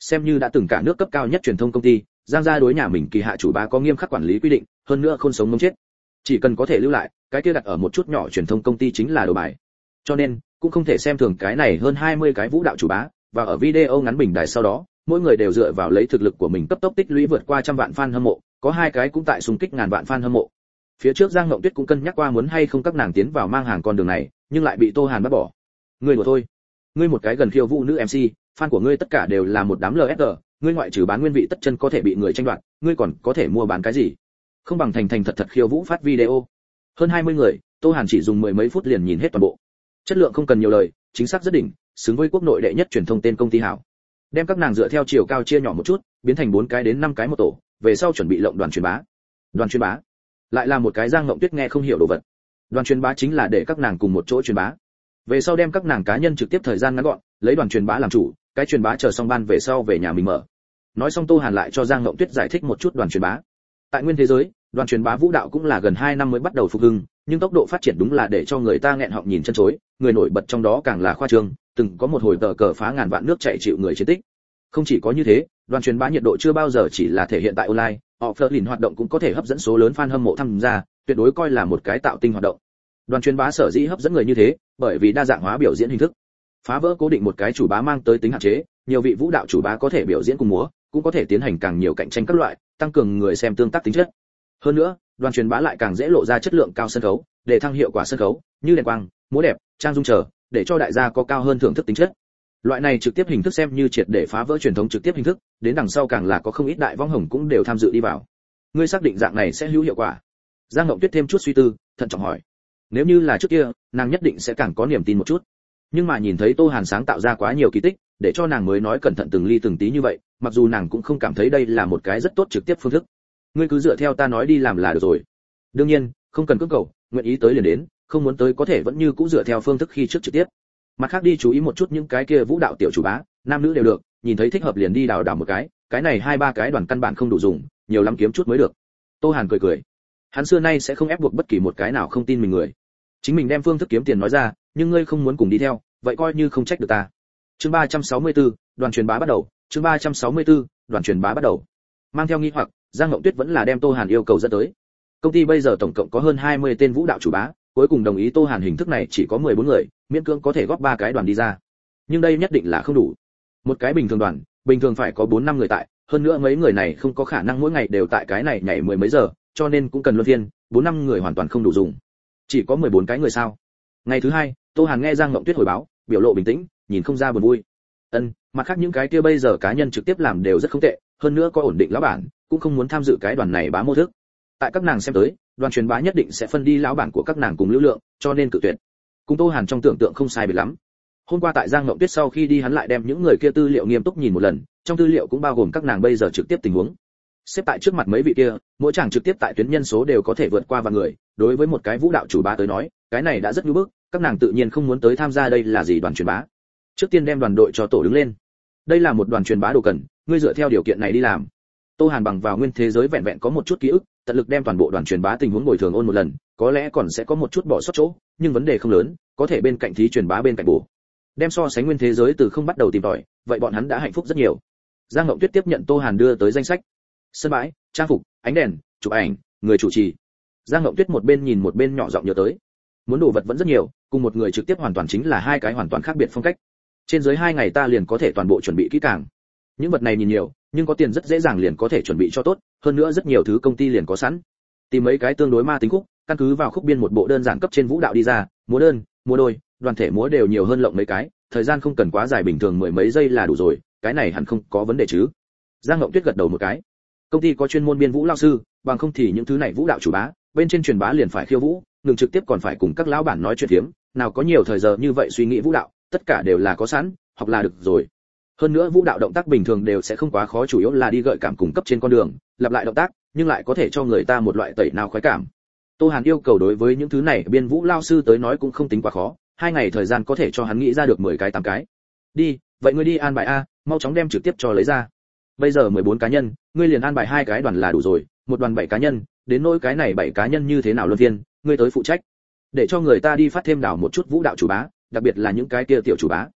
Xem như đã từng cả nước cấp cao nhất truyền thông công ty, Giang gia đối nhà mình kỳ hạ chủ bá có nghiêm khắc quản lý quy định, hơn nữa không sống mống chết. Chỉ cần có thể lưu lại, cái kia đặt ở một chút nhỏ truyền thông công ty chính là đồ bài. Cho nên, cũng không thể xem thường cái này hơn hai mươi cái vũ đạo chủ bá, và ở video ngắn bình đài sau đó, mỗi người đều dựa vào lấy thực lực của mình cấp tốc tích lũy vượt qua trăm vạn fan hâm mộ, có hai cái cũng tại xung kích ngàn vạn fan hâm mộ. Phía trước Giang Ngộng Tuyết cũng cân nhắc qua muốn hay không các nàng tiến vào mang hàng con đường này, nhưng lại bị Tô Hàn bắt bỏ. Ngươi đùa thôi. Ngươi một cái gần khiêu vũ nữ em xê, fan của ngươi tất cả đều là một đám lờ ét giê, ngươi ngoại trừ bán nguyên vị tất chân có thể bị người tranh đoạt, ngươi còn có thể mua bán cái gì? Không bằng thành thành thật thật khiêu vũ phát video. Hơn hai mươi người, Tô Hàn chỉ dùng mười mấy phút liền nhìn hết toàn bộ. Chất lượng không cần nhiều lời, chính xác rất đỉnh, xứng với quốc nội đệ nhất truyền thông tên công ty hảo. Đem các nàng dựa theo chiều cao chia nhỏ một chút, biến thành bốn cái đến năm cái một tổ, về sau chuẩn bị lộng đoàn truyền bá. Đoàn truyền bá lại là một cái Giang Ngộng Tuyết nghe không hiểu đồ vật. Đoàn truyền bá chính là để các nàng cùng một chỗ truyền bá. Về sau đem các nàng cá nhân trực tiếp thời gian ngắn gọn, lấy đoàn truyền bá làm chủ, cái truyền bá chờ xong ban về sau về nhà mình mở. Nói xong Tô Hàn lại cho Giang Ngộng Tuyết giải thích một chút đoàn truyền bá. Tại nguyên thế giới, đoàn truyền bá vũ đạo cũng là gần hai năm mới bắt đầu phục hưng, nhưng tốc độ phát triển đúng là để cho người ta nghẹn họng nhìn chân chối, người nổi bật trong đó càng là khoa trương, từng có một hồi tờ cờ phá ngàn vạn nước chảy chịu người chiến tích. Không chỉ có như thế, đoàn truyền bá nhiệt độ chưa bao giờ chỉ là thể hiện tại online, offline hoạt động cũng có thể hấp dẫn số lớn fan hâm mộ tham gia, tuyệt đối coi là một cái tạo tinh hoạt động. Đoàn truyền bá sở dĩ hấp dẫn người như thế, bởi vì đa dạng hóa biểu diễn hình thức. Phá vỡ cố định một cái chủ bá mang tới tính hạn chế, nhiều vị vũ đạo chủ bá có thể biểu diễn cùng múa, cũng có thể tiến hành càng nhiều cạnh tranh các loại, tăng cường người xem tương tác tính chất. Hơn nữa, đoàn truyền bá lại càng dễ lộ ra chất lượng cao sân khấu, để thăng hiệu quả sân khấu, như đèn quang, múa đẹp, trang dung chờ, để cho đại gia có cao hơn thưởng thức tính chất. Loại này trực tiếp hình thức xem như triệt để phá vỡ truyền thống trực tiếp hình thức, đến đằng sau càng là có không ít đại võng hồng cũng đều tham dự đi vào. Ngươi xác định dạng này sẽ hữu hiệu quả? Giang Ngộng Tuyết thêm chút suy tư, thận trọng hỏi. Nếu như là trước kia, nàng nhất định sẽ càng có niềm tin một chút. Nhưng mà nhìn thấy Tô Hàn sáng tạo ra quá nhiều kỳ tích, để cho nàng mới nói cẩn thận từng ly từng tí như vậy, mặc dù nàng cũng không cảm thấy đây là một cái rất tốt trực tiếp phương thức. Ngươi cứ dựa theo ta nói đi làm là được rồi. Đương nhiên, không cần cưỡng cầu, nguyện ý tới liền đến, không muốn tới có thể vẫn như cũ dựa theo phương thức khi trước trực tiếp. Mặt khác đi chú ý một chút những cái kia vũ đạo tiểu chủ bá, nam nữ đều được, nhìn thấy thích hợp liền đi đào đào một cái, cái này hai ba cái đoàn căn bản không đủ dùng, nhiều lắm kiếm chút mới được. Tô Hàn cười cười. Hắn xưa nay sẽ không ép buộc bất kỳ một cái nào không tin mình người. Chính mình đem phương thức kiếm tiền nói ra, nhưng ngươi không muốn cùng đi theo, vậy coi như không trách được ta. Chương ba trăm sáu mươi tư, đoàn truyền bá bắt đầu. Chương ba trăm sáu mươi tư, đoàn truyền bá bắt đầu. Mang theo nghi hoặc, Giang Ngộng Tuyết vẫn là đem Tô Hàn yêu cầu dẫn tới. Công ty bây giờ tổng cộng có hơn hai mươi tên vũ đạo chủ bá, cuối cùng đồng ý Tô Hàn hình thức này chỉ có mười bốn người, miễn cưỡng có thể góp ba cái đoàn đi ra. Nhưng đây nhất định là không đủ. Một cái bình thường đoàn, bình thường phải có bốn năm người tại, hơn nữa mấy người này không có khả năng mỗi ngày đều tại cái này nhảy mười mấy giờ, cho nên cũng cần luân phiên, bốn năm người hoàn toàn không đủ dùng. Chỉ có mười bốn cái người sao? Ngày thứ hai, Tô Hàn nghe Giang Ngộng Tuyết hồi báo, biểu lộ bình tĩnh, nhìn không ra buồn vui. Ân, mặt khác những cái kia bây giờ cá nhân trực tiếp làm đều rất không tệ, hơn nữa có ổn định lão bản, cũng không muốn tham dự cái đoàn này bá mô thức. Tại các nàng xem tới, đoàn truyền bá nhất định sẽ phân đi lão bản của các nàng cùng lưu lượng, cho nên cự tuyệt. Cùng Tô Hàn trong tưởng tượng không sai biệt lắm. Hôm qua tại Giang Ngộng Tuyết sau khi đi hắn lại đem những người kia tư liệu nghiêm túc nhìn một lần, trong tư liệu cũng bao gồm các nàng bây giờ trực tiếp tình huống. Xếp tại trước mặt mấy vị kia, mỗi chàng trực tiếp tại tuyến nhân số đều có thể vượt qua vài người, đối với một cái vũ đạo chủ bá tới nói, cái này đã rất nhu bức, các nàng tự nhiên không muốn tới tham gia đây là gì đoàn truyền bá. Trước tiên đem đoàn đội cho tổ đứng lên. Đây là một đoàn truyền bá đồ cần, ngươi dựa theo điều kiện này đi làm. Tô Hàn bằng vào nguyên thế giới vẹn vẹn có một chút ký ức, tận lực đem toàn bộ đoàn truyền bá tình huống bồi thường ôn một lần, có lẽ còn sẽ có một chút bỏ sót chỗ, nhưng vấn đề không lớn, có thể bên cạnh thí truyền bá bên cạnh bổ. Đem so sánh nguyên thế giới từ không bắt đầu tìm tòi, vậy bọn hắn đã hạnh phúc rất nhiều. Giang Ngộng Tuyết tiếp nhận Tô Hàn đưa tới danh sách. Sân bãi, trang phục, ánh đèn, chụp ảnh, người chủ trì. Giang Ngộng Tuyết một bên nhìn một bên nhỏ giọng nhớ tới. Muốn đồ vật vẫn rất nhiều, cùng một người trực tiếp hoàn toàn chính là hai cái hoàn toàn khác biệt phong cách. Trên dưới hai ngày ta liền có thể toàn bộ chuẩn bị kỹ càng. Những vật này nhìn nhiều, nhưng có tiền rất dễ dàng liền có thể chuẩn bị cho tốt, hơn nữa rất nhiều thứ công ty liền có sẵn. Tìm mấy cái tương đối ma tính khúc, căn cứ vào khúc biên một bộ đơn giản cấp trên vũ đạo đi ra, múa đơn, múa đôi, đoàn thể múa đều nhiều hơn lộng mấy cái, thời gian không cần quá dài, bình thường mười mấy giây là đủ rồi, cái này hẳn không có vấn đề chứ. Giang Ngộng Tuyết gật đầu một cái. Công ty có chuyên môn biên vũ lao sư, bằng không thì những thứ này vũ đạo chủ bá, bên trên truyền bá liền phải khiêu vũ, ngừng trực tiếp còn phải cùng các lão bản nói chuyện thiếm, nào có nhiều thời giờ như vậy suy nghĩ vũ đạo, tất cả đều là có sẵn, học là được rồi. Hơn nữa vũ đạo động tác bình thường đều sẽ không quá khó, chủ yếu là đi gợi cảm cung cấp trên con đường, lặp lại động tác, nhưng lại có thể cho người ta một loại tẩy nào khoái cảm. Tô Hàn yêu cầu đối với những thứ này biên vũ lao sư tới nói cũng không tính quá khó, hai ngày thời gian có thể cho hắn nghĩ ra được mười cái tám cái. Đi, vậy ngươi đi an bài a, mau chóng đem trực tiếp cho lấy ra. Bây giờ mười bốn cá nhân, ngươi liền an bài hai cái đoàn là đủ rồi, một đoàn bảy cá nhân, đến nỗi cái này bảy cá nhân như thế nào luân phiên, ngươi tới phụ trách. Để cho người ta đi phát thêm đảo một chút vũ đạo chủ bá, đặc biệt là những cái kia tiểu chủ bá.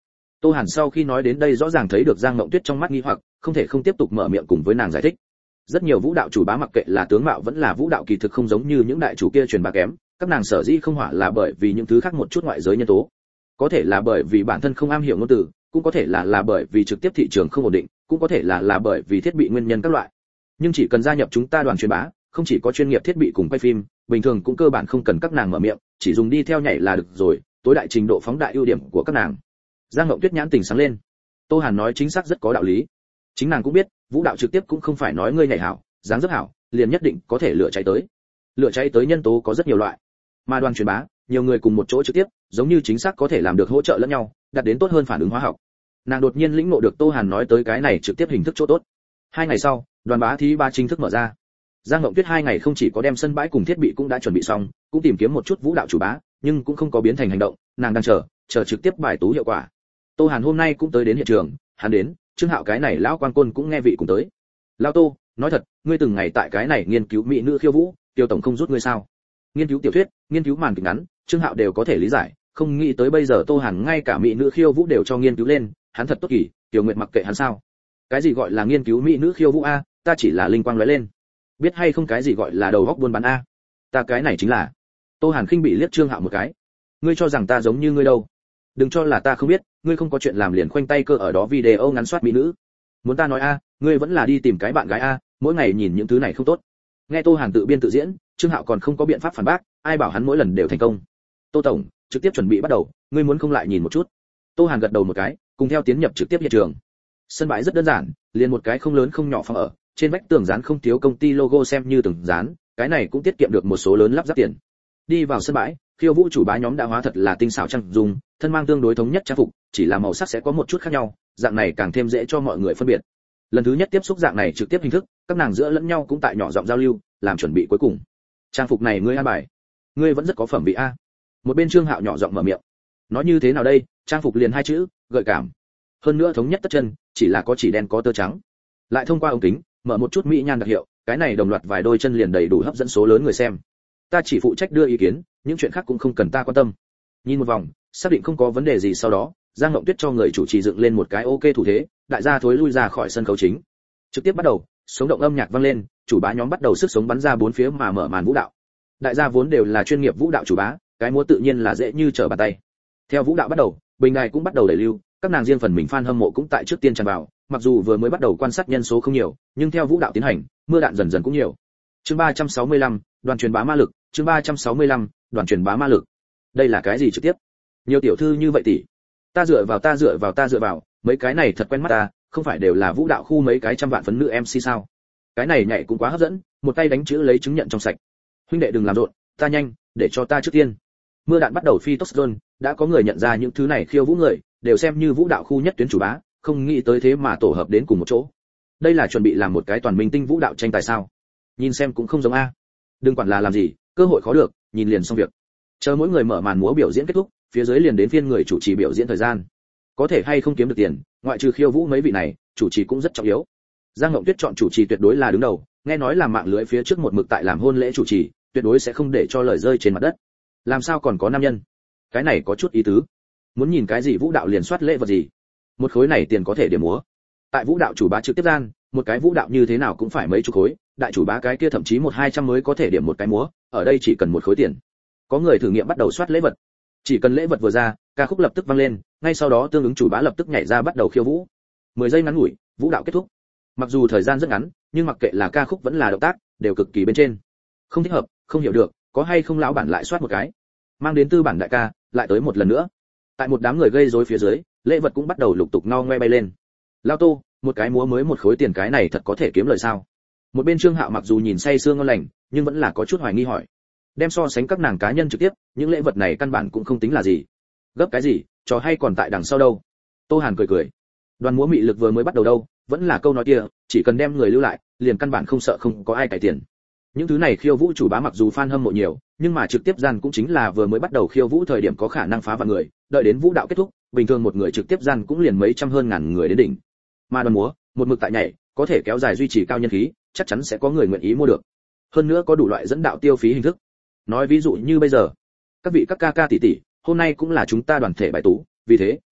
Tô Hàn sau khi nói đến đây rõ ràng thấy được Giang Ngộng Tuyết trong mắt nghi hoặc, không thể không tiếp tục mở miệng cùng với nàng giải thích. Rất nhiều vũ đạo chủ bá mặc kệ là tướng mạo vẫn là vũ đạo kỳ thực không giống như những đại chủ kia truyền bá kém, các nàng sở dĩ không hỏa là bởi vì những thứ khác một chút ngoại giới nhân tố. Có thể là bởi vì bản thân không am hiểu ngôn từ, cũng có thể là là bởi vì trực tiếp thị trường không ổn định, cũng có thể là là bởi vì thiết bị nguyên nhân các loại. Nhưng chỉ cần gia nhập chúng ta đoàn truyền bá, không chỉ có chuyên nghiệp thiết bị cùng quay phim, bình thường cũng cơ bản không cần các nàng mở miệng, chỉ dùng đi theo nhảy là được rồi, tối đại trình độ phóng đại ưu điểm của các nàng. Giang Ngộng Tuyết nhãn tình sáng lên. Tô Hàn nói chính xác rất có đạo lý. Chính nàng cũng biết, vũ đạo trực tiếp cũng không phải nói ngươi nhảy hảo, dáng dấp hảo, liền nhất định có thể lựa cháy tới. Lựa cháy tới nhân tố có rất nhiều loại. Mà đoàn truyền bá, nhiều người cùng một chỗ trực tiếp, giống như chính xác có thể làm được hỗ trợ lẫn nhau, đạt đến tốt hơn phản ứng hóa học. Nàng đột nhiên lĩnh ngộ được Tô Hàn nói tới cái này trực tiếp hình thức chỗ tốt. Hai ngày sau, đoàn bá thí ba chính thức mở ra. Giang Ngộng Tuyết hai ngày không chỉ có đem sân bãi cùng thiết bị cũng đã chuẩn bị xong, cũng tìm kiếm một chút vũ đạo chủ bá, nhưng cũng không có biến thành hành động, nàng đang chờ, chờ trực tiếp bài tú hiệu quả. Tô Hàn hôm nay cũng tới đến hiện trường, hắn đến, Trương Hạo cái này lão quan côn cũng nghe vị cùng tới. Lão Tô, nói thật, ngươi từng ngày tại cái này nghiên cứu mỹ nữ khiêu vũ, Tiêu tổng không rút ngươi sao? Nghiên cứu tiểu thuyết, nghiên cứu màn kịch ngắn, Trương Hạo đều có thể lý giải, không nghĩ tới bây giờ Tô Hàn ngay cả mỹ nữ khiêu vũ đều cho nghiên cứu lên, hắn thật tốt kỳ, Tiểu Nguyệt mặc kệ hắn sao? Cái gì gọi là nghiên cứu mỹ nữ khiêu vũ a, ta chỉ là linh quang lóe lên. Biết hay không cái gì gọi là đầu góc buôn bán a? Ta cái này chính là. Tô Hàn khinh bị liếc Trương Hạo một cái. Ngươi cho rằng ta giống như ngươi đâu? Đừng cho là ta không biết, ngươi không có chuyện làm liền khoanh tay cơ ở đó video ngắn soát mỹ nữ. Muốn ta nói a, ngươi vẫn là đi tìm cái bạn gái a, mỗi ngày nhìn những thứ này không tốt. Nghe Tô Hàn tự biên tự diễn, Trương Hạo còn không có biện pháp phản bác, ai bảo hắn mỗi lần đều thành công. Tô tổng, trực tiếp chuẩn bị bắt đầu, ngươi muốn không lại nhìn một chút? Tô Hàn gật đầu một cái, cùng theo tiến nhập trực tiếp hiện trường. Sân bãi rất đơn giản, liền một cái không lớn không nhỏ phòng ở, trên vách tường dán không thiếu công ty logo xem như từng dán, cái này cũng tiết kiệm được một số lớn lắp ráp tiền. Đi vào sân bãi, khiêu vũ chủ bá nhóm đã hóa thật là tinh xảo trang dung, thân mang tương đối thống nhất trang phục, chỉ là màu sắc sẽ có một chút khác nhau, dạng này càng thêm dễ cho mọi người phân biệt. Lần thứ nhất tiếp xúc dạng này trực tiếp hình thức, các nàng giữa lẫn nhau cũng tại nhỏ giọng giao lưu, làm chuẩn bị cuối cùng. Trang phục này ngươi an bài, ngươi vẫn rất có phẩm vị a. Một bên Trương Hạo nhỏ giọng mở miệng. Nói như thế nào đây, trang phục liền hai chữ, gợi cảm. Hơn nữa thống nhất tất chân, chỉ là có chỉ đen có tơ trắng. Lại thông qua ống kính, mở một chút mỹ nhan đặc hiệu, cái này đồng loạt vài đôi chân liền đầy đủ hấp dẫn số lớn người xem. Ta chỉ phụ trách đưa ý kiến, những chuyện khác cũng không cần ta quan tâm. Nhìn một vòng, xác định không có vấn đề gì sau đó, Giang Ngộng Tuyết cho người chủ trì dựng lên một cái ok thủ thế, đại gia thối lui ra khỏi sân khấu chính. Trực tiếp bắt đầu, sống động âm nhạc vang lên, chủ bá nhóm bắt đầu sức sống bắn ra bốn phía mà mở màn vũ đạo. Đại gia vốn đều là chuyên nghiệp vũ đạo chủ bá, cái múa tự nhiên là dễ như trở bàn tay. Theo vũ đạo bắt đầu, bình đài cũng bắt đầu đẩy lưu, các nàng riêng phần mình fan hâm mộ cũng tại trước tiên tràn vào, mặc dù vừa mới bắt đầu quan sát nhân số không nhiều, nhưng theo vũ đạo tiến hành, mưa đạn dần dần cũng nhiều. Chương ba trăm sáu mươi lăm, đoàn truyền bá ma lực, chương ba trăm sáu mươi lăm, đoàn truyền bá ma lực. Đây là cái gì trực tiếp? Nhiều tiểu thư như vậy tỷ. Ta dựa vào ta dựa vào ta dựa vào, mấy cái này thật quen mắt ta, không phải đều là vũ đạo khu mấy cái trăm vạn phấn nữ em xê sao? Cái này nhảy cũng quá hấp dẫn, một tay đánh chữ lấy chứng nhận trong sạch. Huynh đệ đừng làm rộn, ta nhanh, để cho ta trước tiên. Mưa đạn bắt đầu phi tốc zone, đã có người nhận ra những thứ này khiêu vũ người, đều xem như vũ đạo khu nhất tuyến chủ bá, không nghĩ tới thế mà tổ hợp đến cùng một chỗ. Đây là chuẩn bị làm một cái toàn minh tinh vũ đạo tranh tài sao? Nhìn xem cũng không giống a. Đừng quản là làm gì, cơ hội khó được, nhìn liền xong việc. Chờ mỗi người mở màn múa biểu diễn kết thúc, phía dưới liền đến phiên người chủ trì biểu diễn thời gian. Có thể hay không kiếm được tiền, ngoại trừ khiêu vũ mấy vị này, chủ trì cũng rất trọng yếu. Giang Ngộng Tuyết chọn chủ trì tuyệt đối là đứng đầu, nghe nói là mạng lưới phía trước một mực tại làm hôn lễ chủ trì, tuyệt đối sẽ không để cho lời rơi trên mặt đất. Làm sao còn có nam nhân? Cái này có chút ý tứ. Muốn nhìn cái gì vũ đạo liền soát lễ vật gì? Một khối này tiền có thể điểm múa. Tại vũ đạo chủ bá trực tiếp gian, một cái vũ đạo như thế nào cũng phải mấy chục khối, đại chủ bá cái kia thậm chí một hai trăm mới có thể điểm một cái múa, ở đây chỉ cần một khối tiền. Có người thử nghiệm bắt đầu soát lễ vật. Chỉ cần lễ vật vừa ra, ca khúc lập tức vang lên, ngay sau đó tương ứng chủ bá lập tức nhảy ra bắt đầu khiêu vũ. mười giây ngắn ngủi, vũ đạo kết thúc. Mặc dù thời gian rất ngắn, nhưng mặc kệ là ca khúc vẫn là động tác, đều cực kỳ bên trên. Không thích hợp, không hiểu được, có hay không lão bản lại soát một cái. Mang đến tư bản đại ca, lại tới một lần nữa. Tại một đám người gây rối phía dưới, lễ vật cũng bắt đầu lục tục no ngoe bay lên. Lao Tô, một cái múa mới một khối tiền, cái này thật có thể kiếm lời sao? Một bên Trương Hạo mặc dù nhìn say sưa ngon lành, nhưng vẫn là có chút hoài nghi hỏi. Đem so sánh các nàng cá nhân trực tiếp, những lễ vật này căn bản cũng không tính là gì. Gấp cái gì, trò hay còn tại đằng sau đâu. Tô Hàn cười cười. Đoàn múa mị lực vừa mới bắt đầu đâu, vẫn là câu nói kia, chỉ cần đem người lưu lại, liền căn bản không sợ không có ai cải tiền. Những thứ này khiêu vũ chủ bá mặc dù fan hâm mộ nhiều, nhưng mà trực tiếp gian cũng chính là vừa mới bắt đầu khiêu vũ thời điểm có khả năng phá vạn người, đợi đến vũ đạo kết thúc, bình thường một người trực tiếp gian cũng liền mấy trăm hơn ngàn người đến đỉnh. Mà đoàn múa, một mực tại nhảy, có thể kéo dài duy trì cao nhân khí, chắc chắn sẽ có người nguyện ý mua được. Hơn nữa có đủ loại dẫn đạo tiêu phí hình thức. Nói ví dụ như bây giờ, các vị các ca ca tỷ tỷ, hôm nay cũng là chúng ta đoàn thể bài tú, vì thế,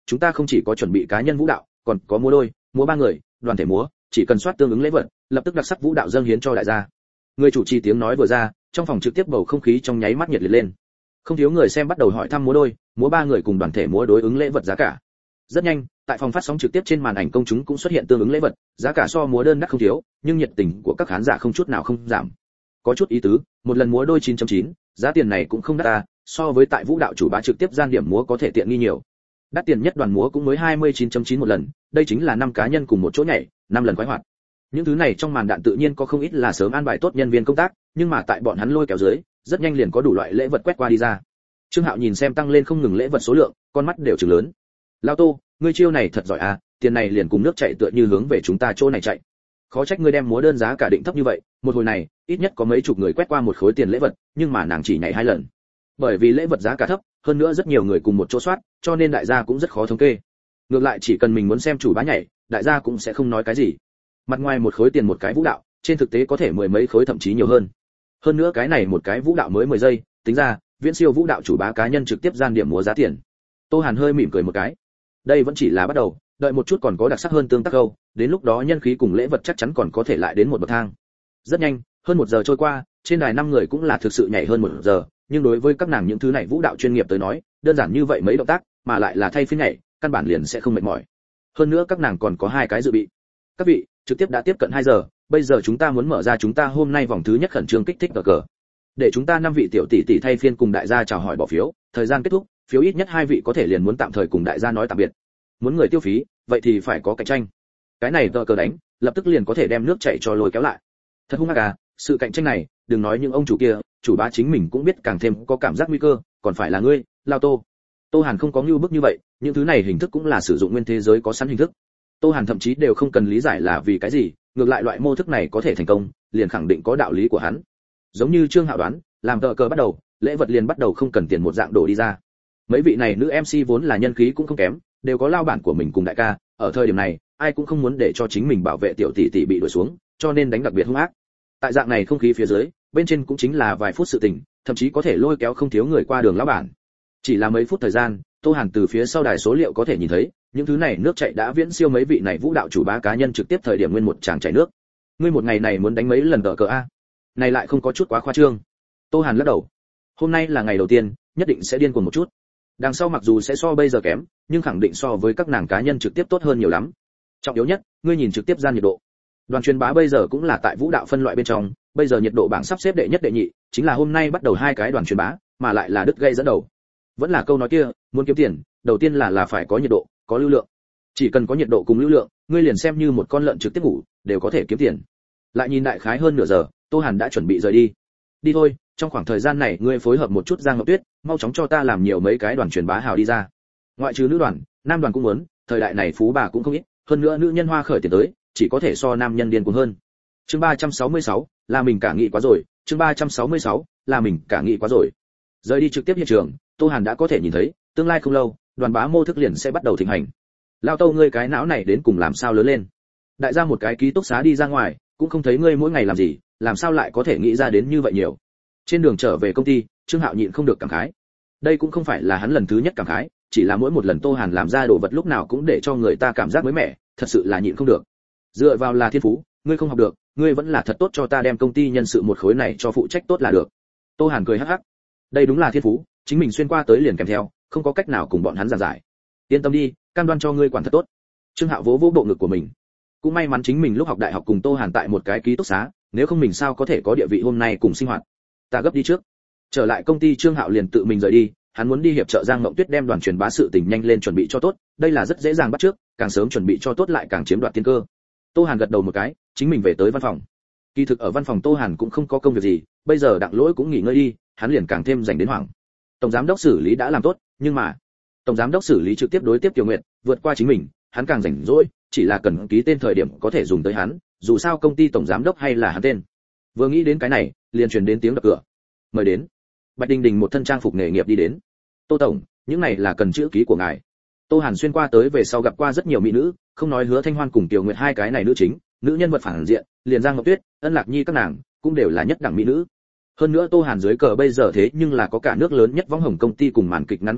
chúng ta không chỉ có chuẩn bị cá nhân vũ đạo, còn có múa đôi, múa ba người, đoàn thể múa, chỉ cần soát tương ứng lễ vật, lập tức đặc sắc vũ đạo dâng hiến cho đại gia. Người chủ trì tiếng nói vừa ra, trong phòng trực tiếp bầu không khí trong nháy mắt nhiệt liệt lên. Không thiếu người xem bắt đầu hỏi thăm múa đôi, múa ba người cùng đoàn thể múa đối ứng lễ vật giá cả. Rất nhanh, tại phòng phát sóng trực tiếp trên màn ảnh công chúng cũng xuất hiện tương ứng lễ vật, giá cả so múa đơn đắt không thiếu, nhưng nhiệt tình của các khán giả không chút nào không giảm. Có chút ý tứ, một lần múa đôi chín chấm chín, giá tiền này cũng không đắt à, so với tại vũ đạo chủ bá trực tiếp gian điểm múa có thể tiện nghi nhiều. Đắt tiền nhất đoàn múa cũng mới hai mươi chín chấm chín một lần, đây chính là năm cá nhân cùng một chỗ nhảy, năm lần khoái hoạt. Những thứ này trong màn đạn tự nhiên có không ít là sớm an bài tốt nhân viên công tác, nhưng mà tại bọn hắn lôi kéo dưới, rất nhanh liền có đủ loại lễ vật quét qua đi ra. Trương Hạo nhìn xem tăng lên không ngừng lễ vật số lượng, con mắt đều trừng lớn. Lao Tô, ngươi chiêu này thật giỏi à, tiền này liền cùng nước chảy tựa như hướng về chúng ta chỗ này chạy. Khó trách ngươi đem múa đơn giá cả định thấp như vậy, một hồi này, ít nhất có mấy chục người quét qua một khối tiền lễ vật, nhưng mà nàng chỉ nhảy hai lần. Bởi vì lễ vật giá cả thấp, hơn nữa rất nhiều người cùng một chỗ soát, cho nên đại gia cũng rất khó thống kê. Ngược lại chỉ cần mình muốn xem chủ bá nhảy, đại gia cũng sẽ không nói cái gì. Mặt ngoài một khối tiền một cái vũ đạo, trên thực tế có thể mười mấy khối thậm chí nhiều hơn. Hơn nữa cái này một cái vũ đạo mới mười giây, tính ra, viễn siêu vũ đạo chủ bá cá nhân trực tiếp gian điểm múa giá tiền. Tô Hàn hơi mỉm cười một cái. Đây vẫn chỉ là bắt đầu, đợi một chút còn có đặc sắc hơn tương tác câu, đến lúc đó nhân khí cùng lễ vật chắc chắn còn có thể lại đến một bậc thang. Rất nhanh, hơn một giờ trôi qua, trên đài năm người cũng là thực sự nhảy hơn một giờ, nhưng đối với các nàng những thứ này vũ đạo chuyên nghiệp tới nói, đơn giản như vậy mấy động tác, mà lại là thay phiên nhảy, căn bản liền sẽ không mệt mỏi. Hơn nữa các nàng còn có hai cái dự bị. Các vị, trực tiếp đã tiếp cận hai giờ, bây giờ chúng ta muốn mở ra chúng ta hôm nay vòng thứ nhất khẩn trương kích thích cờ cờ. Để chúng ta năm vị tiểu tỷ tỷ thay phiên cùng đại gia chào hỏi bỏ phiếu, thời gian kết thúc, phiếu ít nhất hai vị có thể liền muốn tạm thời cùng đại gia nói tạm biệt. Muốn người tiêu phí, vậy thì phải có cạnh tranh. Cái này cờ cờ đánh, lập tức liền có thể đem nước chảy cho lôi kéo lại. Thật hung ác à, sự cạnh tranh này, đừng nói những ông chủ kia, chủ bá chính mình cũng biết càng thêm có cảm giác nguy cơ, còn phải là ngươi, Lao Tô. Tô Hàn không có nhu bức như vậy, những thứ này hình thức cũng là sử dụng nguyên thế giới có sẵn hình thức. Tô Hàn thậm chí đều không cần lý giải là vì cái gì, ngược lại loại mô thức này có thể thành công, liền khẳng định có đạo lý của hắn. Giống như Trương Hạo đoán, làm cờ cờ bắt đầu, lễ vật liền bắt đầu không cần tiền một dạng đổ đi ra. Mấy vị này nữ em xê vốn là nhân khí cũng không kém, đều có lao bản của mình cùng đại ca, ở thời điểm này, ai cũng không muốn để cho chính mình bảo vệ tiểu tỷ tỷ bị đuổi xuống, cho nên đánh đặc biệt hung ác. Tại dạng này không khí phía dưới, bên trên cũng chính là vài phút sự tình, thậm chí có thể lôi kéo không thiếu người qua đường lão bản. Chỉ là mấy phút thời gian, Tô Hàn từ phía sau đài số liệu có thể nhìn thấy, những thứ này nước chảy đã viễn siêu mấy vị này vũ đạo chủ bá cá nhân trực tiếp thời điểm nguyên một tràng chảy nước. Ngươi một ngày này muốn đánh mấy lần cờ cờ a? Này lại không có chút quá khoa trương. Tô Hàn lắc đầu. Hôm nay là ngày đầu tiên, nhất định sẽ điên cuồng một chút. Đằng sau mặc dù sẽ so bây giờ kém, nhưng khẳng định so với các nàng cá nhân trực tiếp tốt hơn nhiều lắm. Trọng yếu nhất, ngươi nhìn trực tiếp gian nhiệt độ. Đoàn truyền bá bây giờ cũng là tại vũ đạo phân loại bên trong, bây giờ nhiệt độ bảng sắp xếp đệ nhất đệ nhị, chính là hôm nay bắt đầu hai cái đoàn truyền bá, mà lại là đứt gây dẫn đầu. Vẫn là câu nói kia, muốn kiếm tiền, đầu tiên là là phải có nhiệt độ, có lưu lượng. Chỉ cần có nhiệt độ cùng lưu lượng, ngươi liền xem như một con lợn trực tiếp ngủ, đều có thể kiếm tiền. Lại nhìn đại khái hơn nửa giờ, Tô Hàn đã chuẩn bị rời đi. Đi thôi, trong khoảng thời gian này ngươi phối hợp một chút Giang Ngọc Tuyết, mau chóng cho ta làm nhiều mấy cái đoàn truyền bá hào đi ra. Ngoại trừ nữ đoàn, nam đoàn cũng muốn, thời đại này phú bà cũng không ít, hơn nữa nữ nhân hoa khởi tiền tới, chỉ có thể so nam nhân điên cuồng hơn. Chương ba trăm sáu mươi sáu, là mình cả nghĩ quá rồi, chương ba trăm sáu mươi sáu, là mình cả nghĩ quá rồi. Rời đi trực tiếp hiện trường, Tô Hàn đã có thể nhìn thấy, tương lai không lâu, đoàn bá mô thức liền sẽ bắt đầu thịnh hành. Lao Tô ngươi cái não này đến cùng làm sao lớn lên? Đại gia một cái ký túc xá đi ra ngoài, cũng không thấy ngươi mỗi ngày làm gì, làm sao lại có thể nghĩ ra đến như vậy nhiều. Trên đường trở về công ty, Trương Hạo nhịn không được cảm khái. Đây cũng không phải là hắn lần thứ nhất cảm khái, chỉ là mỗi một lần Tô Hàn làm ra đồ vật lúc nào cũng để cho người ta cảm giác mới mẻ, thật sự là nhịn không được. Dựa vào là thiên phú, ngươi không học được, ngươi vẫn là thật tốt cho ta đem công ty nhân sự một khối này cho phụ trách tốt là được. Tô Hàn cười hắc hắc. Đây đúng là thiên phú, chính mình xuyên qua tới liền kèm theo, không có cách nào cùng bọn hắn giảng giải. Yên tâm đi, cam đoan cho ngươi quản thật tốt. Trương Hạo vỗ vỗ bộ ngực của mình. Cũng may mắn chính mình lúc học đại học cùng Tô Hàn tại một cái ký túc xá, nếu không mình sao có thể có địa vị hôm nay cùng sinh hoạt. Ta gấp đi trước. Trở lại công ty Trương Hạo liền tự mình rời đi, hắn muốn đi hiệp trợ Giang Mộng Tuyết đem đoàn truyền bá sự tình nhanh lên chuẩn bị cho tốt, đây là rất dễ dàng bắt trước, càng sớm chuẩn bị cho tốt lại càng chiếm đoạt tiên cơ. Tô Hàn gật đầu một cái, chính mình về tới văn phòng. Kỳ thực ở văn phòng Tô Hàn cũng không có công việc gì, bây giờ Đặng Lỗi cũng nghỉ ngơi đi, hắn liền càng thêm dành đến hoảng. Tổng giám đốc xử lý đã làm tốt, nhưng mà tổng giám đốc xử lý trực tiếp đối tiếp Tiểu Nguyệt, vượt qua chính mình, hắn càng rảnh rỗi, chỉ là cần ký tên thời điểm có thể dùng tới hắn, dù sao công ty tổng giám đốc hay là hắn tên. Vừa nghĩ đến cái này, liền truyền đến tiếng đập cửa. Mời đến. Bạch Đình Đình một thân trang phục nghề nghiệp đi đến. Tô tổng, những này là cần chữ ký của ngài. Tô Hàn xuyên qua tới về sau gặp qua rất nhiều mỹ nữ, không nói Hứa Thanh Hoan cùng Tiểu Nguyệt hai cái này nữ chính, nữ nhân vật phản diện, liền Giang Ngọc Tuyết, Ân Lạc Nhi các nàng cũng đều là nhất đẳng mỹ nữ. Hơn nữa Tô Hàn dưới cờ bây giờ thế nhưng là có cả nước lớn nhất võng hồng công ty cùng màn kịch ngắn công ty,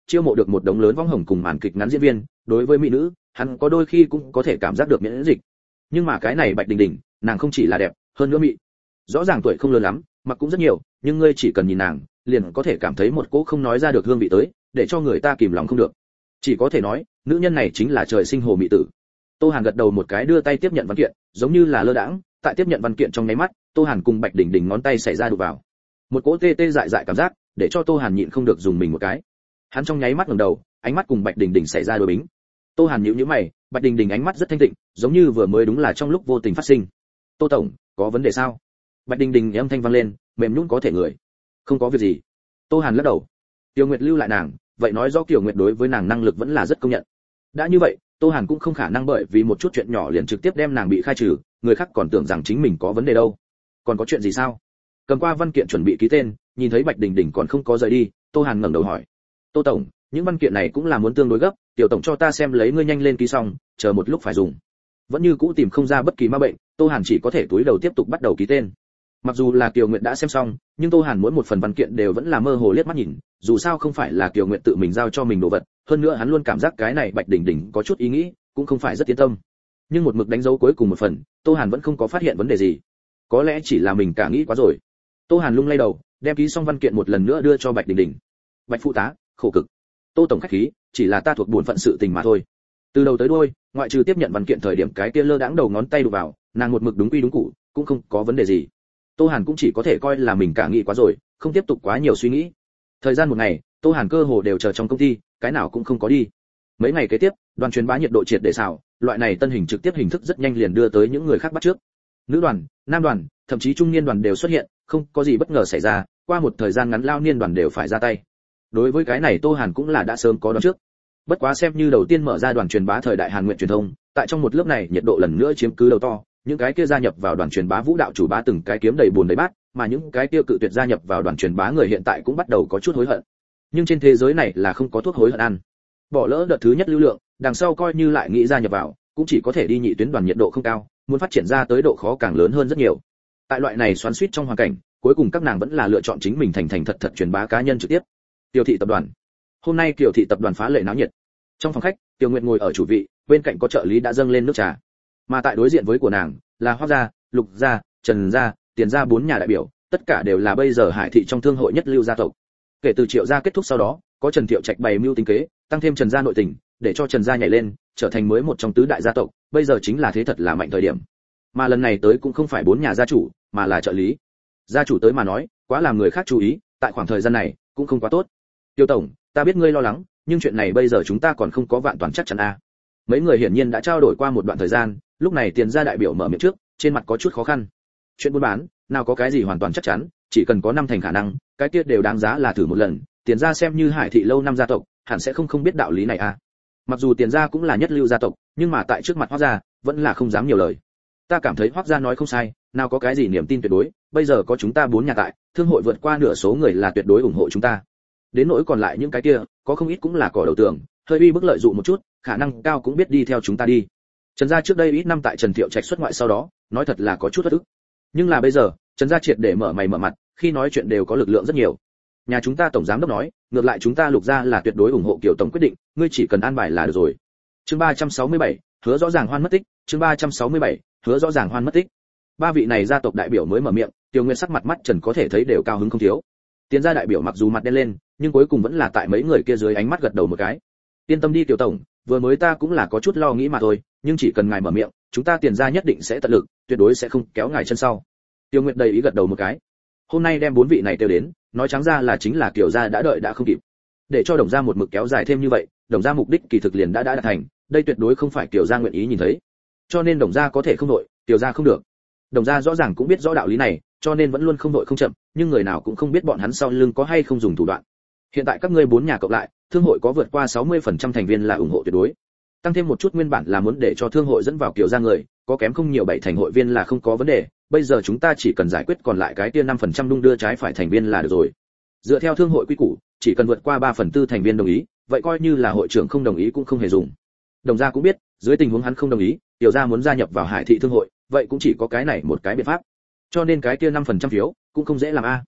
chiêu mộ được một đống lớn võng hồng cùng màn kịch ngắn diễn viên, đối với mỹ nữ, hắn có đôi khi cũng có thể cảm giác được miễn dịch. Nhưng mà cái này Bạch Đình Đình, nàng không chỉ là đẹp, hơn nữa mỹ. Rõ ràng tuổi không lớn lắm, mặc cũng rất nhiều, nhưng ngươi chỉ cần nhìn nàng, liền có thể cảm thấy một cỗ không nói ra được hương vị tới, để cho người ta kìm lòng không được. Chỉ có thể nói, nữ nhân này chính là trời sinh hồ mỹ tử. Tô Hàn gật đầu một cái đưa tay tiếp nhận văn kiện, giống như là lơ đãng, tại tiếp nhận văn kiện trong nháy mắt, Tô Hàn cùng Bạch Đình Đình ngón tay xảy ra đụng vào. Một cỗ tê tê dại dại cảm giác, để cho Tô Hàn nhịn không được dùng mình một cái. Hắn trong nháy mắt ngẩng đầu, ánh mắt cùng Bạch Đình Đình xảy ra đối bính. Tô Hàn nhíu nhíu mày, Bạch Đình Đình ánh mắt rất thanh tịnh, giống như vừa mới đúng là trong lúc vô tình phát sinh. "Tô tổng, có vấn đề sao?" Bạch Đình Đình âm thanh vang lên, mềm nhũn có thể người. "Không có việc gì." Tô Hàn lắc đầu. Tiêu Nguyệt lưu lại nàng, vậy nói rõ Kiều Nguyệt đối với nàng năng lực vẫn là rất công nhận. Đã như vậy, Tô Hàn cũng không khả năng bởi vì một chút chuyện nhỏ liền trực tiếp đem nàng bị khai trừ, người khác còn tưởng rằng chính mình có vấn đề đâu. "Còn có chuyện gì sao?" Cầm qua văn kiện chuẩn bị ký tên, nhìn thấy Bạch Đình Đình còn không có rời đi, Tô Hàn ngẩng đầu hỏi: "Tô tổng, những văn kiện này cũng là muốn tương đối gấp, tiểu tổng cho ta xem lấy ngươi nhanh lên ký xong, chờ một lúc phải dùng." Vẫn như cũ tìm không ra bất kỳ ma bệnh, Tô Hàn chỉ có thể túi đầu tiếp tục bắt đầu ký tên. Mặc dù là Kiều Nguyệt đã xem xong, nhưng Tô Hàn mỗi một phần văn kiện đều vẫn là mơ hồ liếc mắt nhìn, dù sao không phải là Kiều Nguyệt tự mình giao cho mình đồ vật, hơn nữa hắn luôn cảm giác cái này Bạch Đình Đình có chút ý nghĩ, cũng không phải rất yên tâm. Nhưng một mực đánh dấu cuối cùng một phần, Tô Hàn vẫn không có phát hiện vấn đề gì. Có lẽ chỉ là mình cả nghĩ quá rồi. Tô Hàn lung lay đầu, đem ký xong văn kiện một lần nữa đưa cho Bạch Đình Đình. "Bạch phụ tá, khổ cực. Tô tổng khách khí, chỉ là ta thuộc buồn phận sự tình mà thôi." Từ đầu tới đuôi, ngoại trừ tiếp nhận văn kiện thời điểm cái kia lơ đãng đầu ngón tay đụng vào, nàng một mực đúng quy đúng cũ, cũng không có vấn đề gì. Tô Hàn cũng chỉ có thể coi là mình cả nghĩ quá rồi, không tiếp tục quá nhiều suy nghĩ. Thời gian một ngày, Tô Hàn cơ hồ đều chờ trong công ty, cái nào cũng không có đi. Mấy ngày kế tiếp, đoàn truyền bá nhiệt độ triệt để xào, loại này tân hình trực tiếp hình thức rất nhanh liền đưa tới những người khác bắt trước. Nữ đoàn, nam đoàn, thậm chí trung niên đoàn đều xuất hiện, không có gì bất ngờ xảy ra, qua một thời gian ngắn lao niên đoàn đều phải ra tay. Đối với cái này Tô Hàn cũng là đã sớm có đoán trước. Bất quá xem như đầu tiên mở ra đoàn truyền bá thời đại Hàn Nguyện truyền thông, tại trong một lớp này nhiệt độ lần nữa chiếm cứ đầu to, những cái kia gia nhập vào đoàn truyền bá vũ đạo chủ bá từng cái kiếm đầy buồn đầy bát, mà những cái kia cự tuyệt gia nhập vào đoàn truyền bá người hiện tại cũng bắt đầu có chút hối hận. Nhưng trên thế giới này là không có thuốc hối hận ăn. Bỏ lỡ đợt thứ nhất lưu lượng, đằng sau coi như lại nghĩ gia nhập vào, cũng chỉ có thể đi nhị tuyến đoàn nhiệt độ không cao, muốn phát triển ra tới độ khó càng lớn hơn rất nhiều. Tại loại này xoắn xuýt trong hoàn cảnh, cuối cùng các nàng vẫn là lựa chọn chính mình thành thành thật thật truyền bá cá nhân trực tiếp. Tiểu thị tập đoàn. Hôm nay Tiểu thị tập đoàn phá lệ náo nhiệt. Trong phòng khách, Tiểu Nguyệt ngồi ở chủ vị, bên cạnh có trợ lý đã dâng lên nước trà. Mà tại đối diện với của nàng là Hoắc gia, Lục gia, Trần gia, Tiền gia bốn nhà đại biểu, tất cả đều là bây giờ Hải thị trong thương hội nhất lưu gia tộc. Kể từ Triệu gia kết thúc sau đó, có Trần Thiệu Trạch bày mưu tính kế, tăng thêm Trần gia nội tình, để cho Trần gia nhảy lên, trở thành mới một trong tứ đại gia tộc, bây giờ chính là thế thật là mạnh thời điểm. Mà lần này tới cũng không phải bốn nhà gia chủ, mà là trợ lý. Gia chủ tới mà nói, quá làm người khác chú ý, tại khoảng thời gian này cũng không quá tốt. Tiêu tổng, ta biết ngươi lo lắng, nhưng chuyện này bây giờ chúng ta còn không có vạn toàn chắc chắn a. À. Mấy người hiển nhiên đã trao đổi qua một đoạn thời gian, lúc này Tiền gia đại biểu mở miệng trước, trên mặt có chút khó khăn. Chuyện buôn bán, nào có cái gì hoàn toàn chắc chắn, chỉ cần có năm thành khả năng, cái kia đều đáng giá là thử một lần. Tiền gia xem như Hải thị lâu năm gia tộc, hẳn sẽ không không biết đạo lý này a. À. Mặc dù Tiền gia cũng là nhất lưu gia tộc, nhưng mà tại trước mặt Hoắc gia, vẫn là không dám nhiều lời. Ta cảm thấy Hoắc gia nói không sai, nào có cái gì niềm tin tuyệt đối, bây giờ có chúng ta bốn nhà tại, thương hội vượt qua nửa số người là tuyệt đối ủng hộ chúng ta. Đến nỗi còn lại những cái kia, có không ít cũng là cỏ đầu tường, hơi uy bức lợi dụng một chút, khả năng cao cũng biết đi theo chúng ta đi. Trần gia trước đây ít năm tại Trần Thiệu Trạch xuất ngoại sau đó, nói thật là có chút thất ức. Nhưng là bây giờ, Trần gia triệt để mở mày mở mặt, khi nói chuyện đều có lực lượng rất nhiều. Nhà chúng ta tổng giám đốc nói, ngược lại chúng ta Lục gia là tuyệt đối ủng hộ Kiều tổng quyết định, ngươi chỉ cần an bài là được rồi. Chương ba trăm sáu mươi bảy, hứa rõ ràng hoan mất tích, chương ba trăm sáu mươi bảy, hứa rõ ràng hoan mất tích. Ba vị này gia tộc đại biểu mới mở miệng, Tiêu Nguyên sắc mặt mắt Trần có thể thấy đều cao hứng không thiếu. Tiền gia đại biểu mặc dù mặt đen lên, nhưng cuối cùng vẫn là tại mấy người kia dưới ánh mắt gật đầu một cái. Yên tâm đi Tiểu tổng, vừa mới ta cũng là có chút lo nghĩ mà thôi, nhưng chỉ cần ngài mở miệng, chúng ta Tiền gia nhất định sẽ tận lực, tuyệt đối sẽ không kéo ngài chân sau. Tiêu Nguyệt đầy ý gật đầu một cái. Hôm nay đem bốn vị này tiêu đến, nói trắng ra là chính là Kiều gia đã đợi đã không kịp. Để cho Đồng gia một mực kéo dài thêm như vậy, Đồng gia mục đích kỳ thực liền đã đã đạt thành, đây tuyệt đối không phải Kiều gia nguyện ý nhìn thấy. Cho nên Đồng gia có thể không đội, Kiều gia không được. Đồng gia rõ ràng cũng biết rõ đạo lý này, cho nên vẫn luôn không đội không chậm, nhưng người nào cũng không biết bọn hắn sau lưng có hay không dùng thủ đoạn. Hiện tại các ngươi bốn nhà cộng lại, thương hội có vượt qua sáu mươi phần trăm thành viên là ủng hộ tuyệt đối. Tăng thêm một chút nguyên bản là muốn để cho thương hội dẫn vào Kiều gia người, có kém không nhiều bảy thành hội viên là không có vấn đề, bây giờ chúng ta chỉ cần giải quyết còn lại cái kia năm phần trăm đung đưa trái phải thành viên là được rồi. Dựa theo thương hội quy củ, chỉ cần vượt qua ba phần tư thành viên đồng ý, vậy coi như là hội trưởng không đồng ý cũng không hề dùng. Đồng gia cũng biết, dưới tình huống hắn không đồng ý, Kiều gia muốn gia nhập vào Hải thị thương hội, vậy cũng chỉ có cái này một cái biện pháp. Cho nên cái kia năm phần trăm phiếu cũng không dễ làm a.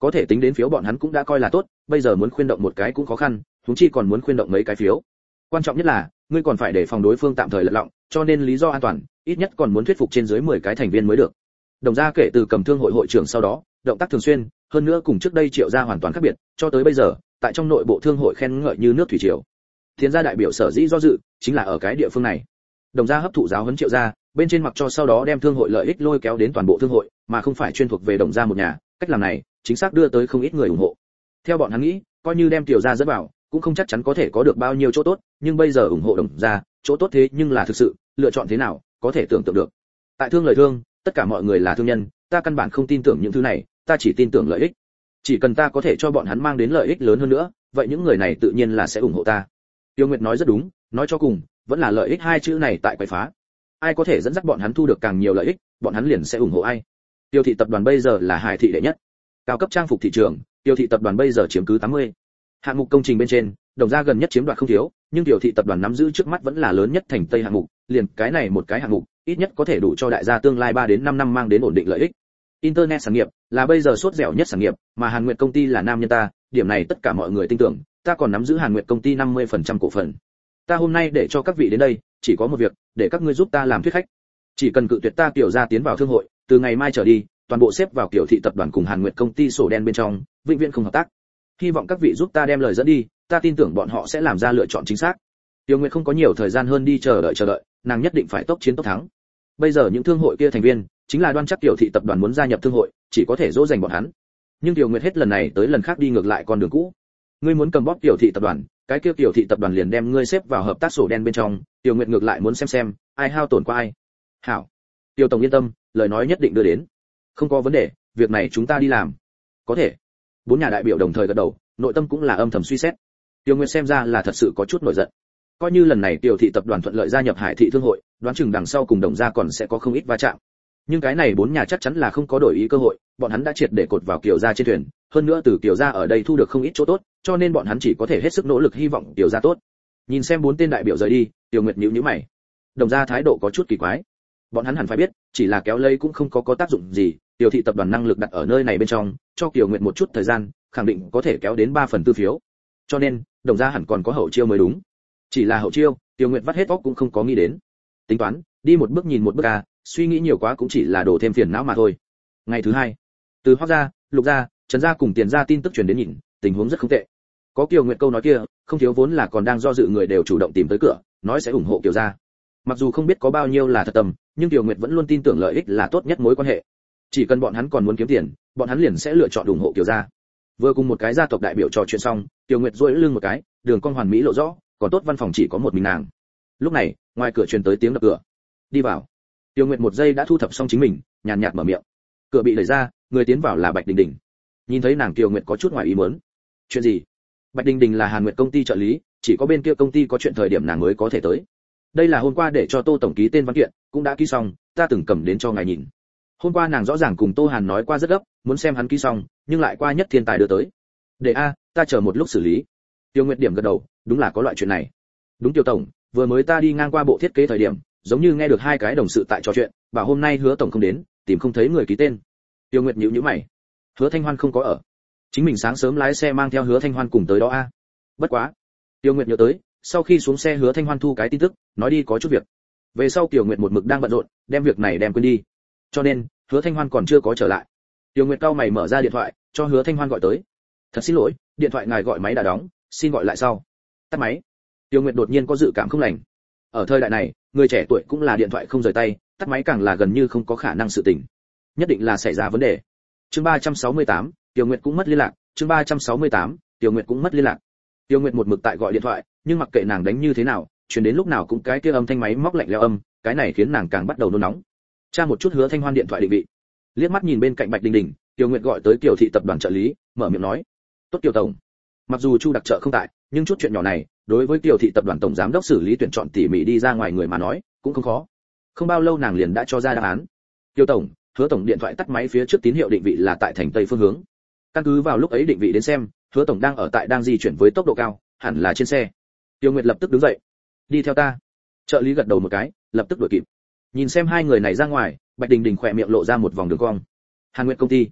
có thể tính đến phiếu bọn hắn cũng đã coi là tốt, bây giờ muốn khuyên động một cái cũng khó khăn, huống chi còn muốn khuyên động mấy cái phiếu. Quan trọng nhất là, ngươi còn phải để phòng đối phương tạm thời lật lọng, cho nên lý do an toàn, ít nhất còn muốn thuyết phục trên dưới mười cái thành viên mới được. Đồng gia kể từ cầm thương hội hội trưởng sau đó, động tác thường xuyên, hơn nữa cùng trước đây Triệu gia hoàn toàn khác biệt, cho tới bây giờ, tại trong nội bộ thương hội khen ngợi như nước thủy triều. Thiên gia đại biểu sở dĩ do dự, chính là ở cái địa phương này. Đồng gia hấp thụ giáo huấn Triệu gia, bên trên mặc cho sau đó đem thương hội lợi ích lôi kéo đến toàn bộ thương hội, mà không phải chuyên thuộc về Đồng gia một nhà, cách làm này, chính xác đưa tới không ít người ủng hộ. Theo bọn hắn nghĩ, coi như đem Tiểu gia dẫn vào, cũng không chắc chắn có thể có được bao nhiêu chỗ tốt, nhưng bây giờ ủng hộ Đồng gia, chỗ tốt thế nhưng là thực sự, lựa chọn thế nào, có thể tưởng tượng được. Tại thương lời thương, tất cả mọi người là thương nhân, ta căn bản không tin tưởng những thứ này, ta chỉ tin tưởng lợi ích. Chỉ cần ta có thể cho bọn hắn mang đến lợi ích lớn hơn nữa, vậy những người này tự nhiên là sẽ ủng hộ ta. Tiêu Nguyệt nói rất đúng, nói cho cùng, vẫn là lợi ích hai chữ này tại quậy phá. Ai có thể dẫn dắt bọn hắn thu được càng nhiều lợi ích, bọn hắn liền sẽ ủng hộ ai. Tiêu thị tập đoàn bây giờ là Hải thị đệ nhất. Cao cấp trang phục thị trường, Tiêu thị tập đoàn bây giờ chiếm cứ tám mươi. Hạng mục công trình bên trên, Đồng gia gần nhất chiếm đoạt không thiếu, nhưng Tiêu thị tập đoàn nắm giữ trước mắt vẫn là lớn nhất thành Tây hạng mục, liền cái này một cái hạng mục, ít nhất có thể đủ cho đại gia tương lai ba đến năm năm mang đến ổn định lợi ích. Internet sản nghiệp là bây giờ sốt dẻo nhất sản nghiệp, mà Hàn Nguyệt công ty là nam nhân ta, điểm này tất cả mọi người tin tưởng, ta còn nắm giữ Hàn Nguyệt công ty năm mươi phần trăm cổ phần. Ta hôm nay để cho các vị đến đây, chỉ có một việc, để các ngươi giúp ta làm thuyết khách. Chỉ cần cự tuyệt ta Tiểu gia tiến vào thương hội, từ ngày mai trở đi, toàn bộ xếp vào Tiểu thị tập đoàn cùng Hàn Nguyệt công ty sổ đen bên trong, vĩnh viễn không hợp tác. Hy vọng các vị giúp ta đem lời dẫn đi, ta tin tưởng bọn họ sẽ làm ra lựa chọn chính xác. Tiêu Nguyệt không có nhiều thời gian hơn đi chờ đợi chờ đợi, nàng nhất định phải tốc chiến tốc thắng. Bây giờ những thương hội kia thành viên, chính là đoan chắc Tiểu thị tập đoàn muốn gia nhập thương hội, chỉ có thể dỗ dành bọn hắn. Nhưng Tiêu Nguyệt hết lần này tới lần khác đi ngược lại con đường cũ. Ngươi muốn cầm bóp Tiểu thị tập đoàn, cái kia Tiểu thị tập đoàn liền đem ngươi xếp vào hợp tác sổ đen bên trong, Tiêu Nguyệt ngược lại muốn xem xem, ai hao tổn qua ai. Hảo, Tiêu tổng yên tâm, lời nói nhất định đưa đến. Không có vấn đề, việc này chúng ta đi làm. Có thể. Bốn nhà đại biểu đồng thời gật đầu, nội tâm cũng là âm thầm suy xét. Tiêu Nguyệt xem ra là thật sự có chút nổi giận. Coi như lần này Tiểu thị tập đoàn thuận lợi gia nhập Hải thị thương hội, đoán chừng đằng sau cùng Đồng gia còn sẽ có không ít va chạm. Nhưng cái này bốn nhà chắc chắn là không có đổi ý cơ hội, bọn hắn đã triệt để cột vào Kiều gia trên thuyền, hơn nữa từ Kiều gia ở đây thu được không ít chỗ tốt, cho nên bọn hắn chỉ có thể hết sức nỗ lực hy vọng Kiều gia tốt. Nhìn xem bốn tên đại biểu rời đi, Tiêu Nguyệt nhíu nhíu mày. Đồng gia thái độ có chút kỳ quái. Bọn hắn hẳn phải biết, chỉ là kéo lây cũng không có có tác dụng gì, Tiểu thị tập đoàn năng lực đặt ở nơi này bên trong, cho Kiều Nguyệt một chút thời gian, khẳng định có thể kéo đến ba phần tư phiếu. Cho nên, Đồng gia hẳn còn có hậu chiêu mới đúng. Chỉ là hậu chiêu, Tiêu Nguyệt vắt hết óc cũng không có nghĩ đến. Tính toán, đi một bước nhìn một bước à, suy nghĩ nhiều quá cũng chỉ là đổ thêm phiền não mà thôi. Ngày thứ hai, từ Hoắc gia, Lục gia, Trần gia cùng Tiền gia tin tức truyền đến nhìn, tình huống rất không tệ. Có Kiều Nguyệt câu nói kia, không thiếu vốn là còn đang do dự người đều chủ động tìm tới cửa, nói sẽ ủng hộ Kiều gia. Mặc dù không biết có bao nhiêu là thật tâm, nhưng Kiều Nguyệt vẫn luôn tin tưởng lợi ích là tốt nhất mối quan hệ. Chỉ cần bọn hắn còn muốn kiếm tiền, bọn hắn liền sẽ lựa chọn ủng hộ Kiều gia. Vừa cùng một cái gia tộc đại biểu trò chuyện xong, Kiều Nguyệt duỗi lưng một cái, đường cong hoàn mỹ lộ rõ, còn tốt văn phòng chỉ có một mình nàng. Lúc này, ngoài cửa truyền tới tiếng đập cửa. Đi vào. Tiêu Nguyệt một giây đã thu thập xong chính mình, nhàn nhạt mở miệng. Cửa bị đẩy ra, người tiến vào là Bạch Đình Đình. Nhìn thấy nàng Tiêu Nguyệt có chút ngoài ý muốn. Chuyện gì? Bạch Đình Đình là Hàn Nguyệt công ty trợ lý, chỉ có bên kia công ty có chuyện thời điểm nàng mới có thể tới. Đây là hôm qua để cho Tô tổng ký tên văn kiện, cũng đã ký xong, ta từng cầm đến cho ngài nhìn. Hôm qua nàng rõ ràng cùng Tô Hàn nói qua rất gấp, muốn xem hắn ký xong, nhưng lại qua Nhất Thiên Tài đưa tới. Để a, ta chờ một lúc xử lý. Tiêu Nguyệt điểm gật đầu, đúng là có loại chuyện này. Đúng Tiêu tổng, vừa mới ta đi ngang qua bộ thiết kế thời điểm, giống như nghe được hai cái đồng sự tại trò chuyện, bảo hôm nay Hứa tổng không đến, tìm không thấy người ký tên. Tiêu Nguyệt nhíu nhíu mày. Hứa Thanh Hoan không có ở. Chính mình sáng sớm lái xe mang theo Hứa Thanh Hoan cùng tới đó a. Bất quá. Tiêu Nguyệt nhớ tới, sau khi xuống xe Hứa Thanh Hoan thu cái tin tức, nói đi có chút việc. Về sau Tiêu Nguyệt một mực đang bận rộn, đem việc này đem quên đi. Cho nên, Hứa Thanh Hoan còn chưa có trở lại. Tiêu Nguyệt cau mày mở ra điện thoại, cho Hứa Thanh Hoan gọi tới. Thật xin lỗi, điện thoại ngài gọi máy đã đóng, xin gọi lại sau. Tắt máy. Tiêu Nguyệt đột nhiên có dự cảm không lành. Ở thời đại này, người trẻ tuổi cũng là điện thoại không rời tay, tắt máy càng là gần như không có khả năng sự tình. Nhất định là xảy ra vấn đề. Chương ba trăm sáu mươi tám, Tiêu Nguyệt cũng mất liên lạc, chương ba trăm sáu mươi tám, Tiêu Nguyệt cũng mất liên lạc. Tiêu Nguyệt một mực tại gọi điện thoại, nhưng mặc kệ nàng đánh như thế nào, truyền đến lúc nào cũng cái kia âm thanh máy móc lạnh lẽo âm, cái này khiến nàng càng bắt đầu nôn nóng. Tra một chút Hứa Thanh Hoan điện thoại định vị. Liếc mắt nhìn bên cạnh Bạch Đình Đình, Tiêu Nguyệt gọi tới Kiều thị tập đoàn trợ lý, mở miệng nói: "Tốt Kiều tổng, mặc dù Chu đặc trợ không tại, nhưng chút chuyện nhỏ này, đối với Kiều thị tập đoàn tổng giám đốc xử lý tuyển chọn tỉ mỉ đi ra ngoài người mà nói, cũng không khó." Không bao lâu nàng liền đã cho ra đáp án. "Kiều tổng, Hứa tổng điện thoại tắt máy phía trước tín hiệu định vị là tại thành tây phương hướng. Căn cứ vào lúc ấy định vị đến xem, Hứa tổng đang ở tại đang di chuyển với tốc độ cao, hẳn là trên xe." Tiêu Nguyệt lập tức đứng dậy. "Đi theo ta." Trợ lý gật đầu một cái, lập tức đuổi kịp. Nhìn xem hai người này ra ngoài, Bạch Đình Đình khỏe miệng lộ ra một vòng đường cong. Hàn Nguyệt công ty.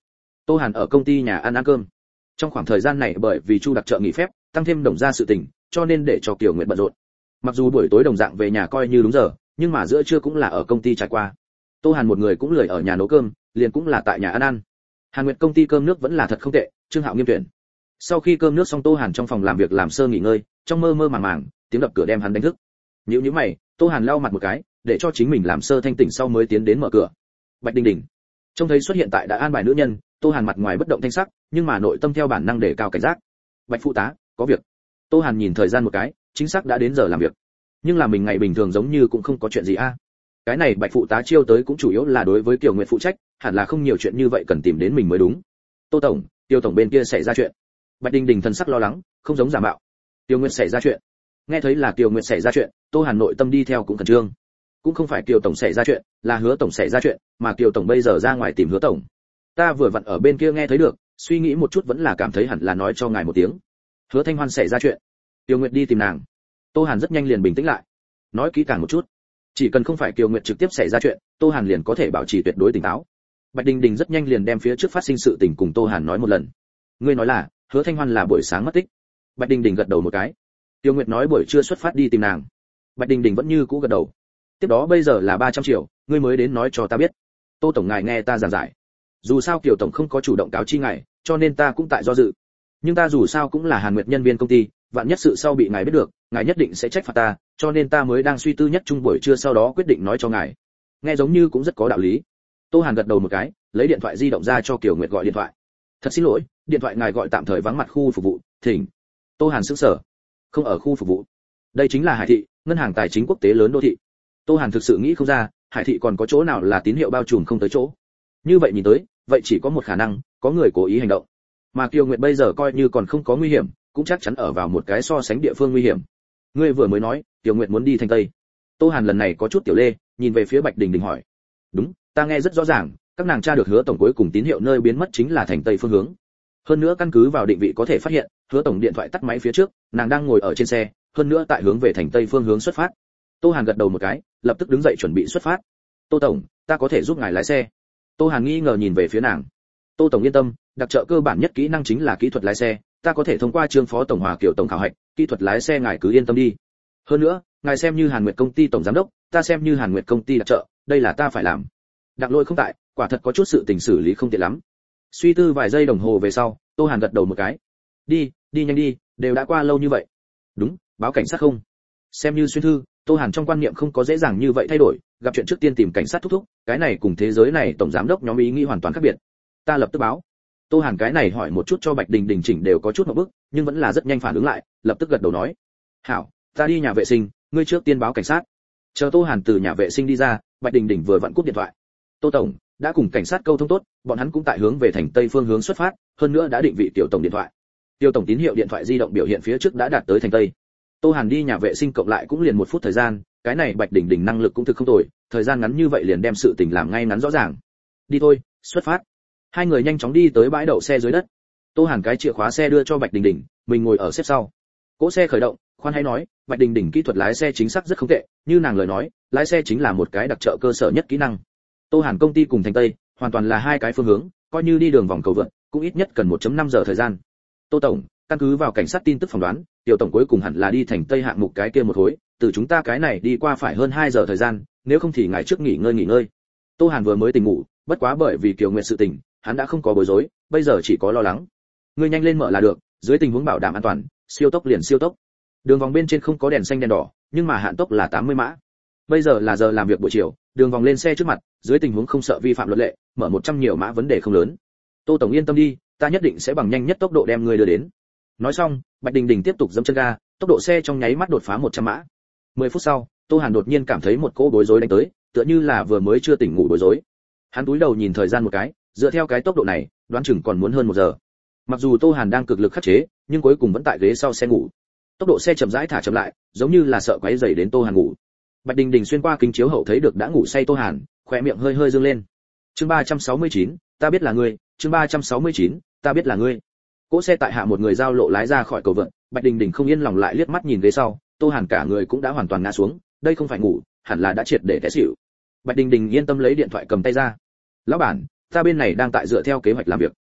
Tô Hàn ở công ty nhà ăn ăn cơm. Trong khoảng thời gian này bởi vì Chu đặc trợ nghỉ phép, tăng thêm đồng ra sự tình, cho nên để cho Kiều Nguyệt bận rộn. Mặc dù buổi tối đồng dạng về nhà coi như đúng giờ, nhưng mà giữa trưa cũng là ở công ty trải qua. Tô Hàn một người cũng lười ở nhà nấu cơm, liền cũng là tại nhà ăn ăn. Hàn Nguyệt công ty cơm nước vẫn là thật không tệ, Trương Hạo nghiêm tuyển. Sau khi cơm nước xong, Tô Hàn trong phòng làm việc làm sơ nghỉ ngơi, trong mơ mơ màng màng, tiếng đập cửa đem hắn đánh thức. Nhíu nhíu mày, Tô Hàn lau mặt một cái, để cho chính mình làm sơ thanh tỉnh sau mới tiến đến mở cửa. Bạch Đình Đình. Trông thấy xuất hiện tại đã an bài nữ nhân, Tô Hàn mặt ngoài bất động thanh sắc, nhưng mà nội tâm theo bản năng để cao cảnh giác. Bạch phụ tá, có việc. Tô Hàn nhìn thời gian một cái, chính xác đã đến giờ làm việc. Nhưng là mình ngày bình thường giống như cũng không có chuyện gì a. Cái này Bạch phụ tá chiêu tới cũng chủ yếu là đối với Kiều Nguyệt phụ trách, hẳn là không nhiều chuyện như vậy cần tìm đến mình mới đúng. Tô tổng, Tiêu tổng bên kia xảy ra chuyện. Bạch Đình Đình thần sắc lo lắng, không giống giả mạo. Tiêu Nguyệt xảy ra chuyện. Nghe thấy là Tiêu Nguyệt xảy ra chuyện, Tô Hàn nội tâm đi theo cũng khẩn trương. Cũng không phải Kiều tổng xảy ra chuyện, là Hứa tổng xảy ra chuyện, mà Kiều tổng bây giờ ra ngoài tìm Hứa tổng. Ta vừa vặn ở bên kia nghe thấy được, suy nghĩ một chút vẫn là cảm thấy hẳn là nói cho ngài một tiếng. Hứa Thanh Hoan xảy ra chuyện. Tiêu Nguyệt đi tìm nàng. Tô Hàn rất nhanh liền bình tĩnh lại. Nói kỹ càng một chút. Chỉ cần không phải Kiều Nguyệt trực tiếp xảy ra chuyện, Tô Hàn liền có thể bảo trì tuyệt đối tỉnh táo. Bạch Đình Đình rất nhanh liền đem phía trước phát sinh sự tình cùng Tô Hàn nói một lần. Ngươi nói là, Hứa Thanh Hoan là buổi sáng mất tích. Bạch Đình Đình gật đầu một cái. Tiêu Nguyệt nói buổi trưa xuất phát đi tìm nàng. Bạch Đình Đình vẫn như cũ gật đầu. Tiếp đó bây giờ là ba trăm triệu, ngươi mới đến nói cho ta biết. Tô tổng ngài nghe ta giảng giải. Dù sao Kiều tổng không có chủ động cáo chi ngài, cho nên ta cũng tại do dự. Nhưng ta dù sao cũng là Hàn Nguyệt nhân viên công ty, vạn nhất sự sau bị ngài biết được, ngài nhất định sẽ trách phạt ta, cho nên ta mới đang suy tư nhất chung buổi trưa sau đó quyết định nói cho ngài. Nghe giống như cũng rất có đạo lý. Tô Hàn gật đầu một cái, lấy điện thoại di động ra cho Kiều Nguyệt gọi điện thoại. Thật xin lỗi, điện thoại ngài gọi tạm thời vắng mặt khu phục vụ, thỉnh. Tô Hàn sững sờ. Không ở khu phục vụ. Đây chính là Hải thị, ngân hàng tài chính quốc tế lớn đô thị. Tô Hàn thực sự nghĩ không ra, Hải thị còn có chỗ nào là tín hiệu bao trùm không tới chỗ. Như vậy nhìn tới, vậy chỉ có một khả năng, có người cố ý hành động. Mà Kiều Nguyệt bây giờ coi như còn không có nguy hiểm, cũng chắc chắn ở vào một cái so sánh địa phương nguy hiểm. Ngươi vừa mới nói, Kiều Nguyệt muốn đi thành Tây. Tô Hàn lần này có chút tiểu lê, nhìn về phía Bạch Đình Đình hỏi. Đúng, ta nghe rất rõ ràng, các nàng tra được Hứa tổng cuối cùng tín hiệu nơi biến mất chính là thành Tây phương hướng. Hơn nữa căn cứ vào định vị có thể phát hiện, Hứa tổng điện thoại tắt máy phía trước, nàng đang ngồi ở trên xe, hơn nữa tại hướng về thành Tây phương hướng xuất phát. Tô Hàn gật đầu một cái, lập tức đứng dậy chuẩn bị xuất phát. Tô tổng, ta có thể giúp ngài lái xe. Tô Hàn nghi ngờ nhìn về phía nàng. Tô tổng yên tâm, đặc trợ cơ bản nhất kỹ năng chính là kỹ thuật lái xe, ta có thể thông qua Trương phó tổng Hòa Kiều tổng khảo hạch, kỹ thuật lái xe ngài cứ yên tâm đi. Hơn nữa, ngài xem như Hàn Nguyệt công ty tổng giám đốc, ta xem như Hàn Nguyệt công ty đặc trợ, đây là ta phải làm. Đặng Lôi không tại, quả thật có chút sự tình xử lý không tiện lắm. Suy tư vài giây đồng hồ về sau, Tô Hàn gật đầu một cái. Đi, đi nhanh đi, đều đã qua lâu như vậy. Đúng, báo cảnh sát không? Xem như xuyên thư, Tô Hàn trong quan niệm không có dễ dàng như vậy thay đổi, gặp chuyện trước tiên tìm cảnh sát thúc thúc, cái này cùng thế giới này tổng giám đốc nhóm ý nghĩ hoàn toàn khác biệt. Ta lập tức báo. Tô Hàn cái này hỏi một chút cho Bạch Đình Đình chỉnh đều có chút một bước, nhưng vẫn là rất nhanh phản ứng lại, lập tức gật đầu nói. Hảo, ta đi nhà vệ sinh, ngươi trước tiên báo cảnh sát. Chờ Tô Hàn từ nhà vệ sinh đi ra, Bạch Đình Đình vừa vặn cúp điện thoại. Tô tổng, đã cùng cảnh sát câu thông tốt, bọn hắn cũng tại hướng về thành Tây phương hướng xuất phát, hơn nữa đã định vị tiểu tổng điện thoại. Tiểu tổng tín hiệu điện thoại di động biểu hiện phía trước đã đạt tới thành Tây. Tô Hàn đi nhà vệ sinh cộng lại cũng liền một phút thời gian, cái này Bạch Đình Đình năng lực cũng thực không tồi, thời gian ngắn như vậy liền đem sự tình làm ngay ngắn rõ ràng. Đi thôi, xuất phát. Hai người nhanh chóng đi tới bãi đậu xe dưới đất. Tô Hàn cái chìa khóa xe đưa cho Bạch Đình Đình, mình ngồi ở xếp sau. Cỗ xe khởi động, khoan hay nói, Bạch Đình Đình kỹ thuật lái xe chính xác rất không tệ, như nàng lời nói, lái xe chính là một cái đặc trợ cơ sở nhất kỹ năng. Tô Hàn công ty cùng thành Tây, hoàn toàn là hai cái phương hướng, coi như đi đường vòng cầu vượt, cũng ít nhất cần một phẩy năm giờ thời gian. Tô tổng, căn cứ vào cảnh sát tin tức phỏng đoán, tiểu tổng cuối cùng hẳn là đi thành Tây hạng mục cái kia một khối, từ chúng ta cái này đi qua phải hơn hai giờ thời gian, nếu không thì ngài trước nghỉ ngơi nghỉ ngơi. Tô Hàn vừa mới tỉnh ngủ, bất quá bởi vì Kiều Nguyệt sự tình, hắn đã không có bối rối, bây giờ chỉ có lo lắng. Ngươi nhanh lên mở là được, dưới tình huống bảo đảm an toàn, siêu tốc liền siêu tốc. Đường vòng bên trên không có đèn xanh đèn đỏ, nhưng mà hạn tốc là tám mươi mã. Bây giờ là giờ làm việc buổi chiều, đường vòng lên xe trước mặt, dưới tình huống không sợ vi phạm luật lệ, mở một trăm nhiều mã vấn đề không lớn. Tô tổng yên tâm đi, ta nhất định sẽ bằng nhanh nhất tốc độ đem ngươi đưa đến. Nói xong, Bạch Đình Đình tiếp tục dẫm chân ga, tốc độ xe trong nháy mắt đột phá một trăm mã. mười phút sau, Tô Hàn đột nhiên cảm thấy một cỗ bối rối đánh tới, tựa như là vừa mới chưa tỉnh ngủ bối rối. Hắn cúi đầu nhìn thời gian một cái, dựa theo cái tốc độ này, đoán chừng còn muốn hơn một giờ. Mặc dù Tô Hàn đang cực lực khắc chế, nhưng cuối cùng vẫn tại ghế sau xe ngủ. Tốc độ xe chậm rãi thả chậm lại, giống như là sợ quấy rầy đến Tô Hàn ngủ. Bạch Đình Đình xuyên qua kính chiếu hậu thấy được đã ngủ say Tô Hàn, khóe miệng hơi hơi dương lên. Chương ba trăm sáu mươi chín, ta biết là ngươi, chương ba trăm sáu mươi chín, ta biết là ngươi. Cỗ xe tại hạ một người giao lộ lái ra khỏi cầu vượt, Bạch Đình Đình không yên lòng lại liếc mắt nhìn ghế sau, Tô Hàn cả người cũng đã hoàn toàn ngã xuống, đây không phải ngủ, hẳn là đã triệt để té xỉu. Bạch Đình Đình yên tâm lấy điện thoại cầm tay ra. Lão bản, ta bên này đang tại dựa theo kế hoạch làm việc.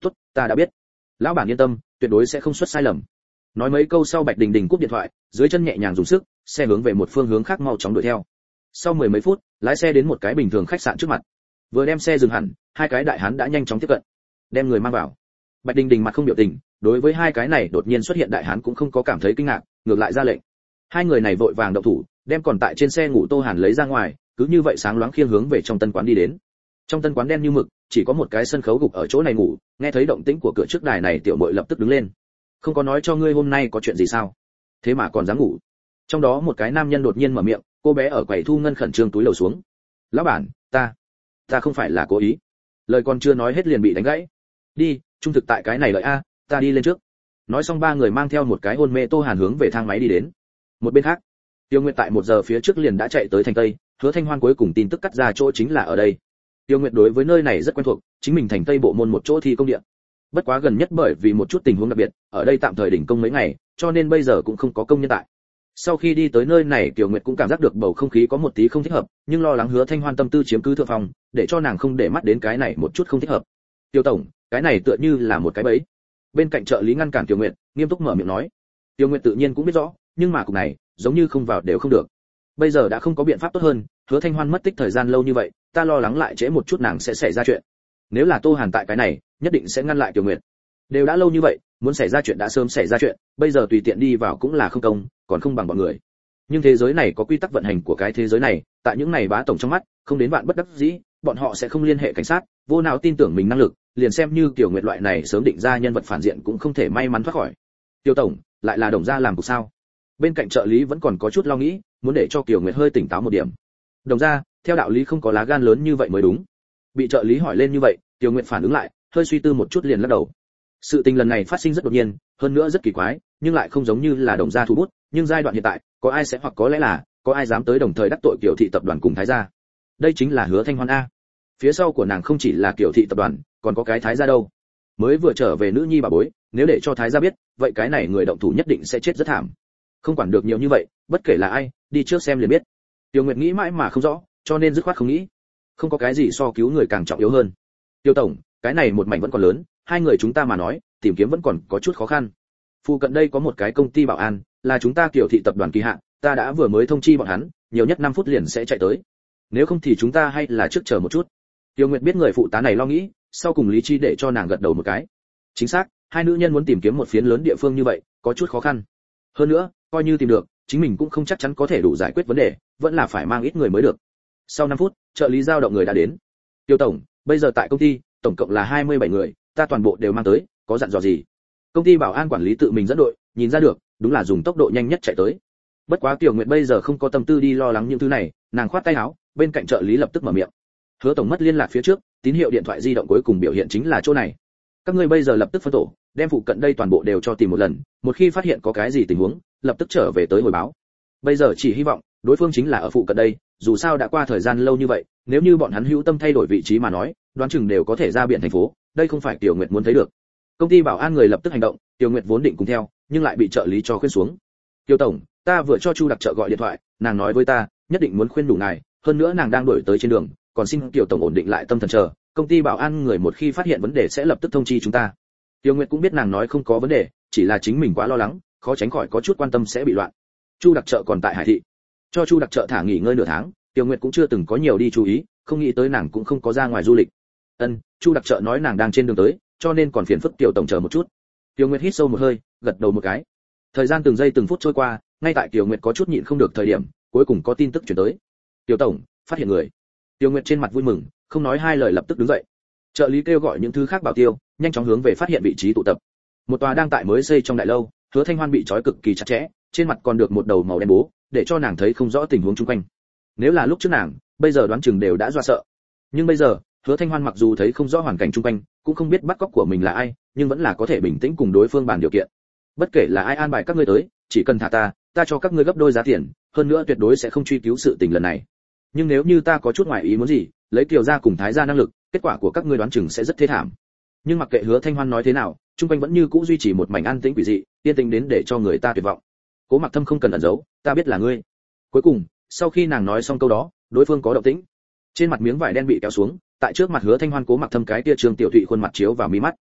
tốt, ta đã biết. Lão bản yên tâm, tuyệt đối sẽ không xuất sai lầm. Nói mấy câu sau Bạch Đình Đình cúp điện thoại, dưới chân nhẹ nhàng dùng sức, xe hướng về một phương hướng khác mau chóng đuổi theo. Sau mười mấy phút, lái xe đến một cái bình thường khách sạn trước mặt. Vừa đem xe dừng hẳn, hai cái đại hán đã nhanh chóng tiếp cận, đem người mang vào. Bạch Đình Đình mặt không biểu tình, đối với hai cái này đột nhiên xuất hiện đại hán cũng không có cảm thấy kinh ngạc, ngược lại ra lệnh. Hai người này vội vàng động thủ, đem còn tại trên xe ngủ Tô Hàn lấy ra ngoài, cứ như vậy sáng loáng khiêng hướng về trong tân quán đi đến. Trong tân quán đen như mực, chỉ có một cái sân khấu gục ở chỗ này ngủ, nghe thấy động tĩnh của cửa trước đài này tiểu muội lập tức đứng lên. Không có nói cho ngươi hôm nay có chuyện gì sao? Thế mà còn dám ngủ. Trong đó một cái nam nhân đột nhiên mở miệng, cô bé ở quầy thu ngân khẩn trương túi lầu xuống. Lão bản, ta, ta không phải là cố ý. Lời còn chưa nói hết liền bị đánh gãy. Đi, trung thực tại cái này lợi a, ta đi lên trước. Nói xong ba người mang theo một cái hôn mê Tô Hàn hướng về thang máy đi đến. Một bên khác, Tiêu Nguyệt tại một giờ phía trước liền đã chạy tới thành Tây, Hứa Thanh Hoan cuối cùng tin tức cắt ra chỗ chính là ở đây. Tiêu Nguyệt đối với nơi này rất quen thuộc, chính mình thành Tây bộ môn một chỗ thi công địa. Bất quá gần nhất bởi vì một chút tình huống đặc biệt, ở đây tạm thời đỉnh công mấy ngày, cho nên bây giờ cũng không có công nhân tại. Sau khi đi tới nơi này, Tiêu Nguyệt cũng cảm giác được bầu không khí có một tí không thích hợp, nhưng lo lắng Hứa Thanh Hoan tâm tư chiếm cứ thượng phòng, để cho nàng không để mắt đến cái này một chút không thích hợp. Tiêu tổng, cái này tựa như là một cái bẫy. Bên cạnh trợ lý ngăn cản Tiêu Nguyệt, nghiêm túc mở miệng nói. Tiêu Nguyệt tự nhiên cũng biết rõ, nhưng mà cục này, giống như không vào đều không được. Bây giờ đã không có biện pháp tốt hơn, Hứa Thanh Hoan mất tích thời gian lâu như vậy, ta lo lắng lại trễ một chút nàng sẽ xảy ra chuyện. Nếu là Tô Hàn tại cái này, nhất định sẽ ngăn lại Tiêu Nguyệt. Đều đã lâu như vậy, muốn xảy ra chuyện đã sớm xảy ra chuyện, bây giờ tùy tiện đi vào cũng là không công, còn không bằng bọn người. Nhưng thế giới này có quy tắc vận hành của cái thế giới này, tại những này bá tổng trong mắt, không đến vạn bất đắc dĩ, bọn họ sẽ không liên hệ cảnh sát, vô nào tin tưởng mình năng lực, liền xem như Tiểu Nguyệt loại này sớm định ra nhân vật phản diện cũng không thể may mắn thoát khỏi. Tiêu tổng, lại là Đồng gia làm cục sao? Bên cạnh trợ lý vẫn còn có chút lo nghĩ, muốn để cho Tiểu Nguyệt hơi tỉnh táo một điểm. Đồng gia, theo đạo lý không có lá gan lớn như vậy mới đúng. Bị trợ lý hỏi lên như vậy, Tiểu Nguyệt phản ứng lại, hơi suy tư một chút liền lắc đầu. Sự tình lần này phát sinh rất đột nhiên, hơn nữa rất kỳ quái, nhưng lại không giống như là Đồng gia thủ bút, nhưng giai đoạn hiện tại, có ai sẽ hoặc có lẽ là, có ai dám tới đồng thời đắc tội Kiều thị tập đoàn cùng Thái gia. Đây chính là Hứa Thanh Hoan a. Phía sau của nàng không chỉ là Kiều thị tập đoàn, còn có cái Thái gia đâu. Mới vừa trở về nữ nhi bà bối, nếu để cho Thái gia biết, vậy cái này người động thủ nhất định sẽ chết rất thảm. Không quản được nhiều như vậy, bất kể là ai, đi trước xem liền biết. Tiêu Nguyệt nghĩ mãi mà không rõ, cho nên dứt khoát không nghĩ. Không có cái gì so cứu người càng trọng yếu hơn. Tiêu tổng, cái này một mảnh vẫn còn lớn, hai người chúng ta mà nói, tìm kiếm vẫn còn có chút khó khăn. Phụ cận đây có một cái công ty bảo an, là chúng ta Kiều thị tập đoàn kỳ hạn, ta đã vừa mới thông chi bọn hắn, nhiều nhất năm phút liền sẽ chạy tới. Nếu không thì chúng ta hay là trước chờ một chút. Tiêu Nguyệt biết người phụ tá này lo nghĩ, sau cùng lý trí để cho nàng gật đầu một cái. Chính xác, hai nữ nhân muốn tìm kiếm một phiến lớn địa phương như vậy, có chút khó khăn. Hơn nữa, coi như tìm được, chính mình cũng không chắc chắn có thể đủ giải quyết vấn đề, vẫn là phải mang ít người mới được. Sau năm phút, trợ lý giao động người đã đến. Tiêu tổng, bây giờ tại công ty, tổng cộng là hai mươi bảy người, ta toàn bộ đều mang tới, có dặn dò gì? Công ty bảo an quản lý tự mình dẫn đội, nhìn ra được, đúng là dùng tốc độ nhanh nhất chạy tới. Bất quá Tiểu Nguyệt bây giờ không có tâm tư đi lo lắng những thứ này, nàng khoát tay áo, bên cạnh trợ lý lập tức mở miệng. Hứa tổng mất liên lạc phía trước, tín hiệu điện thoại di động cuối cùng biểu hiện chính là chỗ này. Các ngươi bây giờ lập tức phân tổ, đem phụ cận đây toàn bộ đều cho tìm một lần, một khi phát hiện có cái gì tình huống, lập tức trở về tới hồi báo. Bây giờ chỉ hy vọng đối phương chính là ở phụ cận đây, dù sao đã qua thời gian lâu như vậy, nếu như bọn hắn hữu tâm thay đổi vị trí mà nói, đoán chừng đều có thể ra biển thành phố, đây không phải Tiểu Nguyệt muốn thấy được. Công ty bảo an người lập tức hành động, Tiểu Nguyệt vốn định cùng theo, nhưng lại bị trợ lý cho khuyên xuống. Tiêu tổng, ta vừa cho Chu đặc trợ gọi điện thoại, nàng nói với ta, nhất định muốn khuyên đủ ngài, hơn nữa nàng đang đuổi tới trên đường, còn xin Tiểu tổng ổn định lại tâm thần chờ, công ty bảo an người một khi phát hiện vấn đề sẽ lập tức thông chi chúng ta. Tiêu Nguyệt cũng biết nàng nói không có vấn đề, chỉ là chính mình quá lo lắng, khó tránh khỏi có chút quan tâm sẽ bị loạn. Chu đặc trợ còn tại Hải thị, cho Chu đặc trợ thả nghỉ ngơi nửa tháng, Tiêu Nguyệt cũng chưa từng có nhiều đi chú ý, không nghĩ tới nàng cũng không có ra ngoài du lịch. Ân, Chu đặc trợ nói nàng đang trên đường tới, cho nên còn phiền phức Tiểu tổng chờ một chút. Tiêu Nguyệt hít sâu một hơi, gật đầu một cái. Thời gian từng giây từng phút trôi qua, ngay tại Tiêu Nguyệt có chút nhịn không được thời điểm, cuối cùng có tin tức chuyển tới. Tiểu tổng, phát hiện người. Tiêu Nguyệt trên mặt vui mừng, không nói hai lời lập tức đứng dậy. Trợ lý kêu gọi những thứ khác bảo tiêu, nhanh chóng hướng về phát hiện vị trí tụ tập. Một tòa đang tại mới xây trong đại lâu, Hứa Thanh Hoan bị trói cực kỳ chặt chẽ, trên mặt còn được một đầu màu đen bố, để cho nàng thấy không rõ tình huống xung quanh. Nếu là lúc trước nàng, bây giờ đoán chừng đều đã dọa sợ. Nhưng bây giờ, Hứa Thanh Hoan mặc dù thấy không rõ hoàn cảnh xung quanh, cũng không biết bắt cóc của mình là ai, nhưng vẫn là có thể bình tĩnh cùng đối phương bàn điều kiện. Bất kể là ai an bài các ngươi tới, chỉ cần thả ta, ta cho các ngươi gấp đôi giá tiền, hơn nữa tuyệt đối sẽ không truy cứu sự tình lần này. Nhưng nếu như ta có chút ngoài ý muốn gì, lấy Kiều gia cùng Thái gia năng lực, kết quả của các ngươi đoán chừng sẽ rất thê thảm. Nhưng mặc kệ Hứa Thanh Hoan nói thế nào, trung quanh vẫn như cũ duy trì một mảnh an tĩnh quỷ dị, yên tĩnh đến để cho người ta tuyệt vọng. Cố Mặc Thâm không cần ẩn giấu, ta biết là ngươi. Cuối cùng, sau khi nàng nói xong câu đó, đối phương có động tĩnh. Trên mặt miếng vải đen bị kéo xuống, tại trước mặt Hứa Thanh Hoan Cố Mặc Thâm cái kia Trương Tiểu Thụy khuôn mặt chiếu vào mí mắt.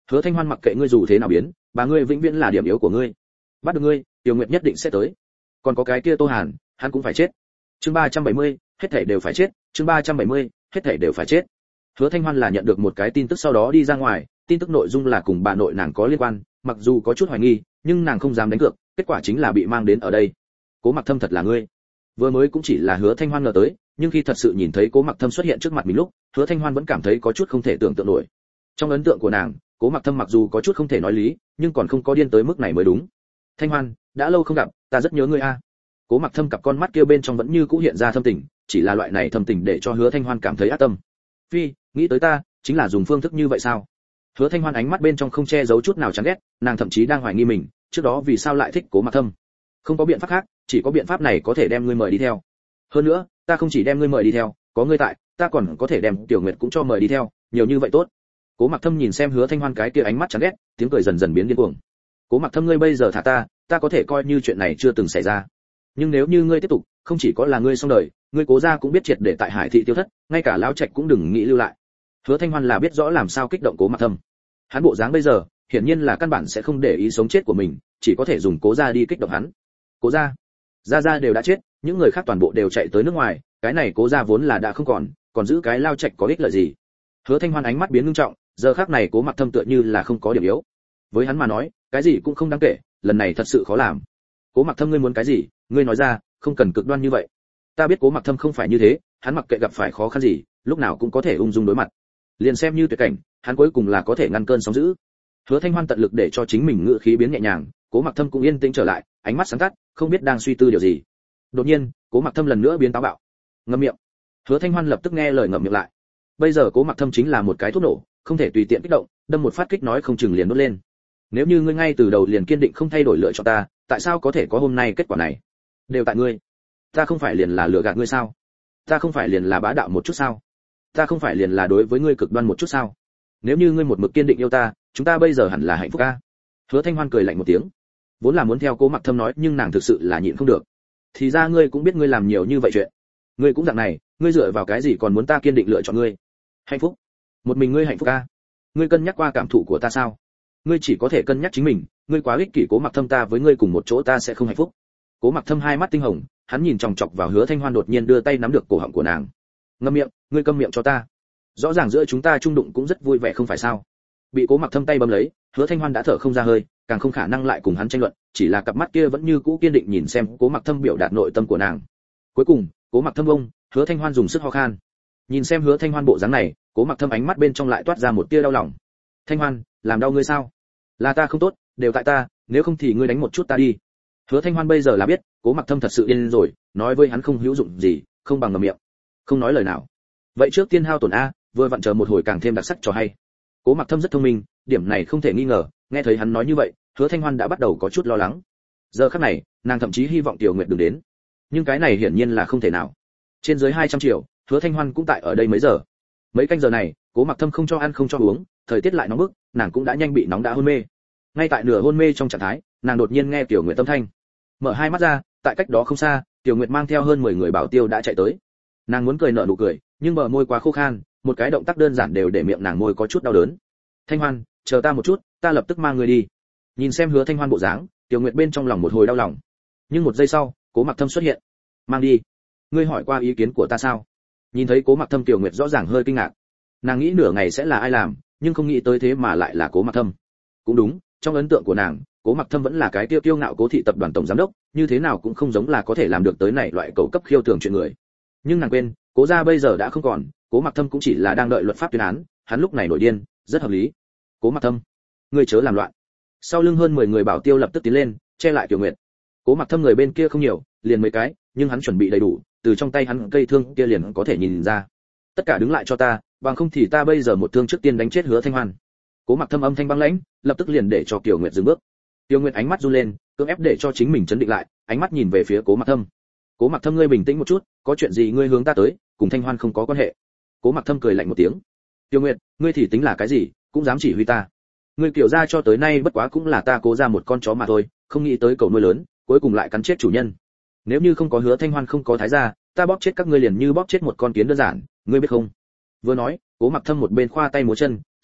Hứa Thanh Hoan mặc kệ ngươi dù thế nào biến, bà ngươi vĩnh viễn là điểm yếu của ngươi. Bắt được ngươi, Tiểu Nguyệt nhất định sẽ tới. Còn có cái kia Tô Hàn, hắn cũng phải chết. Chương ba trăm bảy mươi, hết thảy đều phải chết. Chương ba trăm bảy mươi, hết thảy đều phải chết. Hứa Thanh Hoan là nhận được một cái tin tức sau đó đi ra ngoài, tin tức nội dung là cùng bà nội nàng có liên quan, mặc dù có chút hoài nghi, nhưng nàng không dám đánh cược, kết quả chính là bị mang đến ở đây. Cố Mặc Thâm thật là ngươi. Vừa mới cũng chỉ là Hứa Thanh Hoan ngờ tới, nhưng khi thật sự nhìn thấy Cố Mặc Thâm xuất hiện trước mặt mình lúc, Hứa Thanh Hoan vẫn cảm thấy có chút không thể tưởng tượng nổi. Trong ấn tượng của nàng, Cố Mặc Thâm mặc dù có chút không thể nói lý, nhưng còn không có điên tới mức này mới đúng. Thanh Hoan, đã lâu không gặp, ta rất nhớ ngươi a. Cố Mặc Thâm cặp con mắt kia bên trong vẫn như cũ hiện ra thâm tình, chỉ là loại này thâm tình để cho Hứa Thanh Hoan cảm thấy ác tâm. Phi, nghĩ tới ta, chính là dùng phương thức như vậy sao? Hứa Thanh Hoan ánh mắt bên trong không che giấu chút nào chán ghét, nàng thậm chí đang hoài nghi mình, trước đó vì sao lại thích Cố Mặc Thâm. Không có biện pháp khác, chỉ có biện pháp này có thể đem ngươi mời đi theo. Hơn nữa, ta không chỉ đem ngươi mời đi theo, có ngươi tại, ta còn có thể đem Tiểu Nguyệt cũng cho mời đi theo, nhiều như vậy tốt. Cố Mặc Thâm nhìn xem Hứa Thanh Hoan cái kia ánh mắt chán ghét, tiếng cười dần dần biến điên cuồng. Cố Mặc Thâm, ngươi bây giờ thả ta, ta có thể coi như chuyện này chưa từng xảy ra. Nhưng nếu như ngươi tiếp tục, không chỉ có là ngươi xong đời, ngươi Cố gia cũng biết triệt để tại Hải thị tiêu thất, ngay cả lão trạch cũng đừng nghĩ lưu lại. Hứa Thanh Hoan là biết rõ làm sao kích động Cố Mặc Thâm. Hắn bộ dáng bây giờ, hiển nhiên là căn bản sẽ không để ý sống chết của mình, chỉ có thể dùng Cố gia đi kích động hắn. Cố gia, gia gia đều đã chết, những người khác toàn bộ đều chạy tới nước ngoài, cái này Cố gia vốn là đã không còn, còn giữ cái lao trạch có ích lợi gì? Hứa Thanh Hoan ánh mắt biến nghiêm trọng, giờ khắc này Cố Mặc Thâm tựa như là không có điểm yếu. Với hắn mà nói, cái gì cũng không đáng kể, lần này thật sự khó làm. Cố Mặc Thâm, ngươi muốn cái gì, ngươi nói ra, không cần cực đoan như vậy. Ta biết Cố Mặc Thâm không phải như thế, hắn mặc kệ gặp phải khó khăn gì, lúc nào cũng có thể ung dung đối mặt. Liền xem như tuyệt cảnh, hắn cuối cùng là có thể ngăn cơn sóng dữ. Hứa Thanh Hoan tận lực để cho chính mình ngữ khí biến nhẹ nhàng, Cố Mặc Thâm cũng yên tĩnh trở lại, ánh mắt sáng tắt, không biết đang suy tư điều gì. Đột nhiên, Cố Mặc Thâm lần nữa biến táo bạo. Ngậm miệng. Hứa Thanh Hoan lập tức nghe lời ngậm miệng lại. Bây giờ Cố Mặc Thâm chính là một cái thuốc nổ, không thể tùy tiện kích động, đâm một phát kích nói không chừng liền đốt lên. Nếu như ngươi ngay từ đầu liền kiên định không thay đổi lựa chọn ta, tại sao có thể có hôm nay kết quả này? Đều tại ngươi. Ta không phải liền là lừa gạt ngươi sao? Ta không phải liền là bá đạo một chút sao? Ta không phải liền là đối với ngươi cực đoan một chút sao? Nếu như ngươi một mực kiên định yêu ta, chúng ta bây giờ hẳn là hạnh phúc a. Hứa Thanh Hoan cười lạnh một tiếng. Vốn là muốn theo Cố Mặc Thâm nói, nhưng nàng thực sự là nhịn không được. Thì ra ngươi cũng biết ngươi làm nhiều như vậy chuyện. Ngươi cũng dạng này, ngươi dựa vào cái gì còn muốn ta kiên định lựa chọn ngươi? Hạnh phúc? Một mình ngươi hạnh phúc a? Ngươi cân nhắc qua cảm thụ của ta sao? Ngươi chỉ có thể cân nhắc chính mình, ngươi quá ích kỷ. Cố Mặc Thâm, ta với ngươi cùng một chỗ ta sẽ không hạnh phúc. Cố Mặc Thâm hai mắt tinh hồng, hắn nhìn chòng chọc vào Hứa Thanh Hoan, đột nhiên đưa tay nắm được cổ họng của nàng. Ngậm miệng, ngươi câm miệng cho ta. Rõ ràng giữa chúng ta chung đụng cũng rất vui vẻ không phải sao? Bị Cố Mặc Thâm tay bấm lấy, Hứa Thanh Hoan đã thở không ra hơi, càng không khả năng lại cùng hắn tranh luận, chỉ là cặp mắt kia vẫn như cũ kiên định nhìn xem Cố Mặc Thâm biểu đạt nội tâm của nàng. Cuối cùng, Cố Mặc Thâm bông, Hứa Thanh Hoan dùng sức ho khan. Nhìn xem Hứa Thanh Hoan bộ dáng này, Cố Mặc Thâm ánh mắt bên trong lại toát ra một tia đau lòng. Thanh Hoan, làm đau ngươi sao? Là ta không tốt, đều tại ta, nếu không thì ngươi đánh một chút ta đi. Hứa Thanh Hoan bây giờ là biết, Cố Mặc Thâm thật sự điên rồi, nói với hắn không hữu dụng gì, không bằng ngậm miệng, không nói lời nào. Vậy trước tiên hao tổn a, vừa vặn chờ một hồi càng thêm đặc sắc cho hay. Cố Mặc Thâm rất thông minh, điểm này không thể nghi ngờ, nghe thấy hắn nói như vậy, Hứa Thanh Hoan đã bắt đầu có chút lo lắng. Giờ khắc này, nàng thậm chí hy vọng Tiểu Nguyệt đừng đến. Nhưng cái này hiển nhiên là không thể nào. Trên dưới hai trăm triệu, Hứa Thanh Hoan cũng tại ở đây mấy giờ. Mấy canh giờ này, Cố Mặc Thâm không cho ăn không cho uống, thời tiết lại nóng bức, nàng cũng đã nhanh bị nóng đã hôn mê. Ngay tại nửa hôn mê trong trạng thái, nàng đột nhiên nghe Tiểu Nguyệt tâm thanh. Mở hai mắt ra, tại cách đó không xa, Tiểu Nguyệt mang theo hơn mười người bảo tiêu đã chạy tới. Nàng muốn cười nở nụ cười, nhưng bờ môi quá khô khan, một cái động tác đơn giản đều để miệng nàng môi có chút đau đớn. Thanh Hoan, chờ ta một chút, ta lập tức mang người đi. Nhìn xem Hứa Thanh Hoan bộ dáng, Tiểu Nguyệt bên trong lòng một hồi đau lòng. Nhưng một giây sau, Cố Mặc Thâm xuất hiện. Mang đi. Ngươi hỏi qua ý kiến của ta sao? Nhìn thấy Cố Mặc Thâm, Tiểu Nguyệt rõ ràng hơi kinh ngạc. Nàng nghĩ nửa ngày sẽ là ai làm, nhưng không nghĩ tới thế mà lại là Cố Mặc Thâm. Cũng đúng, trong ấn tượng của nàng, Cố Mặc Thâm vẫn là cái tiêu kiêu ngạo Cố thị tập đoàn tổng giám đốc, như thế nào cũng không giống là có thể làm được tới này loại cầu cấp khiêu tưởng chuyện người. Nhưng nàng quên, Cố gia bây giờ đã không còn, Cố Mặc Thâm cũng chỉ là đang đợi luật pháp tuyên án, hắn lúc này nổi điên, rất hợp lý. Cố Mặc Thâm, ngươi chớ làm loạn. Sau lưng hơn mười người bảo tiêu lập tức tiến lên, che lại Tiểu Nguyệt. Cố Mặc Thâm người bên kia không nhiều, liền mấy cái, nhưng hắn chuẩn bị đầy đủ, từ trong tay hắn cây thương kia liền có thể nhìn ra. Tất cả đứng lại cho ta, bằng không thì ta bây giờ một thương trước tiên đánh chết Hứa Thanh Hoan. Cố Mặc Thâm âm thanh băng lãnh, lập tức liền để cho Tiểu Nguyệt dừng bước. Tiểu Nguyệt ánh mắt run lên, cưỡng ép để cho chính mình chấn định lại, ánh mắt nhìn về phía Cố Mặc Thâm. Cố Mặc Thâm, ngươi bình tĩnh một chút, có chuyện gì ngươi hướng ta tới, cùng Thanh Hoan không có quan hệ. Cố Mặc Thâm cười lạnh một tiếng. Tiểu Nguyệt, ngươi thì tính là cái gì, cũng dám chỉ huy ta. Ngươi Tiểu gia cho tới nay bất quá cũng là ta Cố ra một con chó mà thôi, không nghĩ tới cầu nuôi lớn, cuối cùng lại cắn chết chủ nhân. Nếu như không có Hứa Thanh Hoan không có thái gia, ta bóp chết các ngươi liền như bóp chết một con kiến đơn giản, ngươi biết không? Vừa nói, Cố Mặc Thâm một bên khoa tay múa chân,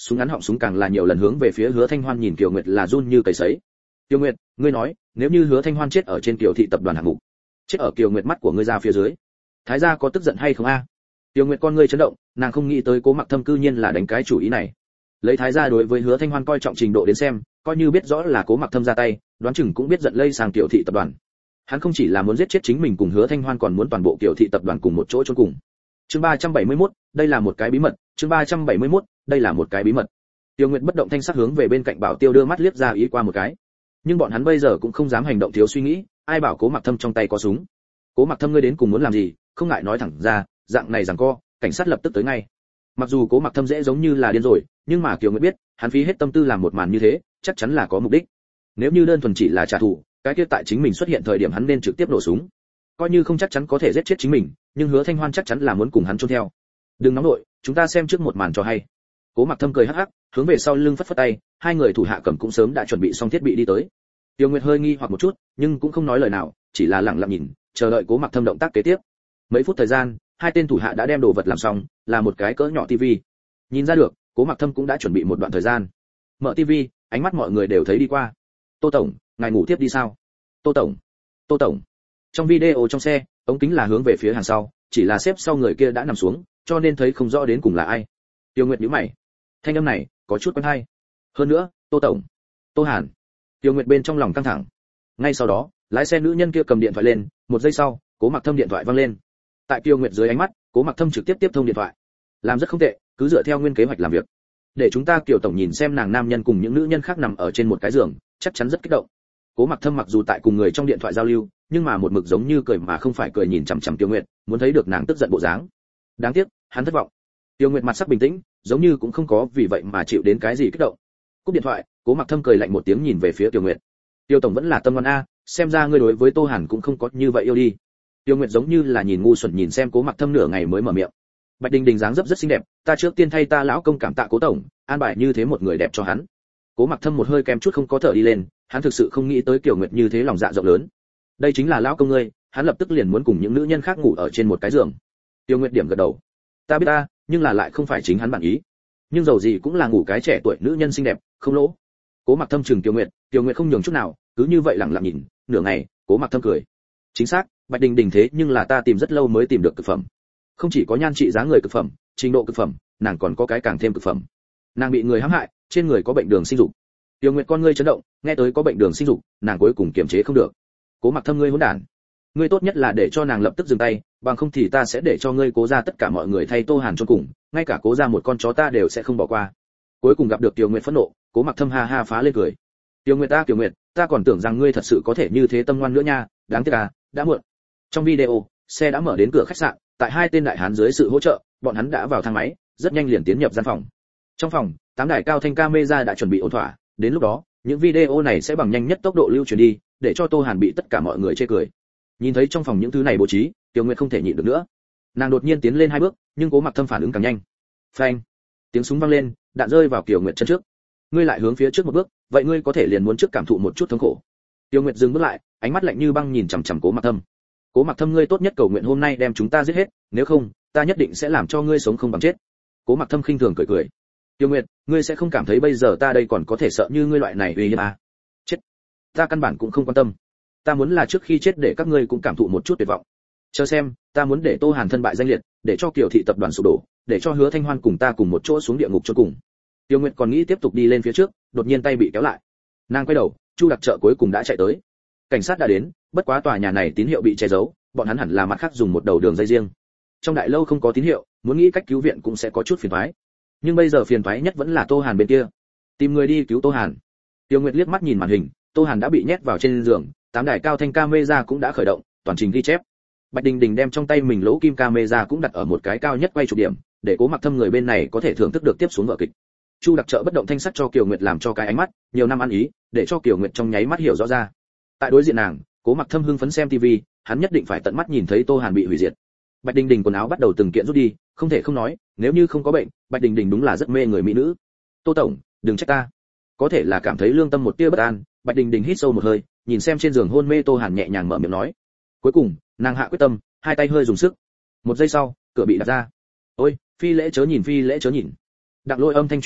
súng ngắn họng súng càng là nhiều lần hướng về phía Hứa Thanh Hoan, nhìn Kiều Nguyệt là run như cầy sấy. Kiều Nguyệt, ngươi nói, nếu như Hứa Thanh Hoan chết ở trên Kiều thị tập đoàn hạng mục, chết ở Kiều Nguyệt, mắt của ngươi ra phía dưới, thái gia có tức giận hay không a? À? Kiều Nguyệt con ngươi chấn động, nàng không nghĩ tới Cố Mặc Thâm cư nhiên là đánh cái chủ ý này. Lấy thái gia đối với Hứa Thanh Hoan coi trọng trình độ đến xem, coi như biết rõ là Cố Mặc Thâm ra tay, đoán chừng cũng biết giận lây sang Kiều thị tập đoàn. Hắn không chỉ là muốn giết chết chính mình cùng Hứa Thanh Hoan, còn muốn toàn bộ Kiều thị tập đoàn cùng một chỗ chôn cùng. Chương ba trăm bảy mươi mốt, đây là một cái bí mật, chương ba trăm bảy mươi mốt, đây là một cái bí mật. Tiêu Nguyệt bất động thanh sắc hướng về bên cạnh Bảo Tiêu đưa mắt liếc ra ý qua một cái. Nhưng bọn hắn bây giờ cũng không dám hành động thiếu suy nghĩ, ai bảo Cố Mặc Thâm trong tay có súng. Cố Mặc Thâm ngươi đến cùng muốn làm gì, không ngại nói thẳng ra, dạng này giằng co, cảnh sát lập tức tới ngay. Mặc dù Cố Mặc Thâm dễ giống như là điên rồi, nhưng mà Kiều Nguyệt biết, hắn phí hết tâm tư làm một màn như thế, chắc chắn là có mục đích. Nếu như đơn thuần chỉ là trả thù, cái kia tại chính mình xuất hiện thời điểm hắn nên trực tiếp nổ súng. Coi như không chắc chắn có thể giết chết chính mình, nhưng Hứa Thanh Hoan chắc chắn là muốn cùng hắn chôn theo. Đừng nóng nội, chúng ta xem trước một màn cho hay. Cố Mặc Thâm cười hắc hắc, hướng về sau lưng phất phất tay, hai người thủ hạ cầm cũng sớm đã chuẩn bị xong thiết bị đi tới. Tiêu Nguyệt hơi nghi hoặc một chút, nhưng cũng không nói lời nào, chỉ là lặng lặng nhìn, chờ đợi Cố Mặc Thâm động tác kế tiếp. Mấy phút thời gian, hai tên thủ hạ đã đem đồ vật làm xong, là một cái cỡ nhỏ tivi. Nhìn ra được, Cố Mặc Thâm cũng đã chuẩn bị một đoạn thời gian. Mở tivi, ánh mắt mọi người đều thấy đi qua. Tô tổng, ngài ngủ tiếp đi sao? Tô tổng, Tô tổng. Trong video trong xe, ống kính là hướng về phía hàng sau, chỉ là xếp sau người kia đã nằm xuống, cho nên thấy không rõ đến cùng là ai. Tiêu Nguyệt nhíu mày, thanh âm này có chút quen hay. Hơn nữa, Tô tổng, Tô Hàn. Tiêu Nguyệt bên trong lòng căng thẳng. Ngay sau đó, lái xe nữ nhân kia cầm điện thoại lên, một giây sau, Cố Mặc Thâm điện thoại vang lên. Tại Tiêu Nguyệt dưới ánh mắt, Cố Mặc Thâm trực tiếp tiếp thông điện thoại. Làm rất không tệ, cứ dựa theo nguyên kế hoạch làm việc. Để chúng ta Kiều tổng nhìn xem nàng nam nhân cùng những nữ nhân khác nằm ở trên một cái giường, chắc chắn rất kích động. Cố Mặc Thâm mặc dù tại cùng người trong điện thoại giao lưu, nhưng mà một mực giống như cười mà không phải cười, nhìn chằm chằm Tiêu Nguyệt, muốn thấy được nàng tức giận bộ dáng. Đáng tiếc, hắn thất vọng. Tiêu Nguyệt mặt sắc bình tĩnh, giống như cũng không có vì vậy mà chịu đến cái gì kích động. Cúp điện thoại, Cố Mặc Thâm cười lạnh một tiếng nhìn về phía Tiêu Nguyệt. Tiêu tổng vẫn là tâm ngoan a, xem ra ngươi đối với Tô Hàn cũng không có như vậy yêu đi. Tiêu Nguyệt giống như là nhìn ngu xuẩn nhìn xem Cố Mặc Thâm nửa ngày mới mở miệng. Bạch Đình Đình dáng dấp rất xinh đẹp, ta trước tiên thay ta lão công cảm tạ Cố tổng, an bài như thế một người đẹp cho hắn. Cố Mặc Thâm một hơi kém chút không có thở đi lên, hắn thực sự không nghĩ tới Kiều Nguyệt như thế lòng dạ rộng lớn. Đây chính là lão công ngươi, hắn lập tức liền muốn cùng những nữ nhân khác ngủ ở trên một cái giường. Tiêu Nguyệt điểm gật đầu. Ta biết ta, nhưng là lại không phải chính hắn bản ý. Nhưng dầu gì cũng là ngủ cái trẻ tuổi nữ nhân xinh đẹp, không lỗ. Cố Mặc Thâm chừng Tiêu Nguyệt, Tiêu Nguyệt không nhường chút nào, cứ như vậy lặng lặng nhìn, nửa ngày, Cố Mặc Thâm cười. Chính xác, Bạch Đình Đình thế nhưng là ta tìm rất lâu mới tìm được cực phẩm. Không chỉ có nhan trị giá người cực phẩm, trình độ cực phẩm, nàng còn có cái càng thêm cực phẩm. Nàng bị người hãm hại, trên người có bệnh đường sinh dục. Tiêu Nguyệt con ngươi chấn động, nghe tới có bệnh đường sinh dục, nàng cuối cùng kiềm chế không được. Cố Mặc Thâm ngươi hỗn đản, ngươi tốt nhất là để cho nàng lập tức dừng tay, bằng không thì ta sẽ để cho ngươi Cố ra tất cả mọi người thay Tô Hàn chôn cùng, ngay cả Cố ra một con chó ta đều sẽ không bỏ qua. Cuối cùng gặp được Tiêu Nguyệt phẫn nộ, Cố Mặc Thâm ha ha phá lên cười. Tiêu Nguyệt ta, Tiêu Nguyệt, ta còn tưởng rằng ngươi thật sự có thể như thế tâm ngoan nữa nha, đáng tiếc à, đã muộn. Trong video, xe đã mở đến cửa khách sạn, tại hai tên đại hán dưới sự hỗ trợ, bọn hắn đã vào thang máy, rất nhanh liền tiến nhập gian phòng. Trong phòng, tám đài cao thanh camera đã chuẩn bị ổn thỏa, đến lúc đó, những video này sẽ bằng nhanh nhất tốc độ lưu truyền đi, để cho Tô Hàn bị tất cả mọi người chê cười. Nhìn thấy trong phòng những thứ này bố trí, Tiêu Nguyệt không thể nhịn được nữa. Nàng đột nhiên tiến lên hai bước, nhưng Cố Mặc Thâm phản ứng càng nhanh. Phanh! Tiếng súng vang lên, đạn rơi vào Tiêu Nguyệt chân trước. Ngươi lại hướng phía trước một bước, vậy ngươi có thể liền muốn trước cảm thụ một chút thống khổ. Tiêu Nguyệt dừng bước lại, ánh mắt lạnh như băng nhìn chằm chằm Cố Mặc Thâm. Cố Mặc Thâm ngươi tốt nhất cầu nguyện hôm nay đem chúng ta giết hết, nếu không, ta nhất định sẽ làm cho ngươi sống không bằng chết. Cố Mặc Thâm khinh thường cười cười. Tiêu Nguyệt, ngươi sẽ không cảm thấy bây giờ ta đây còn có thể sợ như ngươi loại này uy hiếp à? Chết! Ta căn bản cũng không quan tâm. Ta muốn là trước khi chết để các ngươi cũng cảm thụ một chút tuyệt vọng. Chờ xem, ta muốn để Tô Hàn thân bại danh liệt, để cho Kiều thị tập đoàn sụp đổ, để cho Hứa Thanh Hoan cùng ta cùng một chỗ xuống địa ngục cho cùng. Tiêu Nguyệt còn nghĩ tiếp tục đi lên phía trước, đột nhiên tay bị kéo lại. Nàng quay đầu, Chu đặc trợ cuối cùng đã chạy tới. Cảnh sát đã đến, bất quá tòa nhà này tín hiệu bị che giấu, bọn hắn hẳn là mặt khác dùng một đầu đường dây riêng. Trong đại lâu không có tín hiệu, muốn nghĩ cách cứu viện cũng sẽ có chút phiền toái. Nhưng bây giờ phiền toái nhất vẫn là Tô Hàn bên kia. Tìm người đi cứu Tô Hàn. Tiêu Nguyệt liếc mắt nhìn màn hình, Tô Hàn đã bị nhét vào trên giường, tám đài cao thanh camera cũng đã khởi động, toàn trình ghi chép. Bạch Đình Đình đem trong tay mình lỗ kim camera cũng đặt ở một cái cao nhất quay chụp điểm, để Cố Mặc Thâm người bên này có thể thưởng thức được tiếp xuống vở kịch. Chu đặc trợ bất động thanh sắc cho Kiều Nguyệt làm cho cái ánh mắt, nhiều năm ăn ý, để cho Kiều Nguyệt trong nháy mắt hiểu rõ ra. Tại đối diện nàng, Cố Mặc Thâm hưng phấn xem tivi, hắn nhất định phải tận mắt nhìn thấy Tô Hàn bị hủy diệt. Bạch Đình Đình quần áo bắt đầu từng kiện rút đi, không thể không nói, nếu như không có bệnh, Bạch Đình Đình đúng là rất mê người mỹ nữ. Tô tổng, đừng trách ta. Có thể là cảm thấy lương tâm một tia bất an, Bạch Đình Đình hít sâu một hơi, nhìn xem trên giường hôn mê Tô Hàn nhẹ nhàng mở miệng nói. Cuối cùng, nàng hạ quyết tâm, hai tay hơi dùng sức. Một giây sau, cửa bị đạp ra. Ôi, phi lễ chớ nhìn, phi lễ chớ nhìn. Đặng Lôi âm thanh truyền ra,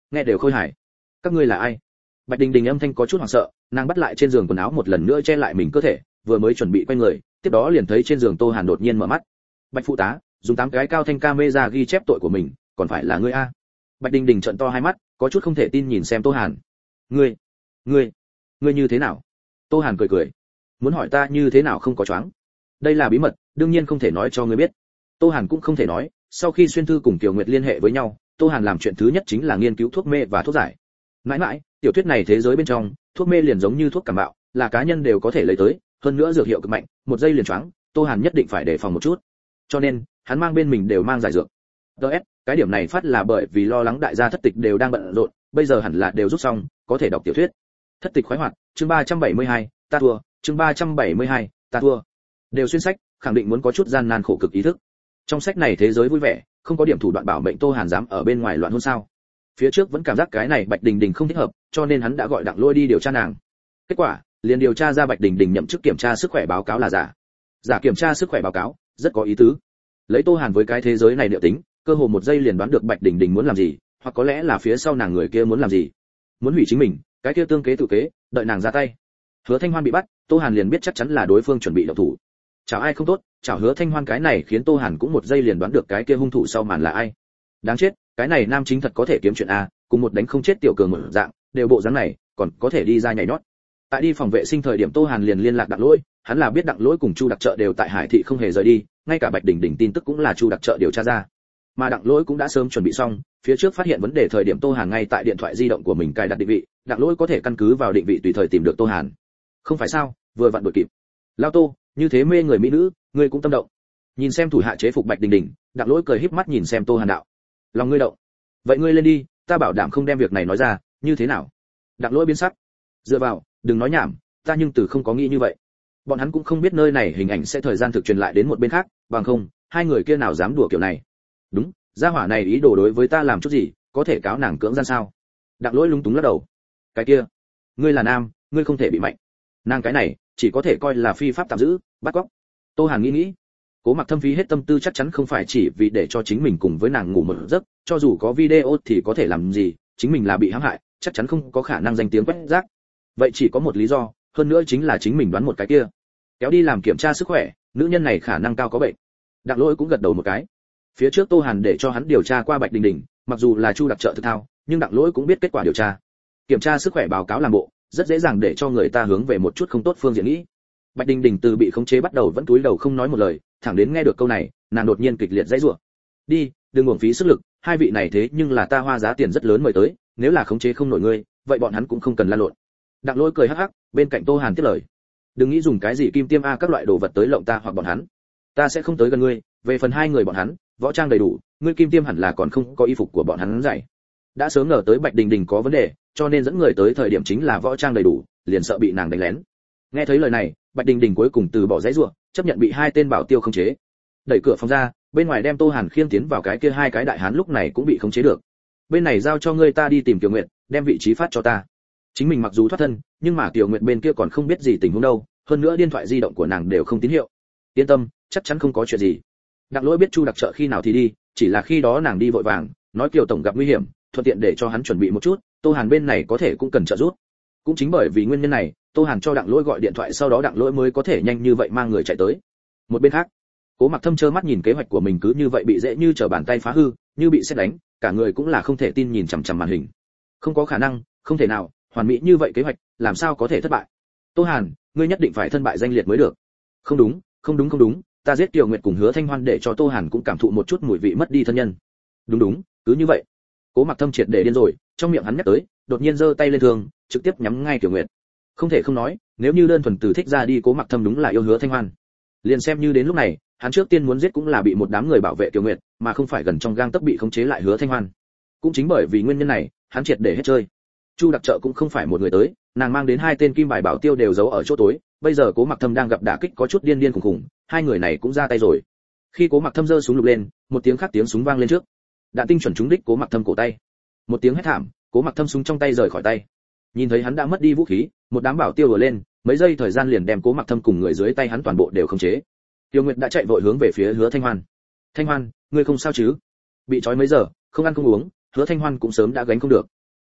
nghe đều khôi hài. Các ngươi là ai? Bạch Đình Đình âm thanh có chút hoảng sợ, nàng bắt lại trên giường quần áo một lần nữa che lại mình cơ thể, vừa mới chuẩn bị quay người, tiếp đó liền thấy trên giường Tô Hàn đột nhiên mở mắt. Bạch phụ tá, dùng tám cái cao thanh camera ghi chép tội của mình, còn phải là ngươi a? Bạch Đình Đình trợn to hai mắt, có chút không thể tin nhìn xem Tô Hàn. Ngươi, ngươi, ngươi như thế nào? Tô Hàn cười cười, muốn hỏi ta như thế nào không có choáng. Đây là bí mật, đương nhiên không thể nói cho ngươi biết. Tô Hàn cũng không thể nói, sau khi xuyên thư cùng Kiều Nguyệt liên hệ với nhau, Tô Hàn làm chuyện thứ nhất chính là nghiên cứu thuốc mê và thuốc giải. Mãi mãi, tiểu thuyết này thế giới bên trong, thuốc mê liền giống như thuốc cảm mạo, là cá nhân đều có thể lấy tới, hơn nữa dược hiệu cực mạnh, một giây liền choáng, Tô Hàn nhất định phải đề phòng một chút. Cho nên, hắn mang bên mình đều mang giải dược. đê ét, cái điểm này phát là bởi vì lo lắng đại gia thất tịch đều đang bận rộn, bây giờ hẳn là đều rút xong, có thể đọc tiểu thuyết. Thất tịch khoái hoạt, chương ba trăm bảy mươi hai, ta thua, chương ba trăm bảy mươi hai, ta thua. Đều xuyên sách, khẳng định muốn có chút gian nan khổ cực ý thức. Trong sách này thế giới vui vẻ, không có điểm thủ đoạn bảo mệnh Tô Hàn dám ở bên ngoài loạn hôn sao? Phía trước vẫn cảm giác cái này Bạch Đình Đình không thích hợp, cho nên hắn đã gọi Đặng Lôi đi điều tra nàng. Kết quả, liền điều tra ra Bạch Đình Đình nhậm chức kiểm tra sức khỏe báo cáo là giả. Giả kiểm tra sức khỏe báo cáo, rất có ý tứ. Lấy Tô Hàn với cái thế giới này liệu tính, cơ hồ một giây liền đoán được Bạch Đình Đình muốn làm gì, hoặc có lẽ là phía sau nàng người kia muốn làm gì. Muốn hủy chính mình, cái kia tương kế tự kế, đợi nàng ra tay. Hứa Thanh Hoan bị bắt, Tô Hàn liền biết chắc chắn là đối phương chuẩn bị động thủ. Chào ai không tốt, chào Hứa Thanh Hoan cái này khiến Tô Hàn cũng một giây liền đoán được cái kia hung thủ sau màn là ai. Đáng chết, cái này nam chính thật có thể kiếm chuyện a, cùng một đánh không chết tiểu cường một dạng, đều bộ dáng này, còn có thể đi ra nhảy nhót. Tại đi phòng vệ sinh thời điểm Tô Hàn liền liên lạc Đặng Lỗi, hắn là biết Đặng Lỗi cùng Chu Đặc Trợ đều tại Hải thị không hề rời đi, ngay cả Bạch Đình Đình tin tức cũng là Chu Đặc Trợ điều tra ra. Mà Đặng Lỗi cũng đã sớm chuẩn bị xong, phía trước phát hiện vấn đề thời điểm Tô Hàn ngay tại điện thoại di động của mình cài đặt định vị, Đặng Lỗi có thể căn cứ vào định vị tùy thời tìm được Tô Hàn. Không phải sao, vừa vặn đuổi kịp. Lao Tô, như thế mê người mỹ nữ, ngươi cũng tâm động. Nhìn xem thủ hạ chế phục Bạch Đình Đình, Đặng Lỗi cười híp mắt nhìn xem Tô Hàn đạo. Lòng ngươi động. Vậy ngươi lên đi, ta bảo đảm không đem việc này nói ra, như thế nào? Đặng Lỗi biến sắc. Dựa vào, đừng nói nhảm, ta nhưng từ không có nghĩ như vậy. Bọn hắn cũng không biết nơi này hình ảnh sẽ thời gian thực truyền lại đến một bên khác, bằng không, hai người kia nào dám đùa kiểu này. Đúng, gia hỏa này ý đồ đối với ta làm chút gì, có thể cáo nàng cưỡng gian sao? Đặng Lỗi lúng túng lắc đầu. Cái kia, ngươi là nam, ngươi không thể bị mạnh. Nàng cái này, chỉ có thể coi là phi pháp tạm giữ, bắt cóc. Tô Hàn nghĩ nghĩ, Cố Mặc Thâm phí hết tâm tư chắc chắn không phải chỉ vì để cho chính mình cùng với nàng ngủ một giấc, cho dù có video thì có thể làm gì, chính mình là bị hãm hại, chắc chắn không có khả năng danh tiếng quét rác. Vậy chỉ có một lý do, hơn nữa chính là chính mình đoán một cái kia. Kéo đi làm kiểm tra sức khỏe, nữ nhân này khả năng cao có bệnh. Đặng Lỗi cũng gật đầu một cái. Phía trước Tô Hàn để cho hắn điều tra qua Bạch Đình Đình, mặc dù là Chu Đặc Trợ thực thao, nhưng Đặng Lỗi cũng biết kết quả điều tra. Kiểm tra sức khỏe báo cáo làm bộ, rất dễ dàng để cho người ta hướng về một chút không tốt phương diện nghĩ. Bạch Đình Đình từ bị khống chế bắt đầu vẫn cúi đầu không nói một lời, thẳng đến nghe được câu này, nàng đột nhiên kịch liệt dãy rủa. Đi, đừng uổng phí sức lực, hai vị này thế nhưng là ta hoa giá tiền rất lớn mời tới, nếu là khống chế không nổi ngươi, vậy bọn hắn cũng không cần lan lộn. Đặng Lỗi cười hắc hắc, bên cạnh Tô Hàn tiếp lời. Đừng nghĩ dùng cái gì kim tiêm a các loại đồ vật tới lộng ta hoặc bọn hắn. Ta sẽ không tới gần ngươi, về phần hai người bọn hắn, võ trang đầy đủ, ngươi kim tiêm hẳn là còn không có y phục của bọn hắn dạy. Đã sớm ngờ tới Bạch Đình Đình có vấn đề, cho nên dẫn người tới thời điểm chính là võ trang đầy đủ, liền sợ bị nàng đánh lén. Nghe thấy lời này, Bạch Đình Đình cuối cùng từ bỏ dãy rủa, chấp nhận bị hai tên bảo tiêu khống chế. Đẩy cửa phòng ra, bên ngoài đem Tô Hàn khiêng tiến vào cái kia hai cái đại hán lúc này cũng bị khống chế được. Bên này giao cho ngươi ta đi tìm Kiều Nguyệt, đem vị trí phát cho ta. Chính mình mặc dù thoát thân, nhưng mà Kiều Nguyệt bên kia còn không biết gì tình huống đâu, hơn nữa điện thoại di động của nàng đều không tín hiệu. Yên tâm, chắc chắn không có chuyện gì. Đặng Lỗi biết Chu Đặc Trợ khi nào thì đi, chỉ là khi đó nàng đi vội vàng, nói Kiều tổng gặp nguy hiểm, thuận tiện để cho hắn chuẩn bị một chút, Tô Hàn bên này có thể cũng cần trợ giúp. Cũng chính bởi vì nguyên nhân này, Tô Hàn cho Đặng Lỗi gọi điện thoại, sau đó Đặng Lỗi mới có thể nhanh như vậy mang người chạy tới. Một bên khác, Cố Mặc Thâm trơ mắt nhìn kế hoạch của mình cứ như vậy bị dễ như trở bàn tay phá hư, như bị sét đánh, cả người cũng là không thể tin nhìn chằm chằm màn hình. Không có khả năng, không thể nào, hoàn mỹ như vậy kế hoạch, làm sao có thể thất bại? Tô Hàn, ngươi nhất định phải thân bại danh liệt mới được. Không đúng, không đúng không đúng, ta giết Kiều Nguyệt cùng Hứa Thanh Hoan để cho Tô Hàn cũng cảm thụ một chút mùi vị mất đi thân nhân. Đúng đúng, cứ như vậy. Cố Mặc Thâm triệt để điên rồi, trong miệng hắn nhắc tới, đột nhiên giơ tay lên thương, trực tiếp nhắm ngay Kiều Nguyệt. Không thể không nói, nếu như đơn thuần từ thích ra đi Cố Mặc Thâm đúng là yêu Hứa Thanh Hoan. Liền xem như đến lúc này, hắn trước tiên muốn giết cũng là bị một đám người bảo vệ Kiều Nguyệt, mà không phải gần trong gang tấc bị khống chế lại Hứa Thanh Hoan. Cũng chính bởi vì nguyên nhân này, hắn triệt để hết chơi. Chu Đặc Trợ cũng không phải một người tới, nàng mang đến hai tên kim bài bảo tiêu đều giấu ở chỗ tối, bây giờ Cố Mặc Thâm đang gặp đả kích có chút điên điên khủng khủng, hai người này cũng ra tay rồi. Khi Cố Mặc Thâm giơ súng lục lên, một tiếng khác tiếng súng vang lên trước. Đạn tinh chuẩn trúng đích Cố Mặc Thâm cổ tay. Một tiếng hét thảm, Cố Mặc Thâm súng trong tay rời khỏi tay. Nhìn thấy hắn đã mất đi vũ khí, một đám bảo tiêu vừa lên, mấy giây thời gian liền đem Cố Mặc Thâm cùng người dưới tay hắn toàn bộ đều khống chế. Tiêu Nguyệt đã chạy vội hướng về phía Hứa Thanh Hoan. Thanh Hoan, ngươi không sao chứ? Bị trói mấy giờ, không ăn không uống, Hứa Thanh Hoan cũng sớm đã gánh không được.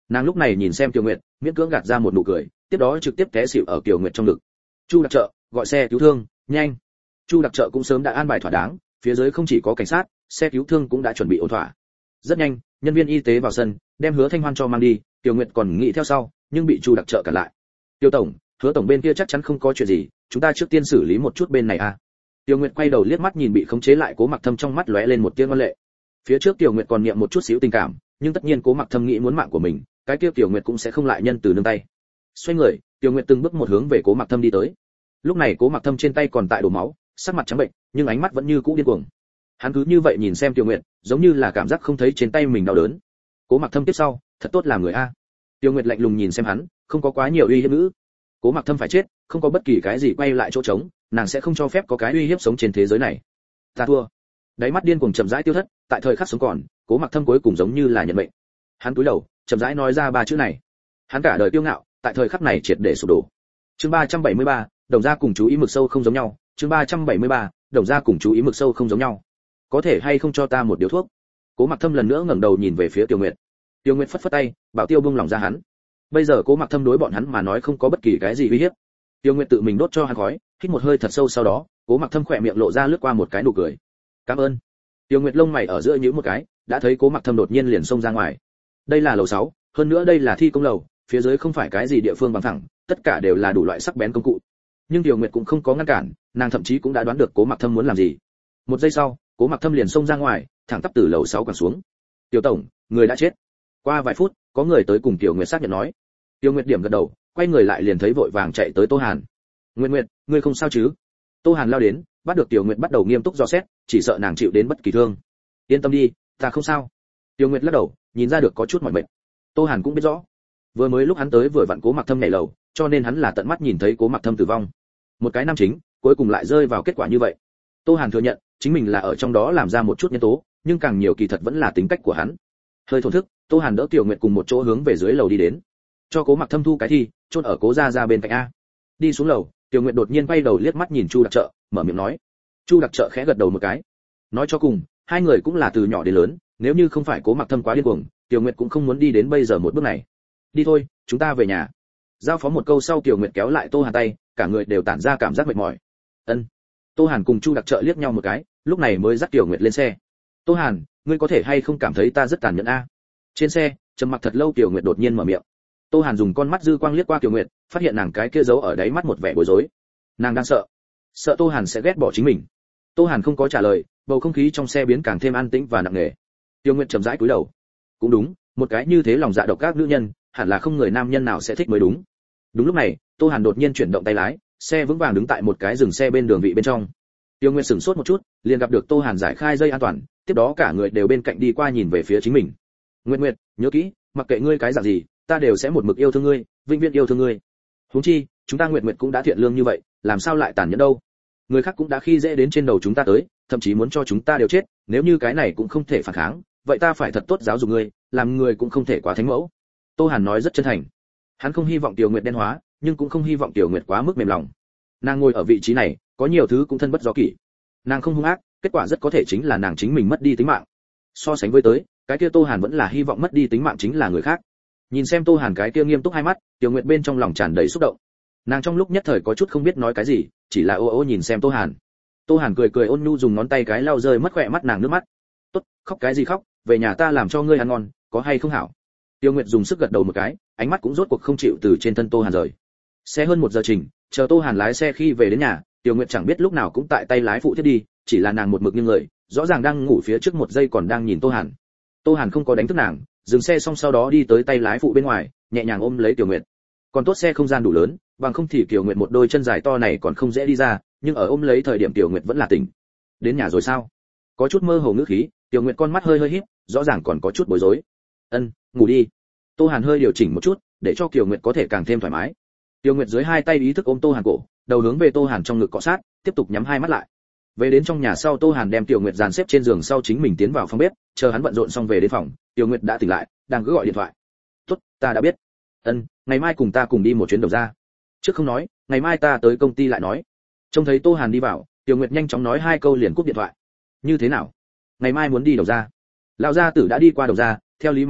Nàng lúc này nhìn xem Tiểu Nguyệt, miễn cưỡng gạt ra một nụ cười, tiếp đó trực tiếp té xỉu ở Tiểu Nguyệt trong ngực. Chu đặc trợ, gọi xe cứu thương, nhanh. Chu đặc trợ cũng sớm đã an bài thỏa đáng, phía dưới không chỉ có cảnh sát, xe cứu thương cũng đã chuẩn bị ổn thỏa. Rất nhanh, nhân viên y tế vào sân, đem Hứa Thanh Hoan cho mang đi, Tiểu Nguyệt còn nghĩ theo sau, nhưng bị Chu đặc trợ cản lại. Tiêu tổng, Hứa tổng bên kia chắc chắn không có chuyện gì, chúng ta trước tiên xử lý một chút bên này à. Tiêu Nguyệt quay đầu liếc mắt nhìn bị khống chế lại Cố Mặc Thâm, trong mắt lóe lên một tia ngoan lệ. Phía trước Tiêu Nguyệt còn niệm một chút xíu tình cảm, nhưng tất nhiên Cố Mặc Thâm nghĩ muốn mạng của mình, cái kia Tiêu Nguyệt cũng sẽ không lại nhân từ nương tay. Xoay người, Tiêu Nguyệt từng bước một hướng về Cố Mặc Thâm đi tới. Lúc này Cố Mặc Thâm trên tay còn tại đổ máu, sắc mặt trắng bệnh, nhưng ánh mắt vẫn như cũ điên cuồng. Hắn cứ như vậy nhìn xem Tiêu Nguyệt, giống như là cảm giác không thấy trên tay mình đau đớn. Cố Mặc Thâm tiếp sau, thật tốt làm người a. Tiêu Nguyệt lạnh lùng nhìn xem hắn, không có quá nhiều uy hiếp ngữ. Cố Mặc Thâm phải chết, không có bất kỳ cái gì quay lại chỗ trống, nàng sẽ không cho phép có cái uy hiếp sống trên thế giới này. Ta thua. Đáy mắt điên cuồng chậm rãi tiêu thất, tại thời khắc sống còn, Cố Mặc Thâm cuối cùng giống như là nhận mệnh. Hắn cúi đầu, chậm rãi nói ra ba chữ này. Hắn cả đời kiêu ngạo, tại thời khắc này triệt để sụp đổ. Chương ba trăm bảy mươi ba, đồng gia cùng chú ý mực sâu không giống nhau. Chương ba trăm bảy mươi ba, đồng gia cùng chú ý mực sâu không giống nhau. Có thể hay không cho ta một điếu thuốc? Cố Mặc Thâm lần nữa ngẩng đầu nhìn về phía Tiêu Nguyệt. Tiêu Nguyệt phất phất tay, bảo Tiêu buông lòng ra hắn. Bây giờ Cố Mặc Thâm đối bọn hắn mà nói không có bất kỳ cái gì uy hiếp. Tiêu Nguyệt tự mình đốt cho hắn khói, hít một hơi thật sâu, sau đó, Cố Mặc Thâm khỏe miệng lộ ra lướt qua một cái nụ cười. Cảm ơn. Tiêu Nguyệt lông mày ở giữa nhíu một cái, đã thấy Cố Mặc Thâm đột nhiên liền xông ra ngoài. Đây là lầu sáu, hơn nữa đây là thi công lầu, phía dưới không phải cái gì địa phương bằng phẳng, tất cả đều là đủ loại sắc bén công cụ. Nhưng Tiêu Nguyệt cũng không có ngăn cản, nàng thậm chí cũng đã đoán được Cố Mặc Thâm muốn làm gì. Một giây sau, Cố Mặc Thâm liền xông ra ngoài, thẳng tắp từ lầu sáu quẳng xuống. "Tiểu tổng, người đã chết." Qua vài phút, có người tới cùng Tiêu Nguyệt xác nhận nói. Tiêu Nguyệt điểm gật đầu, quay người lại liền thấy vội vàng chạy tới Tô Hàn. "Nguyệt Nguyệt, ngươi không sao chứ?" Tô Hàn lao đến, bắt được Tiêu Nguyệt bắt đầu nghiêm túc dò xét, chỉ sợ nàng chịu đến bất kỳ thương. "Yên tâm đi, ta không sao." Tiêu Nguyệt lắc đầu, nhìn ra được có chút mỏi mệt. Tô Hàn cũng biết rõ, vừa mới lúc hắn tới vừa vặn Cố Mặc Thâm nhảy lầu, cho nên hắn là tận mắt nhìn thấy Cố Mặc Thâm tử vong. Một cái nam chính, cuối cùng lại rơi vào kết quả như vậy. Tô Hàn thừa nhận, chính mình là ở trong đó làm ra một chút nhân tố, nhưng càng nhiều kỳ thật vẫn là tính cách của hắn. Hơi thổn thức, Tô Hàn đỡ Tiểu Nguyệt cùng một chỗ hướng về dưới lầu đi đến, cho Cố Mặc Thâm thu cái thi, chôn ở Cố gia gia bên cạnh a. Đi xuống lầu, Tiểu Nguyệt đột nhiên quay đầu liếc mắt nhìn Chu đặc trợ, mở miệng nói. Chu đặc trợ khẽ gật đầu một cái. Nói cho cùng, hai người cũng là từ nhỏ đến lớn, nếu như không phải Cố Mặc Thâm quá điên cuồng, Tiểu Nguyệt cũng không muốn đi đến bây giờ một bước này. Đi thôi, chúng ta về nhà. Giao phó một câu sau, Tiểu Nguyệt kéo lại Tô Hàn tay, cả người đều tản ra cảm giác mệt mỏi. Ân. Tô Hàn cùng Chu đặc trợ liếc nhau một cái, lúc này mới dắt Tiểu Nguyệt lên xe. Tô Hàn, ngươi có thể hay không cảm thấy ta rất tàn nhẫn a? Trên xe, trầm mặc thật lâu, Tiểu Nguyệt đột nhiên mở miệng. Tô Hàn dùng con mắt dư quang liếc qua Tiểu Nguyệt, phát hiện nàng cái kia giấu ở đáy mắt một vẻ bối rối. Nàng đang sợ, sợ Tô Hàn sẽ ghét bỏ chính mình. Tô Hàn không có trả lời, bầu không khí trong xe biến càng thêm an tĩnh và nặng nề. Tiểu Nguyệt chậm rãi cúi đầu. Cũng đúng, một cái như thế lòng dạ độc ác nữ nhân, hẳn là không người nam nhân nào sẽ thích mới đúng. Đúng lúc này, Tô Hàn đột nhiên chuyển động tay lái, xe vững vàng đứng tại một cái dừng xe bên đường vị bên trong. Tiêu Nguyệt sửng sốt một chút, liền gặp được Tô Hàn giải khai dây an toàn, tiếp đó cả người đều bên cạnh đi qua nhìn về phía chính mình. Nguyệt Nguyệt, nhớ kỹ, mặc kệ ngươi cái dạng gì, ta đều sẽ một mực yêu thương ngươi, vĩnh viễn yêu thương ngươi. Huống chi, chúng ta Nguyệt Nguyệt cũng đã thiện lương như vậy, làm sao lại tàn nhẫn đâu? Người khác cũng đã khi dễ đến trên đầu chúng ta tới, thậm chí muốn cho chúng ta đều chết, nếu như cái này cũng không thể phản kháng, vậy ta phải thật tốt giáo dục ngươi, làm người cũng không thể quá thánh mẫu. Tô Hàn nói rất chân thành. Hắn không hy vọng Tiểu Nguyệt đen hóa, nhưng cũng không hy vọng Tiểu Nguyệt quá mức mềm lòng. Nàng ngồi ở vị trí này, có nhiều thứ cũng thân bất do kỷ. Nàng không hung ác, kết quả rất có thể chính là nàng chính mình mất đi tính mạng. So sánh với tới, cái kia Tô Hàn vẫn là hy vọng mất đi tính mạng chính là người khác. Nhìn xem Tô Hàn cái kia nghiêm túc hai mắt, Tiểu Nguyệt bên trong lòng tràn đầy xúc động. Nàng trong lúc nhất thời có chút không biết nói cái gì, chỉ là ô ô nhìn xem Tô Hàn. Tô Hàn cười cười ôn nhu dùng ngón tay cái lau rơi mất khỏe mắt nàng nước mắt. Tốt, khóc cái gì khóc, về nhà ta làm cho ngươi ăn ngon, có hay không hảo? Tiêu Nguyệt dùng sức gật đầu một cái, ánh mắt cũng rốt cuộc không chịu từ trên thân Tô Hàn rời. Xe hơn một giờ trình, chờ Tô Hàn lái xe khi về đến nhà, Tiêu Nguyệt chẳng biết lúc nào cũng tại tay lái phụ thiết đi, chỉ là nàng một mực như người, rõ ràng đang ngủ phía trước một giây còn đang nhìn Tô Hàn. Tô Hàn không có đánh thức nàng, dừng xe xong sau đó đi tới tay lái phụ bên ngoài, nhẹ nhàng ôm lấy Tiêu Nguyệt. Còn tốt xe không gian đủ lớn, bằng không thì Tiêu Nguyệt một đôi chân dài to này còn không dễ đi ra, nhưng ở ôm lấy thời điểm Tiêu Nguyệt vẫn là tỉnh. Đến nhà rồi sao? Có chút mơ hồ ngữ khí, Tiêu Nguyệt con mắt hơi hơi híp, rõ ràng còn có chút bối rối. Ân, ngủ đi. Tô Hàn hơi điều chỉnh một chút, để cho Kiều Nguyệt có thể càng thêm thoải mái. Kiều Nguyệt dưới hai tay ý thức ôm Tô Hàn cổ, đầu hướng về Tô Hàn trong ngực cọ sát, tiếp tục nhắm hai mắt lại. Về đến trong nhà sau, Tô Hàn đem Kiều Nguyệt dàn xếp trên giường sau chính mình tiến vào phòng bếp, chờ hắn bận rộn xong về đến phòng, Kiều Nguyệt đã tỉnh lại, đang cứ gọi điện thoại. "Tốt, ta đã biết. Ân, ngày mai cùng ta cùng đi một chuyến đầu ra." "Trước không nói, ngày mai ta tới công ty lại nói." Trông thấy Tô Hàn đi vào, Kiều Nguyệt nhanh chóng nói hai câu liền cúp điện thoại. "Như thế nào? Ngày mai muốn đi đầu ra?" "Lão gia tử đã đi qua đầu ra, theo lý mà nói,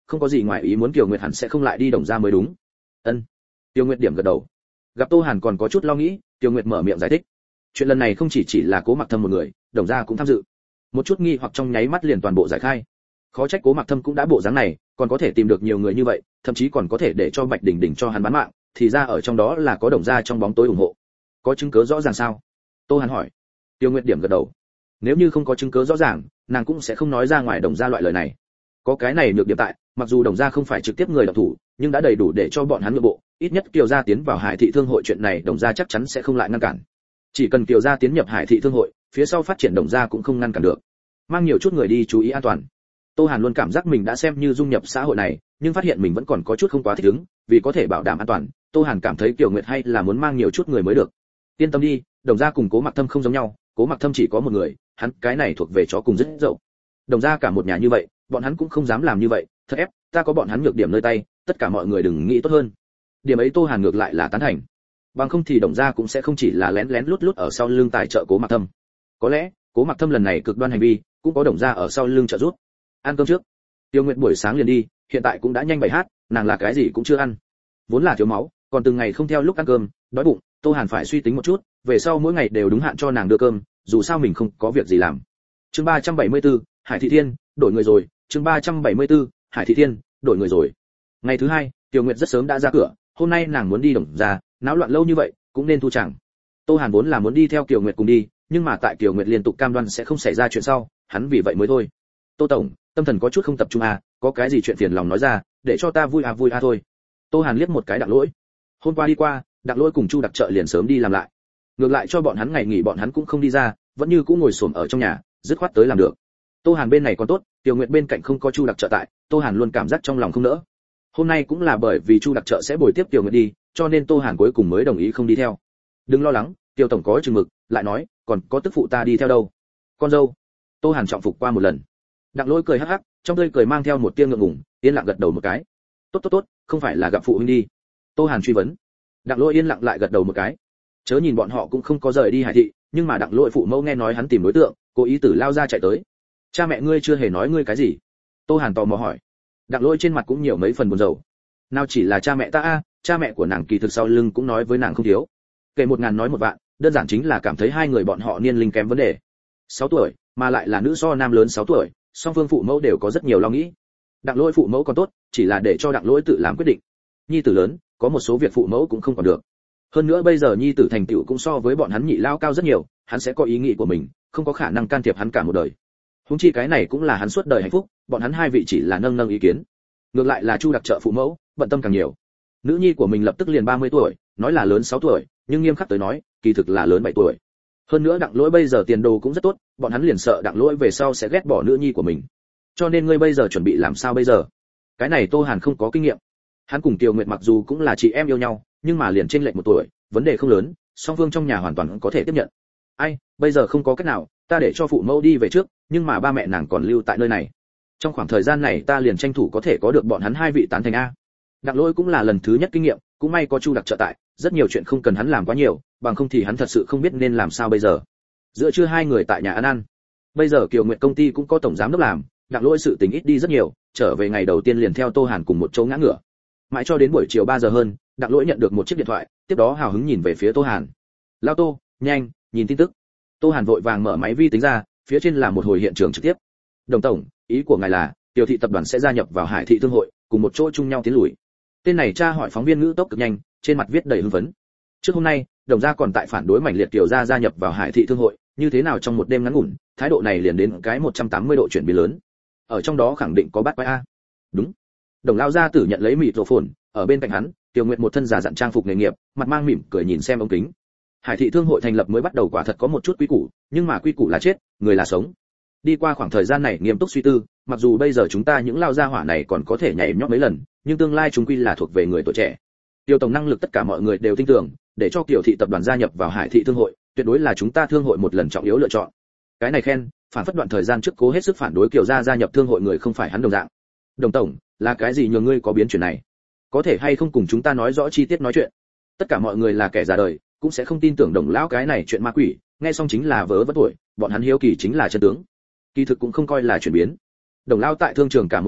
không có gì ngoài ý muốn Kiều Nguyệt hẳn sẽ không lại đi Đồng gia mới đúng. Ân. Tiêu Nguyệt điểm gật đầu. Gặp Tô Hàn còn có chút lo nghĩ, Tiêu Nguyệt mở miệng giải thích. Chuyện lần này không chỉ chỉ là Cố Mặc Thâm một người, Đồng gia cũng tham dự. Một chút nghi hoặc trong nháy mắt liền toàn bộ giải khai. Khó trách Cố Mặc Thâm cũng đã bộ dáng này, còn có thể tìm được nhiều người như vậy, thậm chí còn có thể để cho Bạch Đình Đình cho hắn bán mạng, thì ra ở trong đó là có Đồng gia trong bóng tối ủng hộ. Có chứng cứ rõ ràng sao? Tô Hàn hỏi. Tiêu Nguyệt điểm gật đầu. Nếu như không có chứng cứ rõ ràng, nàng cũng sẽ không nói ra ngoài Đồng gia loại lời này. Có cái này nhược điểm tại, mặc dù Đồng gia không phải trực tiếp người động thủ, nhưng đã đầy đủ để cho bọn hắn nhượng bộ, ít nhất Kiều gia tiến vào Hải thị thương hội chuyện này Đồng gia chắc chắn sẽ không lại ngăn cản. Chỉ cần Kiều gia tiến nhập Hải thị thương hội, phía sau phát triển Đồng gia cũng không ngăn cản được. Mang nhiều chút người đi chú ý an toàn. Tô Hàn luôn cảm giác mình đã xem như dung nhập xã hội này, nhưng phát hiện mình vẫn còn có chút không quá thích ứng, vì có thể bảo đảm an toàn, Tô Hàn cảm thấy Kiều Nguyệt hay là muốn mang nhiều chút người mới được. Yên tâm đi, Đồng gia cùng Cố Mặc Thâm không giống nhau, Cố Mặc Thâm chỉ có một người, hắn cái này thuộc về chó cùng rất dậu. Đồng gia cả một nhà như vậy, bọn hắn cũng không dám làm như vậy, thật ép, ta có bọn hắn nhược điểm nơi tay, tất cả mọi người đừng nghĩ tốt hơn. Điểm ấy Tô Hàn ngược lại là tán thành. Bằng không thì Đồng gia cũng sẽ không chỉ là lén lén lút lút ở sau lưng tài trợ Cố Mặc Thâm. Có lẽ, Cố Mặc Thâm lần này cực đoan hành vi, cũng có Đồng gia ở sau lưng trợ giúp. Ăn cơm trước. Tiêu Nguyệt buổi sáng liền đi, hiện tại cũng đã nhanh bảy h, nàng là cái gì cũng chưa ăn. Vốn là thiếu máu, còn từng ngày không theo lúc ăn cơm, đói bụng, Tô Hàn phải suy tính một chút, về sau mỗi ngày đều đúng hạn cho nàng đưa cơm, dù sao mình không có việc gì làm. Chương ba trăm bảy mươi tư, Hải Thị Thiên, đổi người rồi, chương ba trăm bảy mươi tư, Hải Thị Thiên, đổi người rồi. Ngày thứ hai, Tiêu Nguyệt rất sớm đã ra cửa, hôm nay nàng muốn đi Đồng gia, náo loạn lâu như vậy, cũng nên thu chẳng. Tô Hàn vốn là muốn đi theo Kiều Nguyệt cùng đi, nhưng mà tại Kiều Nguyệt liên tục cam đoan sẽ không xảy ra chuyện sau, hắn vì vậy mới thôi. Tô tổng, tâm thần có chút không tập trung à, có cái gì chuyện phiền lòng nói ra, để cho ta vui à vui à thôi. Tô Hàn liếc một cái Đặng Lỗi. Hôm qua đi qua, Đặng Lỗi cùng Chu Đặc Trợ liền sớm đi làm lại. Ngược lại cho bọn hắn ngày nghỉ bọn hắn cũng không đi ra, vẫn như cũ ngồi xổm ở trong nhà, dứt khoát tới làm được. Tô Hàn bên này còn tốt, Tiêu Nguyệt bên cạnh không có Chu Đặc Trợ tại, Tô Hàn luôn cảm giác trong lòng không nỡ. Hôm nay cũng là bởi vì Chu Đặc Trợ sẽ bồi tiếp Tiêu Nguyệt đi, cho nên Tô Hàn cuối cùng mới đồng ý không đi theo. Đừng lo lắng, Tiêu tổng có chừng mực, lại nói, còn có tức phụ ta đi theo đâu. Con dâu. Tô Hàn trọng phục qua một lần. Đặng Lỗi cười hắc hắc, trong tươi cười mang theo một tia ngượng ngùng, yên lặng gật đầu một cái. Tốt tốt tốt, không phải là gặp phụ huynh đi. Tô Hàn truy vấn. Đặng Lỗi yên lặng lại gật đầu một cái. Chớ nhìn bọn họ cũng không có rời đi Hải thị, nhưng mà Đặng Lỗi phụ mẫu nghe nói hắn tìm đối tượng, cố ý tử lao ra chạy tới. Cha mẹ ngươi chưa hề nói ngươi cái gì? Tô Hàn tò mò hỏi. Đặng Lỗi trên mặt cũng nhiều mấy phần buồn rầu. Nào chỉ là cha mẹ ta a, cha mẹ của nàng kỳ thực sau lưng cũng nói với nàng không thiếu. Kể một ngàn nói một vạn, đơn giản chính là cảm thấy hai người bọn họ niên linh kém vấn đề. sáu tuổi, mà lại là nữ so nam lớn sáu tuổi, song phương phụ mẫu đều có rất nhiều lo nghĩ. Đặng Lỗi phụ mẫu còn tốt, chỉ là để cho Đặng Lỗi tự làm quyết định. Nhi tử lớn, có một số việc phụ mẫu cũng không còn được. Hơn nữa bây giờ nhi tử thành tựu cũng so với bọn hắn nhị lao cao rất nhiều, hắn sẽ có ý nghĩ của mình, không có khả năng can thiệp hắn cả một đời. Huống chi cái này cũng là hắn suốt đời hạnh phúc, bọn hắn hai vị chỉ là nâng nâng ý kiến. Ngược lại là Chu Đặc Trợ phụ mẫu, bận tâm càng nhiều. Nữ nhi của mình lập tức liền ba mươi tuổi, nói là lớn sáu tuổi, nhưng nghiêm khắc tới nói, kỳ thực là lớn bảy tuổi. Hơn nữa Đặng Lỗi bây giờ tiền đồ cũng rất tốt, bọn hắn liền sợ Đặng Lỗi về sau sẽ ghét bỏ nữ nhi của mình. Cho nên ngươi bây giờ chuẩn bị làm sao bây giờ? Cái này Tô Hàn không có kinh nghiệm. Hắn cùng Tiêu Nguyệt mặc dù cũng là chị em yêu nhau, nhưng mà liền chênh lệch một tuổi, vấn đề không lớn, song phương trong nhà hoàn toàn có thể tiếp nhận. Ai, bây giờ không có cách nào, ta để cho phụ mẫu đi về trước, nhưng mà ba mẹ nàng còn lưu tại nơi này. Trong khoảng thời gian này ta liền tranh thủ có thể có được bọn hắn hai vị tán thành a. Đặng Lỗi cũng là lần thứ nhất kinh nghiệm, cũng may có Chu Đặc Trợ tại, rất nhiều chuyện không cần hắn làm quá nhiều, bằng không thì hắn thật sự không biết nên làm sao bây giờ. Giữa trưa hai người tại nhà ăn ăn. Bây giờ Kiều Nguyệt công ty cũng có tổng giám đốc làm, Đặng Lỗi sự tình ít đi rất nhiều, trở về ngày đầu tiên liền theo Tô Hàn cùng một chỗ ngã ngửa. Mãi cho đến buổi chiều ba giờ hơn, Đặng Lỗi nhận được một chiếc điện thoại, tiếp đó hào hứng nhìn về phía Tô Hàn. "Lao Tô, nhanh, nhìn tin tức." Tô Hàn vội vàng mở máy vi tính ra, phía trên là một hồi hiện trường trực tiếp. "Đồng tổng, ý của ngài là, Tiểu thị tập đoàn sẽ gia nhập vào Hải thị thương hội, cùng một chỗ chung nhau tiến lùi." Tên này tra hỏi phóng viên ngữ tốc cực nhanh, trên mặt viết đầy hưng phấn. Trước hôm nay, Đồng gia còn tại phản đối mạnh liệt Tiểu gia gia nhập vào Hải thị thương hội, như thế nào trong một đêm ngắn ngủn, thái độ này liền đến cái một trăm tám mươi độ chuyển biến lớn. Ở trong đó khẳng định có bắt quái a. Đúng. Đồng lao gia tử nhận lấy mịt rổ phồn, ở bên cạnh hắn, Tiểu Nguyệt một thân giả dặn trang phục nghề nghiệp, mặt mang mỉm cười nhìn xem ống kính. Hải thị thương hội thành lập mới bắt đầu quả thật có một chút quy củ, nhưng mà quy củ là chết, người là sống. Đi qua khoảng thời gian này nghiêm túc suy tư, mặc dù bây giờ chúng ta những lao gia hỏa này còn có thể nhảy nhót mấy lần, nhưng tương lai chúng quy là thuộc về người tuổi trẻ. Tiêu tổng năng lực tất cả mọi người đều tin tưởng, để cho Tiểu thị tập đoàn gia nhập vào Hải thị thương hội, tuyệt đối là chúng ta thương hội một lần trọng yếu lựa chọn. Cái này khen, phản phất đoạn thời gian trước cố hết sức phản đối Kiều gia gia nhập thương hội người không phải hắn đồng dạng. Đồng tổng, là cái gì nhờ ngươi có biến chuyển này? Có thể hay không cùng chúng ta nói rõ chi tiết nói chuyện? Tất cả mọi người là kẻ già đời, cũng sẽ không tin tưởng Đồng lão cái này chuyện ma quỷ, nghe xong chính là vớ vẩn tuổi, bọn hắn hiếu kỳ chính là chân tướng. Kỳ thực cũng không coi là chuyển biến. Đồng lão tại thương trường cả một đời,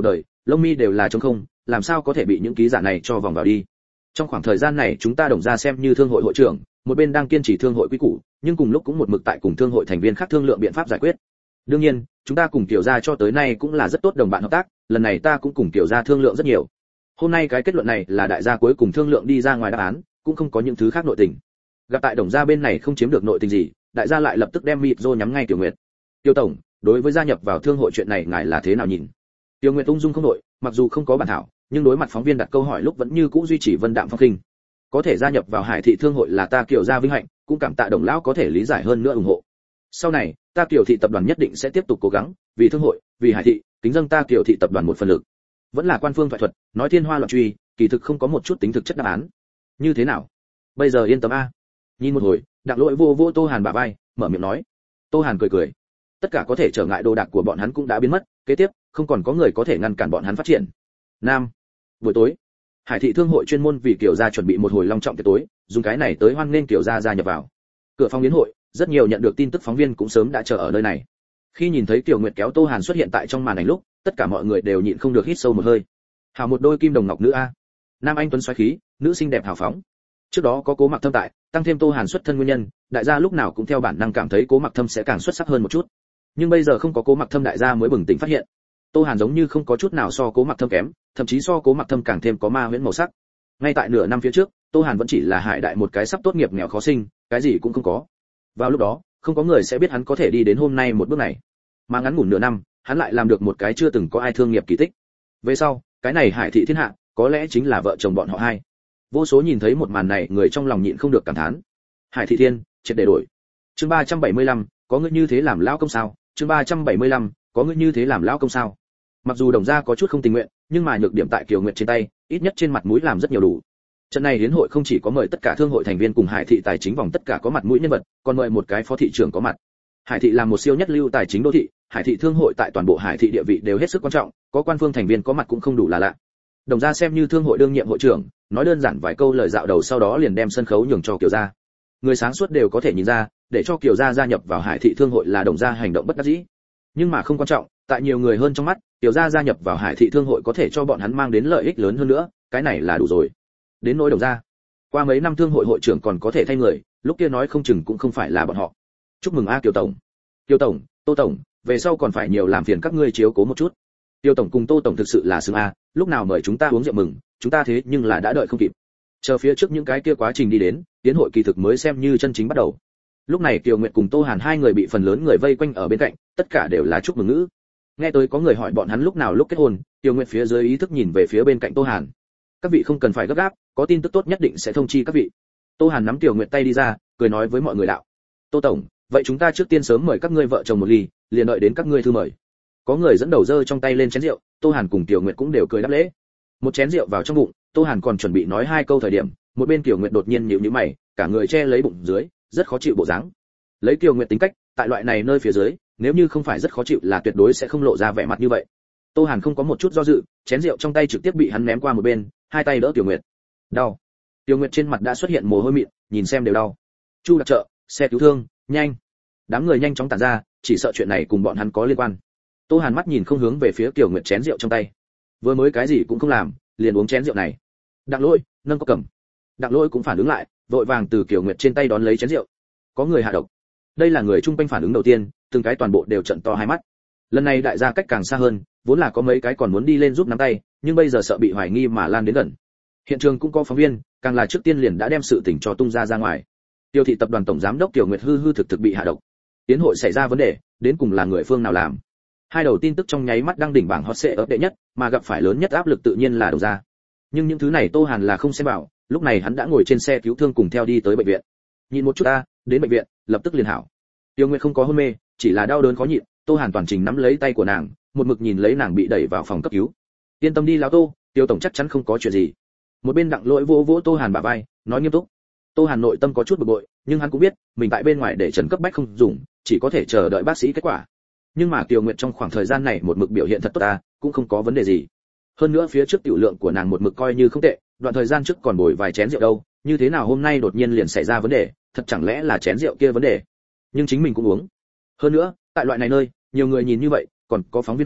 lông mi đều là trống không, làm sao có thể bị những ký giả này cho vòng vào đi. Trong khoảng thời gian này chúng ta Đồng gia xem như thương hội hội trưởng, một bên đang kiên trì thương hội quy củ, nhưng cùng lúc cũng một mực tại cùng thương hội thành viên khác thương lượng biện pháp giải quyết. Đương nhiên, chúng ta cùng Tiểu gia cho tới nay cũng là rất tốt đồng bạn hợp tác, lần này ta cũng cùng Tiểu gia thương lượng rất nhiều. Hôm nay cái kết luận này là đại gia cuối cùng thương lượng đi ra ngoài đáp án, cũng không có những thứ khác nội tình. Gặp tại Đồng gia bên này không chiếm được nội tình gì, đại gia lại lập tức đem mịt rô nhắm ngay Tiểu Nguyệt. Tiêu tổng, đối với gia nhập vào thương hội chuyện này ngài là thế nào nhìn? Tiêu Nguyệt ung dung không đổi, mặc dù không có bản thảo, nhưng đối mặt phóng viên đặt câu hỏi lúc vẫn như cũ duy trì vân đạm phong khinh. Có thể gia nhập vào Hải thị thương hội là ta Kiều gia vinh hạnh, cũng cảm tạ Đồng lão có thể lý giải hơn nữa ủng hộ. Sau này, ta Kiều thị tập đoàn nhất định sẽ tiếp tục cố gắng, vì thương hội, vì Hải thị, kính dâng ta Kiều thị tập đoàn một phần lực. Vẫn là quan phương thoại thuật, nói thiên hoa loạn truy, kỳ thực không có một chút tính thực chất đáp án. Như thế nào? Bây giờ yên tâm a. Nhìn một hồi, Đặng Lỗi vô vô Tô Hàn bả vai, mở miệng nói. Tô Hàn cười cười. Tất cả có thể trở ngại đồ đạc của bọn hắn cũng đã biến mất, kế tiếp, không còn có người có thể ngăn cản bọn hắn phát triển. Nam. Buổi tối, Hải thị thương hội chuyên môn vì Kiều gia chuẩn bị một hồi long trọng tiệc tối, dùng cái này tới hoan nghênh Kiều gia gia nhập vào. Cửa phòng yến hội, rất nhiều nhận được tin tức phóng viên cũng sớm đã chờ ở nơi này. Khi nhìn thấy Kiều Nguyệt kéo Tô Hàn xuất hiện tại trong màn ảnh lúc, tất cả mọi người đều nhịn không được hít sâu một hơi. Hảo một đôi kim đồng ngọc nữ a. Nam anh tuấn xoáy khí, nữ xinh đẹp hào phóng. Trước đó có Cố Mặc Thâm tại, tăng thêm Tô Hàn xuất thân nguyên nhân, đại gia lúc nào cũng theo bản năng cảm thấy Cố Mặc Thâm sẽ càng xuất sắc hơn một chút. Nhưng bây giờ không có Cố Mặc Thâm, đại gia mới bừng tỉnh phát hiện, Tô Hàn giống như không có chút nào so Cố Mặc Thâm kém, thậm chí so Cố Mặc Thâm càng thêm có ma huyễn màu sắc. Ngay tại nửa năm phía trước, Tô Hàn vẫn chỉ là Hải đại một cái sắp tốt nghiệp nghèo khó sinh, cái gì cũng không có. Vào lúc đó, không có người sẽ biết hắn có thể đi đến hôm nay một bước này. Mà ngắn ngủn nửa năm, hắn lại làm được một cái chưa từng có ai thương nghiệp kỳ tích. Về sau, cái này Hải thị thiên hạ, có lẽ chính là vợ chồng bọn họ hai. Vô số nhìn thấy một màn này, người trong lòng nhịn không được cảm thán. Hải thị thiên, triệt để đổi. Chương ba trăm bảy mươi lăm, có ngươi như thế làm lão công sao? Chương ba trăm bảy mươi lăm, có ngươi như thế làm lão công sao? Mặc dù Đồng gia có chút không tình nguyện, nhưng mà nhược điểm tại Kiều Nguyệt trên tay, ít nhất trên mặt mũi làm rất nhiều đủ. Trận này hiến hội không chỉ có mời tất cả thương hội thành viên cùng Hải thị tài chính vòng tất cả có mặt mũi nhân vật, còn mời một cái phó thị trưởng có mặt. Hải thị là một siêu nhất lưu tài chính đô thị, Hải thị thương hội tại toàn bộ Hải thị địa vị đều hết sức quan trọng, có quan phương thành viên có mặt cũng không đủ là lạ. Đồng gia xem như thương hội đương nhiệm hội trưởng, nói đơn giản vài câu lời dạo đầu sau đó liền đem sân khấu nhường cho Kiều gia. Người sáng suốt đều có thể nhìn ra, để cho Kiều gia gia nhập vào Hải thị thương hội là Đồng gia hành động bất đắc dĩ. Nhưng mà không quan trọng, tại nhiều người hơn trong mắt, Kiều gia gia nhập vào Hải thị thương hội có thể cho bọn hắn mang đến lợi ích lớn hơn nữa, cái này là đủ rồi. Đến nỗi Đồng gia, qua mấy năm thương hội hội trưởng còn có thể thay người, lúc kia nói không chừng cũng không phải là bọn họ. Chúc mừng a Kiều tổng. Kiều tổng, Tô tổng, về sau còn phải nhiều làm phiền các ngươi chiếu cố một chút. Tiêu tổng cùng Tô tổng thực sự là xứng a, lúc nào mời chúng ta uống rượu mừng, chúng ta thế nhưng là đã đợi không kịp. Chờ phía trước những cái kia quá trình đi đến, tiến hội kỳ thực mới xem như chân chính bắt đầu. Lúc này Kiều Nguyệt cùng Tô Hàn hai người bị phần lớn người vây quanh ở bên cạnh, tất cả đều là chúc mừng ngữ. Nghe tới có người hỏi bọn hắn lúc nào lúc kết hôn, Kiều Nguyệt phía dưới ý thức nhìn về phía bên cạnh Tô Hàn. Các vị không cần phải gấp gáp, có tin tức tốt nhất định sẽ thông chi các vị. Tô Hàn nắm Kiều Nguyệt tay đi ra, cười nói với mọi người đạo: Tô tổng, vậy chúng ta trước tiên sớm mời các ngươi vợ chồng một ly, liền đợi đến các ngươi thư mời. Có người dẫn đầu giơ trong tay lên chén rượu, Tô Hàn cùng Kiều Nguyệt cũng đều cười đáp lễ. Một chén rượu vào trong bụng, Tô Hàn còn chuẩn bị nói hai câu thời điểm, một bên Kiều Nguyệt đột nhiên nhíu nhíu mày, cả người che lấy bụng dưới, rất khó chịu bộ dáng. Lấy Kiều Nguyệt tính cách, tại loại này nơi phía dưới, nếu như không phải rất khó chịu là tuyệt đối sẽ không lộ ra vẻ mặt như vậy. Tô Hàn không có một chút do dự, chén rượu trong tay trực tiếp bị hắn ném qua một bên, hai tay đỡ Kiều Nguyệt. Đau. Kiều Nguyệt trên mặt đã xuất hiện mồ hôi mịn, nhìn xem đều đau. Chu đặc trợ, xe cứu thương, nhanh. Đám người nhanh chóng tản ra, chỉ sợ chuyện này cùng bọn hắn có liên quan. Tô Hàn mắt nhìn không hướng về phía Kiều Nguyệt chén rượu trong tay. Vừa mới cái gì cũng không làm, liền uống chén rượu này. Đặng Lỗi, nâng có cầm. Đặng Lỗi cũng phản ứng lại, vội vàng từ Kiều Nguyệt trên tay đón lấy chén rượu. Có người hạ độc. Đây là người trung quanh phản ứng đầu tiên, từng cái toàn bộ đều trợn to hai mắt. Lần này đại gia cách càng xa hơn, vốn là có mấy cái còn muốn đi lên giúp nắm tay, nhưng bây giờ sợ bị hoài nghi mà lan đến gần. Hiện trường cũng có phóng viên, càng là trước tiên liền đã đem sự tình cho tung ra ra ngoài. Tiêu thị tập đoàn tổng giám đốc Kiều Nguyệt hư hư thực thực bị hạ độc. Tiến hội xảy ra vấn đề, đến cùng là người phương nào làm? Hai đầu tin tức trong nháy mắt đăng đỉnh bảng hot search ấp đệ nhất, mà gặp phải lớn nhất áp lực tự nhiên là Đồng gia. Nhưng những thứ này Tô Hàn là không xem vào, lúc này hắn đã ngồi trên xe cứu thương cùng theo đi tới bệnh viện. Nhìn một chút ta, đến bệnh viện, lập tức liền hảo. Tiêu Nguyệt không có hôn mê, chỉ là đau đớn khó nhịn, Tô Hàn toàn trình nắm lấy tay của nàng, một mực nhìn lấy nàng bị đẩy vào phòng cấp cứu. Yên tâm đi lão Tô, Tiêu tổng chắc chắn không có chuyện gì. Một bên Đặng Lỗi vỗ vỗ Tô Hàn bả vai, nói nghiêm túc. Tô Hàn nội tâm có chút bực bội, nhưng hắn cũng biết, mình tại bên ngoài để trần cấp bách không dùng, chỉ có thể chờ đợi bác sĩ kết quả. Nhưng mà Kiều Nguyệt trong khoảng thời gian này một mực biểu hiện thật tốt ta, cũng không có vấn đề gì. Hơn nữa phía trước tiểu lượng của nàng một mực coi như không tệ, đoạn thời gian trước còn bồi vài chén rượu đâu, như thế nào hôm nay đột nhiên liền xảy ra vấn đề, thật chẳng lẽ là chén rượu kia vấn đề. Nhưng chính mình cũng uống. Hơn nữa, tại loại này nơi, nhiều người nhìn như vậy, còn có phóng viên tại,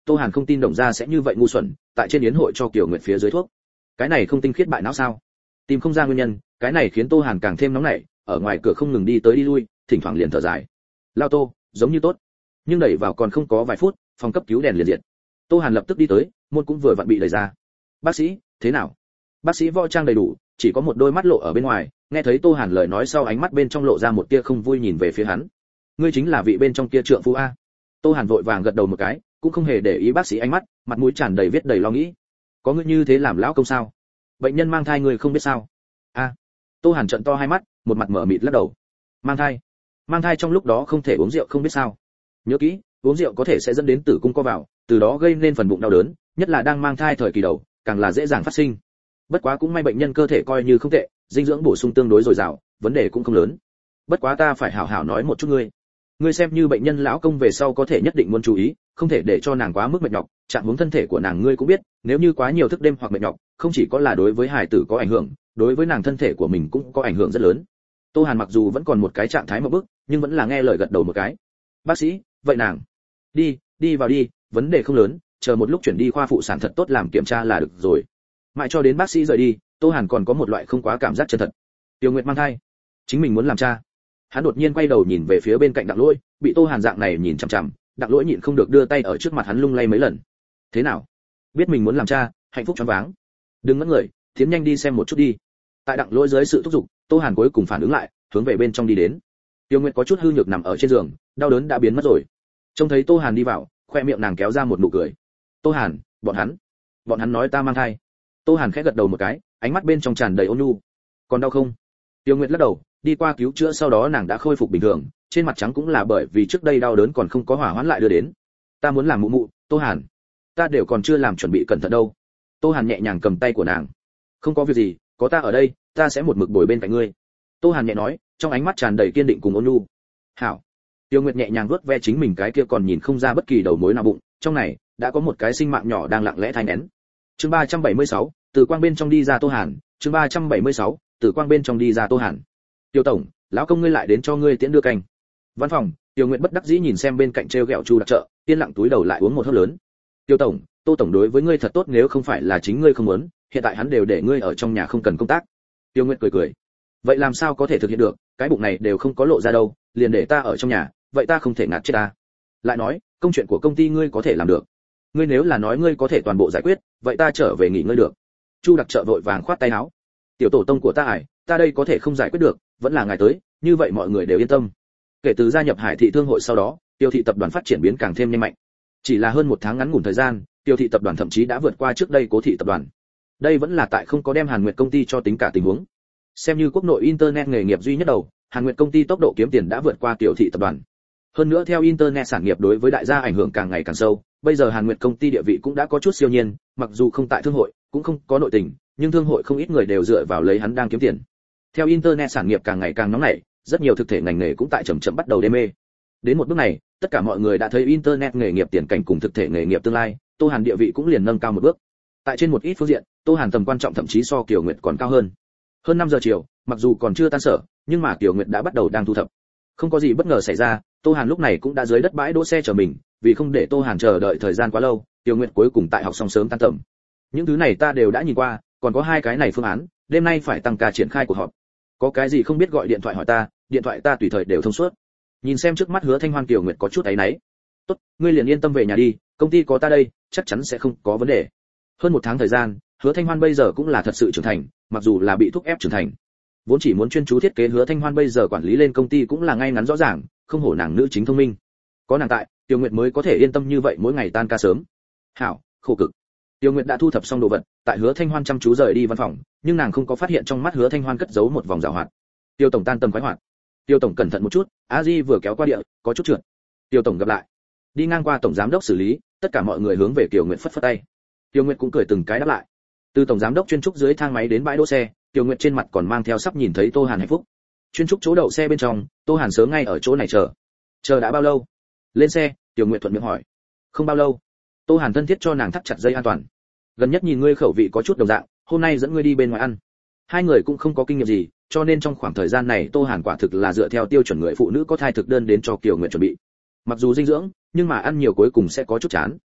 Tô Hàn không tin Đồng gia sẽ như vậy ngu xuẩn, tại trên yến hội cho Kiều Nguyệt phía dưới thuốc. Cái này không tinh khiết bại não sao? Tìm không ra nguyên nhân, cái này khiến Tô Hàn càng thêm nóng nảy, ở ngoài cửa không ngừng đi tới đi lui, thỉnh thoảng liền thở dài. Lao Tô, giống như tốt. Nhưng đẩy vào còn không có vài phút, phòng cấp cứu đèn liền diệt. Tô Hàn lập tức đi tới, môn cũng vừa vặn bị đẩy ra. Bác sĩ, thế nào? Bác sĩ võ trang đầy đủ, chỉ có một đôi mắt lộ ở bên ngoài, nghe thấy Tô Hàn lời nói sau ánh mắt bên trong lộ ra một tia không vui nhìn về phía hắn. Ngươi chính là vị bên trong kia trượng phu a? Tô Hàn vội vàng gật đầu một cái, cũng không hề để ý bác sĩ ánh mắt, mặt mũi tràn đầy viết đầy lo nghĩ. Có ngươi như thế làm lão công sao? Bệnh nhân mang thai người không biết sao? A. Tô Hàn trợn to hai mắt, một mặt mở mịt lắc đầu. Mang thai? Mang thai trong lúc đó không thể uống rượu không biết sao? Nhớ kỹ, uống rượu có thể sẽ dẫn đến tử cung co vào, từ đó gây nên phần bụng đau đớn, nhất là đang mang thai thời kỳ đầu, càng là dễ dàng phát sinh. Bất quá cũng may bệnh nhân cơ thể coi như không tệ, dinh dưỡng bổ sung tương đối dồi dào, vấn đề cũng không lớn. Bất quá ta phải hảo hảo nói một chút ngươi. Ngươi xem như bệnh nhân lão công về sau có thể nhất định muốn chú ý, không thể để cho nàng quá mức mệt nhọc, trạng huống thân thể của nàng ngươi cũng biết, nếu như quá nhiều thức đêm hoặc mệt nhọc, không chỉ có là đối với hài tử có ảnh hưởng, đối với nàng thân thể của mình cũng có ảnh hưởng rất lớn. Tô Hàn mặc dù vẫn còn một cái trạng thái mộng bức, nhưng vẫn là nghe lời gật đầu một cái. Bác sĩ, vậy nàng, đi, đi vào đi, vấn đề không lớn, chờ một lúc chuyển đi khoa phụ sản thật tốt làm kiểm tra là được rồi. Mãi cho đến bác sĩ rời đi, Tô Hàn còn có một loại không quá cảm giác chân thật. Tiêu Nguyệt mang thai, chính mình muốn làm cha. Hắn đột nhiên quay đầu nhìn về phía bên cạnh Đặng Lỗi, bị Tô Hàn dạng này nhìn chằm chằm, Đặng Lỗi nhịn không được đưa tay ở trước mặt hắn lung lay mấy lần. Thế nào? Biết mình muốn làm cha, hạnh phúc choáng váng. Đừng ngẩn người, tiến nhanh đi xem một chút đi. Tại Đặng Lỗi dưới sự thúc giục, Tô Hàn cuối cùng phản ứng lại, hướng về bên trong đi đến. Tiêu Nguyệt có chút hư nhược nằm ở trên giường, đau đớn đã biến mất rồi. Trông thấy Tô Hàn đi vào, khoe miệng nàng kéo ra một nụ cười. Tô Hàn, bọn hắn, bọn hắn nói ta mang thai. Tô Hàn khẽ gật đầu một cái, ánh mắt bên trong tràn đầy ôn nhu. Còn đau không? Tiêu Nguyệt lắc đầu, đi qua cứu chữa sau đó nàng đã khôi phục bình thường, trên mặt trắng cũng là bởi vì trước đây đau đớn còn không có hỏa hoãn lại đưa đến. Ta muốn làm mụ mụ, Tô Hàn. Ta đều còn chưa làm chuẩn bị cẩn thận đâu. Tô Hàn nhẹ nhàng cầm tay của nàng. Không có việc gì, có ta ở đây, ta sẽ một mực bồi bên cạnh ngươi. Tô Hàn nhẹ nói, trong ánh mắt tràn đầy kiên định cùng ôn nhu. Hảo. Tiêu Nguyệt nhẹ nhàng vuốt ve chính mình cái kia còn nhìn không ra bất kỳ đầu mối nào bụng, trong này đã có một cái sinh mạng nhỏ đang lặng lẽ thai nghén. Chương ba trăm bảy mươi sáu, từ quang bên trong đi ra Tô Hàn, chương ba trăm bảy mươi sáu, từ quang bên trong đi ra Tô Hàn. Tiêu tổng, lão công ngươi lại đến cho ngươi tiễn đưa canh. Văn phòng, Tiêu Nguyệt bất đắc dĩ nhìn xem bên cạnh treo gẹo Chu Đặc Trợ, yên lặng túi đầu lại uống một hớp lớn. Tiêu tổng, Tô tổng đối với ngươi thật tốt, nếu không phải là chính ngươi không muốn, hiện tại hắn đều để ngươi ở trong nhà không cần công tác. Tiêu Nguyệt cười cười. Vậy làm sao có thể thực hiện được, cái bụng này đều không có lộ ra đâu, liền để ta ở trong nhà, vậy ta không thể ngạt chết ta. Lại nói, công chuyện của công ty ngươi có thể làm được. Ngươi nếu là nói ngươi có thể toàn bộ giải quyết, vậy ta trở về nghỉ ngơi được. Chu Đặc Trợ vội vàng khoát tay áo. Tiểu tổ tông của ta ải, ta đây có thể không giải quyết được, vẫn là ngài tới, như vậy mọi người đều yên tâm. Kể từ gia nhập Hải thị thương hội sau đó, Tiêu thị tập đoàn phát triển biến càng thêm nhanh mạnh. Chỉ là hơn một tháng ngắn ngủn thời gian, Tiêu thị tập đoàn thậm chí đã vượt qua trước đây Cố thị tập đoàn. Đây vẫn là tại không có đem Hàn Nguyệt công ty cho tính cả tình huống. Xem như quốc nội internet nghề nghiệp duy nhất đầu, Hàn Nguyệt công ty tốc độ kiếm tiền đã vượt qua Tiêu thị tập đoàn. Hơn nữa theo internet sản nghiệp đối với đại gia ảnh hưởng càng ngày càng sâu, bây giờ Hàn Nguyệt công ty địa vị cũng đã có chút siêu nhiên, mặc dù không tại thương hội, cũng không có nội tình, nhưng thương hội không ít người đều dựa vào lấy hắn đang kiếm tiền. Theo internet sản nghiệp càng ngày càng nóng nảy, rất nhiều thực thể ngành nghề cũng tại chậm chậm bắt đầu đê mê. Đến một bước này, tất cả mọi người đã thấy internet nghề nghiệp tiền cảnh cùng thực thể nghề nghiệp tương lai, Tô Hàn địa vị cũng liền nâng cao một bước. Tại trên một ít phương diện, Tô Hàn tầm quan trọng thậm chí so Kiều Nguyệt còn cao hơn. Hơn năm giờ chiều, mặc dù còn chưa tan sở, nhưng mà Kiều Nguyệt đã bắt đầu đang thu thập. Không có gì bất ngờ xảy ra, Tô Hàn lúc này cũng đã dưới đất bãi đỗ xe chờ mình, vì không để Tô Hàn chờ đợi thời gian quá lâu, Kiều Nguyệt cuối cùng tại học xong sớm tan tầm. Những thứ này ta đều đã nhìn qua, còn có hai cái này phương án, đêm nay phải tăng ca triển khai cuộc họp. Có cái gì không biết gọi điện thoại hỏi ta, điện thoại ta tùy thời đều thông suốt. Nhìn xem trước mắt Hứa Thanh Hoan, Kiều Nguyệt có chút áy náy. Tốt, ngươi liền yên tâm về nhà đi, công ty có ta đây, chắc chắn sẽ không có vấn đề. Hơn một tháng thời gian, Hứa Thanh Hoan bây giờ cũng là thật sự trưởng thành, mặc dù là bị thúc ép trưởng thành. Vốn chỉ muốn chuyên chú thiết kế, Hứa Thanh Hoan bây giờ quản lý lên công ty cũng là ngay ngắn rõ ràng, không hổ nàng nữ chính thông minh. Có nàng tại, Tiêu Nguyệt mới có thể yên tâm như vậy mỗi ngày tan ca sớm. Hảo, khổ cực. Tiêu Nguyệt đã thu thập xong đồ vật, tại Hứa Thanh Hoan chăm chú rời đi văn phòng, nhưng nàng không có phát hiện trong mắt Hứa Thanh Hoan cất giấu một vòng giảo hoạt. Tiêu tổng tan tầm khoái hoạt. Tiêu tổng cẩn thận một chút, A Di vừa kéo qua địa, có chút trượt. Tiêu tổng gặp lại. Đi ngang qua tổng giám đốc xử lý, tất cả mọi người hướng về Kiều Nguyệt phất phất tay. Tiêu Nguyệt cũng cười từng cái đáp lại. Từ tổng giám đốc chuyên trúc dưới thang máy đến bãi đỗ xe, Tiêu Nguyệt trên mặt còn mang theo sắp nhìn thấy Tô Hàn hạnh phúc. Chuyên trúc chỗ đậu xe bên trong, Tô Hàn sớm ngay ở chỗ này chờ. Chờ đã bao lâu? Lên xe, Tiêu Nguyệt thuận miệng hỏi. Không bao lâu. Tô Hàn thân thiết cho nàng thắt chặt dây an toàn. Gần nhất nhìn ngươi khẩu vị có chút đồng dạng, hôm nay dẫn ngươi đi bên ngoài ăn. Hai người cũng không có kinh nghiệm gì, cho nên trong khoảng thời gian này Tô Hàn quả thực là dựa theo tiêu chuẩn người phụ nữ có thai thực đơn đến cho Kiều Nguyệt chuẩn bị. Mặc dù dinh dưỡng, nhưng mà ăn nhiều cuối cùng sẽ có chút chán.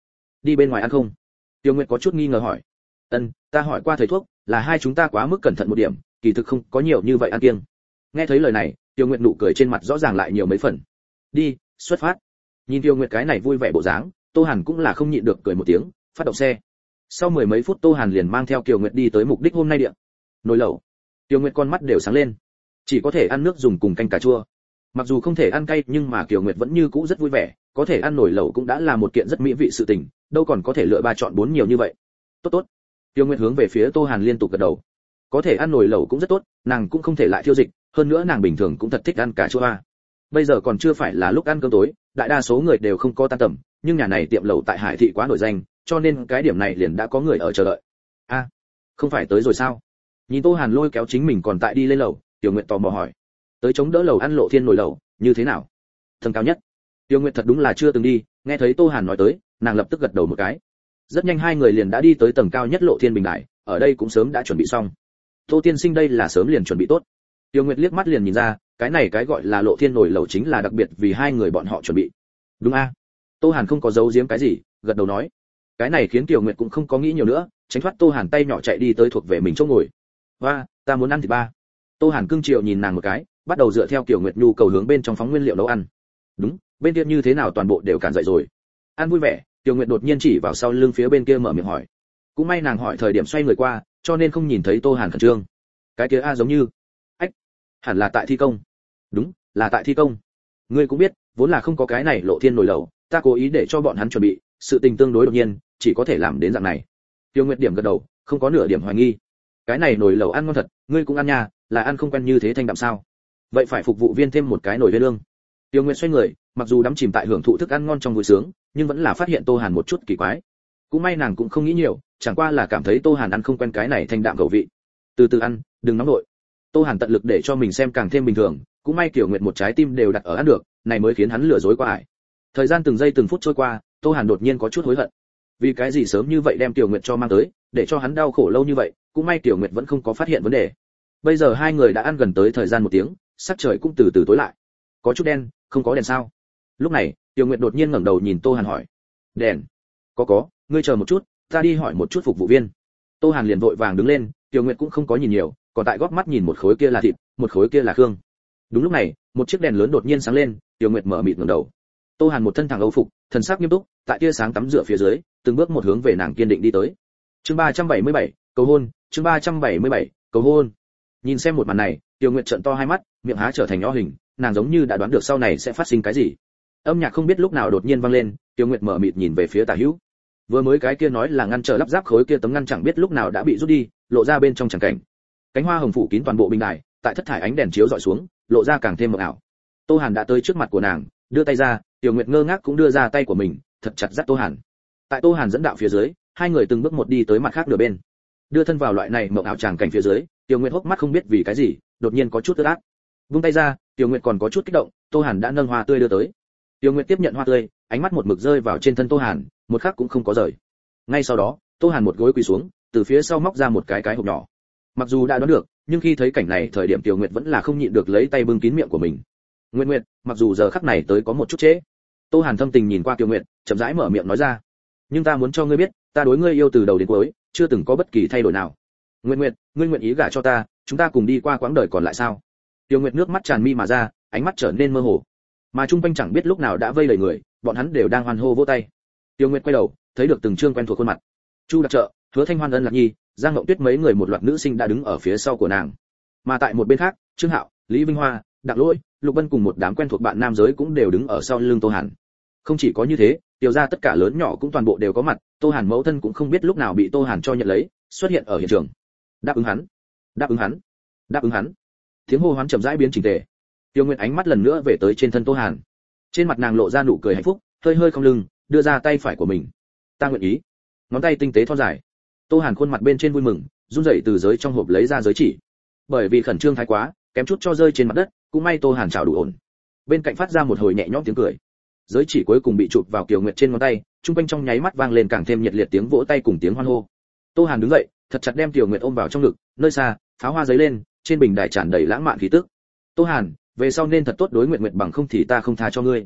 đi bên ngoài ăn không? Tiêu Nguyệt có chút nghi ngờ hỏi. Ân, ta hỏi qua thầy thuốc, là hai chúng ta quá mức cẩn thận một điểm, kỳ thực không có nhiều như vậy ăn kiêng. Nghe thấy lời này, Tiêu Nguyệt nụ cười trên mặt rõ ràng lại nhiều mấy phần. Đi, xuất phát. Nhìn Tiêu Nguyệt cái này vui vẻ bộ dáng, Tô Hàn cũng là không nhịn được cười một tiếng, phát động xe. Sau mười mấy phút Tô Hàn liền mang theo Kiều Nguyệt đi tới mục đích hôm nay địa. Nồi lẩu. Tiêu Nguyệt con mắt đều sáng lên. Chỉ có thể ăn nước dùng cùng canh cà chua. Mặc dù không thể ăn cay nhưng mà Kiều Nguyệt vẫn như cũ rất vui vẻ, có thể ăn nồi lẩu cũng đã là một kiện rất mỹ vị sự tình, đâu còn có thể lựa ba chọn bốn nhiều như vậy. Tốt tốt. Tiêu Nguyệt hướng về phía Tô Hàn liên tục gật đầu. Có thể ăn nồi lẩu cũng rất tốt, nàng cũng không thể lại thiêu dịch, hơn nữa nàng bình thường cũng thật thích ăn cà chua. Bây giờ còn chưa phải là lúc ăn cơm tối, đại đa số người đều không có tan tầm, nhưng nhà này tiệm lẩu tại Hải thị quá nổi danh, cho nên cái điểm này liền đã có người ở chờ đợi. A, à, không phải tới rồi sao? Nhìn Tô Hàn lôi kéo chính mình còn tại đi lên lầu, Tiểu Nguyệt tò mò hỏi. Tới chống đỡ lầu ăn Lộ Thiên nồi lẩu, như thế nào? Tầng cao nhất. Tiểu Nguyệt thật đúng là chưa từng đi, nghe thấy Tô Hàn nói tới, nàng lập tức gật đầu một cái. Rất nhanh hai người liền đã đi tới tầng cao nhất Lộ Thiên bình đài, ở đây cũng sớm đã chuẩn bị xong. Tô tiên sinh đây là sớm liền chuẩn bị tốt. Tiểu Nguyệt liếc mắt liền nhìn ra, cái này cái gọi là Lộ Thiên nồi lẩu chính là đặc biệt vì hai người bọn họ chuẩn bị. Đúng a? À? Tô Hàn không có giấu giếm cái gì, gật đầu nói. Cái này khiến Tiểu Nguyệt cũng không có nghĩ nhiều nữa, tránh thoát Tô Hàn tay nhỏ chạy đi tới thuộc về mình chỗ ngồi. "Hoa, ta muốn ăn thịt ba." Tô Hàn cưng chiều nhìn nàng một cái, bắt đầu dựa theo Tiểu Nguyệt nhu cầu hướng bên trong phóng nguyên liệu nấu ăn. Đúng, bên kia như thế nào toàn bộ đều cản dậy rồi. Ăn vui vẻ, Tiểu Nguyệt đột nhiên chỉ vào sau lưng phía bên kia mở miệng hỏi. Cũng may nàng hỏi thời điểm xoay người qua, cho nên không nhìn thấy Tô Hàn khẩn trương. Cái kia a giống như, ách, hẳn là tại thi công. Đúng, là tại thi công. Ngươi cũng biết, vốn là không có cái này Lộ Thiên nồi lẩu, ta cố ý để cho bọn hắn chuẩn bị, sự tình tương đối đột nhiên, chỉ có thể làm đến dạng này. Tiêu Nguyệt điểm gật đầu, không có nửa điểm hoài nghi. Cái này nồi lẩu ăn ngon thật, ngươi cũng ăn nha, là ăn không quen như thế thanh đạm sao? Vậy phải phục vụ viên thêm một cái nồi viên lương. Tiêu Nguyệt xoay người, mặc dù đắm chìm tại hưởng thụ thức ăn ngon trong vui sướng, nhưng vẫn là phát hiện Tô Hàn một chút kỳ quái. Cũng may nàng cũng không nghĩ nhiều, chẳng qua là cảm thấy Tô Hàn ăn không quen cái này thanh đạm khẩu vị. Từ từ ăn, đừng nóng nội. Tô Hàn tận lực để cho mình xem càng thêm bình thường, cũng may Kiều Nguyệt một trái tim đều đặt ở ăn được, này mới khiến hắn lừa dối qua ải. Thời gian từng giây từng phút trôi qua, Tô Hàn đột nhiên có chút hối hận. Vì cái gì sớm như vậy đem Kiều Nguyệt cho mang tới, để cho hắn đau khổ lâu như vậy, cũng may Kiều Nguyệt vẫn không có phát hiện vấn đề. Bây giờ hai người đã ăn gần tới thời gian một tiếng, sắc trời cũng từ từ tối lại. Có chút đen, không có đèn sao? Lúc này, Kiều Nguyệt đột nhiên ngẩng đầu nhìn Tô Hàn hỏi. Đèn? Có có, ngươi chờ một chút, ta đi hỏi một chút phục vụ viên. Tô Hàn liền vội vàng đứng lên, Kiều Nguyệt cũng không có nhìn nhiều, còn tại góp mắt nhìn một khối kia là thịt, một khối kia là khương. Đúng lúc này, một chiếc đèn lớn đột nhiên sáng lên, Kiều Nguyệt mở mịt ngẩng đầu. Tô Hàn một thân thẳng âu phục, thần sắc nghiêm túc, tại tia sáng tắm rửa phía dưới, từng bước một hướng về nàng kiên định đi tới. Chương ba trăm bảy mươi bảy, cầu hôn, chương ba trăm bảy mươi bảy, cầu hôn. Nhìn xem một màn này, Tiêu Nguyệt trợn to hai mắt, miệng há trở thành nho hình, nàng giống như đã đoán được sau này sẽ phát sinh cái gì. Âm nhạc không biết lúc nào đột nhiên vang lên, Tiêu Nguyệt mở mịt nhìn về phía Tả Hữu. Vừa mới cái kia nói là ngăn trở lắp ráp khối kia tấm ngăn chẳng biết lúc nào đã bị rút đi, lộ ra bên trong chẳng cảnh. Cánh hoa hồng phủ kín toàn bộ bình đài, tại thất thải ánh đèn chiếu dọi xuống, lộ ra càng thêm mộng ảo. Tô Hàn đã tới trước mặt của nàng, đưa tay ra, Tiêu Nguyệt ngơ ngác cũng đưa ra tay của mình, thật chặt dắt Tô Hàn. Tại Tô Hàn dẫn đạo phía dưới, hai người từng bước một đi tới mặt khác nửa bên. Đưa thân vào loại này mộng ảo tràng cảnh phía dưới, Tiêu Nguyệt hốc mắt không biết vì cái gì, đột nhiên có chút ướt át. Vung tay ra, Tiêu Nguyệt còn có chút kích động, Tô Hàn đã nâng hoa tươi đưa tới. Tiêu Nguyệt tiếp nhận hoa tươi, ánh mắt một mực rơi vào trên thân Tô Hàn, một khắc cũng không có rời. Ngay sau đó, Tô Hàn một gối quỳ xuống, từ phía sau móc ra một cái cái hộp nhỏ. Mặc dù đã đoán được, nhưng khi thấy cảnh này, thời điểm Tiêu Nguyệt vẫn là không nhịn được lấy tay bưng kín miệng của mình. Nguyệt Nguyệt, mặc dù giờ khắc này tới có một chút trễ. Tô Hàn thâm tình nhìn qua Tiêu Nguyệt, chậm rãi mở miệng nói ra. Nhưng ta muốn cho ngươi biết, ta đối ngươi yêu từ đầu đến cuối, chưa từng có bất kỳ thay đổi nào. Nguyệt Nguyệt, ngươi nguyện ý gả cho ta, chúng ta cùng đi qua quãng đời còn lại sao? Tiêu Nguyệt nước mắt tràn mi mà ra, ánh mắt trở nên mơ hồ. Mà trung quanh chẳng biết lúc nào đã vây đầy người, bọn hắn đều đang hoan hô vỗ tay. Tiêu Nguyệt quay đầu, thấy được từng trương quen thuộc khuôn mặt. Chu Đặc Trợ, Hứa Thanh Hoan, Ân Lạc Nhi, Giang Ngộng Tuyết mấy người một loạt nữ sinh đã đứng ở phía sau của nàng. Mà tại một bên khác, Trương Hạo, Lý Vinh Hoa, Đặng Lỗi, Lục Bân cùng một đám quen thuộc bạn nam giới cũng đều đứng ở sau lưng Tô Hàn. Không chỉ có như thế, tiểu gia tất cả lớn nhỏ cũng toàn bộ đều có mặt, Tô Hàn mẫu thân cũng không biết lúc nào bị Tô Hàn cho nhận lấy, xuất hiện ở hiện trường. Đáp ứng hắn, đáp ứng hắn, đáp ứng hắn. Tiếng hô hoán chậm rãi biến chỉnh tề. Tiêu Nguyệt ánh mắt lần nữa về tới trên thân Tô Hàn. Trên mặt nàng lộ ra nụ cười hạnh phúc, hơi hơi cong lưng, đưa ra tay phải của mình. Ta nguyện ý. Ngón tay tinh tế thon dài. Tô Hàn khuôn mặt bên trên vui mừng, run rẩy từ giới trong hộp lấy ra giới chỉ. Bởi vì khẩn trương thái quá, kém chút cho rơi trên mặt đất, cũng may Tô Hàn chảo đủ ổn. Bên cạnh phát ra một hồi nhẹ nhõm tiếng cười. Giới chỉ cuối cùng bị chụp vào Kiều Nguyệt trên ngón tay, trung quanh trong nháy mắt vang lên càng thêm nhiệt liệt tiếng vỗ tay cùng tiếng hoan hô. Tô Hàn đứng dậy, thật chặt đem Kiều Nguyệt ôm vào trong ngực, nơi xa, pháo hoa giấy lên, trên bình đài tràn đầy lãng mạn khí tức. Tô Hàn, về sau nên thật tốt đối Nguyệt Nguyệt bằng không thì ta không tha cho ngươi.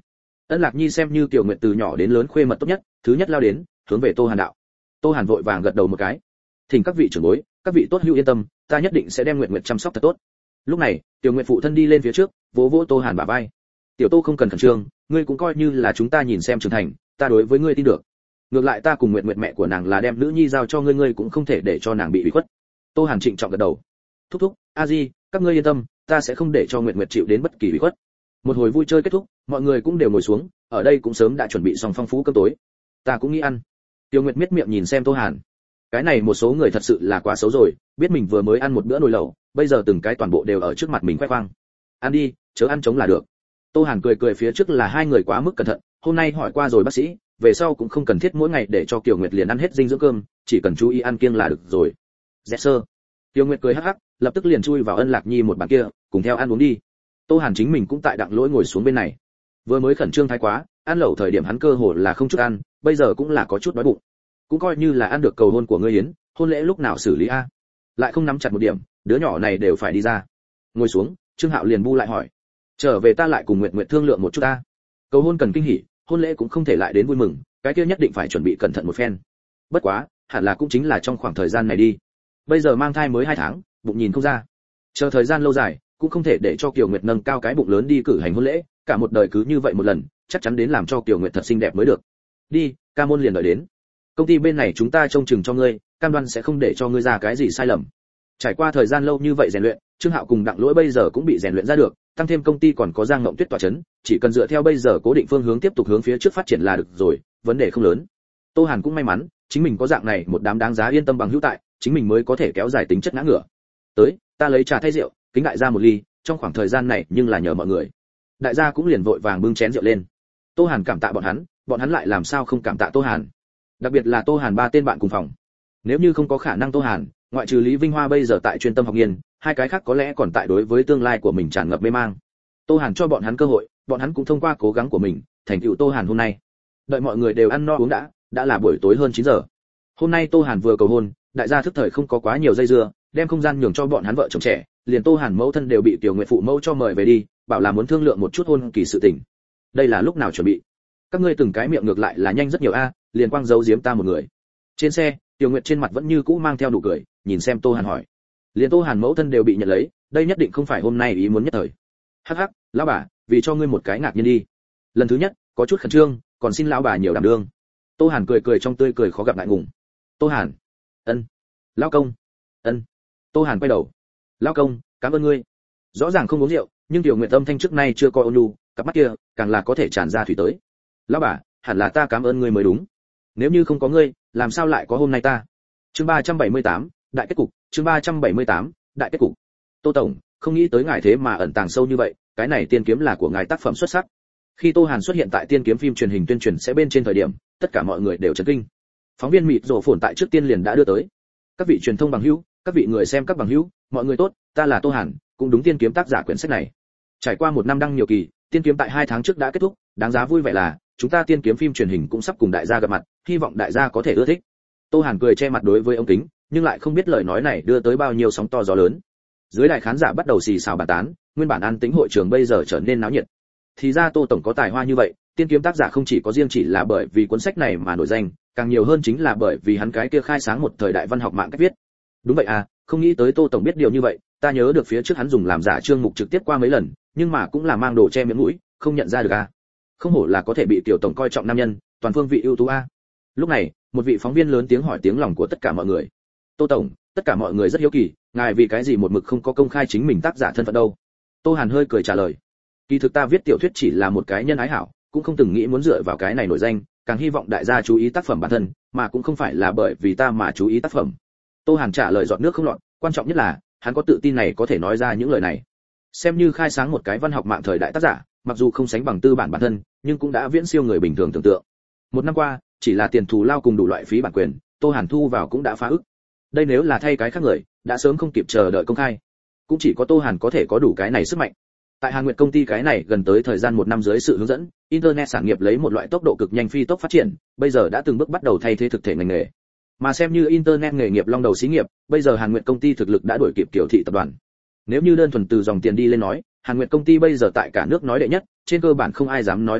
Ân Lạc Nhi xem như Tiểu Nguyệt từ nhỏ đến lớn khuê mật tốt nhất, thứ nhất lao đến, hướng về Tô Hàn đạo. Tô Hàn vội vàng gật đầu một cái. Thỉnh các vị trưởng bối, các vị tốt hữu yên tâm, ta nhất định sẽ đem Nguyệt Nguyệt chăm sóc thật tốt. Lúc này, Tiểu Nguyệt phụ thân đi lên phía trước, vỗ vỗ Tô Hàn bả vai. Tiểu Tô không cần khẩn trương, ngươi cũng coi như là chúng ta nhìn xem trưởng thành, ta đối với ngươi tin được. Ngược lại ta cùng Nguyệt Nguyệt mẹ của nàng là đem nữ nhi giao cho ngươi, ngươi cũng không thể để cho nàng bị ủy khuất. Tô Hàn trịnh trọng gật đầu. Thúc thúc, A Di, các ngươi yên tâm, ta sẽ không để cho Nguyệt Nguyệt chịu đến bất kỳ ủy khuất. Một hồi vui chơi kết thúc, mọi người cũng đều ngồi xuống, ở đây cũng sớm đã chuẩn bị xong phong phú cơm tối. Ta cũng nghĩ ăn. Tiêu Nguyệt miết miệng nhìn xem Tô Hàn. Cái này một số người thật sự là quá xấu rồi, biết mình vừa mới ăn một bữa nồi lẩu, bây giờ từng cái toàn bộ đều ở trước mặt mình khoe khoang. Ăn đi, chớ ăn trống là được. Tô Hàn cười cười phía trước là hai người quá mức cẩn thận, hôm nay hỏi qua rồi bác sĩ, về sau cũng không cần thiết mỗi ngày để cho Kiều Nguyệt liền ăn hết dinh dưỡng cơm, chỉ cần chú ý ăn kiêng là được rồi. Dạ sơ. Tiêu Nguyệt cười hắc hắc, lập tức liền chui vào Ân Lạc Nhi một bàn kia, cùng theo ăn uống đi. Tô Hàn chính mình cũng tại đặng lỗi ngồi xuống bên này. Vừa mới khẩn trương thái quá, ăn lẩu thời điểm hắn cơ hồ là không chút ăn, bây giờ cũng là có chút đói bụng. Cũng coi như là ăn được cầu hôn của ngươi Yến, hôn lễ lúc nào xử lý a? Lại không nắm chặt một điểm, đứa nhỏ này đều phải đi ra. Ngồi xuống, Trương Hạo liền bu lại hỏi. Trở về ta lại cùng Nguyệt Nguyệt thương lượng một chút ta. Cầu hôn cần kinh hỉ, hôn lễ cũng không thể lại đến vui mừng, cái kia nhất định phải chuẩn bị cẩn thận một phen. Bất quá, hẳn là cũng chính là trong khoảng thời gian này đi. Bây giờ mang thai mới hai tháng, bụng nhìn không ra. Chờ thời gian lâu dài, cũng không thể để cho Kiều Nguyệt nâng cao cái bụng lớn đi cử hành hôn lễ, cả một đời cứ như vậy một lần, chắc chắn đến làm cho Kiều Nguyệt thật xinh đẹp mới được. Đi, ca môn liền đợi đến. Công ty bên này chúng ta trông chừng cho ngươi, cam đoan sẽ không để cho ngươi ra cái gì sai lầm. Trải qua thời gian lâu như vậy rèn luyện, Trương Hạo cùng Đặng Lỗi bây giờ cũng bị rèn luyện ra được, tăng thêm công ty còn có Giang Ngộng Tuyết tọa chấn, chỉ cần dựa theo bây giờ cố định phương hướng tiếp tục hướng phía trước phát triển là được rồi, vấn đề không lớn. Tô Hàn cũng may mắn, chính mình có dạng này một đám đáng giá yên tâm bằng hữu tại, chính mình mới có thể kéo dài tính chất ngã ngửa. Tới, ta lấy trà thay rượu, kính đại gia một ly, trong khoảng thời gian này nhưng là nhờ mọi người. Đại gia cũng liền vội vàng bưng chén rượu lên. Tô Hàn cảm tạ bọn hắn, bọn hắn lại làm sao không cảm tạ Tô Hàn. Đặc biệt là Tô Hàn ba tên bạn cùng phòng. Nếu như không có khả năng Tô Hàn, ngoại trừ Lý Vinh Hoa bây giờ tại chuyên tâm học nghiên, hai cái khác có lẽ còn tại đối với tương lai của mình tràn ngập mê mang. Tô Hàn cho bọn hắn cơ hội, bọn hắn cũng thông qua cố gắng của mình, thành tựu Tô Hàn hôm nay. Đợi mọi người đều ăn no uống đã, đã là buổi tối hơn chín giờ. Hôm nay Tô Hàn vừa cầu hôn, đại gia thức thời không có quá nhiều dây dưa, đem không gian nhường cho bọn hắn vợ chồng trẻ, liền Tô Hàn mẫu thân đều bị Tiểu Nguyệt phụ mẫu cho mời về đi, bảo là muốn thương lượng một chút hôn kỳ sự tình. Đây là lúc nào chuẩn bị? Các ngươi từng cái miệng ngược lại là nhanh rất nhiều a, liền quang giấu giếm ta một người. Trên xe, Tiểu Nguyệt trên mặt vẫn như cũ mang theo nụ cười, nhìn xem Tô Hàn hỏi. Liền Tô Hàn mẫu thân đều bị nhận lấy, đây nhất định không phải hôm nay ý muốn nhất thời. Hắc hắc, lão bà, vì cho ngươi một cái ngạc nhiên đi. Lần thứ nhất, có chút khẩn trương, còn xin lão bà nhiều đảm đương. Tô Hàn cười cười trong tươi cười khó gặp ngại ngùng. Tô Hàn, ân, lão công, ân. Tô Hàn quay đầu. Lão công, cảm ơn ngươi. Rõ ràng không uống rượu, nhưng Tiểu Nguyệt âm thanh trước nay chưa coi ôn nhu, cặp mắt kia càng là có thể tràn ra thủy tới. Lão bà, hẳn là ta cảm ơn ngươi mới đúng. Nếu như không có ngươi, làm sao lại có hôm nay ta? Chương ba trăm bảy mươi tám, đại kết cục, chương ba trăm bảy mươi tám, đại kết cục. Tô tổng, không nghĩ tới ngài thế mà ẩn tàng sâu như vậy, cái này tiên kiếm là của ngài tác phẩm xuất sắc. Khi Tô Hàn xuất hiện tại tiên kiếm phim truyền hình tuyên truyền sẽ bên trên thời điểm, tất cả mọi người đều chấn kinh. Phóng viên mịt rổ phồn tại trước tiên liền đã đưa tới. Các vị truyền thông bằng hữu, các vị người xem các bằng hữu, mọi người tốt, ta là Tô Hàn, cũng đúng tiên kiếm tác giả quyển sách này. Trải qua một năm đăng nhiều kỳ, tiên kiếm tại hai tháng trước đã kết thúc, đáng giá vui vẻ là chúng ta tiên kiếm phim truyền hình cũng sắp cùng đại gia gặp mặt, hy vọng đại gia có thể ưa thích. Tô Hàn cười che mặt đối với ống kính, nhưng lại không biết lời nói này đưa tới bao nhiêu sóng to gió lớn. Dưới đài khán giả bắt đầu xì xào bàn tán, nguyên bản an tĩnh hội trường bây giờ trở nên náo nhiệt. Thì ra Tô tổng có tài hoa như vậy, tiên kiếm tác giả không chỉ có riêng chỉ là bởi vì cuốn sách này mà nổi danh, càng nhiều hơn chính là bởi vì hắn cái kia khai sáng một thời đại văn học mạng cách viết. Đúng vậy à, không nghĩ tới Tô tổng biết điều như vậy, ta nhớ được phía trước hắn dùng làm giả chương mục trực tiếp qua mấy lần, nhưng mà cũng là mang đồ che miệng mũi, không nhận ra được à. Không hổ là có thể bị tiểu tổng coi trọng nam nhân, toàn phương vị ưu tú a. Lúc này, một vị phóng viên lớn tiếng hỏi tiếng lòng của tất cả mọi người. Tô tổng, tất cả mọi người rất hiếu kỳ, ngài vì cái gì một mực không có công khai chính mình tác giả thân phận đâu? Tô Hàn hơi cười trả lời. Kỳ thực ta viết tiểu thuyết chỉ là một cái nhân ái hảo, cũng không từng nghĩ muốn dựa vào cái này nổi danh, càng hy vọng đại gia chú ý tác phẩm bản thân, mà cũng không phải là bởi vì ta mà chú ý tác phẩm. Tô Hàn trả lời giọt nước không lọt, quan trọng nhất là, hắn có tự tin này có thể nói ra những lời này. Xem như khai sáng một cái văn học mạng thời đại tác giả, mặc dù không sánh bằng tư bản bản thân, nhưng cũng đã viễn siêu người bình thường tưởng tượng. Một năm qua, chỉ là tiền thù lao cùng đủ loại phí bản quyền, Tô Hàn thu vào cũng đã phá ức. Đây nếu là thay cái khác người, đã sớm không kịp chờ đợi công khai. Cũng chỉ có Tô Hàn có thể có đủ cái này sức mạnh. Tại Hàn Nguyệt công ty cái này gần tới thời gian một năm dưới sự hướng dẫn, internet sản nghiệp lấy một loại tốc độ cực nhanh phi tốc phát triển, bây giờ đã từng bước bắt đầu thay thế thực thể ngành nghề. Mà xem như internet nghề nghiệp long đầu xí nghiệp, bây giờ Hàn Nguyệt công ty thực lực đã đuổi kịp Tiểu thị tập đoàn. Nếu như đơn thuần từ dòng tiền đi lên nói, Hàn Nguyệt công ty bây giờ tại cả nước nói đệ nhất, trên cơ bản không ai dám nói thứ hai,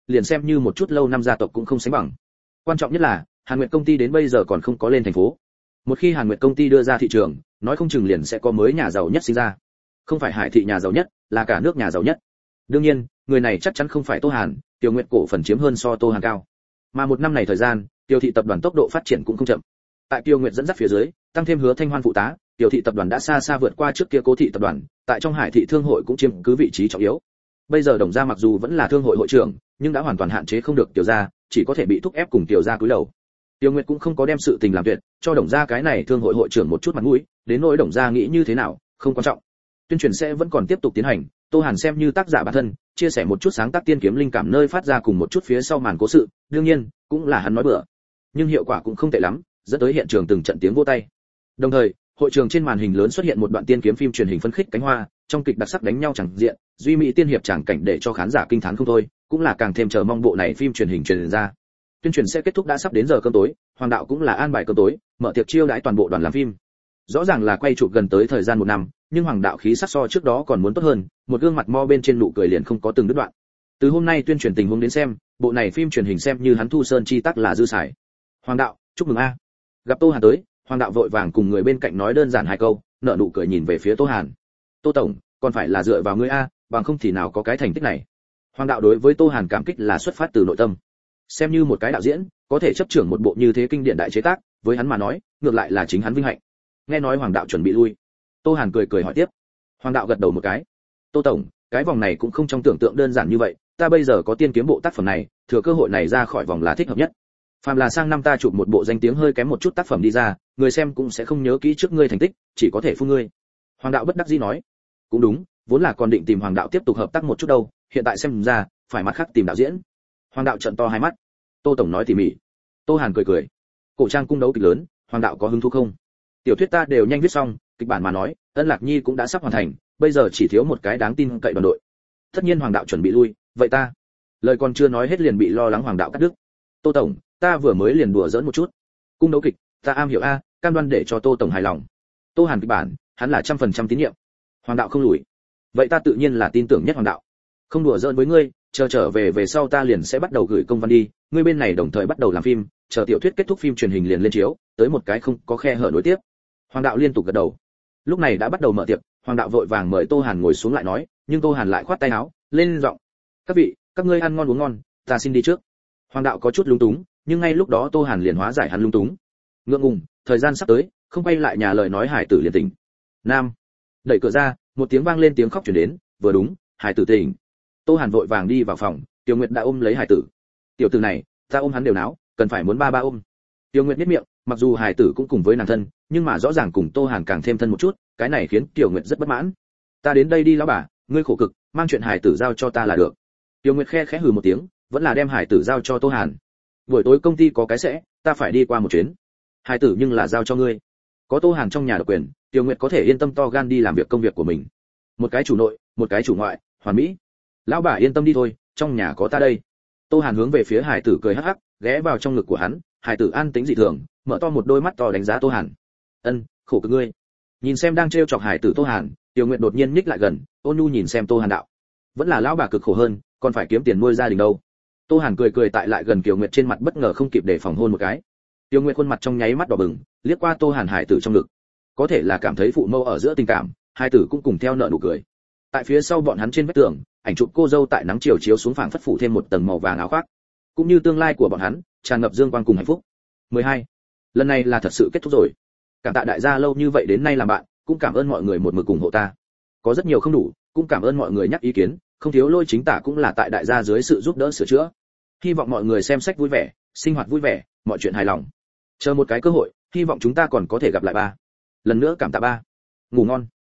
liền xem như một chút lâu năm gia tộc cũng không sánh bằng. Quan trọng nhất là Hàn Nguyệt công ty đến bây giờ còn không có lên thành phố. Một khi Hàn Nguyệt công ty đưa ra thị trường, nói không chừng liền sẽ có mới nhà giàu nhất sinh ra. Không phải Hải thị nhà giàu nhất, là cả nước nhà giàu nhất. Đương nhiên, người này chắc chắn không phải Tô Hàn, Tiêu Nguyệt cổ phần chiếm hơn so Tô Hàn cao. Mà một năm này thời gian, Tiêu thị tập đoàn tốc độ phát triển cũng không chậm. Tại Tiêu Nguyệt dẫn dắt phía dưới, tăng thêm Hứa Thanh Hoan phụ tá, Tiêu thị tập đoàn đã xa xa vượt qua trước kia Cố thị tập đoàn, tại trong Hải thị thương hội cũng chiếm cứ vị trí trọng yếu. Bây giờ Đồng gia mặc dù vẫn là thương hội hội trưởng, nhưng đã hoàn toàn hạn chế không được Tiêu gia, chỉ có thể bị thúc ép cùng Tiêu gia cúi đầu. Tiêu Nguyệt cũng không có đem sự tình làm tuyệt, cho Đồng gia cái này thương hội hội trưởng một chút mặt mũi, đến nỗi Đồng gia nghĩ như thế nào, không quan trọng. Tuyên truyền sẽ vẫn còn tiếp tục tiến hành, Tô Hàn xem như tác giả bản thân, chia sẻ một chút sáng tác tiên kiếm linh cảm nơi phát ra cùng một chút phía sau màn cố sự, đương nhiên, cũng là hắn nói bừa. Nhưng hiệu quả cũng không tệ lắm, dẫn tới hiện trường từng trận tiếng vỗ tay. Đồng thời, hội trường trên màn hình lớn xuất hiện một đoạn tiên kiếm phim truyền hình phấn khích cánh hoa, trong kịch đặc sắc đánh nhau chẳng diện, duy mỹ tiên hiệp chẳng cảnh để cho khán giả kinh thán không thôi, cũng là càng thêm chờ mong bộ này phim truyền hình truyền ra. Tuyên truyền sẽ kết thúc đã sắp đến giờ cơm tối, Hoàng đạo cũng là an bài cơm tối, mở tiệc chiêu đãi toàn bộ đoàn làm phim. Rõ ràng là quay chụp gần tới thời gian một năm, nhưng Hoàng đạo khí sắc so trước đó còn muốn tốt hơn, một gương mặt mo bên trên nụ cười liền không có từng đứt đoạn. Từ hôm nay tuyên truyền tình huống đến xem, bộ này phim truyền hình xem như hắn thu sơn chi tác là dư xài. Hoàng đạo, chúc mừng a. Gặp Tô Hàn tới, Hoàng đạo vội vàng cùng người bên cạnh nói đơn giản hai câu, nở nụ cười nhìn về phía Tô Hàn. Tô tổng, còn phải là dựa vào ngươi a, bằng không thì nào có cái thành tích này. Hoàng đạo đối với Tô Hàn cảm kích là xuất phát từ nội tâm. Xem như một cái đạo diễn, có thể chấp trưởng một bộ như thế kinh điển đại chế tác, với hắn mà nói, ngược lại là chính hắn vinh hạnh. Nghe nói Hoàng đạo chuẩn bị lui, Tô Hàn cười cười hỏi tiếp. Hoàng đạo gật đầu một cái. Tô tổng, cái vòng này cũng không trong tưởng tượng đơn giản như vậy, ta bây giờ có tiên kiếm bộ tác phẩm này, thừa cơ hội này ra khỏi vòng là thích hợp nhất. Phàm là sang năm ta chụp một bộ danh tiếng hơi kém một chút tác phẩm đi ra, người xem cũng sẽ không nhớ kỹ trước ngươi thành tích, chỉ có thể phun ngươi. Hoàng đạo bất đắc dĩ nói. Cũng đúng, vốn là còn định tìm Hoàng đạo tiếp tục hợp tác một chút đâu, hiện tại xem ra, phải mặt khác tìm đạo diễn. Hoàng đạo trợn to hai mắt. Tô tổng nói tỉ mỉ. Tô Hàn cười cười. Cổ trang cung đấu kịch lớn, Hoàng đạo có hứng thú không? Tiểu thuyết ta đều nhanh viết xong, kịch bản mà nói, Ân Lạc Nhi cũng đã sắp hoàn thành, bây giờ chỉ thiếu một cái đáng tin cậy đoàn đội. Tất nhiên Hoàng đạo chuẩn bị lui, vậy ta. Lời còn chưa nói hết liền bị lo lắng Hoàng đạo cắt đứt. Tô tổng, ta vừa mới liền đùa giỡn một chút. Cung đấu kịch, ta am hiểu a, cam đoan để cho Tô tổng hài lòng. Tô Hàn kịch bản, hắn là trăm phần trăm tín nhiệm. Hoàng đạo không lùi. Vậy ta tự nhiên là tin tưởng nhất Hoàng đạo. Không đùa giỡn với ngươi, chờ trở về về sau ta liền sẽ bắt đầu gửi công văn đi, ngươi bên này đồng thời bắt đầu làm phim, chờ tiểu thuyết kết thúc phim truyền hình liền lên chiếu, tới một cái không có khe hở nối tiếp. Hoàng đạo liên tục gật đầu. Lúc này đã bắt đầu mở tiệc, Hoàng đạo vội vàng mời Tô Hàn ngồi xuống lại nói, nhưng Tô Hàn lại khoát tay áo, lên giọng: "Các vị, các ngươi ăn ngon uống ngon, ta xin đi trước." Hoàng đạo có chút lúng túng, nhưng ngay lúc đó Tô Hàn liền hóa giải hắn lúng túng. Ngượng ngùng, thời gian sắp tới, không quay lại nhà lời nói hải tử liền tỉnh. Nam. Đẩy cửa ra, một tiếng vang lên tiếng khóc truyền đến, vừa đúng, hải tử tỉnh. Tô Hàn vội vàng đi vào phòng, Tiêu Nguyệt đã ôm lấy hải tử. Tiểu tử này, ta ôm hắn đều náo, cần phải muốn ba ba ôm. Tiêu Nguyệt nhếch miệng, mặc dù hải tử cũng cùng với nàng thân, nhưng mà rõ ràng cùng Tô Hàn càng thêm thân một chút, cái này khiến Tiêu Nguyệt rất bất mãn. Ta đến đây đi lão bà, ngươi khổ cực, mang chuyện hải tử giao cho ta là được. Tiêu Nguyệt khe khẽ hừ một tiếng, vẫn là đem hải tử giao cho Tô Hàn. Buổi tối công ty có cái sẽ, ta phải đi qua một chuyến. Hải tử nhưng là giao cho ngươi. Có Tô Hàn trong nhà độc quyền, Tiêu Nguyệt có thể yên tâm to gan đi làm việc công việc của mình. Một cái chủ nội, một cái chủ ngoại, hoàn mỹ. Lão bà yên tâm đi thôi, trong nhà có ta đây. Tô Hàn hướng về phía hải tử cười hắc hắc, ghé vào trong ngực của hắn, hải tử an tĩnh dị thường, mở to một đôi mắt to đánh giá Tô Hàn. Ân, khổ cực ngươi. Nhìn xem đang trêu chọc hải tử Tô Hàn, Tiêu Nguyệt đột nhiên nhích lại gần, ôn nhu nhìn xem Tô Hàn đạo. Vẫn là lão bà cực khổ hơn, còn phải kiếm tiền nuôi gia đình đâu. Tô Hàn cười cười tại lại gần Kiều Nguyệt trên mặt bất ngờ không kịp để phòng hôn một cái. Tiêu Nguyệt khuôn mặt trong nháy mắt đỏ bừng, liếc qua Tô Hàn hải tử trong ngực. Có thể là cảm thấy phụ mâu ở giữa tình cảm, hai tử cũng cùng theo nở nụ cười. Tại phía sau bọn hắn trên vách tường, ảnh chụp cô dâu tại nắng chiều chiếu xuống phảng phất phủ thêm một tầng màu vàng áo khoác, cũng như tương lai của bọn hắn tràn ngập dương quang cùng hạnh phúc. mười hai. Lần này là thật sự kết thúc rồi. Cảm tạ đại gia lâu như vậy đến nay làm bạn, cũng cảm ơn mọi người một mực ủng hộ ta. Có rất nhiều không đủ, cũng cảm ơn mọi người nhắc ý kiến, không thiếu lôi chính tả cũng là tại đại gia dưới sự giúp đỡ sửa chữa. Hy vọng mọi người xem sách vui vẻ, sinh hoạt vui vẻ, mọi chuyện hài lòng. Chờ một cái cơ hội, hy vọng chúng ta còn có thể gặp lại ba. Lần nữa cảm tạ ba. Ngủ ngon.